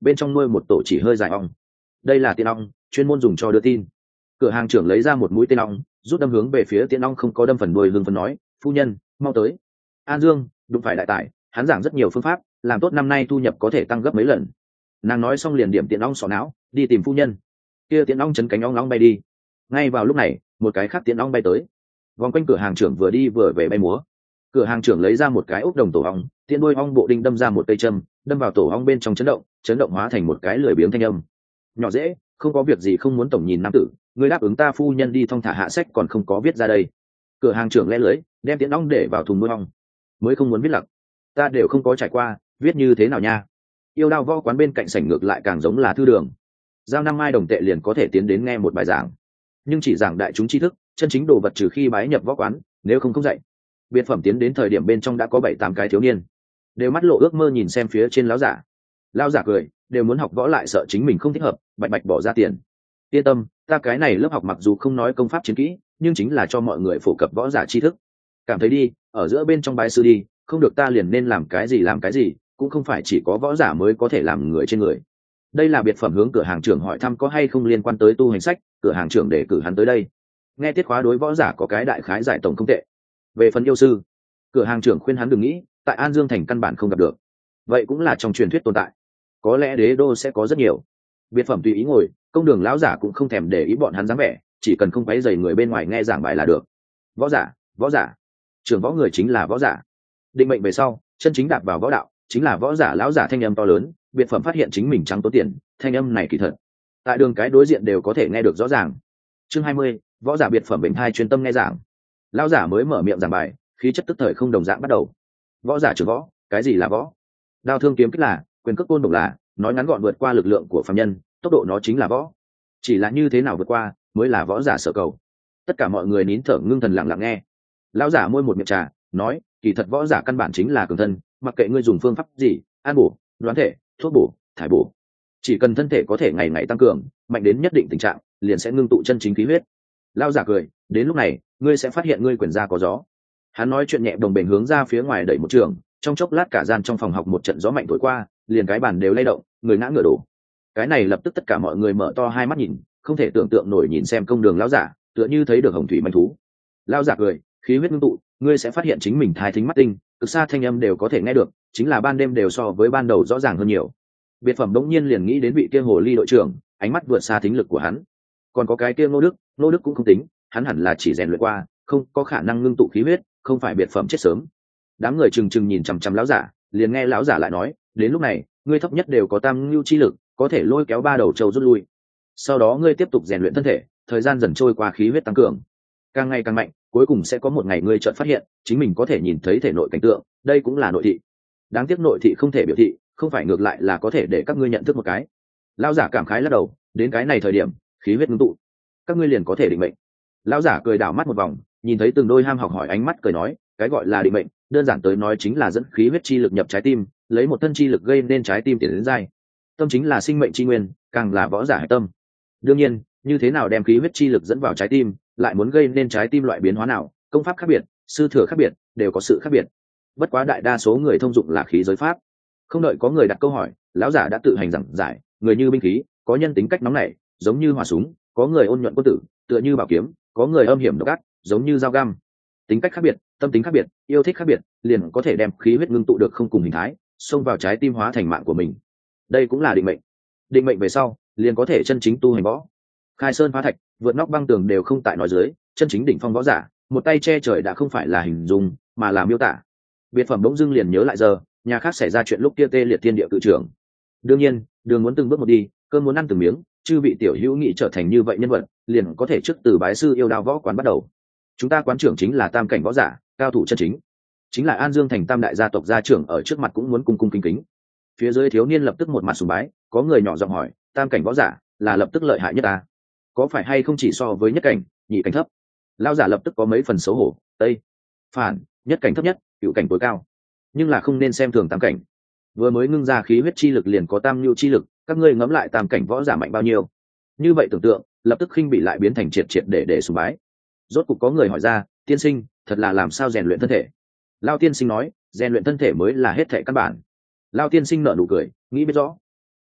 bên trong nuôi một tổ chỉ hơi dài ong. Đây là tiên ong, chuyên môn dùng cho đưa tin. Cửa hàng trưởng lấy ra một mũi tên ong, rút đâm hướng về phía tiên ong không có đâm phần đuôi, hưng phấn nói, phu nhân mau tới. An Dương đụng phải đại tài, hắn giảng rất nhiều phương pháp, làm tốt năm nay thu nhập có thể tăng gấp mấy lần. Nàng nói xong liền điểm tiên ong sọ não, đi tìm phu nhân. Kia tiên ong chấn cánh ong ong bay đi. Ngay vào lúc này, một cái khác tiên ong bay tới, vòng quanh cửa hàng trưởng vừa đi vừa về bay múa. Cửa hàng trưởng lấy ra một cái ốc đồng tổ ong, tiên đuôi ong bộ đinh đâm ra một cây châm, đâm vào tổ ong bên trong, chấn động hóa thành một cái lười biếng thanh âm. Nhỏ dễ, không có việc gì không muốn tổng nhìn nam tử, ngươi đáp ứng ta phu nhân đi thong thả hạ sách còn không có viết ra đây. Cửa hàng trưởng lẽ lưới, đem tiên ong để vào thùng nuôi ong. Mới không muốn viết lặc, ta đều không có trải qua, viết như thế nào nha. Yêu đao võ quán bên cạnh sảnh ngược lại càng giống là thư đường, giao 5 mai đồng tệ liền có thể tiến đến nghe một bài giảng, nhưng chỉ giảng đại chúng tri thức, chân chính đồ vật trừ khi bái nhập võ quán, nếu không dạy. Biệt phẩm tiến đến thời điểm bên trong đã có 7-8 cái thiếu niên, đều mắt lộ ước mơ nhìn xem phía trên lão giả. Lão giả cười, đều muốn học võ lại sợ chính mình không thích hợp, bạch bạch bỏ ra tiền. Yên tâm, ta cái này lớp học mặc dù không nói công pháp chiến kỹ, nhưng chính là cho mọi người phổ cập võ giả tri thức. Cảm thấy đi, ở giữa bên trong bái sư đi, không được ta liền nên làm cái gì, cũng không phải chỉ có võ giả mới có thể làm người trên người. Đây là biệt phẩm hướng cửa hàng trưởng hỏi thăm có hay không liên quan tới tu hành sách, cửa hàng trưởng để cử hắn tới đây. Nghe tiết khóa đối võ giả có cái đại khái giải tổng không tệ. Về phần yêu sư, cửa hàng trưởng khuyên hắn đừng nghĩ, tại An Dương thành căn bản không gặp được. Vậy cũng là trong truyền thuyết tồn tại, có lẽ đế đô sẽ có rất nhiều. Biệt phẩm tùy ý ngồi, công đường lão giả cũng không thèm để ý bọn hắn dáng vẻ, chỉ cần không quấy rầy người bên ngoài nghe giảng bài là được. Võ giả, trưởng võ người chính là võ giả. Định mệnh về sau, chân chính đạp vào võ đạo, chính là võ giả. Lão giả thanh âm to lớn, biệt phẩm phát hiện chính mình trắng tốn tiền, thanh âm này kỳ thật, tại đường cái đối diện đều có thể nghe được rõ ràng. Chương 20, võ giả biệt phẩm bệnh thai chuyên tâm nghe giảng. Lão giả mới mở miệng giảng bài, khí chất tức thời không đồng dạng bắt đầu. Võ giả trưởng võ, cái gì là võ? Đao thương kiếm kích là, quyền cước côn đồng là, nói ngắn gọn vượt qua lực lượng của phàm nhân, tốc độ nó chính là võ. Chỉ là như thế nào vượt qua mới là võ giả sở cầu. Tất cả mọi người nín thở ngưng thần lặng lặng nghe. Lão giả môi một miệng trà, nói, kỳ thật võ giả căn bản chính là cường thân, mặc kệ ngươi dùng phương pháp gì, an bổ, đoán thể, thuốc bổ, thải bổ, chỉ cần thân thể có thể ngày ngày tăng cường, mạnh đến nhất định tình trạng, liền sẽ ngưng tụ chân chính khí huyết. Lão giả cười, đến lúc này, ngươi sẽ phát hiện ngươi quyền ra có gió. Hắn nói chuyện nhẹ đồng bền hướng ra phía ngoài đẩy một trường, trong chốc lát cả gian trong phòng học một trận gió mạnh thổi qua, liền cái bàn đều lay động, người ngã ngửa đổ. Cái này lập tức tất cả mọi người mở to hai mắt nhìn, không thể tưởng tượng nổi nhìn xem công đường lão giả, tựa như thấy được hồng thủy manh thú. Lão giả cười, khí huyết ngưng tụ, ngươi sẽ phát hiện chính mình thai thính mắt tinh, cực xa thanh âm đều có thể nghe được, chính là ban đêm đều so với ban đầu rõ ràng hơn nhiều. Biệt phẩm đống nhiên liền nghĩ đến vị kia hồ ly đội trưởng, ánh mắt vượt xa thính lực của hắn. Còn có cái kia Ngô Đức cũng không tính, hắn hẳn là chỉ rèn luyện qua, không có khả năng ngưng tụ khí huyết, không phải biệt phẩm chết sớm. Đám người chừng chừng nhìn chằm chằm lão giả, liền nghe lão giả lại nói, đến lúc này, ngươi thấp nhất đều có tam nhu chi lực, có thể lôi kéo 3 đầu châu rút lui. Sau đó ngươi tiếp tục rèn luyện thân thể, thời gian dần trôi qua khí huyết tăng cường, càng ngày càng mạnh, cuối cùng sẽ có một ngày ngươi chợt phát hiện, chính mình có thể nhìn thấy thể nội cảnh tượng, đây cũng là nội thị. Đáng tiếc nội thị không thể biểu thị, không phải ngược lại là có thể để các ngươi nhận thức một cái. Lão giả cảm khái lắc đầu, đến cái này thời điểm, khí huyết ngưng tụ, các ngươi liền có thể định mệnh. Lão giả cười đảo mắt một vòng, nhìn thấy từng đôi ham học hỏi ánh mắt cười nói, cái gọi là định mệnh, đơn giản tới nói chính là dẫn khí huyết chi lực nhập trái tim, lấy một thân chi lực gây nên trái tim tiến đến giai. Tâm chính là sinh mệnh chi nguyên, càng là võ giả hải tâm. Đương nhiên, như thế nào đem khí huyết chi lực dẫn vào trái tim, lại muốn gây nên trái tim loại biến hóa nào, công pháp khác biệt, sư thừa khác biệt, đều có sự khác biệt. Bất quá đại đa số người thông dụng là khí giới pháp. Không đợi có người đặt câu hỏi, lão giả đã tự hành giảng giải, người như binh khí, có nhân tính cách nóng nảy, giống như hỏa súng, có người ôn nhuận quân tử, tựa như bảo kiếm, có người âm hiểm độc ác, giống như dao găm. Tính cách khác biệt, tâm tính khác biệt, yêu thích khác biệt, liền có thể đem khí huyết ngưng tụ được không cùng hình thái, xông vào trái tim hóa thành mạng của mình. Đây cũng là định mệnh. Định mệnh về sau, liền có thể chân chính tu hành võ. Khai sơn phá thạch, vượt nóc băng tường đều không tại nói dưới, chân chính đỉnh phong võ giả, một tay che trời đã không phải là hình dung, mà là miêu tả. Biệt phẩm bỗng dưng liền nhớ lại giờ, nhà khác xảy ra chuyện lúc kia tê liệt thiên địa cự trưởng. Đương nhiên, đường muốn từng bước một đi, cơn muốn ăn từng miếng, chư vị tiểu hữu nghị trở thành như vậy nhân vật, liền có thể trước từ bái sư yêu đao võ quán bắt đầu. Chúng ta quán trưởng chính là tam cảnh võ giả, cao thủ chân chính, chính là An Dương thành tam đại gia tộc gia trưởng ở trước mặt cũng muốn cung cung kính kính. Phía dưới thiếu niên lập tức một mặt sùng bái, có người nhỏ giọng hỏi, tam cảnh võ giả là lập tức lợi hại nhất ta, có phải hay không chỉ so với nhất cảnh, nhị cảnh thấp? Lão giả lập tức có mấy phần xấu hổ, tây phản, nhất cảnh thấp nhất, cựu cảnh tối cao, nhưng là không nên xem thường tam cảnh. Vừa mới ngưng ra khí huyết chi lực liền có tam nhu chi lực, các ngươi ngẫm lại tam cảnh võ giả mạnh bao nhiêu. Như vậy tưởng tượng, lập tức khinh bị lại biến thành triệt triệt để sùng bái. Rốt cục có người hỏi ra, tiên sinh, thật là làm sao rèn luyện thân thể? Lao tiên sinh nói, rèn luyện thân thể mới là hết thệ căn bản. Lao tiên sinh nở nụ cười, nghĩ biết rõ.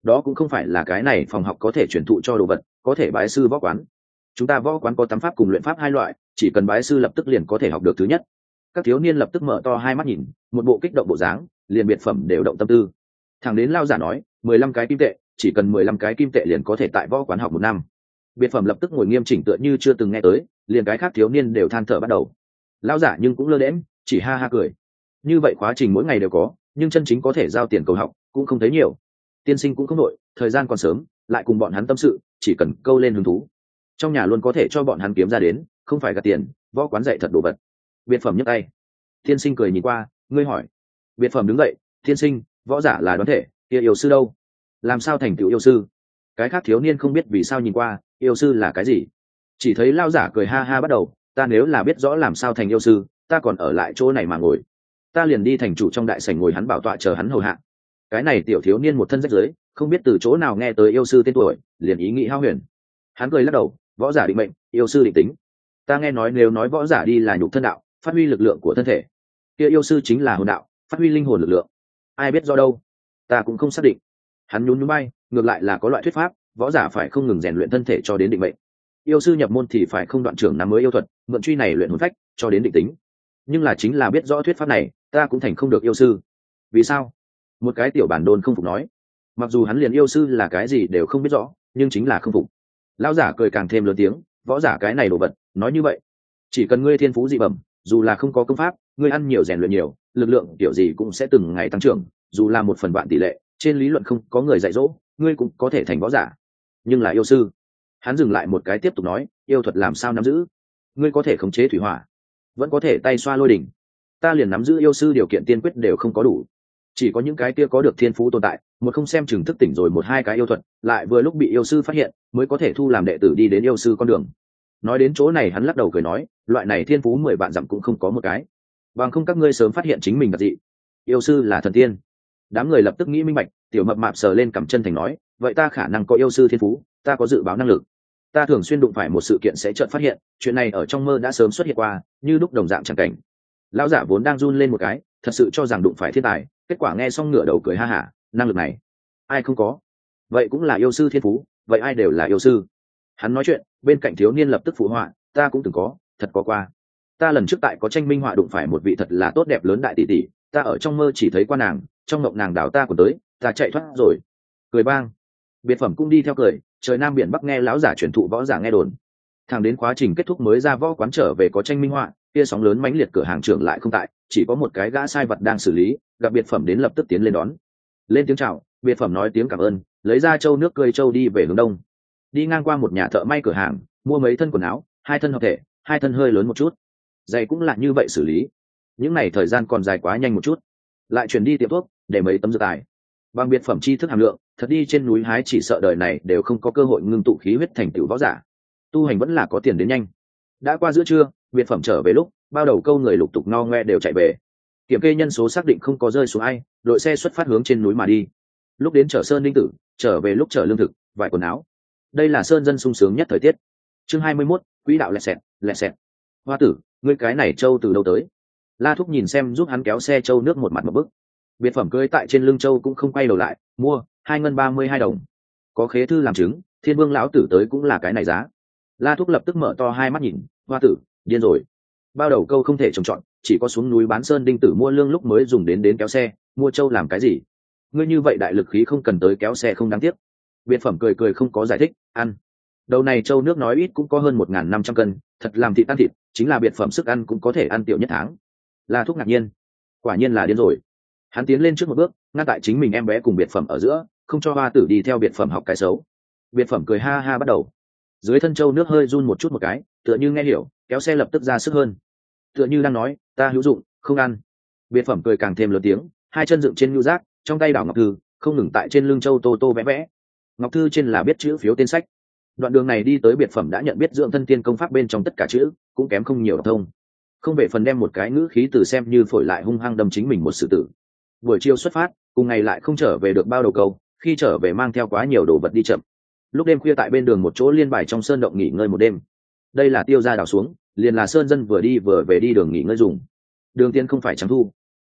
đó cũng không phải là cái này phòng học có thể truyền thụ cho đồ vật, có thể bái sư võ quán. Chúng ta võ quán có tắm pháp cùng luyện pháp hai loại, chỉ cần bái sư lập tức liền có thể học được thứ nhất. Các thiếu niên lập tức mở to hai mắt nhìn, một bộ kích động bộ dáng, liền biệt phẩm đều động tâm tư. Thằng đến lao giả nói 15 cái kim tệ, chỉ cần 15 cái kim tệ liền có thể tại võ quán học một năm. Biệt phẩm lập tức ngồi nghiêm chỉnh tựa như chưa từng nghe tới, liền cái khác thiếu niên đều than thở bắt đầu. Lao giả nhưng cũng lơ đễm, chỉ ha ha cười. Như vậy khóa trình mỗi ngày đều có, nhưng chân chính có thể giao tiền cầu học cũng không thấy nhiều. Tiên sinh cũng không nội, thời gian còn sớm, lại cùng bọn hắn tâm sự, chỉ cần câu lên hứng thú, trong nhà luôn có thể cho bọn hắn kiếm ra đến, không phải gạt tiền. Võ quán dạy thật đồ vật. Biệt phẩm nhấc tay. Tiên sinh cười nhìn qua, ngươi hỏi. Biệt phẩm đứng dậy, tiên sinh, võ giả là đoán thể, kia yêu sư đâu? Làm sao thành tựu yêu sư? Cái khác thiếu niên không biết vì sao nhìn qua, yêu sư là cái gì? Chỉ thấy lao giả cười ha ha bắt đầu, ta nếu là biết rõ làm sao thành yêu sư, ta còn ở lại chỗ này mà ngồi, ta liền đi thành chủ trong đại sảnh ngồi hắn bảo tọa chờ hắn hầu hạ. Cái này tiểu thiếu niên một thân rách rưới, không biết từ chỗ nào nghe tới yêu sư tên tuổi, liền ý nghĩ hao huyền. Hắn cười lắc đầu, võ giả định mệnh, yêu sư định tính. Ta nghe nói nếu nói võ giả đi là nhục thân đạo, phát huy lực lượng của thân thể, kia yêu sư chính là hồn đạo, phát huy linh hồn lực lượng. Ai biết do đâu, ta cũng không xác định. Hắn nhún nhún bay, ngược lại là có loại thuyết pháp, võ giả phải không ngừng rèn luyện thân thể cho đến định mệnh. Yêu sư nhập môn thì phải không đoạn trưởng nắm mới yêu thuật, mượn truy này luyện hồn phách cho đến định tính. Nhưng là chính là biết rõ thuyết pháp này, ta cũng thành không được yêu sư. Vì sao? Một cái tiểu bản đôn không phục nói. Mặc dù hắn liền yêu sư là cái gì đều không biết rõ, nhưng chính là không phục. Lão giả cười càng thêm lớn tiếng, võ giả cái này đồ vật, nói như vậy, chỉ cần ngươi thiên phú dị bẩm, dù là không có công pháp, ngươi ăn nhiều rèn luyện nhiều, lực lượng kiểu gì cũng sẽ từng ngày tăng trưởng, dù là 1/1000 tỷ lệ, trên lý luận không có người dạy dỗ, ngươi cũng có thể thành võ giả. Nhưng là yêu sư. Hắn dừng lại một cái tiếp tục nói, yêu thuật làm sao nắm giữ? Ngươi có thể khống chế thủy hỏa, vẫn có thể tay xoa lôi đỉnh. Ta liền nắm giữ yêu sư điều kiện tiên quyết đều không có đủ, chỉ có những cái kia có được thiên phú tồn tại, một không xem chừng thức tỉnh rồi 1-2 cái yêu thuật, lại vừa lúc bị yêu sư phát hiện, mới có thể thu làm đệ tử đi đến yêu sư con đường. Nói đến chỗ này hắn lắc đầu cười nói, loại này thiên phú 10 vạn dặm cũng không có một cái, bằng không các ngươi sớm phát hiện chính mình là gì. Yêu sư là thần tiên. Đám người lập tức nghĩ minh bạch, tiểu mập mạp sờ lên cằm chân thành nói, vậy ta khả năng có yêu sư thiên phú, ta có dự báo năng lực. Ta thường xuyên đụng phải một sự kiện sẽ chợt phát hiện, chuyện này ở trong mơ đã sớm xuất hiện qua, như lúc đồng dạng chẳng cảnh. Lão giả vốn đang run lên một cái, thật sự cho rằng đụng phải thiên tài, kết quả nghe xong ngửa đầu cười ha hả, năng lực này ai không có? Vậy cũng là yêu sư thiên phú, vậy ai đều là yêu sư. Hắn nói chuyện, bên cạnh thiếu niên lập tức phụ họa, ta cũng từng có, thật có qua. Ta lần trước tại có tranh minh họa đụng phải một vị thật là tốt đẹp lớn đại tỷ tỷ, ta ở trong mơ chỉ thấy qua nàng, trong mộng nàng đảo ta còn tới, ta chạy thoát rồi. Cười bang. Biệt phẩm cũng đi theo cười, trời nam biển bắc nghe lão giả truyền thụ võ giả nghe đồn. Thẳng đến quá trình kết thúc mới ra võ quán trở về có tranh minh họa, kia sóng lớn mãnh liệt cửa hàng trưởng lại không tại, chỉ có một cái gã sai vật đang xử lý, gặp biệt phẩm đến lập tức tiến lên đón. Lên tiếng chào, biệt phẩm nói tiếng cảm ơn, lấy ra châu nước cười châu đi về hướng đông. Đi ngang qua một nhà thợ may cửa hàng, mua mấy thân quần áo, 2 thân hợp thể, 2 thân hơi lớn một chút. Giày cũng là như vậy xử lý. Những này thời gian còn dài quá nhanh một chút. Lại chuyển đi tiệm thuốc, để mấy tấm dược tài. Bằng biệt phẩm tri thức hàm lượng, thật đi trên núi hái chỉ sợ đời này đều không có cơ hội ngưng tụ khí huyết thành tựu võ giả. Tu hành vẫn là có tiền đến nhanh. Đã qua giữa trưa, biệt phẩm trở về lúc, bao đầu câu người lục tục no ngoe đều chạy về. Kiểm kê nhân số xác định không có rơi xuống ai, đội xe xuất phát hướng trên núi mà đi. Lúc đến chở sơn linh tử, trở về lúc chở lương thực, vài quần áo. Đây là sơn dân sung sướng nhất thời tiết. Chương 21, quỹ đạo lẹt xẹt, lẹt xẹt. Hoa tử, ngươi cái này châu từ đâu tới? La Thúc nhìn xem giúp hắn kéo xe châu nước một mặt một bức. Biệt phẩm cưới tại trên lưng châu cũng không quay đầu lại, mua 2 ngân 32 đồng. Có khế thư làm chứng, Thiên Vương lão tử tới cũng là cái này giá. La Thúc lập tức mở to hai mắt nhìn, hoa tử, điên rồi. Bao đầu câu không thể trồng trọt, chỉ có xuống núi bán sơn đinh tử mua lương lúc mới dùng đến kéo xe, mua châu làm cái gì? Ngươi như vậy đại lực khí không cần tới kéo xe không đáng tiếc. Biệt phẩm cười cười không có giải thích, ăn. Đầu này châu nước nói ít cũng có hơn 1.500 cân, thật làm thịt tan thịt, chính là biệt phẩm sức ăn cũng có thể ăn tiểu nhất tháng. La Thúc ngạc nhiên, quả nhiên là điên rồi. Hắn tiến lên trước một bước, ngăn tại chính mình em bé cùng biệt phẩm ở giữa, không cho hoa tử đi theo biệt phẩm học cái xấu. Biệt phẩm cười ha ha bắt đầu. Dưới thân châu nước hơi run một chút một cái, tựa như nghe hiểu, kéo xe lập tức ra sức hơn. Tựa như đang nói, ta hữu dụng, không ăn. Biệt phẩm cười càng thêm lớn tiếng, 2 chân dựng trên nhu giác, trong tay đảo ngọc thư, không ngừng tại trên lưng châu tô tô vẽ vẽ. Ngọc thư trên là biết chữ phiếu tên sách. Đoạn đường này đi tới biệt phẩm đã nhận biết dưỡng thân tiên công pháp bên trong tất cả chữ, cũng kém không nhiều thông. Không về phần đem một cái ngữ khí từ xem như phổi lại hung hăng đâm chính mình một sự tử. Buổi chiều xuất phát, cùng ngày lại không trở về được bao đầu câu, khi trở về mang theo quá nhiều đồ vật đi chậm. Lúc đêm khuya tại bên đường một chỗ liên bài trong sơn động nghỉ ngơi một đêm. Đây là tiêu gia đào xuống, liền là sơn dân vừa đi vừa về đi đường nghỉ ngơi dùng. Đường tiên không phải trắng thu.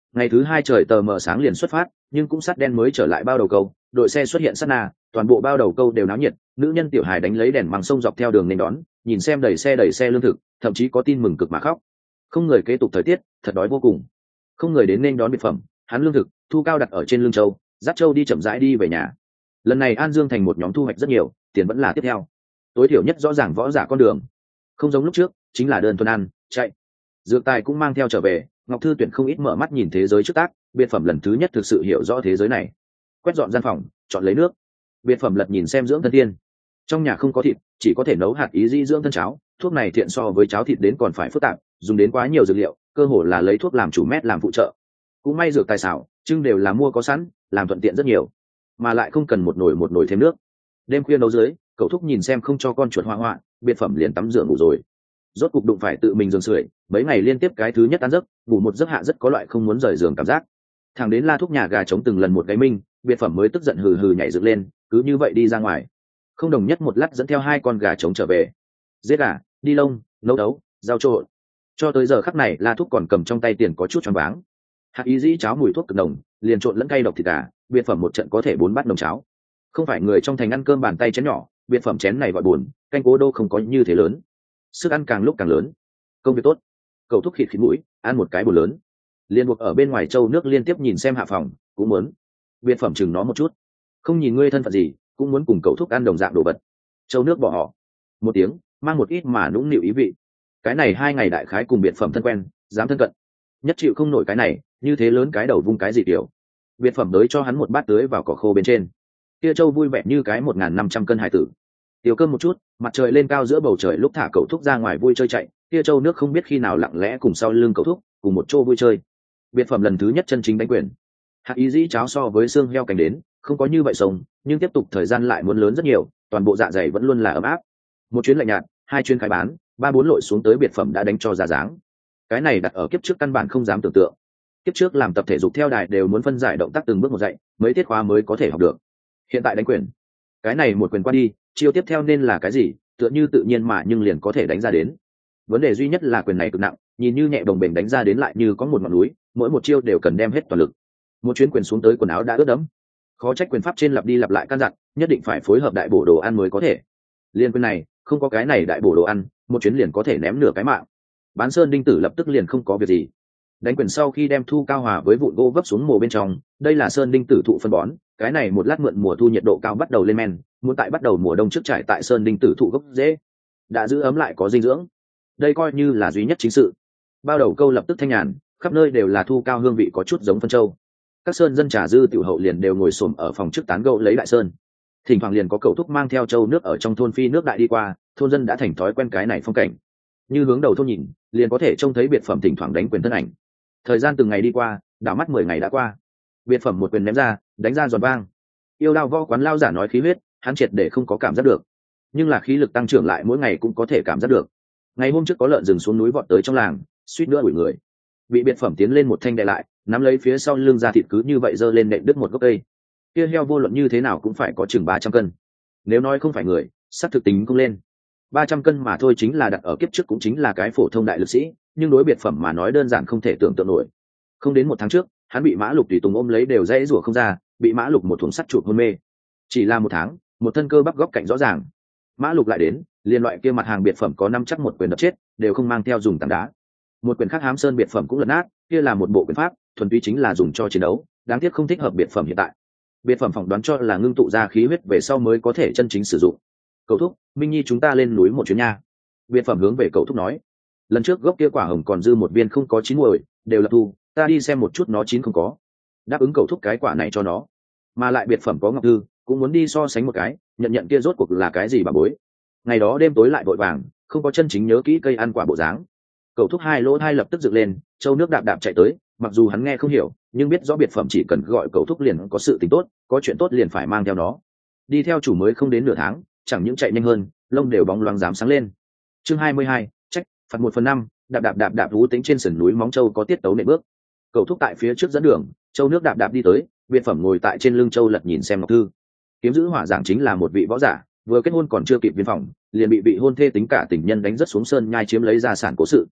Ngày thứ hai trời tờ mờ sáng liền xuất phát, nhưng cũng sắt đen mới trở lại bao đầu câu, đội xe xuất hiện sát na, toàn bộ bao đầu câu đều náo nhiệt, nữ nhân tiểu hài đánh lấy đèn măng sông dọc theo đường nên đón, nhìn xem đẩy xe lương thực, thậm chí có tin mừng cực mà khóc. Không người kế tục thời tiết, thật đói vô cùng. Không người đến nên đón biệt phẩm, hắn lương thực, thu cao đặt ở trên lưng châu, dắt châu đi chậm rãi đi về nhà. Lần này An Dương thành một nhóm thu hoạch rất nhiều, tiền vẫn là tiếp theo. Tối thiểu nhất rõ ràng võ giả con đường, không giống lúc trước, chính là đơn thuần ăn, chạy. Dược tài cũng mang theo trở về, Ngọc Thư Tuyển không ít mở mắt nhìn thế giới trước tác, biệt phẩm lần thứ nhất thực sự hiểu rõ thế giới này. Quét dọn gian phòng, chọn lấy nước. Biệt phẩm lật nhìn xem dưỡng thân tiên. Trong nhà không có thịt, chỉ có thể nấu hạt ý di dưỡng thân cháo, thuốc này thiện so với cháo thịt đến còn phải phức tạp, dùng đến quá nhiều dược liệu, cơ hồ là lấy thuốc làm chủ mét làm phụ trợ. Cũng may dược tài xảo, trưng đều là mua có sẵn, làm thuận tiện rất nhiều, mà lại không cần một nồi thêm nước. Đêm khuya nấu dưới, cậu thúc nhìn xem không cho con chuột hoa hoa, biệt phẩm liền tắm rửa ngủ rồi. Rốt cục đụng phải tự mình giường sưởi, mấy ngày liên tiếp cái thứ nhất ăn giấc, ngủ một giấc hạ rất có loại không muốn rời giường cảm giác. Thằng đến la thúc nhà gà trống từng lần một gáy minh, biệt phẩm mới tức giận hừ hừ nhảy dựng lên, cứ như vậy đi ra ngoài. Không đồng nhất một lát dẫn theo hai con gà trống trở về. Giết gà, đi lông, nấu đấu, giao trộn. Cho tới giờ khắc này la thúc còn cầm trong tay tiền có chút choáng váng. Hạt ý dĩ cháo mùi thuốc cực nồng, liền trộn lẫn cay độc thịt gà, biệt phẩm một trận có thể 4 bát nồng cháo. Không phải người trong thành ăn cơm bàn tay chén nhỏ, biệt phẩm chén này gọi buồn, canh cố đô không có như thế lớn. Sức ăn càng lúc càng lớn. Công việc tốt. Cậu thúc khịt khịt mũi, ăn một cái bồn lớn. Liên buộc ở bên ngoài châu nước liên tiếp nhìn xem hạ phòng, cũng muốn. Biệt phẩm chừng nó một chút. Không nhìn ngươi thân phận gì, cũng muốn cùng cậu thúc ăn đồng dạng đồ vật. Châu nước bỏ họ. Một tiếng, mang một ít mà nũng nịu ý vị. Cái này 2 ngày đại khái cùng biệt phẩm thân quen, dám thân cận. Nhất chịu không nổi cái này, như thế lớn cái đầu vung cái gì kiểu. Biệt phẩm đới cho hắn một bát tưới vào cỏ khô bên trên. Kia châu vui vẻ như cái 1.500 cân hải tử. Tiêu cơm một chút, mặt trời lên cao giữa bầu trời lúc thả cậu thúc ra ngoài vui chơi chạy, kia châu nước không biết khi nào lặng lẽ cùng sau lưng cậu thúc, cùng một chỗ vui chơi. Biệt phẩm lần thứ nhất chân chính đánh quyền. Hạt ý dĩ cháo so với xương heo cành đến, không có như vậy sống, nhưng tiếp tục thời gian lại muốn lớn rất nhiều, toàn bộ dạ dày vẫn luôn là ấm áp. Một chuyến lạnh nhạt, 2 chuyến khai bán, 3-4 lội xuống tới biệt phẩm đã đánh cho ra dáng. Cái này đặt ở kiếp trước căn bản không dám tưởng tượng. Kiếp trước làm tập thể dục theo đài đều muốn phân giải động tác từng bước một dạy, mấy tiết khóa mới có thể học được. Hiện tại đánh quyền, cái này một quyền qua đi, chiêu tiếp theo nên là cái gì, tựa như tự nhiên mà nhưng liền có thể đánh ra đến. Vấn đề duy nhất là quyền này cực nặng, nhìn như nhẹ đồng bền đánh ra đến lại như có một ngọn núi, mỗi một chiêu đều cần đem hết toàn lực. Một chuyến quyền xuống tới quần áo đã ướt đẫm. Khó trách quyền pháp trên lặp đi lặp lại căn dặn, nhất định phải phối hợp đại bổ đồ ăn mới có thể. Liên quyền này, không có cái này đại bổ đồ ăn, một chuyến liền có thể ném nửa cái mạng. Bán Sơn Đinh Tử lập tức liền không có việc gì. Đánh quyền sau khi đem thu cao hòa với vụn gỗ vấp xuống mồ bên trong, đây là Sơn Đinh Tử thụ phân bón, cái này một lát mượn mùa thu nhiệt độ cao bắt đầu lên men, muốn tại bắt đầu mùa đông trước trải tại Sơn Đinh Tử thụ gốc dễ, đã giữ ấm lại có dinh dưỡng. Đây coi như là duy nhất chính sự. Bao đầu câu lập tức thanh nhàn, khắp nơi đều là thu cao hương vị có chút giống phân châu. Các sơn dân trà dư tiểu hậu liền đều ngồi xổm ở phòng trước tán gẫu lấy đại sơn. Thỉnh thoảng liền có cậu thúc mang theo châu nước ở trong thôn phi nước đại đi qua, thôn dân đã thành thói quen cái này phong cảnh. Như hướng đầu thôn nhìn, liền có thể trông thấy biệt phẩm thỉnh thoảng đánh quyền thân ảnh. Thời gian từng ngày đi qua, đảo mắt 10 ngày đã qua. Biệt phẩm một quyền ném ra, đánh ra giòn vang. Yêu đao võ quán lao giả nói khí huyết, hắn triệt để không có cảm giác được, nhưng là khí lực tăng trưởng lại mỗi ngày cũng có thể cảm giác được. Ngày hôm trước có lợn rừng xuống núi vọt tới trong làng, suýt nữa đuổi người, bị biệt phẩm tiến lên một thanh đè lại, nắm lấy phía sau lưng ra thịt cứ như vậy giơ lên nện đứt một gốc cây. Kia heo vô luận như thế nào cũng phải có chừng 300 cân. Nếu nói không phải người, sát thực tính cũng lên. 300 cân mà thôi, chính là đặt ở kiếp trước cũng chính là cái phổ thông đại lực sĩ, nhưng đối biệt phẩm mà nói đơn giản không thể tưởng tượng nổi. Không đến 1 tháng trước, hắn bị Mã Lục tùy tùng ôm lấy đều dãy rủa không ra, bị Mã Lục một thùng sắt chụp hôn mê. Chỉ là 1 tháng, một thân cơ bắp góc cạnh rõ ràng. Mã Lục lại đến, liên loại kia mặt hàng biệt phẩm có 5 chắc một quyền đập chết, đều không mang theo dùng tảng đá. Một quyền khác Hám Sơn biệt phẩm cũng lật nát, kia là một bộ quyền pháp, thuần túy chính là dùng cho chiến đấu, đáng tiếc không thích hợp biệt phẩm hiện tại. Biệt phẩm phỏng đoán cho là ngưng tụ ra khí huyết về sau mới có thể chân chính sử dụng. Cậu thúc, Minh Nhi chúng ta lên núi một chuyến nha. Biệt phẩm hướng về cậu thúc nói. Lần trước gốc kia quả hồng còn dư một viên không có chín muồi, đều là thu, ta đi xem một chút nó chín không có. Đáp ứng cậu thúc cái quả này cho nó. Mà lại biệt phẩm có Ngọc Thư, cũng muốn đi so sánh một cái, nhận kia rốt cuộc là cái gì bà bối. Ngày đó đêm tối lại vội vàng, không có chân chính nhớ kỹ cây ăn quả bộ dáng. Cậu thúc hai lỗ thai lập tức dựng lên, châu nước đạp đạp chạy tới, mặc dù hắn nghe không hiểu, nhưng biết rõ biệt phẩm chỉ cần gọi cậu thúc liền có sự tình tốt, có chuyện tốt liền phải mang theo nó. Đi theo chủ mới không đến nửa tháng, chẳng những chạy nhanh hơn, lông đều bóng loáng dám sáng lên. Chương 22, trách phạt 1/5, đạp đạp hú tính trên sườn núi móng châu có tiết tấu nện bước. Cậu thúc tại phía trước dẫn đường, châu nước đạp đạp đi tới, biệt phẩm ngồi tại trên lưng châu lật nhìn xem Ngọc Thư. Kiếm giữ hỏa giảng chính là một vị võ giả, vừa kết hôn còn chưa kịp viên phòng, liền bị hôn thê tính cả tình nhân đánh rất xuống sơn nhai chiếm lấy gia sản cố sự.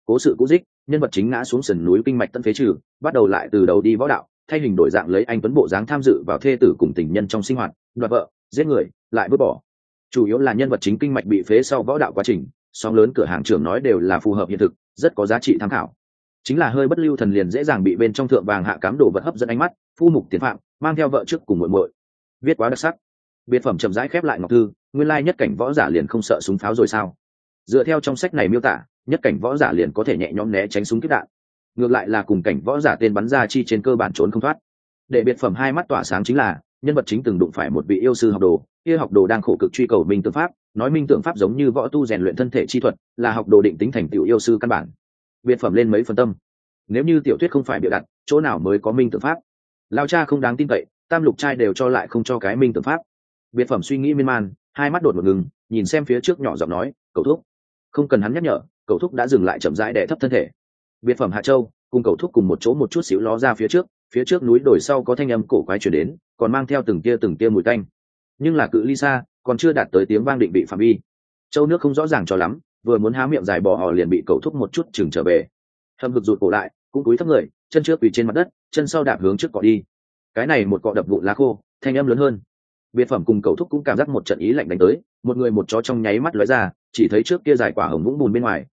cố sự cũ dích, nhân vật chính ngã xuống sườn núi kinh mạch tận phế trừ, bắt đầu lại từ đầu đi võ đạo, thay hình đổi dạng lấy anh tuấn bộ dáng tham dự vào thê tử cùng tình nhân trong sinh hoạt, đoạt vợ, giết người, lại vứt bỏ. Chủ yếu là nhân vật chính kinh mạch bị phế sau võ đạo quá trình, sóng lớn cửa hàng trưởng nói đều là phù hợp hiện thực, rất có giá trị tham khảo. Chính là hơi bất lưu thần liền dễ dàng bị bên trong thượng vàng hạ cám đồ vật hấp dẫn ánh mắt, phu mục tiền phạm, mang theo vợ trước cùng muội muội. Viết quá đặc sắc. Biệt phẩm chậm rãi khép lại ngọc thư, nguyên lai nhất cảnh võ giả liền không sợ súng pháo rồi sao? Dựa theo trong sách này miêu tả, nhất cảnh võ giả liền có thể nhẹ nhõm né tránh súng kiếp đạn. Ngược lại là cùng cảnh võ giả tên bắn ra chi trên cơ bản trốn không thoát. Để biệt phẩm hai mắt tỏa sáng chính là, nhân vật chính từng đụng phải một vị yêu sư học đồ, kia học đồ đang khổ cực truy cầu minh tượng pháp, nói minh tượng pháp giống như võ tu rèn luyện thân thể chi thuật, là học đồ định tính thành tiểu yêu sư căn bản. Biệt phẩm lên mấy phần tâm. Nếu như tiểu thuyết không phải bịa đặt, chỗ nào mới có minh tượng pháp? Lao cha không đáng tin cậy, tam lục trai đều cho lại không cho cái minh tượng pháp. Biệt phẩm suy nghĩ miên man, hai mắt đột một ngừng, nhìn xem phía trước nhỏ giọng nói, cậu thúc. Không cần hắn nhắc nhở, cậu thúc đã dừng lại chậm rãi đè thấp thân thể. Biệt phẩm Hạ Châu cùng cậu thúc cùng một chỗ một chút xíu ló ra phía trước núi đồi sau có thanh âm cổ quái truyền đến, còn mang theo từng tia mùi tanh. Nhưng là cự ly xa, còn chưa đạt tới tiếng vang định vị phạm vi. Châu nước không rõ ràng cho lắm, vừa muốn há miệng dài bỏ họ liền bị cậu thúc một chút chừng trở về. Hầm hực rụt cổ lại, cũng cúi thấp người, chân trước quỳ trên mặt đất, chân sau đạp hướng trước cọ đi. Cái này một cọ đập vụn lá khô, thanh âm lớn hơn. Biệt phẩm cùng cậu thúc cũng cảm giác một trận ý lạnh đánh tới, một người một chó trong nháy mắt lóe ra, chỉ thấy trước kia dài quả hồng vũng bùn bên ngoài,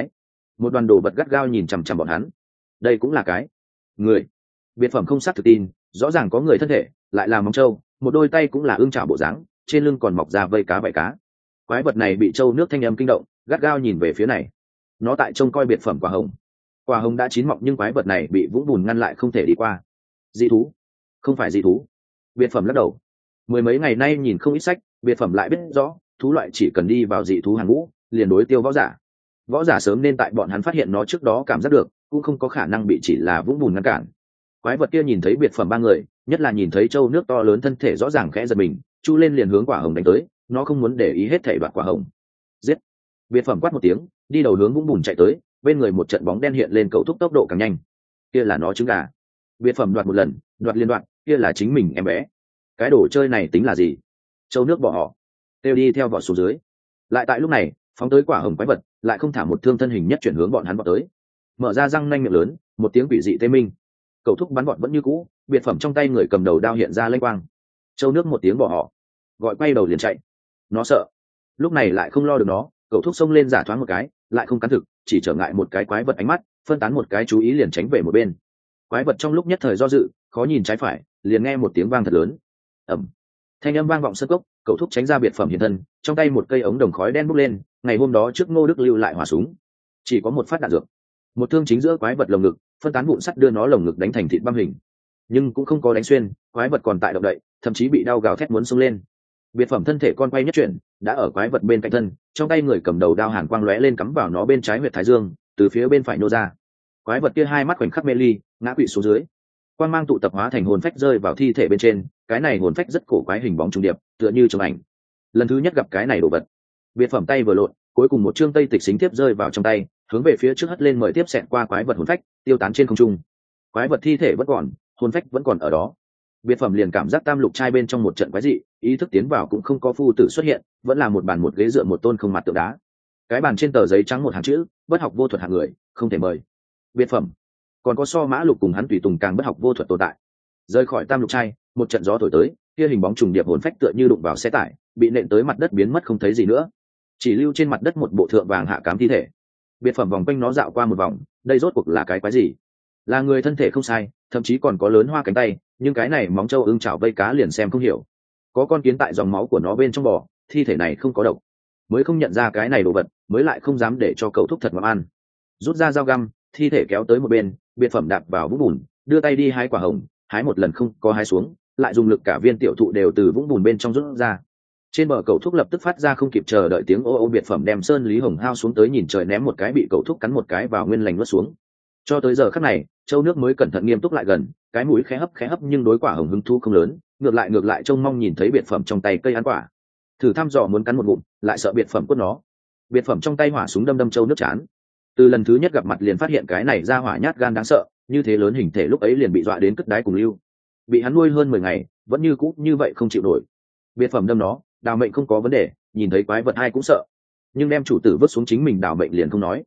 một đoàn đồ vật gắt gao nhìn chằm chằm bọn hắn. Đây cũng là cái người. Biệt phẩm không xác thực tin, rõ ràng có người thân thể, lại là móng trâu, một đôi tay cũng là ương chảo bộ dáng, trên lưng còn mọc ra vây cá vảy cá. Quái vật này bị trâu nước thanh âm kinh động, gắt gao nhìn về phía này. Nó tại trông coi biệt phẩm quả hồng đã chín mọng nhưng quái vật này bị vũng bùn ngăn lại không thể đi qua. Dị thú? Không phải dị thú. Biệt phẩm lắc đầu. Mười mấy ngày nay nhìn không ít sách, biệt phẩm lại biết rõ, thú loại chỉ cần đi vào dị thú hàng ngũ, liền đối tiêu võ giả. Võ giả sớm nên tại bọn hắn phát hiện nó trước đó cảm giác được, cũng không có khả năng bị chỉ là vũng bùn ngăn cản. Quái vật kia nhìn thấy biệt phẩm ba người, nhất là nhìn thấy trâu nước to lớn thân thể rõ ràng khẽ giật mình, chu lên liền hướng quả hồng đánh tới, nó không muốn để ý hết thảy đoạt quả hồng. Giết! Biệt phẩm quát một tiếng, đi đầu hướng vũng bùn chạy tới, bên người một trận bóng đen hiện lên, cậu thúc tốc độ càng nhanh. Kia là nó trứng gà. Biệt phẩm đoạt một lần, đoạt liên đoạn, kia là chính mình em bé. Cái đồ chơi này tính là gì? Châu nước bỏ họ, kêu đi theo vỏ xuống dưới. Lại tại lúc này, phóng tới quả hồng quái vật, lại không thả một thương thân hình nhất chuyển hướng bọn hắn bọn tới. Mở ra răng nanh miệng lớn, một tiếng quỷ dị tê minh. Cậu thúc bắn bọn vẫn như cũ, biệt phẩm trong tay người cầm đầu đao hiện ra lênh quang. Châu nước một tiếng bỏ họ, gọi quay đầu liền chạy. Nó sợ, lúc này lại không lo được nó, cậu thúc xông lên giả thoáng một cái, lại không cắn thực, chỉ trở ngại một cái quái vật ánh mắt, phân tán một cái chú ý liền tránh về một bên. Quái vật trong lúc nhất thời do dự, khó nhìn trái phải, liền nghe một tiếng vang thật lớn. Ầm. Thanh âm vang vọng sân cốc, cậu thúc tránh ra biệt phẩm hiện thân, trong tay một cây ống đồng khói đen bốc lên, ngày hôm đó trước Ngô Đức lưu lại hỏa súng, chỉ có một phát đạn dược, một thương chính giữa quái vật lồng ngực, phân tán vụn sắt đưa nó lồng ngực đánh thành thịt băm hình, nhưng cũng không có đánh xuyên, quái vật còn tại động đậy, thậm chí bị đau gào thét muốn xông lên. Biệt phẩm thân thể con quay nhất chuyển, đã ở quái vật bên cạnh thân, trong tay người cầm đầu đao hàn quang lóe lên cắm vào nó bên trái huyệt thái dương, từ phía bên phải nô ra. Quái vật kia hai mắt khoảnh khắc mê ly, ngã quỵ xuống dưới. Quang mang tụ tập hóa thành hồn phách rơi vào thi thể bên trên, cái này hồn phách rất cổ quái, hình bóng trùng điệp, tựa như trong ảnh. Lần thứ nhất gặp cái này đồ vật, biệt phẩm tay vừa lộn, cuối cùng một chương tây tịch xính tiếp rơi vào trong tay, hướng về phía trước hất lên mời tiếp xẹt qua quái vật hồn phách, tiêu tán trên không trung. Quái vật thi thể vẫn còn, hồn phách vẫn còn ở đó. Biệt phẩm liền cảm giác tam lục trai bên trong một trận quái dị, ý thức tiến vào cũng không có phu tử xuất hiện, vẫn là một bàn một ghế dựa một tôn không mặt tượng đá. Cái bàn trên tờ giấy trắng một hàng chữ, bất học vô thuật hạng người, không thể mời. Biệt phẩm, còn có so mã lục cùng hắn tùy tùng càng bất học vô thuật tồn tại. Rời khỏi tam lục trai, một trận gió thổi tới, kia hình bóng trùng điệp hồn phách tựa như đụng vào xe tải, bị nện tới mặt đất biến mất không thấy gì nữa, chỉ lưu trên mặt đất một bộ thượng vàng hạ cám thi thể. Biệt phẩm vòng quanh nó dạo qua một vòng, đây rốt cuộc là cái quái gì? Là người thân thể không sai, thậm chí còn có lớn hoa cánh tay, nhưng cái này móng trâu ưng chảo vây cá liền xem không hiểu. Có con kiến tại dòng máu của nó bên trong bò, thi thể này không có độc, mới không nhận ra cái này đồ vật, mới lại không dám để cho cậu thúc thật ngậm ăn. Rút ra dao găm, thi thể kéo tới một bên, biệt phẩm đạp vào vũng bùn, đưa tay đi hái quả hồng, hái một lần không có hái xuống, lại dùng lực cả viên tiểu thụ đều từ vũng bùn bên trong rút ra. Trên bờ cậu thúc lập tức phát ra không kịp chờ đợi tiếng ô ô, biệt phẩm đem sơn lý hồng hao xuống tới nhìn trời ném một cái, bị cậu thúc cắn một cái vào nguyên lành nuốt xuống. Cho tới giờ khắc này, châu nước mới cẩn thận nghiêm túc lại gần, cái mũi khẽ hấp nhưng đối quả hồng hứng thú không lớn, ngược lại trông mong nhìn thấy biệt phẩm trong tay cây ăn quả, thử thăm dò muốn cắn một ngụm, lại sợ biệt phẩm quất nó. Biệt phẩm trong tay hỏa súng đâm châu nước chán. Từ lần thứ nhất gặp mặt liền phát hiện cái này ra hỏa nhát gan đáng sợ, như thế lớn hình thể lúc ấy liền bị dọa đến cất đáy cùng lưu. Bị hắn nuôi hơn 10 ngày, vẫn như cũ như vậy không chịu nổi. Biệt phẩm đâm nó, đào mệnh không có vấn đề, nhìn thấy quái vật ai cũng sợ, nhưng đem chủ tử vứt xuống chính mình đào mệnh liền không nói.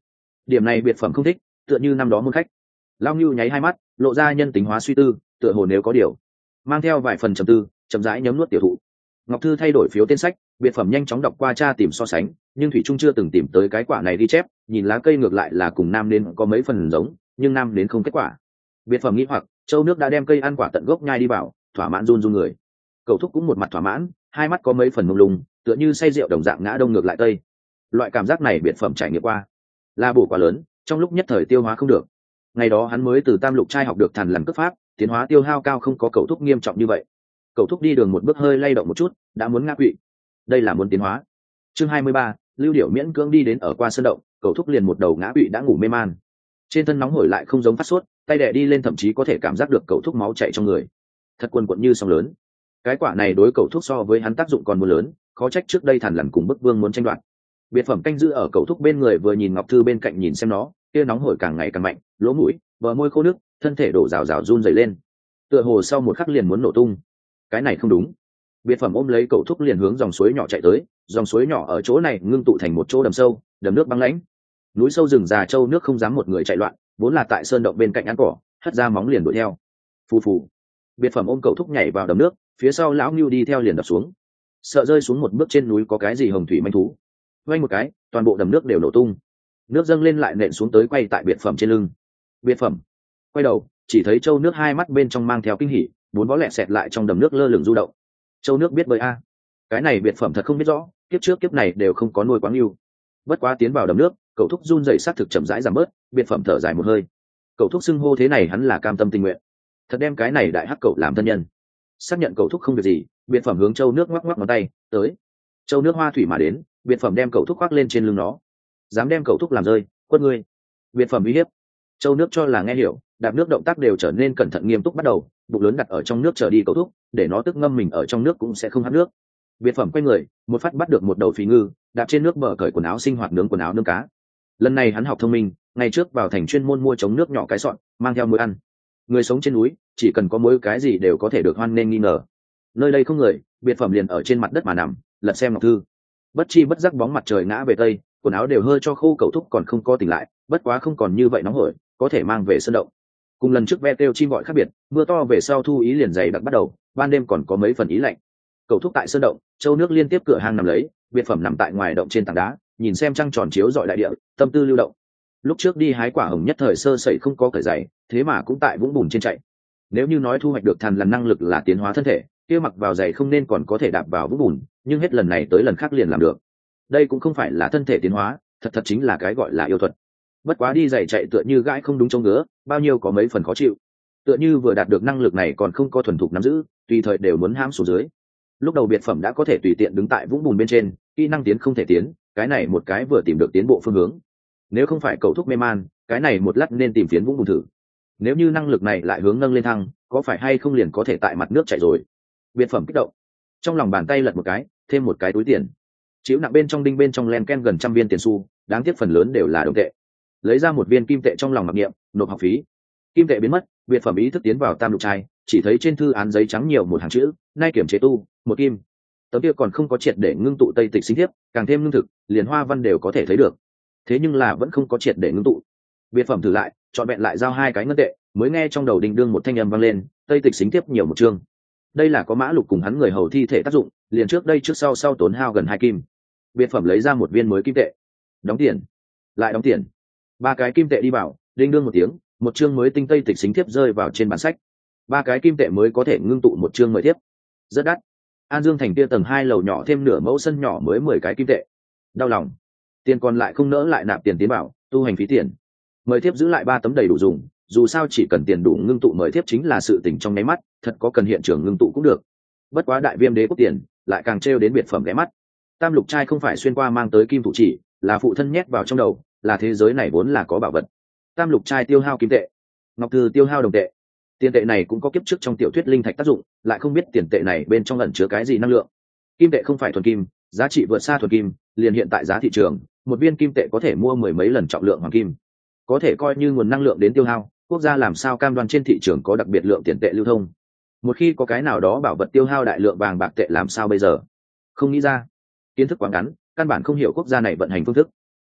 Điểm này biệt phẩm không thích, tựa như năm đó môn khách. Lao Ngưu nháy hai mắt, lộ ra nhân tính hóa suy tư, tựa hồ nếu có điều, mang theo vài phần trầm tư, chậm rãi nhấm nuốt tiểu thụ. Ngọc Thư thay đổi phiếu tên sách, biệt phẩm nhanh chóng đọc qua tra tìm so sánh, nhưng thủy trung chưa từng tìm tới cái quả này ghi chép, nhìn lá cây ngược lại là cùng nam đến có mấy phần giống, nhưng nam đến không kết quả. Biệt phẩm nghĩ hoặc, châu nước đã đem cây ăn quả tận gốc nhai đi vào, thỏa mãn run run người. Cậu thúc cũng một mặt thỏa mãn, hai mắt có mấy phần mông lung, tựa như say rượu đồng dạng ngã đông ngược lại tây. Loại cảm giác này biệt phẩm trải nghiệm qua, là bổ quá lớn, trong lúc nhất thời tiêu hóa không được. Ngày đó hắn mới từ tam lục trai học được thần lần cấp pháp, tiến hóa tiêu hao cao không có cậu thúc nghiêm trọng như vậy. Cậu thúc đi đường một bước hơi lay động một chút, đã muốn ngã quỵ. Đây là muốn tiến hóa. Chương 23, Lưu Điểu miễn cưỡng đi đến ở qua sân động, cậu thúc liền một đầu ngã quỵ đã ngủ mê man. Trên thân nóng hổi lại không giống phát sốt, tay đè đi lên thậm chí có thể cảm giác được cậu thúc máu chảy trong người. Thật quần quật như sóng lớn. Cái quả này đối cậu thúc so với hắn tác dụng còn muốn lớn, khó trách trước đây Thản Lằn cùng Bức Vương muốn tranh đoạt. Biệt phẩm canh giữ ở cậu thúc bên người vừa nhìn Ngọc Thư bên cạnh nhìn xem nó, kia nóng hổi càng ngày càng mạnh, lỗ mũi, bờ môi khô nước, thân thể đổ rào rào run rẩy lên. Tựa hồ sau một khắc liền muốn nổ tung. Cái này không đúng. Biệt phẩm ôm lấy cậu thúc liền hướng dòng suối nhỏ chạy tới, dòng suối nhỏ ở chỗ này ngưng tụ thành một chỗ đầm sâu, đầm nước băng lãnh. Núi sâu rừng già trâu nước không dám một người chạy loạn, vốn là tại sơn động bên cạnh ăn cỏ, hất ra móng liền đuổi theo. Phù phù. Biệt phẩm ôm cậu thúc nhảy vào đầm nước, phía sau lão Ngưu đi theo liền đập xuống. Sợ rơi xuống một bước trên núi có cái gì hồng thủy manh thú. Vang một cái, toàn bộ đầm nước đều nổ tung. Nước dâng lên lại nện xuống tới quay tại biệt phẩm trên lưng. Biệt phẩm quay đầu, chỉ thấy châu nước hai mắt bên trong mang theo kinh hỉ, bốn vó lẹ xẹt lại trong đầm nước lơ lửng du động. Châu nước biết bơi a. Cái này biệt phẩm thật không biết rõ, kiếp trước kiếp này đều không có nuôi quáng lưu. Bất quá tiến vào đầm nước, cậu thúc run rẩy sát thực chậm rãi giảm bớt, biệt phẩm thở dài một hơi. Cậu thúc xưng hô thế này hắn là cam tâm tình nguyện. Thật đem cái này đại hắc cậu làm thân nhân. Xác nhận cậu thúc không việc gì, biệt phẩm hướng châu nước ngoắc ngoắc ngón tay, tới. Châu nước hoa thủy mà đến, biệt phẩm đem cậu thúc khoác lên trên lưng nó. Dám đem cậu thúc làm rơi, quất ngươi. Biệt phẩm uy hiếp. Châu nước cho là nghe hiểu, đạp nước động tác đều trở nên cẩn thận nghiêm túc bắt đầu, bụng lớn đặt ở trong nước trở đi cậu thúc, để nó tức ngâm mình ở trong nước cũng sẽ không hắt nước. Biệt phẩm quay người, một phát bắt được một đầu phí ngư, đạp trên nước bờ cởi quần áo sinh hoạt nướng quần áo nướng cá. Lần này hắn học thông minh, ngày trước vào thành chuyên môn mua chống nước nhỏ cái sọn, mang theo muối ăn. Người sống trên núi, chỉ cần có muối cái gì đều có thể được hoan nên nghi ngờ. Nơi đây không người, biệt phẩm liền ở trên mặt đất mà nằm, lật xem Ngọc Thư. Bất chi bất giác bóng mặt trời ngã về tây, quần áo đều hơi cho khô, cậu thúc còn không có tỉnh lại, bất quá không còn như vậy nóng hổi, có thể mang về sân động. Cùng lần trước ve kêu chim gọi khác biệt, mưa to về sau thu ý liền dày đặc bắt đầu, ban đêm còn có mấy phần ý lạnh. Cậu thúc tại sân động, châu nước liên tiếp cửa hang nằm lấy, biệt phẩm nằm tại ngoài động trên tảng đá, nhìn xem trăng tròn chiếu rọi đại địa, tâm tư lưu động. Lúc trước đi hái quả hồng nhất thời sơ sẩy không có cởi giày, thế mà cũng tại vũng bùn trên chạy. Nếu như nói thu hoạch được Thằn Lằn năng lực là tiến hóa thân thể, kia mặc vào giày không nên còn có thể đạp vào vũng bùn, nhưng hết lần này tới lần khác liền làm được. Đây cũng không phải là thân thể tiến hóa, thật chính là cái gọi là yêu thuật. Bất quá đi giày chạy tựa như gãi không đúng chỗ ngứa, bao nhiêu có mấy phần khó chịu. Tựa như vừa đạt được năng lực này còn không có thuần thục nắm giữ, tùy thời đều muốn hãm xuống dưới. Lúc đầu biệt phẩm đã có thể tùy tiện đứng tại vũng bùn bên trên, kỹ năng tiến không thể tiến, cái này một cái vừa tìm được tiến bộ phương hướng. Nếu không phải cậu thúc mê man, cái này một lát nên tìm phiến vũng bùn thử. Nếu như năng lực này lại hướng nâng lên thăng, có phải hay không liền có thể tại mặt nước chạy rồi. Biệt phẩm kích động, trong lòng bàn tay lật một cái, thêm một cái túi tiền. Chiếu nặng bên trong đinh bên trong len ken gần trăm viên tiền xu, đáng tiếc phần lớn đều là đồng tệ. Lấy ra một viên kim tệ trong lòng mặc niệm, nộp học phí. Kim tệ biến mất, biệt phẩm ý thức tiến vào tam lục trai, chỉ thấy trên thư án giấy trắng nhiều một hàng chữ, nay kiểm chế tu, một kim. Tấm kia còn không có triệt để ngưng tụ tây tịch sinh thiếp, càng thêm ngưng thực, liền hoa văn đều có thể thấy được. Thế nhưng là vẫn không có triệt để ngưng tụ. Biệt phẩm thử lại, chọn vẹn lại giao hai cái ngân tệ, mới nghe trong đầu đình đương một thanh âm vang lên, tây tịch xính tiếp nhiều một chương. Đây là có mã lục cùng hắn người hầu thi thể tác dụng, liền trước đây trước sau tốn hao gần 2 kim. Biệt phẩm lấy ra một viên mới kim tệ, đóng tiền, lại đóng tiền, 3 cái kim tệ đi vào, đinh đương một tiếng, một chương mới tinh tây tịch xính tiếp rơi vào trên bản sách. 3 cái kim tệ mới có thể ngưng tụ một chương mới tiếp, rất đắt. An Dương thành kia tầng 2 lầu nhỏ thêm nửa mẫu sân nhỏ mới 10 cái kim tệ, đau lòng. Tiền còn lại không nỡ lại nạp tiền tiến bảo, tu hành phí tiền. Mời thiếp giữ lại 3 tấm đầy đủ dùng, dù sao chỉ cần tiền đủ ngưng tụ mời thiếp chính là sự tình trong nháy mắt, thật có cần hiện trường ngưng tụ cũng được. Bất quá đại viêm đế quốc tiền, lại càng trêu đến biệt phẩm ghé mắt. Tam lục trai không phải xuyên qua mang tới kim thủ chỉ, là phụ thân nhét vào trong đầu, là thế giới này vốn là có bảo vật. Tam lục trai tiêu hao kim tệ, Ngọc Thư tiêu hao đồng tệ. Tiền tệ này cũng có kiếp trước trong tiểu thuyết linh thạch tác dụng, lại không biết tiền tệ này bên trong ẩn chứa cái gì năng lượng. Kim tệ không phải thuần kim, giá trị vượt xa thuần kim, liền hiện tại giá thị trường, một viên kim tệ có thể mua 10 mấy lần trọng lượng hoàng kim, có thể coi như nguồn năng lượng đến tiêu hao. Quốc gia làm sao cam đoan trên thị trường có đặc biệt lượng tiền tệ lưu thông? Một khi có cái nào đó bảo vật tiêu hao đại lượng vàng bạc tệ làm sao bây giờ? Không nghĩ ra, kiến thức quá ngắn, căn bản không hiểu quốc gia này vận hành phương thức.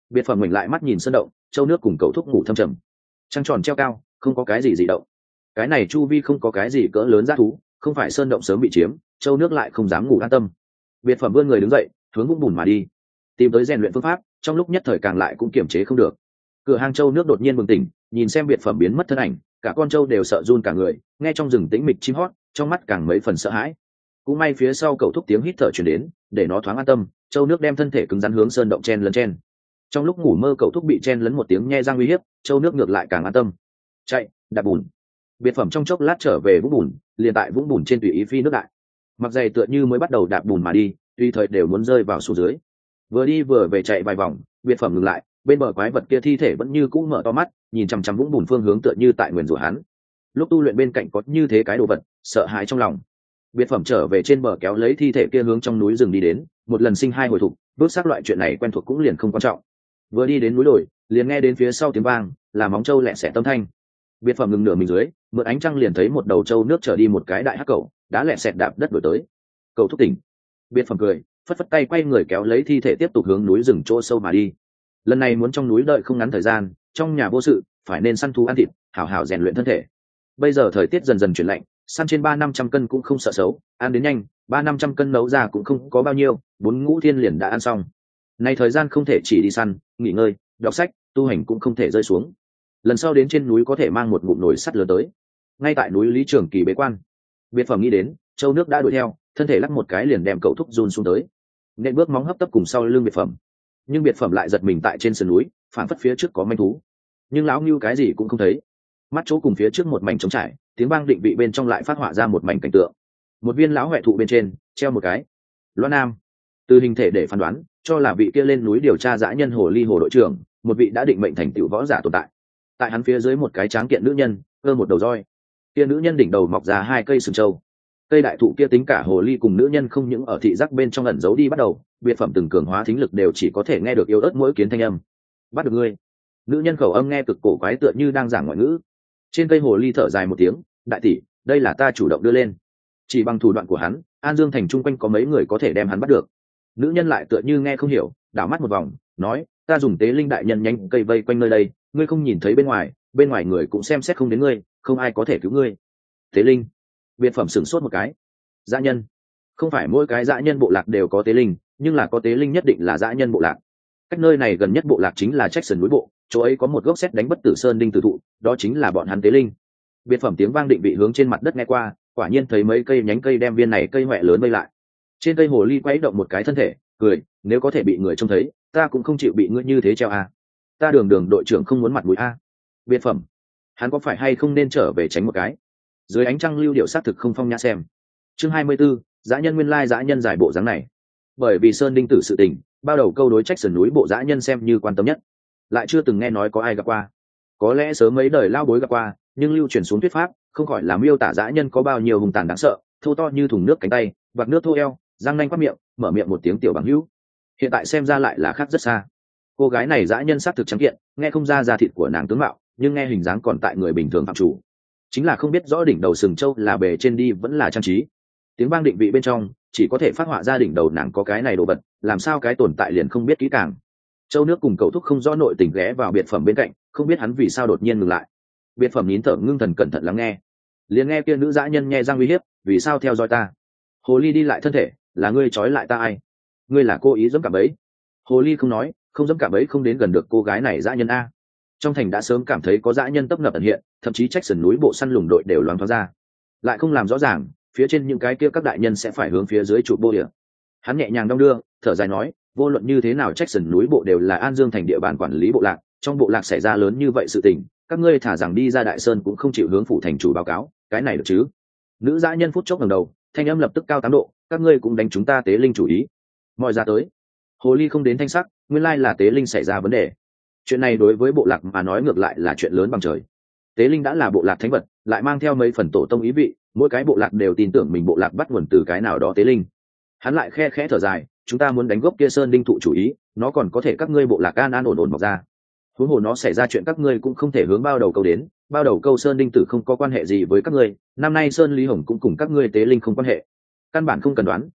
Biệt phẩm mình lại mắt nhìn sơn động, châu nước cùng cầu thúc ngủ thâm trầm. Trăng tròn treo cao, không có cái gì dị động. Cái này chu vi không có cái gì cỡ lớn dã thú, không phải sơn động sớm bị chiếm, châu nước lại không dám ngủ an tâm. Biệt phẩm vươn người đứng dậy, hướng vũng bùn mà đi, tìm tới rèn luyện phương pháp, trong lúc nhất thời càng lại cũng kiềm chế không được. Cửa hang châu nước đột nhiên bừng tỉnh, nhìn xem biệt phẩm biến mất thân ảnh, cả con trâu đều sợ run cả người, nghe trong rừng tĩnh mịch chim hót, trong mắt càng mấy phần sợ hãi. Cũng may phía sau cậu thúc tiếng hít thở truyền đến, để nó thoáng an tâm. Châu nước đem thân thể cứng rắn hướng sơn động chen lấn chen. Trong lúc ngủ mơ cậu thúc bị chen lấn một tiếng nhe răng uy hiếp, châu nước ngược lại càng an tâm. Chạy, đạp bùn. Biệt phẩm trong chốc lát trở về vũng bùn, liền tại vũng bùn trên tùy ý phi nước đại. Mặc giày tựa như mới bắt đầu đạp bùn mà đi, tùy thời đều muốn rơi vào xuống dưới. Vừa đi vừa về chạy vài vòng, biệt phẩm ngừng lại, bên bờ quái vật kia thi thể vẫn như cũ mở to mắt, nhìn chằm chằm vũng bùn phương hướng tựa như tại nguyền rủa hắn. Lúc tu luyện bên cạnh có như thế cái đồ vật, sợ hãi trong lòng. Biệt phẩm trở về trên bờ kéo lấy thi thể kia hướng trong núi rừng đi đến, một lần sinh hai hồi thục, bước xác loại chuyện này quen thuộc cũng liền không quan trọng. Vừa đi đến núi đồi, liền nghe đến phía sau tiếng vang, là móng trâu lẹ xẻ tâm thanh. Biệt phẩm ngừng nửa mình dưới, mượn ánh trăng liền thấy một đầu trâu nước trở đi một cái đại hắc cẩu, đã lẹ xẹt đạp đất đổi tới. Cậu thúc tỉnh. Biệt phẩm cười, phất phất tay quay người kéo lấy thi thể tiếp tục hướng núi rừng chỗ sâu mà đi. Lần này muốn trong núi đợi không ngắn thời gian, trong nhà vô sự, phải nên săn thú ăn thịt, hảo hảo rèn luyện thân thể. Bây giờ thời tiết dần dần chuyển lạnh, săn trên 300-500 cân cũng không sợ xấu, ăn đến nhanh, 300-500 cân nấu ra cũng không có bao nhiêu, 4 ngũ thiên liền đã ăn xong. Này thời gian không thể chỉ đi săn, nghỉ ngơi, đọc sách, tu hành cũng không thể rơi xuống. Lần sau đến trên núi có thể mang một ngụm nồi sắt lớn tới. Ngay tại núi Lý Trường Kỳ bế quan, biệt phẩm nghĩ đến, châu nước đã đuổi theo, thân thể lắc một cái liền đem cậu thúc run xuống tới. Nên bước móng hấp tấp cùng sau lưng biệt phẩm. Nhưng biệt phẩm lại giật mình tại trên sườn núi, phản phất phía trước có manh thú. Nhưng lão Ngưu cái gì cũng không thấy. Mắt chỗ cùng phía trước một mảnh trống trải, tiếng vang định vị bên trong lại phát họa ra một mảnh cảnh tượng. Một viên lão huệ thụ bên trên treo một cái loan nam, từ hình thể để phán đoán cho là vị kia lên núi điều tra dã nhân hồ ly hồ đội trưởng, một vị đã định mệnh thành tựu võ giả tồn tại. Tại hắn phía dưới một cái tráng kiện nữ nhân cơ một đầu roi, kia nữ nhân đỉnh đầu mọc ra 2 cây sừng trâu. Cây đại thụ kia tính cả hồ ly cùng nữ nhân không những ở thị giác bên trong ẩn giấu đi bắt đầu, biệt phẩm từng cường hóa thính lực đều chỉ có thể nghe được yếu ớt mỗi kiến thanh âm. Bắt được ngươi. Nữ nhân khẩu âm nghe cực cổ quái tựa như đang giảng ngoại ngữ. Trên cây hồ ly thở dài một tiếng, đại tỷ, đây là ta chủ động đưa lên. Chỉ bằng thủ đoạn của hắn, An Dương thành chung quanh có mấy người có thể đem hắn bắt được. Nữ nhân lại tựa như nghe không hiểu, đảo mắt một vòng, nói, ta dùng tế linh đại nhân nhánh cây vây quanh nơi đây, ngươi không nhìn thấy bên ngoài người cũng xem xét không đến ngươi, không ai có thể cứu ngươi. Tế linh. Biệt phẩm sửng sốt một cái. Dã nhân. Không phải mỗi cái dã nhân bộ lạc đều có tế linh, nhưng là có tế linh nhất định là dã nhân bộ lạc. Cách nơi này gần nhất bộ lạc chính là Jackson núi bộ, chỗ ấy có một gốc sét đánh bất tử sơn đinh tử thụ, đó chính là bọn hắn tế linh. Biệt phẩm tiếng vang định vị hướng trên mặt đất nghe qua, quả nhiên thấy mấy cây nhánh cây đem viên này cây hoẹ lớn vây lại. Trên cây hồ ly quấy động một cái thân thể, cười, nếu có thể bị người trông thấy, ta cũng không chịu bị ngươi như thế treo a. Ta đường đội trưởng không muốn mặt mũi a. Biệt phẩm, hắn có phải hay không nên trở về tránh một cái? Dưới ánh trăng lưu điệu xác thực không phong nhã xem. Chương 24, dã nhân nguyên lai dã nhân giải bộ dáng này. Bởi vì sơn đinh tử sự tình, bao đầu câu đối trách sườn núi bộ dã nhân xem như quan tâm nhất, lại chưa từng nghe nói có ai gặp qua. Có lẽ sớm mấy đời lao bối gặp qua, nhưng lưu truyền xuống thuyết pháp không khỏi là miêu tả dã nhân có bao nhiêu hùng tàn đáng sợ, thô to như thùng nước cánh tay, vạc nước thô eo, răng nanh quát miệng, mở miệng một tiếng tiểu bằng hữu. Hiện tại xem ra lại là khác rất xa. Cô gái này dã nhân xác thực trắng kiện, nghe không ra da thịt của nàng tướng mạo, nhưng nghe hình dáng còn tại người bình thường phạm chủ. Chính là không biết rõ đỉnh đầu sừng trâu là bề trên đi vẫn là trang trí. Tiếng vang định vị bên trong chỉ có thể phát họa ra đỉnh đầu nàng có cái này đồ vật, làm sao cái tồn tại liền không biết kỹ càng. Châu nước cùng cậu thúc không rõ nội tình ghé vào biệt phẩm bên cạnh, không biết hắn vì sao đột nhiên ngừng lại. Biệt phẩm nín thở ngưng thần cẩn thận lắng nghe, liền nghe kia nữ dã nhân nhe răng uy hiếp, vì sao theo dõi ta? Hồ ly đi lại thân thể, là ngươi trói lại ta ai? Ngươi là cố ý dẫm cạm bẫy? Hồ ly không nói, không dẫm cạm bẫy không đến gần được cô gái này dã nhân a. Trong thành đã sớm cảm thấy có dã nhân tấp nập ẩn hiện, thậm chí trách sườn núi bộ săn lùng đội đều loáng thoáng ra, lại không làm rõ ràng phía trên những cái kia các đại nhân sẽ phải hướng phía dưới trụ bô địa. Hắn nhẹ nhàng đong đưa, thở dài nói, vô luận như thế nào trách sườn núi bộ đều là An Dương thành địa bàn quản lý bộ lạc, trong bộ lạc xảy ra lớn như vậy sự tình, các ngươi thả rằng đi ra Đại Sơn cũng không chịu hướng phủ thành chủ báo cáo, cái này được chứ? Nữ dã nhân phút chốc ngẩng đầu, thanh âm lập tức cao 8 độ, các ngươi cũng đánh chúng ta tế linh chủ ý. Mọi ra tới. Hồ ly không đến thanh sắc, nguyên lai là tế linh xảy ra vấn đề. Chuyện này đối với bộ lạc mà nói ngược lại là chuyện lớn bằng trời. Tế linh đã là bộ lạc thánh vật, lại mang theo mấy phần tổ tông ý vị, mỗi cái bộ lạc đều tin tưởng mình bộ lạc bắt nguồn từ cái nào đó tế linh. Hắn lại khe khẽ thở dài, chúng ta muốn đánh gốc kia sơn đinh thụ chủ ý, nó còn có thể các ngươi bộ lạc an an ổn ổn mọc ra. Huống hồ nó xảy ra chuyện các ngươi cũng không thể hướng bao đầu câu đến, bao đầu câu sơn đinh tử không có quan hệ gì với các ngươi, năm nay sơn lý hồng cũng cùng các ngươi tế linh không quan hệ, căn bản không cần đoán,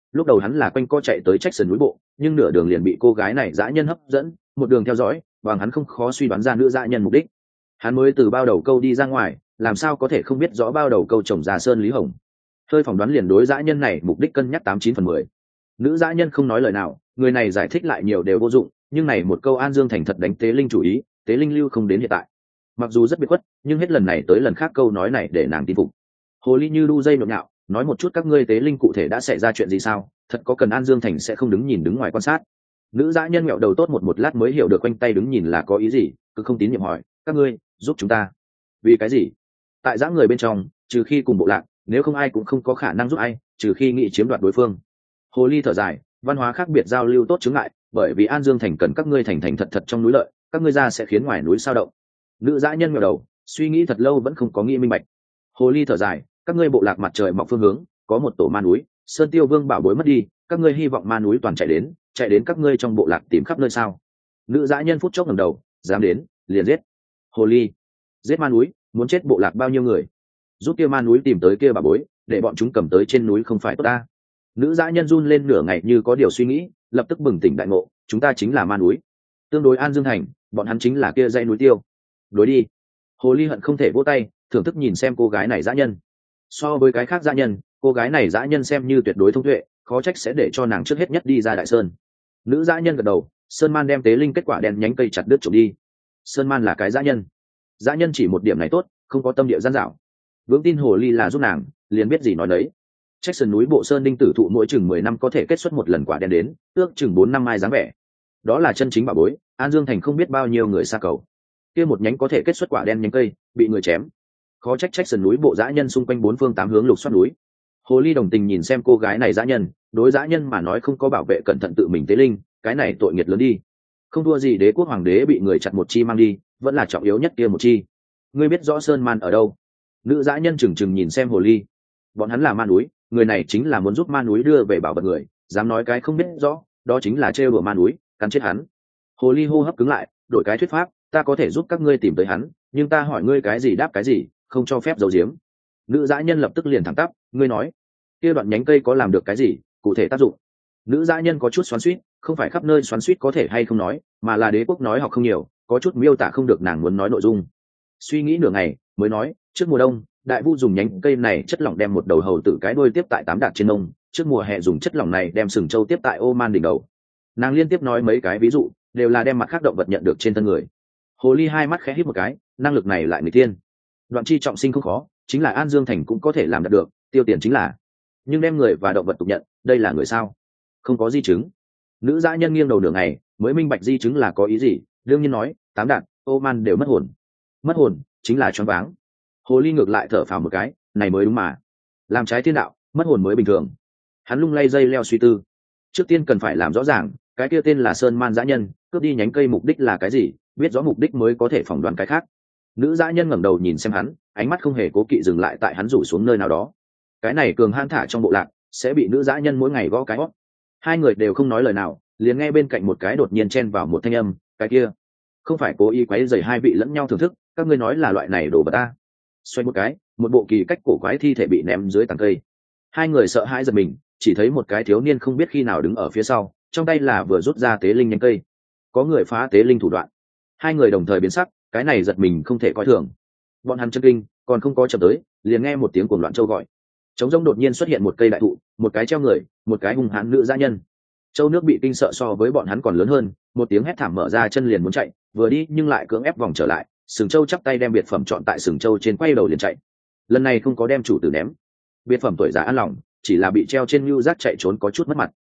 lúc đầu hắn là quanh co chạy tới Jackson núi bộ, nhưng nửa đường liền bị cô gái này dã nhân hấp dẫn, một đường theo dõi, bằng hắn không khó suy đoán ra nữ dã nhân mục đích. Hắn mới từ bao đầu câu đi ra ngoài, làm sao có thể không biết rõ bao đầu câu chồng già Sơn Lý Hồng. Hơi phỏng đoán liền đối dã nhân này mục đích cân nhắc 89/10. Nữ dã nhân không nói lời nào, người này giải thích lại nhiều đều vô dụng, nhưng này một câu An Dương Thành thật đánh Tế Linh chủ ý, Tế Linh lưu không đến hiện tại. Mặc dù rất biệt khuất, nhưng hết lần này tới lần khác câu nói này để nàng tin phục. Hồ ly như đu dây nhộn nhạo, nói một chút các ngươi Tế Linh cụ thể đã xảy ra chuyện gì sao, thật có cần An Dương Thành sẽ không đứng nhìn đứng ngoài quan sát. Nữ dã nhân mẹo đầu tốt một lát mới hiểu được quanh tay đứng nhìn là có ý gì, cứ không tín nhiệm hỏi, các ngươi giúp chúng ta vì cái gì? Tại dã người bên trong, trừ khi cùng bộ lạc, nếu không ai cũng không có khả năng giúp ai, trừ khi nghị chiếm đoạt đối phương. Hồ ly thở dài, văn hóa khác biệt giao lưu tốt chứng ngại, bởi vì An Dương Thành cần các ngươi thành thật thật trong núi lợi, các ngươi ra sẽ khiến ngoài núi sao động. Nữ dã nhân ngẩng đầu, suy nghĩ thật lâu vẫn không có nghĩ minh bạch. Hồ ly thở dài, các ngươi bộ lạc mặt trời mọc phương hướng, có một tổ ma núi, Sơn Tiêu Vương bảo bối mất đi, các ngươi hy vọng ma núi toàn chạy đến các ngươi trong bộ lạc tìm khắp nơi sao? Nữ dã nhân phút chốc ngẩng đầu, dám đến, liền giết. Hồ ly, giết ma núi, muốn chết bộ lạc bao nhiêu người? Giúp kia ma núi tìm tới kia bảo bối, để bọn chúng cầm tới trên núi không phải tốt ta? Nữ dã nhân run lên nửa ngày như có điều suy nghĩ, lập tức bừng tỉnh đại ngộ, chúng ta chính là ma núi. Tương đối An Dương Thành, bọn hắn chính là kia dãy núi tiêu. Đối đi. Hồ ly hận không thể vỗ tay, thưởng thức nhìn xem cô gái này dã nhân. So với cái khác dã nhân, cô gái này dã nhân xem như tuyệt đối thông tuệ, khó trách sẽ để cho nàng trước hết nhất đi ra Đại Sơn. Nữ dã nhân gật đầu, Sơn Man đem Tế Linh kết quả đen nhánh cây chặt đứt trộm đi. Sơn Man là cái dã nhân. Dã nhân chỉ một điểm này tốt, không có tâm địa gian dảo. Vững tin hồ ly là giúp nàng, liền biết gì nói đấy. Jackson núi bộ sơn đinh tử thụ mỗi chừng 10 năm có thể kết xuất một lần quả đen đến, ước chừng 4 năm mai dáng vẻ. Đó là chân chính bảo bối, An Dương Thành không biết bao nhiêu người xa cầu. Kia một nhánh có thể kết xuất quả đen nhánh cây, bị người chém. Khó trách Jackson núi bộ dã nhân xung quanh 4 phương 8 hướng lục soát núi. Hồ ly đồng tình nhìn xem cô gái này dã nhân, đối dã nhân mà nói không có bảo vệ cẩn thận tự mình tế linh, cái này tội nghiệt lớn đi. Không thua gì đế quốc hoàng đế bị người chặt một chi mang đi, vẫn là trọng yếu nhất kia một chi. Ngươi biết rõ Sơn Man ở đâu? Nữ dã nhân chừng nhìn xem hồ ly. Bọn hắn là ma núi, người này chính là muốn giúp ma núi đưa về bảo vật người, dám nói cái không biết rõ, đó chính là trêu đùa ma núi, cắn chết hắn. Hồ ly hô hấp cứng lại, đổi cái thuyết pháp, ta có thể giúp các ngươi tìm tới hắn, nhưng ta hỏi ngươi cái gì đáp cái gì, không cho phép giấu giếm. Nữ dã nhân lập tức liền thẳng tắp, ngươi nói, kia đoạn nhánh cây có làm được cái gì, cụ thể tác dụng? Nữ dã nhân có chút xoắn xuýt, không phải khắp nơi xoắn xuýt có thể hay không nói, mà là đế quốc nói học không nhiều, có chút miêu tả không được nàng muốn nói nội dung. Suy nghĩ nửa ngày, mới nói, trước mùa đông, đại vu dùng nhánh cây này chất lỏng đem một đầu hầu tử cái đuôi tiếp tại 8 đạt trên nông, trước mùa hè dùng chất lỏng này đem sừng trâu tiếp tại ô man đỉnh đầu. Nàng liên tiếp nói mấy cái ví dụ, đều là đem mặt khác động vật nhận được trên thân người. Hồ ly hai mắt khẽ hít một cái, năng lực này lại người tiên. Đoạn chi trọng sinh không khó, chính là An Dương Thành cũng có thể làm được, tiêu tiền chính là. Nhưng đem người và động vật tục nhận, đây là người sao? Không có di chứng. Nữ dã nhân nghiêng đầu nửa ngày, mới minh bạch di chứng là có ý gì, đương nhiên nói, 8 đạt, ô man đều mất hồn. Mất hồn, chính là choáng váng. Hồ ly ngược lại thở phào một cái, này mới đúng mà. Làm trái thiên đạo, mất hồn mới bình thường. Hắn lung lay dây leo suy tư. Trước tiên cần phải làm rõ ràng, cái kia tên là Sơn Man dã nhân, cướp đi nhánh cây mục đích là cái gì, biết rõ mục đích mới có thể phỏng đoán cái khác. Nữ dã nhân ngẩng đầu nhìn xem hắn, ánh mắt không hề cố kỵ dừng lại tại hắn rủ xuống nơi nào đó. Cái này cường han thả trong bộ lạc, sẽ bị nữ dã nhân mỗi ngày gõ cái hót. Hai người đều không nói lời nào, liền nghe bên cạnh một cái đột nhiên chen vào một thanh âm, cái kia không phải cố ý quấy rầy hai vị lẫn nhau thưởng thức, các ngươi nói là loại này đồ vật ta. Xoay một cái, một bộ kỳ cách cổ quái thi thể bị ném dưới tàng cây. Hai người sợ hãi giật mình, chỉ thấy một cái thiếu niên không biết khi nào đứng ở phía sau, trong tay là vừa rút ra tế linh nhánh cây. Có người phá tế linh thủ đoạn. Hai người đồng thời biến sắc, cái này giật mình không thể coi thường. Bọn hắn chân kinh, còn không có chậm tới, liền nghe một tiếng cuồng loạn châu gọi. Trống rỗng đột nhiên xuất hiện một cây đại thụ, một cái treo người, một cái hung hãn nữ dã nhân. Châu nước bị kinh sợ so với bọn hắn còn lớn hơn, một tiếng hét thảm mở ra chân liền muốn chạy, vừa đi nhưng lại cưỡng ép vòng trở lại. Sừng Châu chắp tay đem biệt phẩm chọn tại Sừng Châu trên quay đầu liền chạy. Lần này không có đem chủ tử ném. Biệt phẩm tuổi già an lòng, chỉ là bị treo trên nhu giác chạy trốn có chút mất mặt.